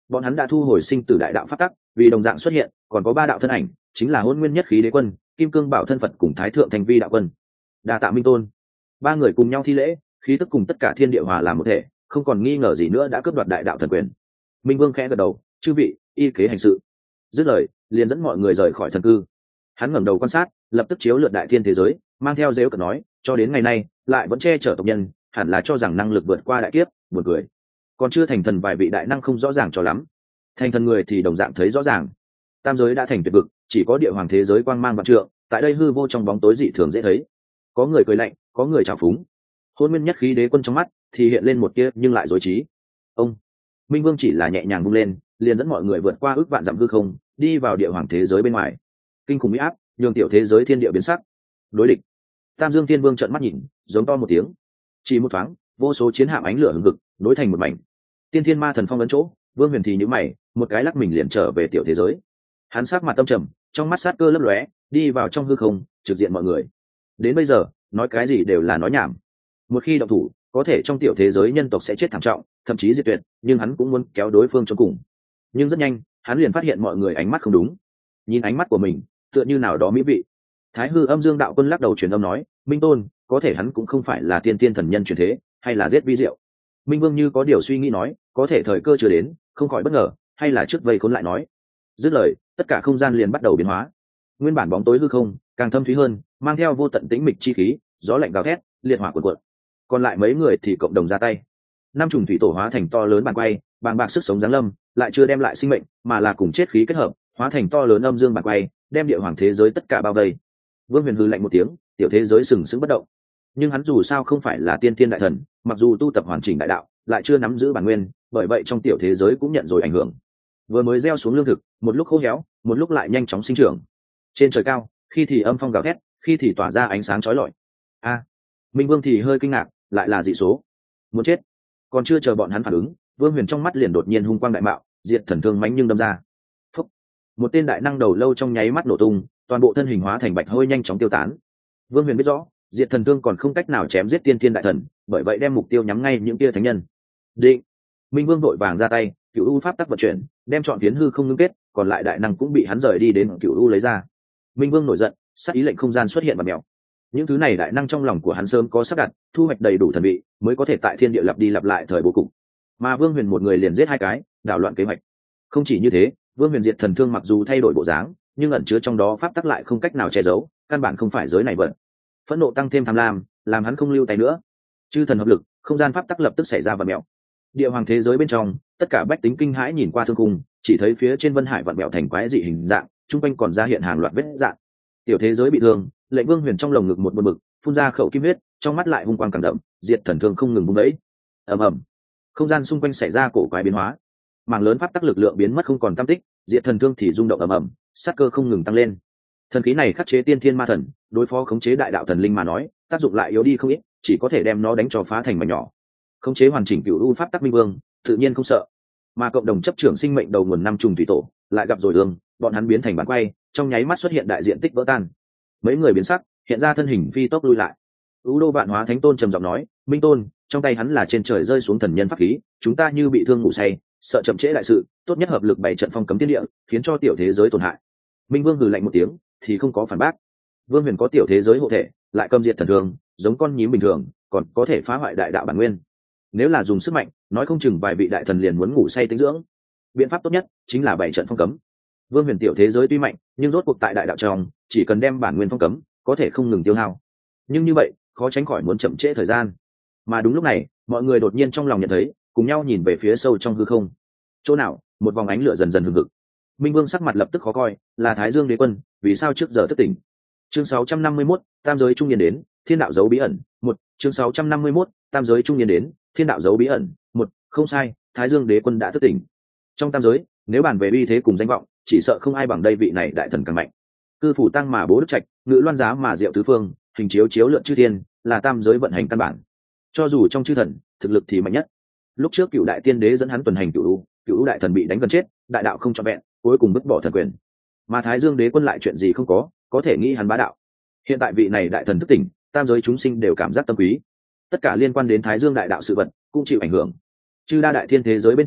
bọn hắn đã thu hồi sinh tử đại đạo pháp tắc, vì đồng dạng xuất hiện còn có ba đạo thân ảnh, chính là hôn nguyên nhất khí đế quân, kim cương bảo thân phật cùng thái thượng thành vi đạo quân. Đa tạ minh tôn. Ba người cùng nhau thi lễ, khí tức cùng tất cả thiên địa hòa làm một thể, không còn nghi ngờ gì nữa đã cướp đoạt đại đạo thần quyền. Minh vương khẽ gật đầu, chư vị y kế hành sự. Dứt lời liền dẫn mọi người rời khỏi thần cư. Hắn ngẩng đầu quan sát, lập tức chiếu lượt đại thiên thế giới, mang theo dếu cợt nói, cho đến ngày nay lại vẫn che chở tộc nhân, hẳn là cho rằng năng lực vượt qua đại kiếp. Buồn cười, còn chưa thành thần vài vị đại năng không rõ ràng cho lắm, thành thần người thì đồng dạng thấy rõ ràng. Tam giới đã thành tuyệt vực, chỉ có địa hoàng thế giới quang mang vạn trượng, tại đây hư vô trong bóng tối dị thường dễ thấy. Có người cười lạnh, có người trào phúng. Hôn nguyên nhất khí đế quân trong mắt thì hiện lên một tia nhưng lại dối trí. Ông minh vương chỉ là nhẹ nhàng vung lên, liền dẫn mọi người vượt qua ước vạn dặm hư không, đi vào địa hoàng thế giới bên ngoài. Kinh khủng uy áp nhường tiểu thế giới thiên địa biến sắc. Đối địch. Tam dương thiên vương trợn mắt nhìn, giống to một tiếng. Chỉ một thoáng, vô số chiến hạm ánh lửa hừng hực nối thành một mảnh. Tiên thiên ma thần phong ấn chỗ, vương huyền thì nhíu mày, một cái lắc mình liền trở về tiểu thế giới. Hắn sắc mặt tâm trầm, trong mắt sát cơ lấp lóe, đi vào trong hư không, trực diện mọi người. Đến bây giờ nói cái gì đều là nói nhảm. Một khi động thủ, có thể trong tiểu thế giới nhân tộc sẽ chết thảm trọng, thậm chí diệt tuyệt, nhưng hắn cũng muốn kéo đối phương cho cùng. Nhưng rất nhanh hắn liền phát hiện mọi người ánh mắt không đúng. Nhìn ánh mắt của mình tựa như nào đó mỹ vị. Thái hư âm dương đạo quân lắc đầu truyền âm nói, minh tôn, có thể hắn cũng không phải là tiên tiên thần nhân truyền thế, hay là giết vi diệu. Minh vương như có điều suy nghĩ nói, có thể thời cơ chưa đến, không khỏi bất ngờ, hay là trước vây khốn lại nói. Dứt lời tất cả không gian liền bắt đầu biến hóa. Nguyên bản bóng tối hư không càng thâm thúy hơn, mang theo vô tận tĩnh mịch chi khí, gió lạnh gào thét, liệt hỏa cuộn cuộn. Còn lại mấy người thì cộng đồng ra tay. Năm trùng thủy tổ hóa thành to lớn bàn quay, bàng bạc sức sống giáng lâm, lại chưa đem lại sinh mệnh, mà là cùng chết khí kết hợp, hóa thành to lớn âm dương bàn quay, đem địa hoàng thế giới tất cả bao vây. Vương huyền hư lạnh một tiếng, tiểu thế giới sừng sững bất động. Nhưng hắn dù sao không phải là tiên thiên đại thần, mặc dù tu tập hoàn chỉnh đại đạo, lại chưa nắm giữ bản nguyên, bởi vậy trong tiểu thế giới cũng nhận rồi ảnh hưởng. Vừa mới gieo xuống lương thực, một lúc khô héo, một lúc lại nhanh chóng sinh trưởng. Trên trời cao, khi thì âm phong gào thét, khi thì tỏa ra ánh sáng chói lọi. A, minh vương thì hơi kinh ngạc, lại là dị số. Muốn chết. Còn chưa chờ bọn hắn phản ứng, vương huyền trong mắt liền đột nhiên hung quang đại mạo, diệt thần thương mãnh nhưng đâm ra. Phúc. Một tên đại năng đầu lâu trong nháy mắt nổ tung, toàn bộ thân hình hóa thành bạch hơi nhanh chóng tiêu tán. Vương huyền biết rõ, diệt thần thương còn không cách nào chém giết tiên thiên đại thần, bởi vậy đem mục tiêu nhắm ngay những tia thánh nhân. Định. Minh vương vội vàng ra tay, cựu u pháp tắc vận chuyển, đem chọn phiến hư không ngưng kết, còn lại đại năng cũng bị hắn rời đi đến cựu u lấy ra. Minh vương nổi giận, sát ý lệnh không gian xuất hiện và mèo. Những thứ này đại năng trong lòng của hắn sớm có sắp đặt, thu hoạch đầy đủ thần vị, mới có thể tại thiên địa lặp đi lặp lại thời bố cục. Mà vương huyền một người liền giết hai cái, đảo loạn kế hoạch. Không chỉ như thế, vương huyền diệt thần thương mặc dù thay đổi bộ dáng, nhưng ẩn chứa trong đó pháp tắc lại không cách nào che giấu, căn bản không phải giới này vận. Phẫn nộ tăng thêm tham lam, làm hắn không lưu tay nữa. Chư thần hợp lực, không gian pháp tắc lập tức xảy ra vặn mèo. Địa hoàng thế giới bên trong, tất cả bách tính kinh hãi nhìn qua thương khung, chỉ thấy phía trên vân hải vặn mèo thành quái dị hình dạng, trung quanh còn ra hiện hàng loạt vết dạng. Tiểu thế giới bị thương, lệnh vương huyền trong lồng ngực một bơn bực, phun ra khẩu kim huyết, trong mắt lại hung quang càng đậm, diệt thần thương không ngừng vung vẫy. Ầm ầm, không gian xung quanh xảy ra cổ quái biến hóa, mảng lớn pháp tắc lực lượng biến mất không còn tăm tích, diệt thần thương thì rung động ầm ầm, sát cơ không ngừng tăng lên. Thần khí này khắc chế tiên thiên ma thần, đối phó khống chế đại đạo thần linh mà nói, tác dụng lại yếu đi không ít, chỉ có thể đem nó đánh cho phá thành mảnh nhỏ. Khống chế hoàn chỉnh cửu u pháp tắc minh vương, tự nhiên không sợ. Mà cộng đồng chấp trưởng sinh mệnh đầu nguồn năm trùng thủy tổ, lại gặp rồi đường, bọn hắn biến thành bản quay, trong nháy mắt xuất hiện đại diện tích vỡ tan. Mấy người biến sắc, hiện ra thân hình phi tốc lui lại. U đô vạn hóa thánh tôn trầm giọng nói, minh tôn, trong tay hắn là trên trời rơi xuống thần nhân pháp khí, chúng ta như bị thương ngủ say, sợ chậm trễ đại sự, tốt nhất hợp lực bày trận phong cấm thiên địa, khiến cho tiểu thế giới tổn hại. Minh vương hừ lạnh một tiếng, thì không có phản bác. Vương huyền có tiểu thế giới hộ thể, lại cầm diệt thần thương, giống con nhím bình thường, còn có thể phá hoại đại đạo bản nguyên. Nếu là dùng sức mạnh, nói không chừng vài vị đại thần liền muốn ngủ say tĩnh dưỡng. Biện pháp tốt nhất chính là bày trận phong cấm. Vương huyền tiểu thế giới tuy mạnh, nhưng rốt cuộc tại đại đạo trong, chỉ cần đem bản nguyên phong cấm, có thể không ngừng tiêu hao. Nhưng như vậy, khó tránh khỏi muốn chậm trễ thời gian. Mà đúng lúc này, mọi người đột nhiên trong lòng nhận thấy, cùng nhau nhìn về phía sâu trong hư không. Chỗ nào, một vòng ánh lửa dần dần hừng hực. Minh vương sắc mặt lập tức khó coi, là Thái Dương Đế quân, vì sao trước giờ thức tỉnh? Chương sáu trăm năm mươi mốt, tam giới trung niên đến, thiên đạo dấu bí ẩn. Một, chương sáu trăm năm mươi mốt, tam giới trung niên đến, thiên đạo dấu bí ẩn. Một, không sai, Thái Dương Đế quân đã thức tỉnh. Trong tam giới, nếu bàn về uy thế cùng danh vọng, chỉ sợ không ai bằng đây vị này đại thần càng mạnh. Cư phủ tăng mà bố đức trạch, ngự loan giá mà diệu tứ phương, hình chiếu chiếu lượn chư thiên, là tam giới vận hành căn bản. Cho dù trong chư thần, thực lực thì mạnh nhất. Lúc trước cựu đại tiên đế dẫn hắn tuần hành cựu u, cựu đại thần bị đánh gần chết, đại đạo không trọn vẹn, cuối cùng vứt bỏ thần quyền. Mà Thái Dương Đế quân lại chuyện gì không có, có thể nghĩ hắn bá đạo. Hiện tại vị này đại thần thức tỉnh, tam giới chúng sinh đều cảm giác tâm quý. Tất cả liên quan đến Thái Dương đại đạo sự vật cũng chịu ảnh hưởng. Chư đa đại thiên thế giới bên trong,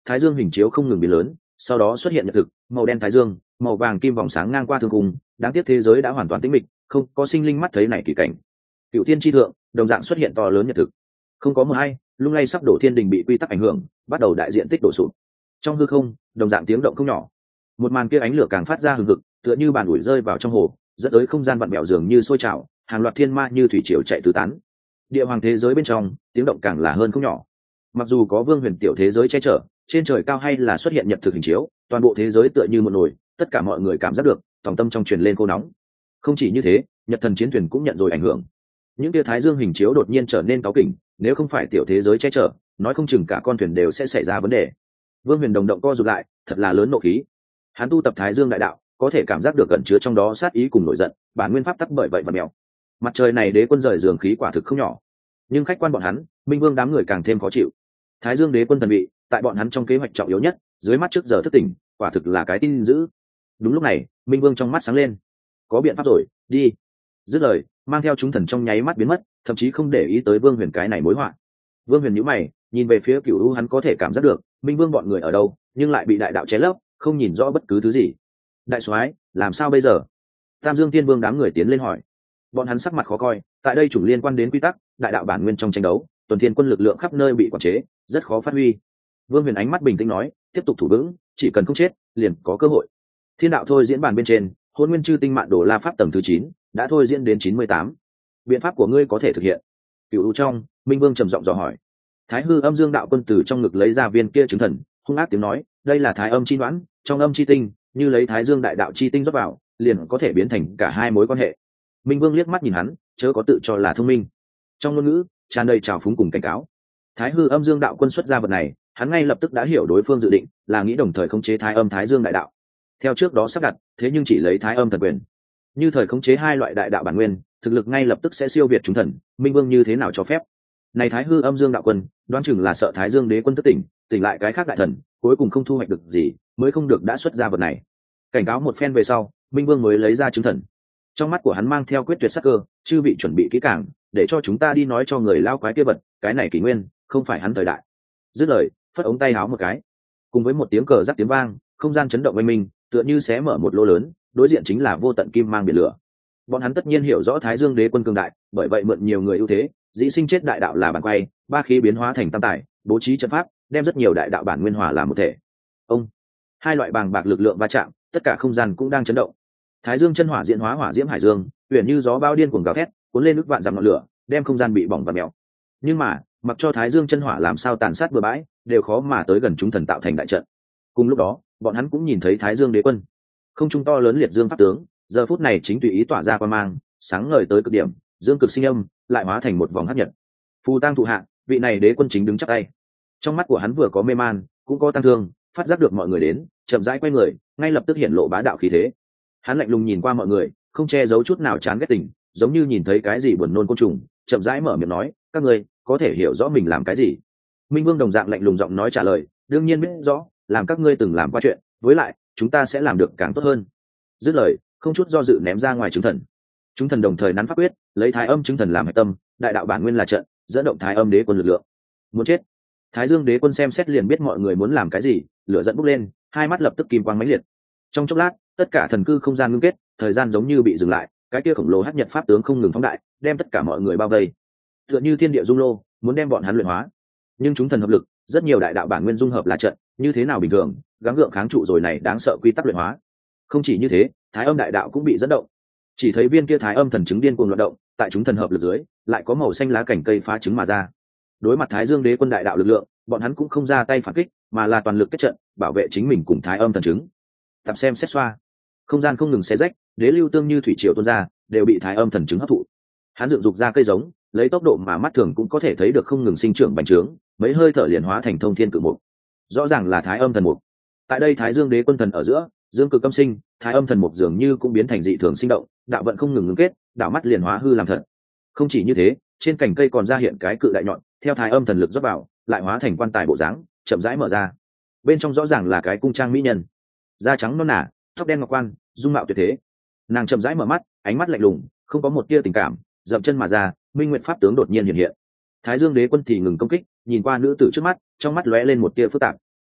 thái dương hình chiếu không ngừng biến lớn, sau đó xuất hiện nhật thực, màu đen thái dương, màu vàng kim vòng sáng ngang qua thương cung. Đáng tiếc thế giới đã hoàn toàn tĩnh mịch, không có sinh linh mắt thấy này kỳ cảnh. Cựu thiên tri thượng đồng dạng xuất hiện to lớn nhật thực, không có mưa hay, lung lay sắp đổ thiên đình bị quy tắc ảnh hưởng, bắt đầu đại diện tích đổ sụp. Trong hư không đồng dạng tiếng động không nhỏ, một màn kia ánh lửa càng phát ra hừng hực, tựa như bàn ủi rơi vào trong hồ, dẫn tới không gian vặn vẹo dường như sôi trào, hàng loạt thiên ma như thủy triều chạy tứ tán. Địa hoàng thế giới bên trong tiếng động càng là hơn không nhỏ. Mặc dù có vương huyền tiểu thế giới che chở, trên trời cao hay là xuất hiện nhật thực hình chiếu, toàn bộ thế giới tựa như một nồi, tất cả mọi người cảm giác được tổng tâm trong truyền lên cô nóng. Không chỉ như thế, nhật thần chiến thuyền cũng nhận rồi ảnh hưởng. Những tia thái dương hình chiếu đột nhiên trở nên cáu kỉnh, nếu không phải tiểu thế giới che chở, nói không chừng cả con thuyền đều sẽ xảy ra vấn đề. Vương huyền đồng động co rụt lại, thật là lớn nộ khí. Hắn tu tập thái dương đại đạo, có thể cảm giác được cẩn chứa trong đó sát ý cùng nổi giận, bản nguyên pháp tắc bởi vậy và mèo. Mặt trời này đế quân rời giường khí quả thực không nhỏ, nhưng khách quan bọn hắn, minh vương đám người càng thêm khó chịu. Thái dương đế quân thần vị tại bọn hắn trong kế hoạch trọng yếu nhất, dưới mắt trước giờ thức tỉnh, quả thực là cái tin dữ. Đúng lúc này, minh vương trong mắt sáng lên, có biện pháp rồi, đi. Dứt lời, mang theo chúng thần trong nháy mắt biến mất, thậm chí không để ý tới vương huyền cái này mối họa. Vương huyền nhíu mày, nhìn về phía cửu u, hắn có thể cảm giác được minh vương bọn người ở đâu, nhưng lại bị đại đạo che lấp, không nhìn rõ bất cứ thứ gì. Đại soái, làm sao bây giờ? Tam dương tiên vương đám người tiến lên hỏi. Bọn hắn sắc mặt khó coi, tại đây chủng liên quan đến quy tắc đại đạo bản nguyên trong tranh đấu, tuần thiên quân lực lượng khắp nơi bị quản chế, rất khó phát huy. Vương huyền ánh mắt bình tĩnh nói, tiếp tục thủ vững, chỉ cần không chết liền có cơ hội. Thiên đạo thôi diễn bàn bên trên, hôn nguyên chư tinh mạn đồ la pháp tầng thứ chín đã thôi diễn đến chín mươi tám. Biện pháp của ngươi có thể thực hiện. Cửu u trong, minh vương trầm giọng dò hỏi. Thái hư âm dương đạo quân từ trong ngực lấy ra viên kia chứng thần, hung ác tiếng nói, đây là thái âm chi đoán, trong âm chi tinh, như lấy thái dương đại đạo chi tinh rót vào, liền có thể biến thành cả hai mối quan hệ. Minh vương liếc mắt nhìn hắn, chớ có tự cho là thông minh. Trong ngôn ngữ tràn đầy trào phúng cùng cảnh cáo. Thái hư âm dương đạo quân xuất ra vật này, hắn ngay lập tức đã hiểu đối phương dự định là nghĩ đồng thời khống chế thái âm thái dương đại đạo. Theo trước đó sắp đặt, thế nhưng chỉ lấy thái âm thần quyền, như thời khống chế hai loại đại đạo bản nguyên, thực lực ngay lập tức sẽ siêu việt chúng thần. Minh vương như thế nào cho phép? Này thái hư âm dương đạo quân, đoán chừng là sợ thái dương đế quân thức tỉnh, tỉnh lại cái khác đại thần, cuối cùng không thu hoạch được gì, mới không được đã xuất ra vật này. Cảnh cáo một phen về sau, minh vương mới lấy ra chứng thần. Trong mắt của hắn mang theo quyết tuyệt sắc cơ, chư vị chuẩn bị kỹ càng, để cho chúng ta đi nói cho người lao quái kia vật, cái này kỷ nguyên không phải hắn thời đại. Dứt lời, phất ống tay áo một cái, cùng với một tiếng cờ rắc tiếng vang, không gian chấn động oanh minh, tựa như xé mở một lỗ lớn, đối diện chính là vô tận kim mang biển lửa. Bọn hắn tất nhiên hiểu rõ thái dương đế quân cường đại, bởi vậy mượn nhiều người ưu thế, dĩ sinh chết đại đạo là bản quay, ba khí biến hóa thành tam tài, bố trí trận pháp, đem rất nhiều đại đạo bản nguyên hòa làm một thể. Ông, hai loại bàng bạc lực lượng va chạm, tất cả không gian cũng đang chấn động. Thái dương chân hỏa diễn hóa hỏa diễm hải dương, huyền như gió bao điên cuồng gào thét, cuốn lên ức vạn dặm ngọn lửa, đem không gian bị bỏng và mèo. Nhưng mà, mặc cho thái dương chân hỏa làm sao tàn sát bừa bãi, đều khó mà tới gần chúng thần tạo thành đại trận. Cùng lúc đó, bọn hắn cũng nhìn thấy thái dương đế quân, không trung to lớn liệt dương pháp tướng, giờ phút này chính tùy ý tỏa ra quang mang, sáng ngời tới cực điểm, dương cực sinh âm, lại hóa thành một vòng hấp nhật. Phù tang thụ hạ, vị này đế quân chính đứng chắp tay. Trong mắt của hắn vừa có mê man, cũng có tăng thương, phát giác được mọi người đến, chậm rãi quay người, ngay lập tức hiện lộ bá đạo khí thế. Hắn lạnh lùng nhìn qua mọi người, không che giấu chút nào chán ghét tình, giống như nhìn thấy cái gì buồn nôn côn trùng, chậm rãi mở miệng nói, các ngươi có thể hiểu rõ mình làm cái gì? Minh vương đồng dạng lạnh lùng giọng nói trả lời, đương nhiên biết rõ, làm các ngươi từng làm qua chuyện, với lại chúng ta sẽ làm được càng tốt hơn. Dứt lời, không chút do dự ném ra ngoài chứng thần. Chúng thần đồng thời nắn pháp quyết, lấy thái âm chứng thần làm hạch tâm, đại đạo bản nguyên là trận, dẫn động thái âm đế quân lực lượng. Muốn chết? Thái dương đế quân xem xét liền biết mọi người muốn làm cái gì, lửa giận bốc lên, hai mắt lập tức kim quang mãnh liệt. Trong chốc lát, tất cả thần cư không gian ngưng kết, thời gian giống như bị dừng lại, cái kia khổng lồ hắc nhật pháp tướng không ngừng phóng đại, đem tất cả mọi người bao vây, tựa như thiên địa dung lô, muốn đem bọn hắn luyện hóa. Nhưng chúng thần hợp lực, rất nhiều đại đạo bản nguyên dung hợp là trận, như thế nào bình thường, gắng gượng kháng trụ rồi này đáng sợ quy tắc luyện hóa. Không chỉ như thế, thái âm đại đạo cũng bị dẫn động. Chỉ thấy viên kia thái âm thần trứng điên cuồng loạn động, tại chúng thần hợp lực dưới, lại có màu xanh lá cảnh cây phá trứng mà ra. Đối mặt thái dương đế quân đại đạo lực lượng, bọn hắn cũng không ra tay phản kích, mà là toàn lực kết trận, bảo vệ chính mình cùng thái âm thần trứng. Tập xem xét xoa, không gian không ngừng xé rách, đế lưu tương như thủy triều tuôn ra, đều bị thái âm thần trứng hấp thụ. Hắn dựng dục ra cây giống, lấy tốc độ mà mắt thường cũng có thể thấy được không ngừng sinh trưởng bành trướng, mấy hơi thở liền hóa thành thông thiên cự mục. Rõ ràng là thái âm thần mục. Tại đây thái dương đế quân thần ở giữa, dương cực âm sinh, thái âm thần mục dường như cũng biến thành dị thường sinh động, đạo vận không ngừng ngưng kết, đạo mắt liền hóa hư làm thật. Không chỉ như thế, trên cành cây còn ra hiện cái cự đại nhọn, theo thái âm thần lực rót vào, lại hóa thành quan tài bộ dáng, chậm rãi mở ra. Bên trong rõ ràng là cái cung trang mỹ nhân, da trắng non nả, tóc đen ngọc quan, dung mạo tuyệt thế. Nàng chậm rãi mở mắt, ánh mắt lạnh lùng, không có một tia tình cảm, dậm chân mà ra, minh nguyện pháp tướng đột nhiên hiện hiện. Thái dương đế quân thì ngừng công kích, nhìn qua nữ tử trước mắt, trong mắt lóe lên một tia phức tạp.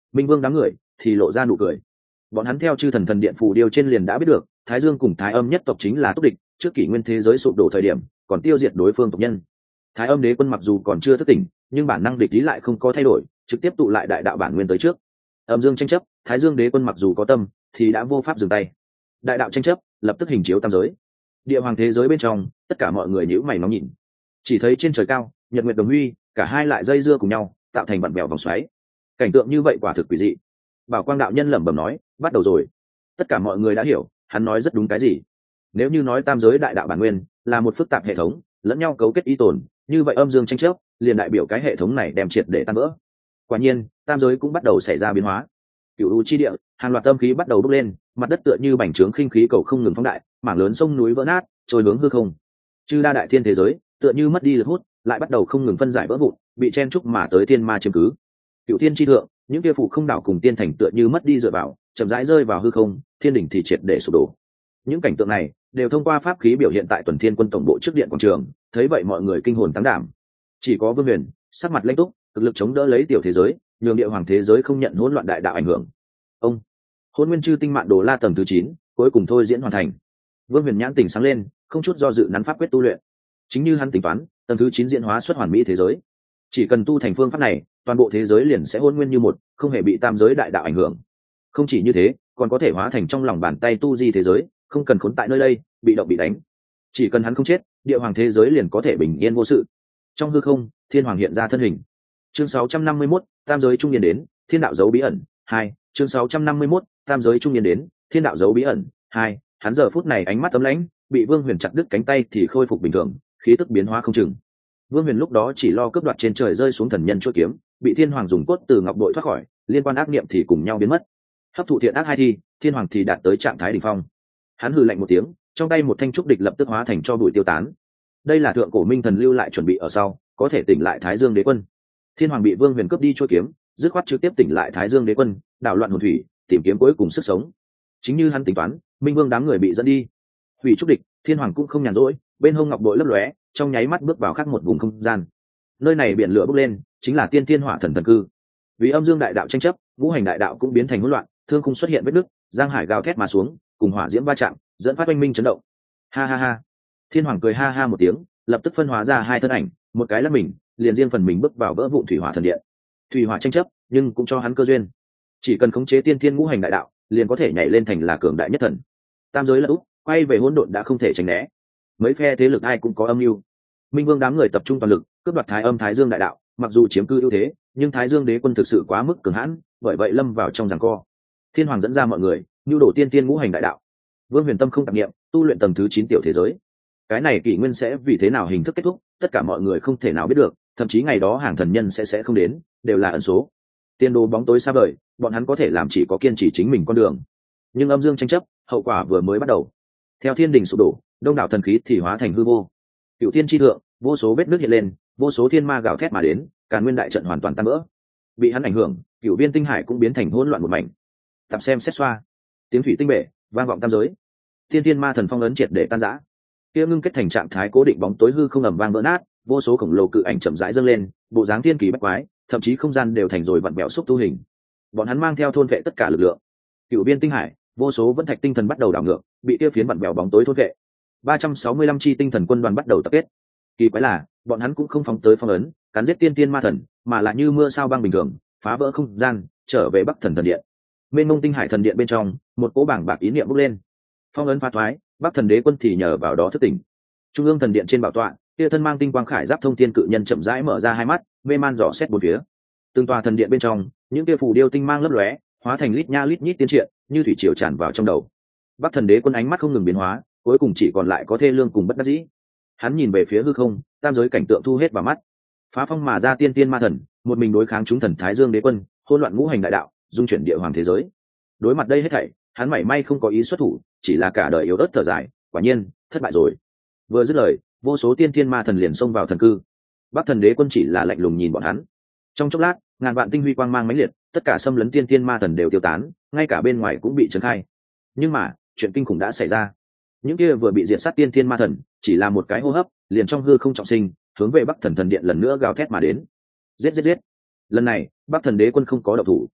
Minh Vương đám người thì lộ ra nụ cười. Bọn hắn theo chư thần thần điện phù điêu trên liền đã biết được, Thái Dương cùng Thái Âm nhất tộc chính là túc địch, trước kỷ nguyên thế giới sụp đổ thời điểm, còn tiêu diệt đối phương tộc nhân. Thái Âm đế quân mặc dù còn chưa thức tỉnh, nhưng bản năng địch ý lại không có thay đổi, trực tiếp tụ lại đại đạo bản nguyên tới trước. Âm dương tranh chấp, Thái Dương đế quân mặc dù có tâm, thì đã vô pháp dừng tay. Đại đạo tranh chấp, lập tức hình chiếu tam giới. Địa hoàng thế giới bên trong, tất cả mọi người nhíu mày ngóng nhìn. Chỉ thấy trên trời cao, nhật nguyệt đồng huy, cả hai lại dây dưa cùng nhau, tạo thành vặn vẹo vòng xoáy. Cảnh tượng như vậy quả thực quỷ dị. Bảo Quang đạo nhân lẩm bẩm nói, bắt đầu rồi. Tất cả mọi người đã hiểu, hắn nói rất đúng cái gì. Nếu như nói tam giới đại đạo bản nguyên là một phức tạp hệ thống, lẫn nhau cấu kết y tồn, như vậy âm dương tranh chấp liền đại biểu cái hệ thống này đem triệt để tan vỡ. Quả nhiên, tam giới cũng bắt đầu xảy ra biến hóa. Cửu u chi địa, hàng loạt tâm khí bắt đầu bốc lên, mặt đất tựa như bành trướng khinh khí cầu không ngừng phóng đại, mảng lớn sông núi vỡ nát, trôi hướng hư không. Chư đa đại thiên thế giới, tựa như mất đi lực hút, lại bắt đầu không ngừng phân giải vỡ vụn, bị chen trúc mà tới thiên ma chiếm cứ. Cửu thiên chi thượng, những kia phụ không đảo cùng tiên thành tựa như mất đi dựa vào, chậm rãi rơi vào hư không, thiên đỉnh thì triệt để sụp đổ. Những cảnh tượng này đều thông qua pháp khí biểu hiện tại tuần thiên quân tổng bộ trước điện quảng trường, thấy vậy mọi người kinh hồn tăng đảm. Chỉ có Vương Huyền sắc mặt lãnh túc, cực lực chống đỡ lấy tiểu thế giới, nhường địa hoàng thế giới không nhận hỗn loạn đại đạo ảnh hưởng. Ông Hỗn Nguyên Chư Tinh Mạn Đồ La tầng thứ chín, cuối cùng thôi diễn hoàn thành. Vương Huyền nhãn tỉnh sáng lên, không chút do dự nắn pháp quyết tu luyện. Chính như hắn tính toán, tầng thứ chín diễn hóa xuất hoàn mỹ thế giới. Chỉ cần tu thành phương pháp này, toàn bộ thế giới liền sẽ hỗn nguyên như một, không hề bị tam giới đại đạo ảnh hưởng. Không chỉ như thế, còn có thể hóa thành trong lòng bàn tay tu di thế giới, không cần khốn tại nơi đây, bị động bị đánh. Chỉ cần hắn không chết, địa hoàng thế giới liền có thể bình yên vô sự. Trong hư không, thiên hoàng hiện ra thân hình. Chương sáu trăm năm mươi mốt, tam giới trung niên đến, thiên đạo dấu bí ẩn. Hai, chương sáu trăm năm mươi mốt, tam giới trung niên đến, thiên đạo dấu bí ẩn. Hai, hắn giờ phút này ánh mắt tấm lãnh, bị Vương Huyền chặt đứt cánh tay thì khôi phục bình thường, khí tức biến hóa không chừng. Vương Huyền lúc đó chỉ lo cướp đoạt trên trời rơi xuống thần nhân chuôi kiếm, bị thiên hoàng dùng cốt từ ngọc bội thoát khỏi, liên quan ác niệm thì cùng nhau biến mất. Hấp thụ thiện ác hai thi, thiên hoàng thì đạt tới trạng thái đỉnh phong. Hắn hừ lạnh một tiếng, trong tay một thanh trúc địch lập tức hóa thành cho bụi tiêu tán. Đây là thượng cổ minh thần lưu lại chuẩn bị ở sau, có thể tỉnh lại Thái Dương đế quân. Thiên hoàng bị Vương Huyền cướp đi chuôi kiếm, dứt khoát trực tiếp tỉnh lại Thái Dương đế quân, đảo loạn hồn thủy, tìm kiếm cuối cùng sức sống. Chính như hắn tính toán, Minh Vương đám người bị dẫn đi. Hủy trúc địch, thiên hoàng cũng không nhàn rỗi, bên hông ngọc bội lấp lóe, trong nháy mắt bước vào khác một vùng không gian. Nơi này biển lửa bốc lên, chính là tiên thiên hỏa thần thần cư. Vì âm dương đại đạo tranh chấp, ngũ hành đại đạo cũng biến thành hỗn loạn, thương khung xuất hiện vết nứt, giang hải gào thét mà xuống, cùng hỏa diễm va chạm, dẫn phát oanh minh chấn động. Ha ha ha. Thiên hoàng cười ha ha một tiếng, lập tức phân hóa ra hai thân ảnh, một cái là mình, liền riêng phần mình bước vào vỡ vụn thủy hỏa thần điện. Thủy hỏa tranh chấp, nhưng cũng cho hắn cơ duyên. Chỉ cần khống chế tiên thiên ngũ hành đại đạo, liền có thể nhảy lên thành là cường đại nhất thần. Tam giới là úp, quay về hỗn độn đã không thể tránh né. Mấy phe thế lực ai cũng có âm mưu. Minh Vương đám người tập trung toàn lực, cướp đoạt Thái Âm Thái Dương đại đạo, mặc dù chiếm cư ưu thế, nhưng Thái Dương đế quân thực sự quá mức cường hãn, bởi vậy lâm vào trong giằng co. Thiên hoàng dẫn ra mọi người, nhu đổ tiên tiên ngũ hành đại đạo. Vương Huyền tâm không tạp niệm, tu luyện tầng thứ chín tiểu thế giới. Cái này kỷ nguyên sẽ vì thế nào hình thức kết thúc, tất cả mọi người không thể nào biết được, thậm chí ngày đó hàng thần nhân sẽ sẽ không đến, đều là ẩn số. Tiên đồ bóng tối xa vời, bọn hắn có thể làm chỉ có kiên trì chính mình con đường. Nhưng âm dương tranh chấp, hậu quả vừa mới bắt đầu. Theo thiên đình sụp đổ, đông đảo thần khí thì hóa thành hư vô. Cửu thiên chi thượng, vô số vết nước hiện lên, vô số thiên ma gào thét mà đến, Càn Nguyên đại trận hoàn toàn tan vỡ. Bị hắn ảnh hưởng, cửu viên tinh hải cũng biến thành hỗn loạn một mảnh. Tập xem xét xoa, tiếng thủy tinh bể vang vọng tam giới. Thiên thiên ma thần phong ấn triệt để tan rã. Kia ngưng kết thành trạng thái cố định bóng tối hư không ầm vang vỡ nát, vô số khổng lồ cự ảnh chậm rãi dâng lên, bộ dáng thiên kỳ bách quái, thậm chí không gian đều thành rồi vặn vẹo xúc tu hình. Bọn hắn mang theo thôn vệ tất cả lực lượng. Cửu viên tinh hải, vô số vẫn thạch tinh thần bắt đầu đảo ngược, bị kia phiến vặn vẹo bóng tối thôn vệ. ba trăm sáu mươi lăm chi tinh thần quân đoàn bắt đầu tập kết. Kỳ quái là, bọn hắn cũng không phóng tới phong ấn, cắn giết tiên tiên ma thần, mà là như mưa sao băng bình thường, phá vỡ không gian, trở về Bắc Thần thần điện. Mênh mông tinh hải thần điện bên trong, một cỗ bảng bạc ý niệm bốc lên. Phong ấn phá thoái, Bắc Thần đế quân thì nhờ vào đó thức tỉnh. Trung ương thần điện trên bảo tọa, kia thân mang tinh quang khải giáp thông thiên cự nhân chậm rãi mở ra hai mắt, mê man dò xét bốn phía. Từng tòa thần điện bên trong, những kia phù điêu tinh mang lấp lóe, hóa thành lít nha lít nhít tiên triện, như thủy triều tràn vào trong đầu. Bắc Thần đế quân ánh mắt không ngừng biến hóa, cuối cùng chỉ còn lại có thê lương cùng bất đắc dĩ. Hắn nhìn về phía hư không, tam giới cảnh tượng thu hết vào mắt. Phá phong mà ra tiên tiên ma thần, một mình đối kháng chúng thần Thái Dương đế quân, hỗn loạn ngũ hành đại đạo, dung chuyển địa hoàng thế giới. Đối mặt đây hết thảy, hắn mảy may không có ý xuất thủ, chỉ là cả đời yếu ớt thở dài, quả nhiên thất bại rồi. Vừa dứt lời, vô số tiên tiên ma thần liền xông vào thần cư. Bắc Thần đế quân chỉ là lạnh lùng nhìn bọn hắn. Trong chốc lát, ngàn vạn tinh huy quang mang mãnh liệt, tất cả xâm lấn tiên tiên ma thần đều tiêu tán, ngay cả bên ngoài cũng bị trấn khai. Nhưng mà, chuyện kinh khủng đã xảy ra. Những kia vừa bị diệt sát tiên tiên ma thần, chỉ là một cái hô hấp, liền trong hư không trọng sinh, hướng về Bắc Thần thần điện lần nữa gào thét mà đến. Giết giết giết. Lần này, Bắc Thần đế quân không có động thủ.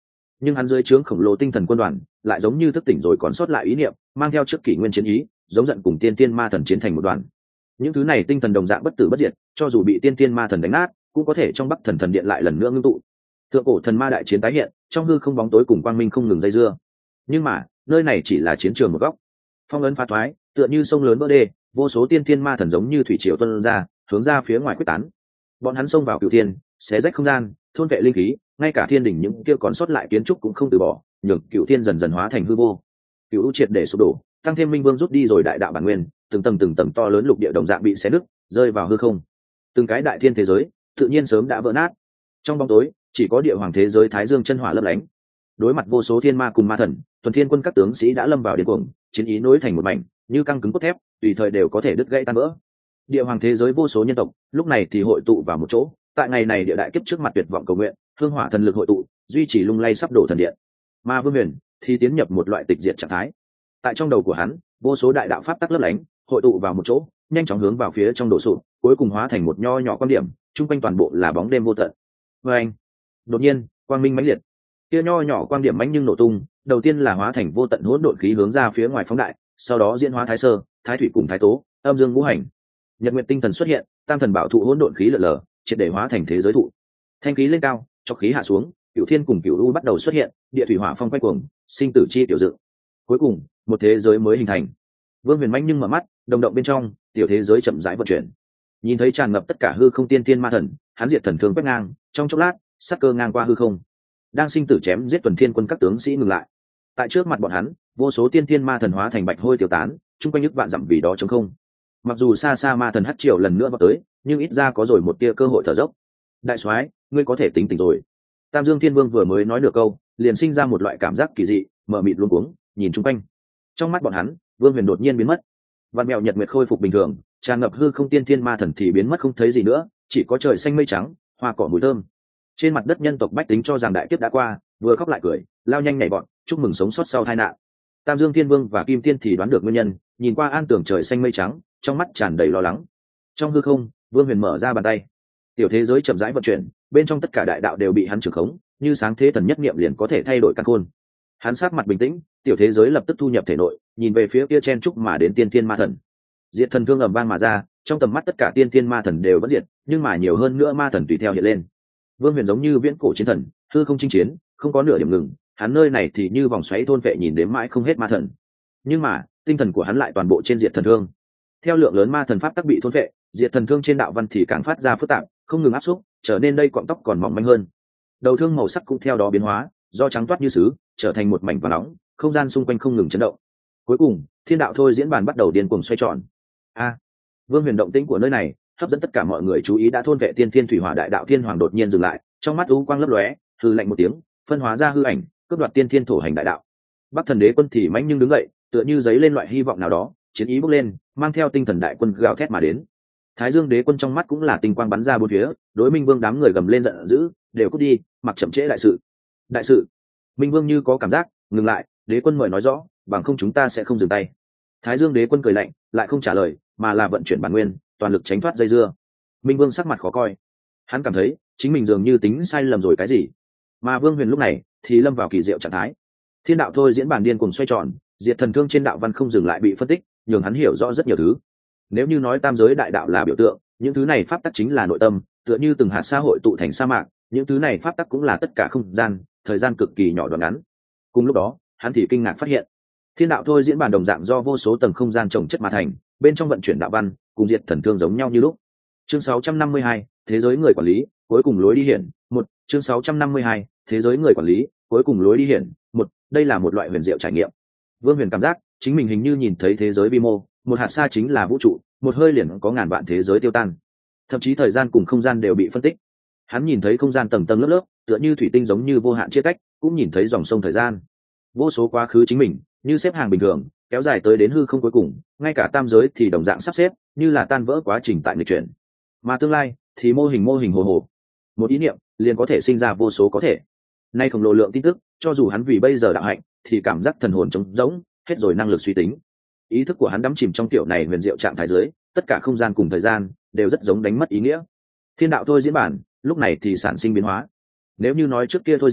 nhưng hắn dưới trướng khổng lồ tinh thần quân đoàn lại giống như thức tỉnh rồi còn sót lại ý niệm, mang theo trước kỷ nguyên chiến ý, giống giận cùng tiên tiên ma thần chiến thành một đoàn. Những thứ này tinh thần đồng dạng bất tử bất diệt, cho dù bị tiên tiên ma thần đánh nát cũng có thể trong Bắc Thần Thần Điện lại lần nữa ngưng tụ. Thượng cổ thần ma đại chiến tái hiện, trong hư không bóng tối cùng quang minh không ngừng dây dưa. Nhưng mà nơi này chỉ là chiến trường một góc. Phong ấn phá thoái, tựa như sông lớn vỡ đê, vô số tiên tiên ma thần giống như thủy triều tuôn ra, hướng ra phía ngoài quyết tán. Bọn hắn xông vào cửu thiên, xé rách không gian, thôn vệ linh khí, ngay cả thiên đỉnh những kia còn sót lại kiến trúc cũng không từ bỏ, nhường cửu thiên dần dần hóa thành hư vô. Cửu triệt để sụp đổ, tăng thêm minh vương rút đi rồi đại đạo bản nguyên, từng tầng từng tầng to lớn lục địa đồng dạng bị xé nứt, rơi vào hư không. Từng cái đại thiên thế giới tự nhiên sớm đã vỡ nát. Trong bóng tối chỉ có địa hoàng thế giới thái dương chân hỏa lấp lánh. Đối mặt vô số thiên ma cùng ma thần, tuần thiên quân các tướng sĩ đã lâm vào điên cuồng, chiến ý nối thành một mảnh, như căng cứng cốt thép, tùy thời đều có thể đứt gãy tan vỡ. Địa hoàng thế giới vô số nhân tộc lúc này thì hội tụ vào một chỗ, tại ngày này địa đại kiếp trước mặt tuyệt vọng cầu nguyện, hương hỏa thần lực hội tụ, duy trì lung lay sắp đổ thần điện. Ma Vương Huyền thì tiến nhập một loại tịch diệt trạng thái. Tại trong đầu của hắn, vô số đại đạo pháp tắc lấp lánh, hội tụ vào một chỗ, nhanh chóng hướng vào phía trong đổ sụp, cuối cùng hóa thành một nho nhỏ quan điểm, trung quanh toàn bộ là bóng đêm vô tận. Và anh, đột nhiên, quang minh mãnh liệt, kia nho nhỏ quang điểm mãnh nhưng nổ tung, đầu tiên là hóa thành vô tận hỗn độn khí hướng ra phía ngoài phóng đại, sau đó diễn hóa thái sơ, thái thủy cùng thái tố, âm dương ngũ hành. Nhật nguyệt tinh thần xuất hiện, tam thần bảo thụ hỗn độn khí lở lở, triệt để hóa thành thế giới thụ. Thanh khí lên cao, cho khí hạ xuống, cửu thiên cùng cửu u bắt đầu xuất hiện, địa thủy hỏa phong quay cuồng, sinh tử chi tiểu dự. Cuối cùng, một thế giới mới hình thành. Vương Huyền mãnh nhưng mở mắt, đồng động bên trong, tiểu thế giới chậm rãi vận chuyển. Nhìn thấy tràn ngập tất cả hư không tiên tiên ma thần, hắn diệt thần thương quét ngang, trong chốc lát, sát cơ ngang qua hư không. Đang sinh tử chém giết tuần thiên quân các tướng sĩ ngừng lại. Tại trước mặt bọn hắn, vô số tiên tiên ma thần hóa thành bạch hôi tiêu tán, chung quanh nhức vạn dặm vì đó trống không. Mặc dù xa xa ma thần hất triều lần nữa vào tới, nhưng ít ra có rồi một tia cơ hội thở dốc. Đại soái, ngươi có thể tính tỉnh rồi. Tam Dương Thiên Vương vừa mới nói được câu, liền sinh ra một loại cảm giác kỳ dị, mở mịt luống cuống, nhìn chung quanh. Trong mắt bọn hắn, Vương Huyền đột nhiên biến mất. Vạn mèo nhật nguyệt khôi phục bình thường, tràn ngập hư không tiên thiên ma thần thì biến mất không thấy gì nữa, chỉ có trời xanh mây trắng, hoa cỏ mùi thơm. Trên mặt đất nhân tộc bách tính cho rằng đại kiếp đã qua, vừa khóc lại cười, lao nhanh nhảy bọn, chúc mừng sống sót sau tai nạn. Tam Dương Thiên Vương và Kim Tiên thì đoán được nguyên nhân, nhìn qua an tưởng trời xanh mây trắng, trong mắt tràn đầy lo lắng. Trong hư không, Vương Huyền mở ra bàn tay, tiểu thế giới chậm rãi vận chuyển, bên trong tất cả đại đạo đều bị hắn trưởng khống, như sáng thế thần nhất niệm liền có thể thay đổi căn khôn. Hắn sát mặt bình tĩnh, tiểu thế giới lập tức thu nhập thể nội, nhìn về phía kia chen trúc mà đến tiên thiên ma thần. Diệt thần thương ầm vang mà ra, trong tầm mắt tất cả tiên thiên ma thần đều vẫn diệt, nhưng mà nhiều hơn nữa ma thần tùy theo hiện lên. Vương Huyền giống như viễn cổ chiến thần, hư không chinh chiến, không có nửa điểm ngừng, hắn nơi này thì như vòng xoáy thôn vệ nhìn đến mãi không hết ma thần. Nhưng mà, tinh thần của hắn lại toàn bộ trên diệt thần thương. Theo lượng lớn ma thần pháp tắc bị thôn vệ, diệt thần thương trên đạo văn thì càng phát ra phức tạp, không ngừng áp xúc, trở nên đây cọng tóc còn mỏng manh hơn. Đầu thương màu sắc cũng theo đó biến hóa, do trắng toát như sứ, trở thành một mảnh vàng nóng, không gian xung quanh không ngừng chấn động. Cuối cùng, thiên đạo thôi diễn bàn bắt đầu điên cuồng xoay tròn. A, Vương Huyền động tĩnh của nơi này hấp dẫn tất cả mọi người chú ý, đã thôn vệ tiên thiên thủy hỏa đại đạo thiên hoàng đột nhiên dừng lại, trong mắt u quang lấp lóe, hư lạnh một tiếng, phân hóa ra hư ảnh, cướp đoạt tiên thiên thổ hành đại đạo. Bắc Thần Đế quân thì mãnh nhưng đứng dậy, tựa như giấy lên loại hy vọng nào đó, chiến ý bốc lên, mang theo tinh thần đại quân gào thét mà đến. Thái Dương Đế quân trong mắt cũng là tinh quang bắn ra bốn phía, đối Minh Vương đám người gầm lên giận dữ, đều cút đi, mặc chậm trễ đại sự. Đại sự? Minh Vương như có cảm giác, ngừng lại, Đế quân mời nói rõ, bằng không chúng ta sẽ không dừng tay. Thái Dương Đế quân cười lạnh, lại không trả lời, mà là vận chuyển bản nguyên, toàn lực tránh thoát dây dưa. Minh Vương sắc mặt khó coi, hắn cảm thấy chính mình dường như tính sai lầm rồi cái gì. Mà Vương Huyền lúc này thì lâm vào kỳ diệu trạng thái. Thiên đạo thôi diễn bản điên cùng xoay tròn, diệt thần thương trên đạo văn không dừng lại bị phân tích, nhường hắn hiểu rõ rất nhiều thứ. Nếu như nói tam giới đại đạo là biểu tượng, những thứ này pháp tắc chính là nội tâm, tựa như từng hạt sa hội tụ thành sa mạc, những thứ này pháp tắc cũng là tất cả không gian, thời gian cực kỳ nhỏ đoạn ngắn. Cùng lúc đó, hắn thì kinh ngạc phát hiện, thiên đạo thôi diễn bản đồng dạng do vô số tầng không gian chồng chất mà thành, bên trong vận chuyển đạo văn cùng diệt thần thương giống nhau như lúc. Chương sáu trăm năm mươi hai, thế giới người quản lý, cuối cùng lối đi hiển. Một, chương sáu trăm năm mươi hai, thế giới người quản lý, cuối cùng lối đi hiển. Một, đây là một loại huyền diệu trải nghiệm. Vương Huyền cảm giác chính mình hình như nhìn thấy thế giới vi mô, một hạt sa chính là vũ trụ, một hơi liền có ngàn vạn thế giới tiêu tan. Thậm chí thời gian cùng không gian đều bị phân tích. Hắn nhìn thấy không gian tầng tầng lớp lớp, tựa như thủy tinh giống như vô hạn chia cách, cũng nhìn thấy dòng sông thời gian. Vô số quá khứ chính mình, như xếp hàng bình thường, kéo dài tới đến hư không cuối cùng, ngay cả tam giới thì đồng dạng sắp xếp, như là tan vỡ quá trình tại nghịch chuyển. Mà tương lai thì mô hình mô hình hồ hồ. Một ý niệm liền có thể sinh ra vô số có thể. Nay khổng lồ lượng tin tức, cho dù hắn vì bây giờ đạo hạnh, thì cảm giác thần hồn trống rỗng, hết rồi năng lực suy tính. Ý thức của hắn đắm chìm trong tiểu này huyền diệu trạng thái dưới, tất cả không gian cùng thời gian đều rất giống đánh mất ý nghĩa. Thiên đạo thôi diễn bản lúc này thì sản sinh biến hóa. Nếu như nói trước kia thôi diễn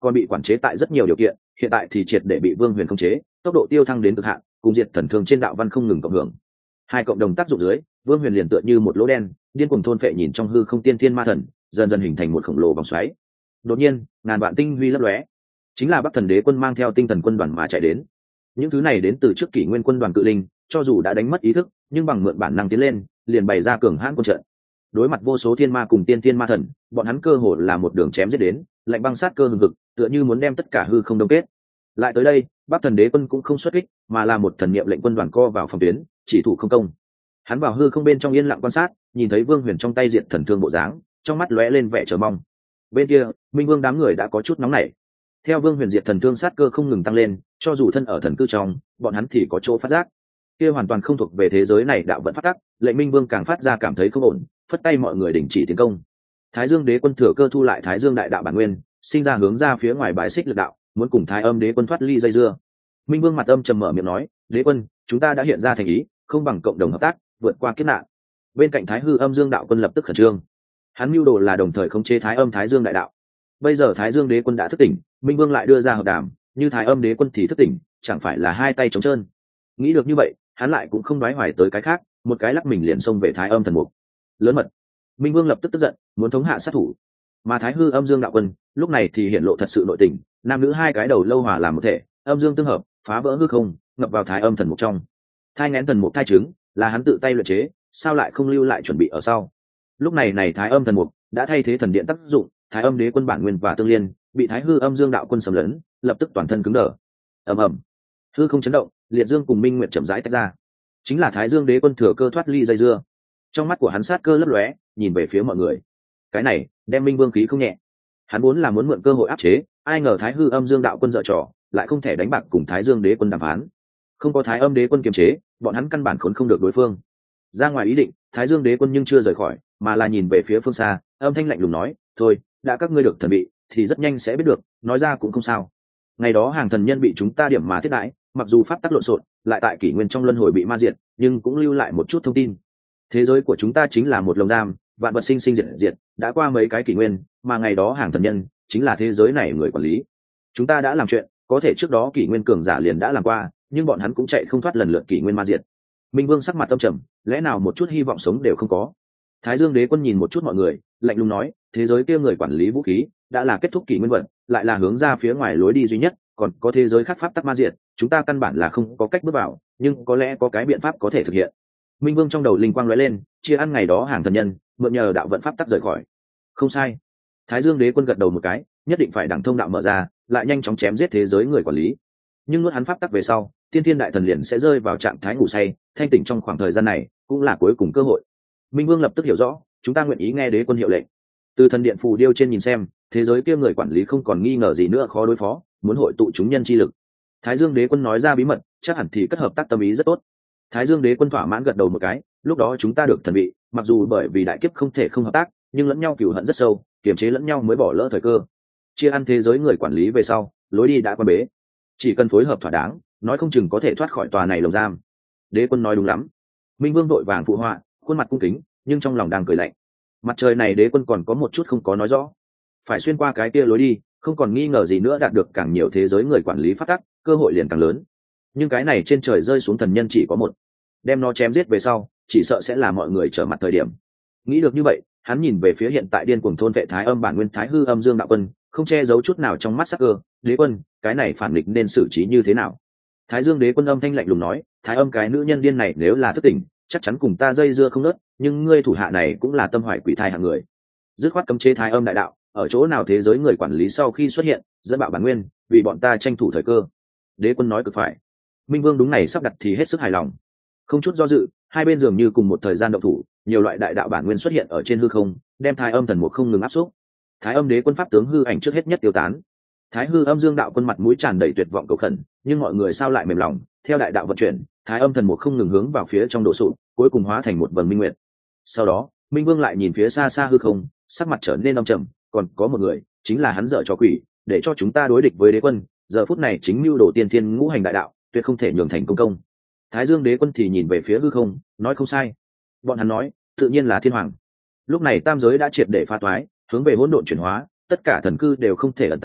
còn bị quản chế tại rất nhiều điều kiện, hiện tại thì triệt để bị Vương Huyền khống chế, tốc độ tiêu thăng đến cực hạn, cùng diệt thần thương trên đạo văn không ngừng cộng hưởng. Hai cộng đồng tác dụng dưới, Vương Huyền liền tựa như một lỗ đen, điên cuồng thôn phệ nhìn trong hư không tiên thiên ma thần, dần dần hình thành một khổng lồ vòng xoáy. Đột nhiên, ngàn vạn tinh huy lấp lóe, chính là Bắc Thần Đế quân mang theo tinh thần quân đoàn mà chạy đến. Những thứ này đến từ trước kỷ nguyên quân đoàn cự linh, cho dù đã đánh mất ý thức, nhưng bằng mượn bản năng tiến lên, liền bày ra cường hãn quân trận. Đối mặt vô số thiên ma cùng tiên thiên ma thần, bọn hắn cơ hồ là một đường chém giết đến, lạnh băng sát cơ hừng hực, tựa như muốn đem tất cả hư không đông kết. Lại tới đây, Bắc Thần Đế quân cũng không xuất kích, mà là một thần niệm lệnh quân đoàn co vào phòng tuyến, chỉ thủ không công. Hắn vào hư không bên trong yên lặng quan sát, nhìn thấy Vương Huyền trong tay diện thần thương bộ dáng, trong mắt lóe lên vẻ chờ mong. Bên kia, Minh Vương đám người đã có chút nóng nảy. Theo Vương Huyền diệt thần thương sát cơ không ngừng tăng lên, cho dù thân ở thần cư trong, bọn hắn thì có chỗ phát giác. Kia hoàn toàn không thuộc về thế giới này đạo vận phát tắc, lệnh Minh Vương càng phát ra cảm thấy không ổn, phất tay mọi người đình chỉ tiến công. Thái Dương Đế quân thừa cơ thu lại Thái Dương đại đạo bản nguyên, sinh ra hướng ra phía ngoài bài xích lực đạo, muốn cùng Thái Âm Đế quân thoát ly dây dưa. Minh Vương mặt âm trầm mở miệng nói, "Đế quân, chúng ta đã hiện ra thành ý, không bằng cộng đồng hợp tác, vượt qua kiếp nạn." Bên cạnh Thái Hư Âm Dương đạo quân lập tức khẩn trương. Hắn mưu đồ là đồng thời khống chế Thái Âm Thái Dương đại đạo. Bây giờ Thái Dương Đế quân đã thức tỉnh, Minh Vương lại đưa ra hợp đàm, như Thái Âm Đế quân thì thức tỉnh, chẳng phải là hai tay trống trơn. Nghĩ được như vậy, hắn lại cũng không đoái hoài tới cái khác, một cái lắc mình liền xông về Thái Âm thần mục. Lớn mật. Minh Vương lập tức tức giận, muốn thống hạ sát thủ. Mà Thái Hư Âm Dương đạo quân, lúc này thì hiện lộ thật sự nội tình, nam nữ hai cái đầu lâu hòa làm một thể, âm dương tương hợp, phá vỡ hư không, ngập vào Thái Âm thần mục trong. Thai nghén thần mục thai trứng, là hắn tự tay luyện chế, sao lại không lưu lại chuẩn bị ở sau. Lúc này này Thái Âm thần mục đã thay thế thần điện tác dụng, Thái Âm Đế quân bản nguyên và tương liên, bị Thái Hư Âm Dương đạo quân xâm lấn, lập tức toàn thân cứng đờ. Ầm ầm, hư không chấn động, liệt dương cùng minh nguyệt chậm rãi tách ra. Chính là Thái Dương Đế quân thừa cơ thoát ly dây dưa. Trong mắt của hắn sát cơ lấp lóe, nhìn về phía mọi người. Cái này, đem Minh Vương khí không nhẹ. Hắn muốn là muốn mượn cơ hội áp chế, ai ngờ Thái Hư Âm Dương đạo quân dở trò, lại không thể đánh bạc cùng Thái Dương Đế quân đàm phán. Không có Thái Âm Đế quân kiềm chế, bọn hắn căn bản khốn không được đối phương. Ra ngoài ý định, Thái Dương Đế quân nhưng chưa rời khỏi, mà là nhìn về phía phương xa, âm thanh lạnh lùng nói, "Thôi, đã các ngươi được thần bị, thì rất nhanh sẽ biết được, nói ra cũng không sao." Ngày đó hàng thần nhân bị chúng ta điểm mà thiết đãi, mặc dù pháp tắc lộn xộn, lại tại kỷ nguyên trong luân hồi bị ma diệt, nhưng cũng lưu lại một chút thông tin. Thế giới của chúng ta chính là một lồng giam, vạn vật sinh sinh diệt diệt, đã qua mấy cái kỷ nguyên, mà ngày đó hàng thần nhân chính là thế giới này người quản lý. Chúng ta đã làm chuyện, có thể trước đó kỷ nguyên cường giả liền đã làm qua, nhưng bọn hắn cũng chạy không thoát lần lượt kỷ nguyên ma diệt. Minh Vương sắc mặt âm trầm, lẽ nào một chút hy vọng sống đều không có? Thái Dương Đế quân nhìn một chút mọi người, lạnh lùng nói, thế giới kia người quản lý vũ khí đã là kết thúc kỷ nguyên vận, lại là hướng ra phía ngoài lối đi duy nhất, còn có thế giới khác pháp tắc ma diệt, chúng ta căn bản là không có cách bước vào, nhưng có lẽ có cái biện pháp có thể thực hiện. Minh Vương trong đầu linh quang lóe lên, chia ăn ngày đó hàng thần nhân, mượn nhờ đạo vận pháp tắc rời khỏi. Không sai. Thái Dương Đế quân gật đầu một cái, nhất định phải đẳng thông đạo mở ra, lại nhanh chóng chém giết thế giới người quản lý. Nhưng nuốt hắn pháp tắc về sau, Tiên Thiên Đại Thần liền sẽ rơi vào trạng thái ngủ say, thanh tỉnh trong khoảng thời gian này, cũng là cuối cùng cơ hội. Minh Vương lập tức hiểu rõ, chúng ta nguyện ý nghe đế quân hiệu lệnh. Từ thần điện phù điêu trên nhìn xem, thế giới kia người quản lý không còn nghi ngờ gì nữa khó đối phó, muốn hội tụ chúng nhân chi lực. Thái Dương Đế quân nói ra bí mật, chắc hẳn thì kết hợp tác tâm ý rất tốt. Thái Dương Đế quân thỏa mãn gật đầu một cái, lúc đó chúng ta được thần vị, mặc dù bởi vì đại kiếp không thể không hợp tác, nhưng lẫn nhau cừu hận rất sâu, kiềm chế lẫn nhau mới bỏ lỡ thời cơ. Chia ăn thế giới người quản lý về sau, lối đi đã quan bế, chỉ cần phối hợp thỏa đáng, nói không chừng có thể thoát khỏi tòa này lồng giam. Đế quân nói đúng lắm. Minh Vương vội vàng phụ họa, khuôn mặt cung kính, nhưng trong lòng đang cười lạnh. Mặt trời này đế quân còn có một chút không có nói rõ, phải xuyên qua cái kia lối đi, không còn nghi ngờ gì nữa, đạt được càng nhiều thế giới người quản lý phát tắc, cơ hội liền càng lớn. Nhưng cái này trên trời rơi xuống thần nhân chỉ có một, đem nó chém giết về sau, chỉ sợ sẽ là mọi người trở mặt thời điểm. Nghĩ được như vậy, hắn nhìn về phía hiện tại điên cuồng thôn vệ Thái Âm bản nguyên Thái Hư Âm Dương đạo quân, không che giấu chút nào trong mắt sắc cơ. Đế quân, cái này phản nghịch nên xử trí như thế nào? Thái Dương Đế quân âm thanh lạnh lùng nói, Thái Âm cái nữ nhân điên này nếu là thức tỉnh, chắc chắn cùng ta dây dưa không nớt, nhưng ngươi thủ hạ này cũng là tâm hoại quỷ thai hạng người, dứt khoát cấm chế Thái Âm đại đạo, ở chỗ nào thế giới người quản lý sau khi xuất hiện, dẫn bạo bản nguyên, vì bọn ta tranh thủ thời cơ. Đế quân nói cực phải. Minh Vương đúng này sắp đặt thì hết sức hài lòng, không chút do dự, hai bên dường như cùng một thời gian động thủ, nhiều loại đại đạo bản nguyên xuất hiện ở trên hư không, đem Thái Âm thần mục không ngừng áp xúc. Thái Âm đế quân pháp tướng hư ảnh trước hết nhất tiêu tán. Thái Hư Âm Dương đạo quân mặt mũi tràn đầy tuyệt vọng cầu khẩn, nhưng mọi người sao lại mềm lòng, theo đại đạo vận chuyển, Thái Âm thần mục không ngừng hướng vào phía trong đổ sụp, cuối cùng hóa thành một vầng minh nguyệt. Sau đó, Minh Vương lại nhìn phía xa xa hư không, sắc mặt trở nên âm trầm, còn có một người, chính là hắn dở trò quỷ, để cho chúng ta đối địch với đế quân, giờ phút này chính mưu đồ tiên thiên ngũ hành đại đạo, tuyệt không thể nhường thành công công. Thái Dương đế quân thì nhìn về phía hư không, nói không sai. Bọn hắn nói, tự nhiên là thiên hoàng. Lúc này tam giới đã triệt để pha toái, hướng về hỗn độn chuyển hóa, tất cả thần cư đều không thể ẩn tàng,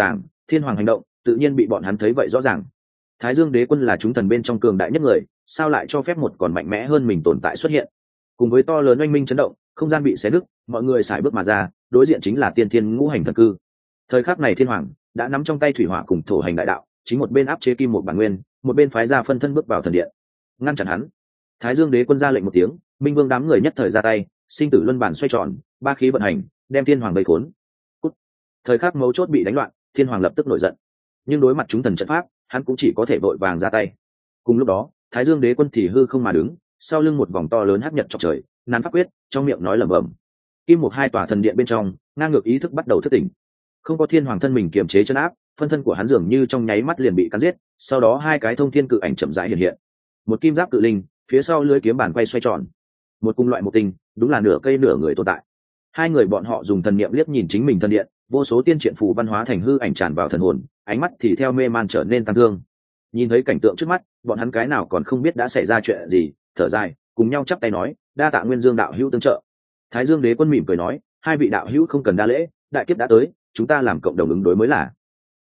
thiên hoàng hành động tự nhiên bị bọn hắn thấy vậy rõ ràng. Thái Dương Đế Quân là chúng thần bên trong cường đại nhất người, sao lại cho phép một còn mạnh mẽ hơn mình tồn tại xuất hiện? Cùng với to lớn oanh minh chấn động, không gian bị xé nứt, mọi người sải bước mà ra, đối diện chính là tiên thiên ngũ hành thần cư. Thời khắc này thiên hoàng đã nắm trong tay thủy hỏa cùng thổ hành đại đạo, chính một bên áp chế kim một bản nguyên, một bên phái ra phân thân bước vào thần điện, ngăn chặn hắn. Thái Dương Đế Quân ra lệnh một tiếng, minh vương đám người nhất thời ra tay, sinh tử luân bản xoay tròn, ba khí vận hành, đem thiên hoàng vây khốn. Cút. Thời khắc mấu chốt bị đánh loạn, thiên hoàng lập tức nổi giận, nhưng đối mặt chúng thần trận pháp, hắn cũng chỉ có thể vội vàng ra tay. Cùng lúc đó Thái Dương Đế Quân thì hư không mà đứng, sau lưng một vòng to lớn hắc nhật chọc trời, nắn pháp quyết, trong miệng nói lẩm bẩm. Kim một hai tòa thần điện bên trong, ngang ngược ý thức bắt đầu thức tỉnh. Không có thiên hoàng thân mình kiềm chế chân áp, phân thân của hắn dường như trong nháy mắt liền bị cắn giết, sau đó hai cái thông thiên cự ảnh chậm rãi hiện hiện. Một kim giáp cự linh, phía sau lưỡi kiếm bản quay xoay tròn. Một cung loại một tinh, đúng là nửa cây nửa người tồn tại. Hai người bọn họ dùng thần niệm liếc nhìn chính mình thân điện, vô số tiên triện phù văn hóa thành hư ảnh tràn vào thần hồn, ánh mắt thì theo mê man trở nên tăng thương. Nhìn thấy cảnh tượng trước mắt, bọn hắn cái nào còn không biết đã xảy ra chuyện gì, thở dài, cùng nhau chắp tay nói, đa tạ Nguyên Dương đạo hữu tương trợ. Thái Dương Đế Quân mỉm cười nói, hai vị đạo hữu không cần đa lễ, đại kiếp đã tới, chúng ta làm cộng đồng ứng đối mới là.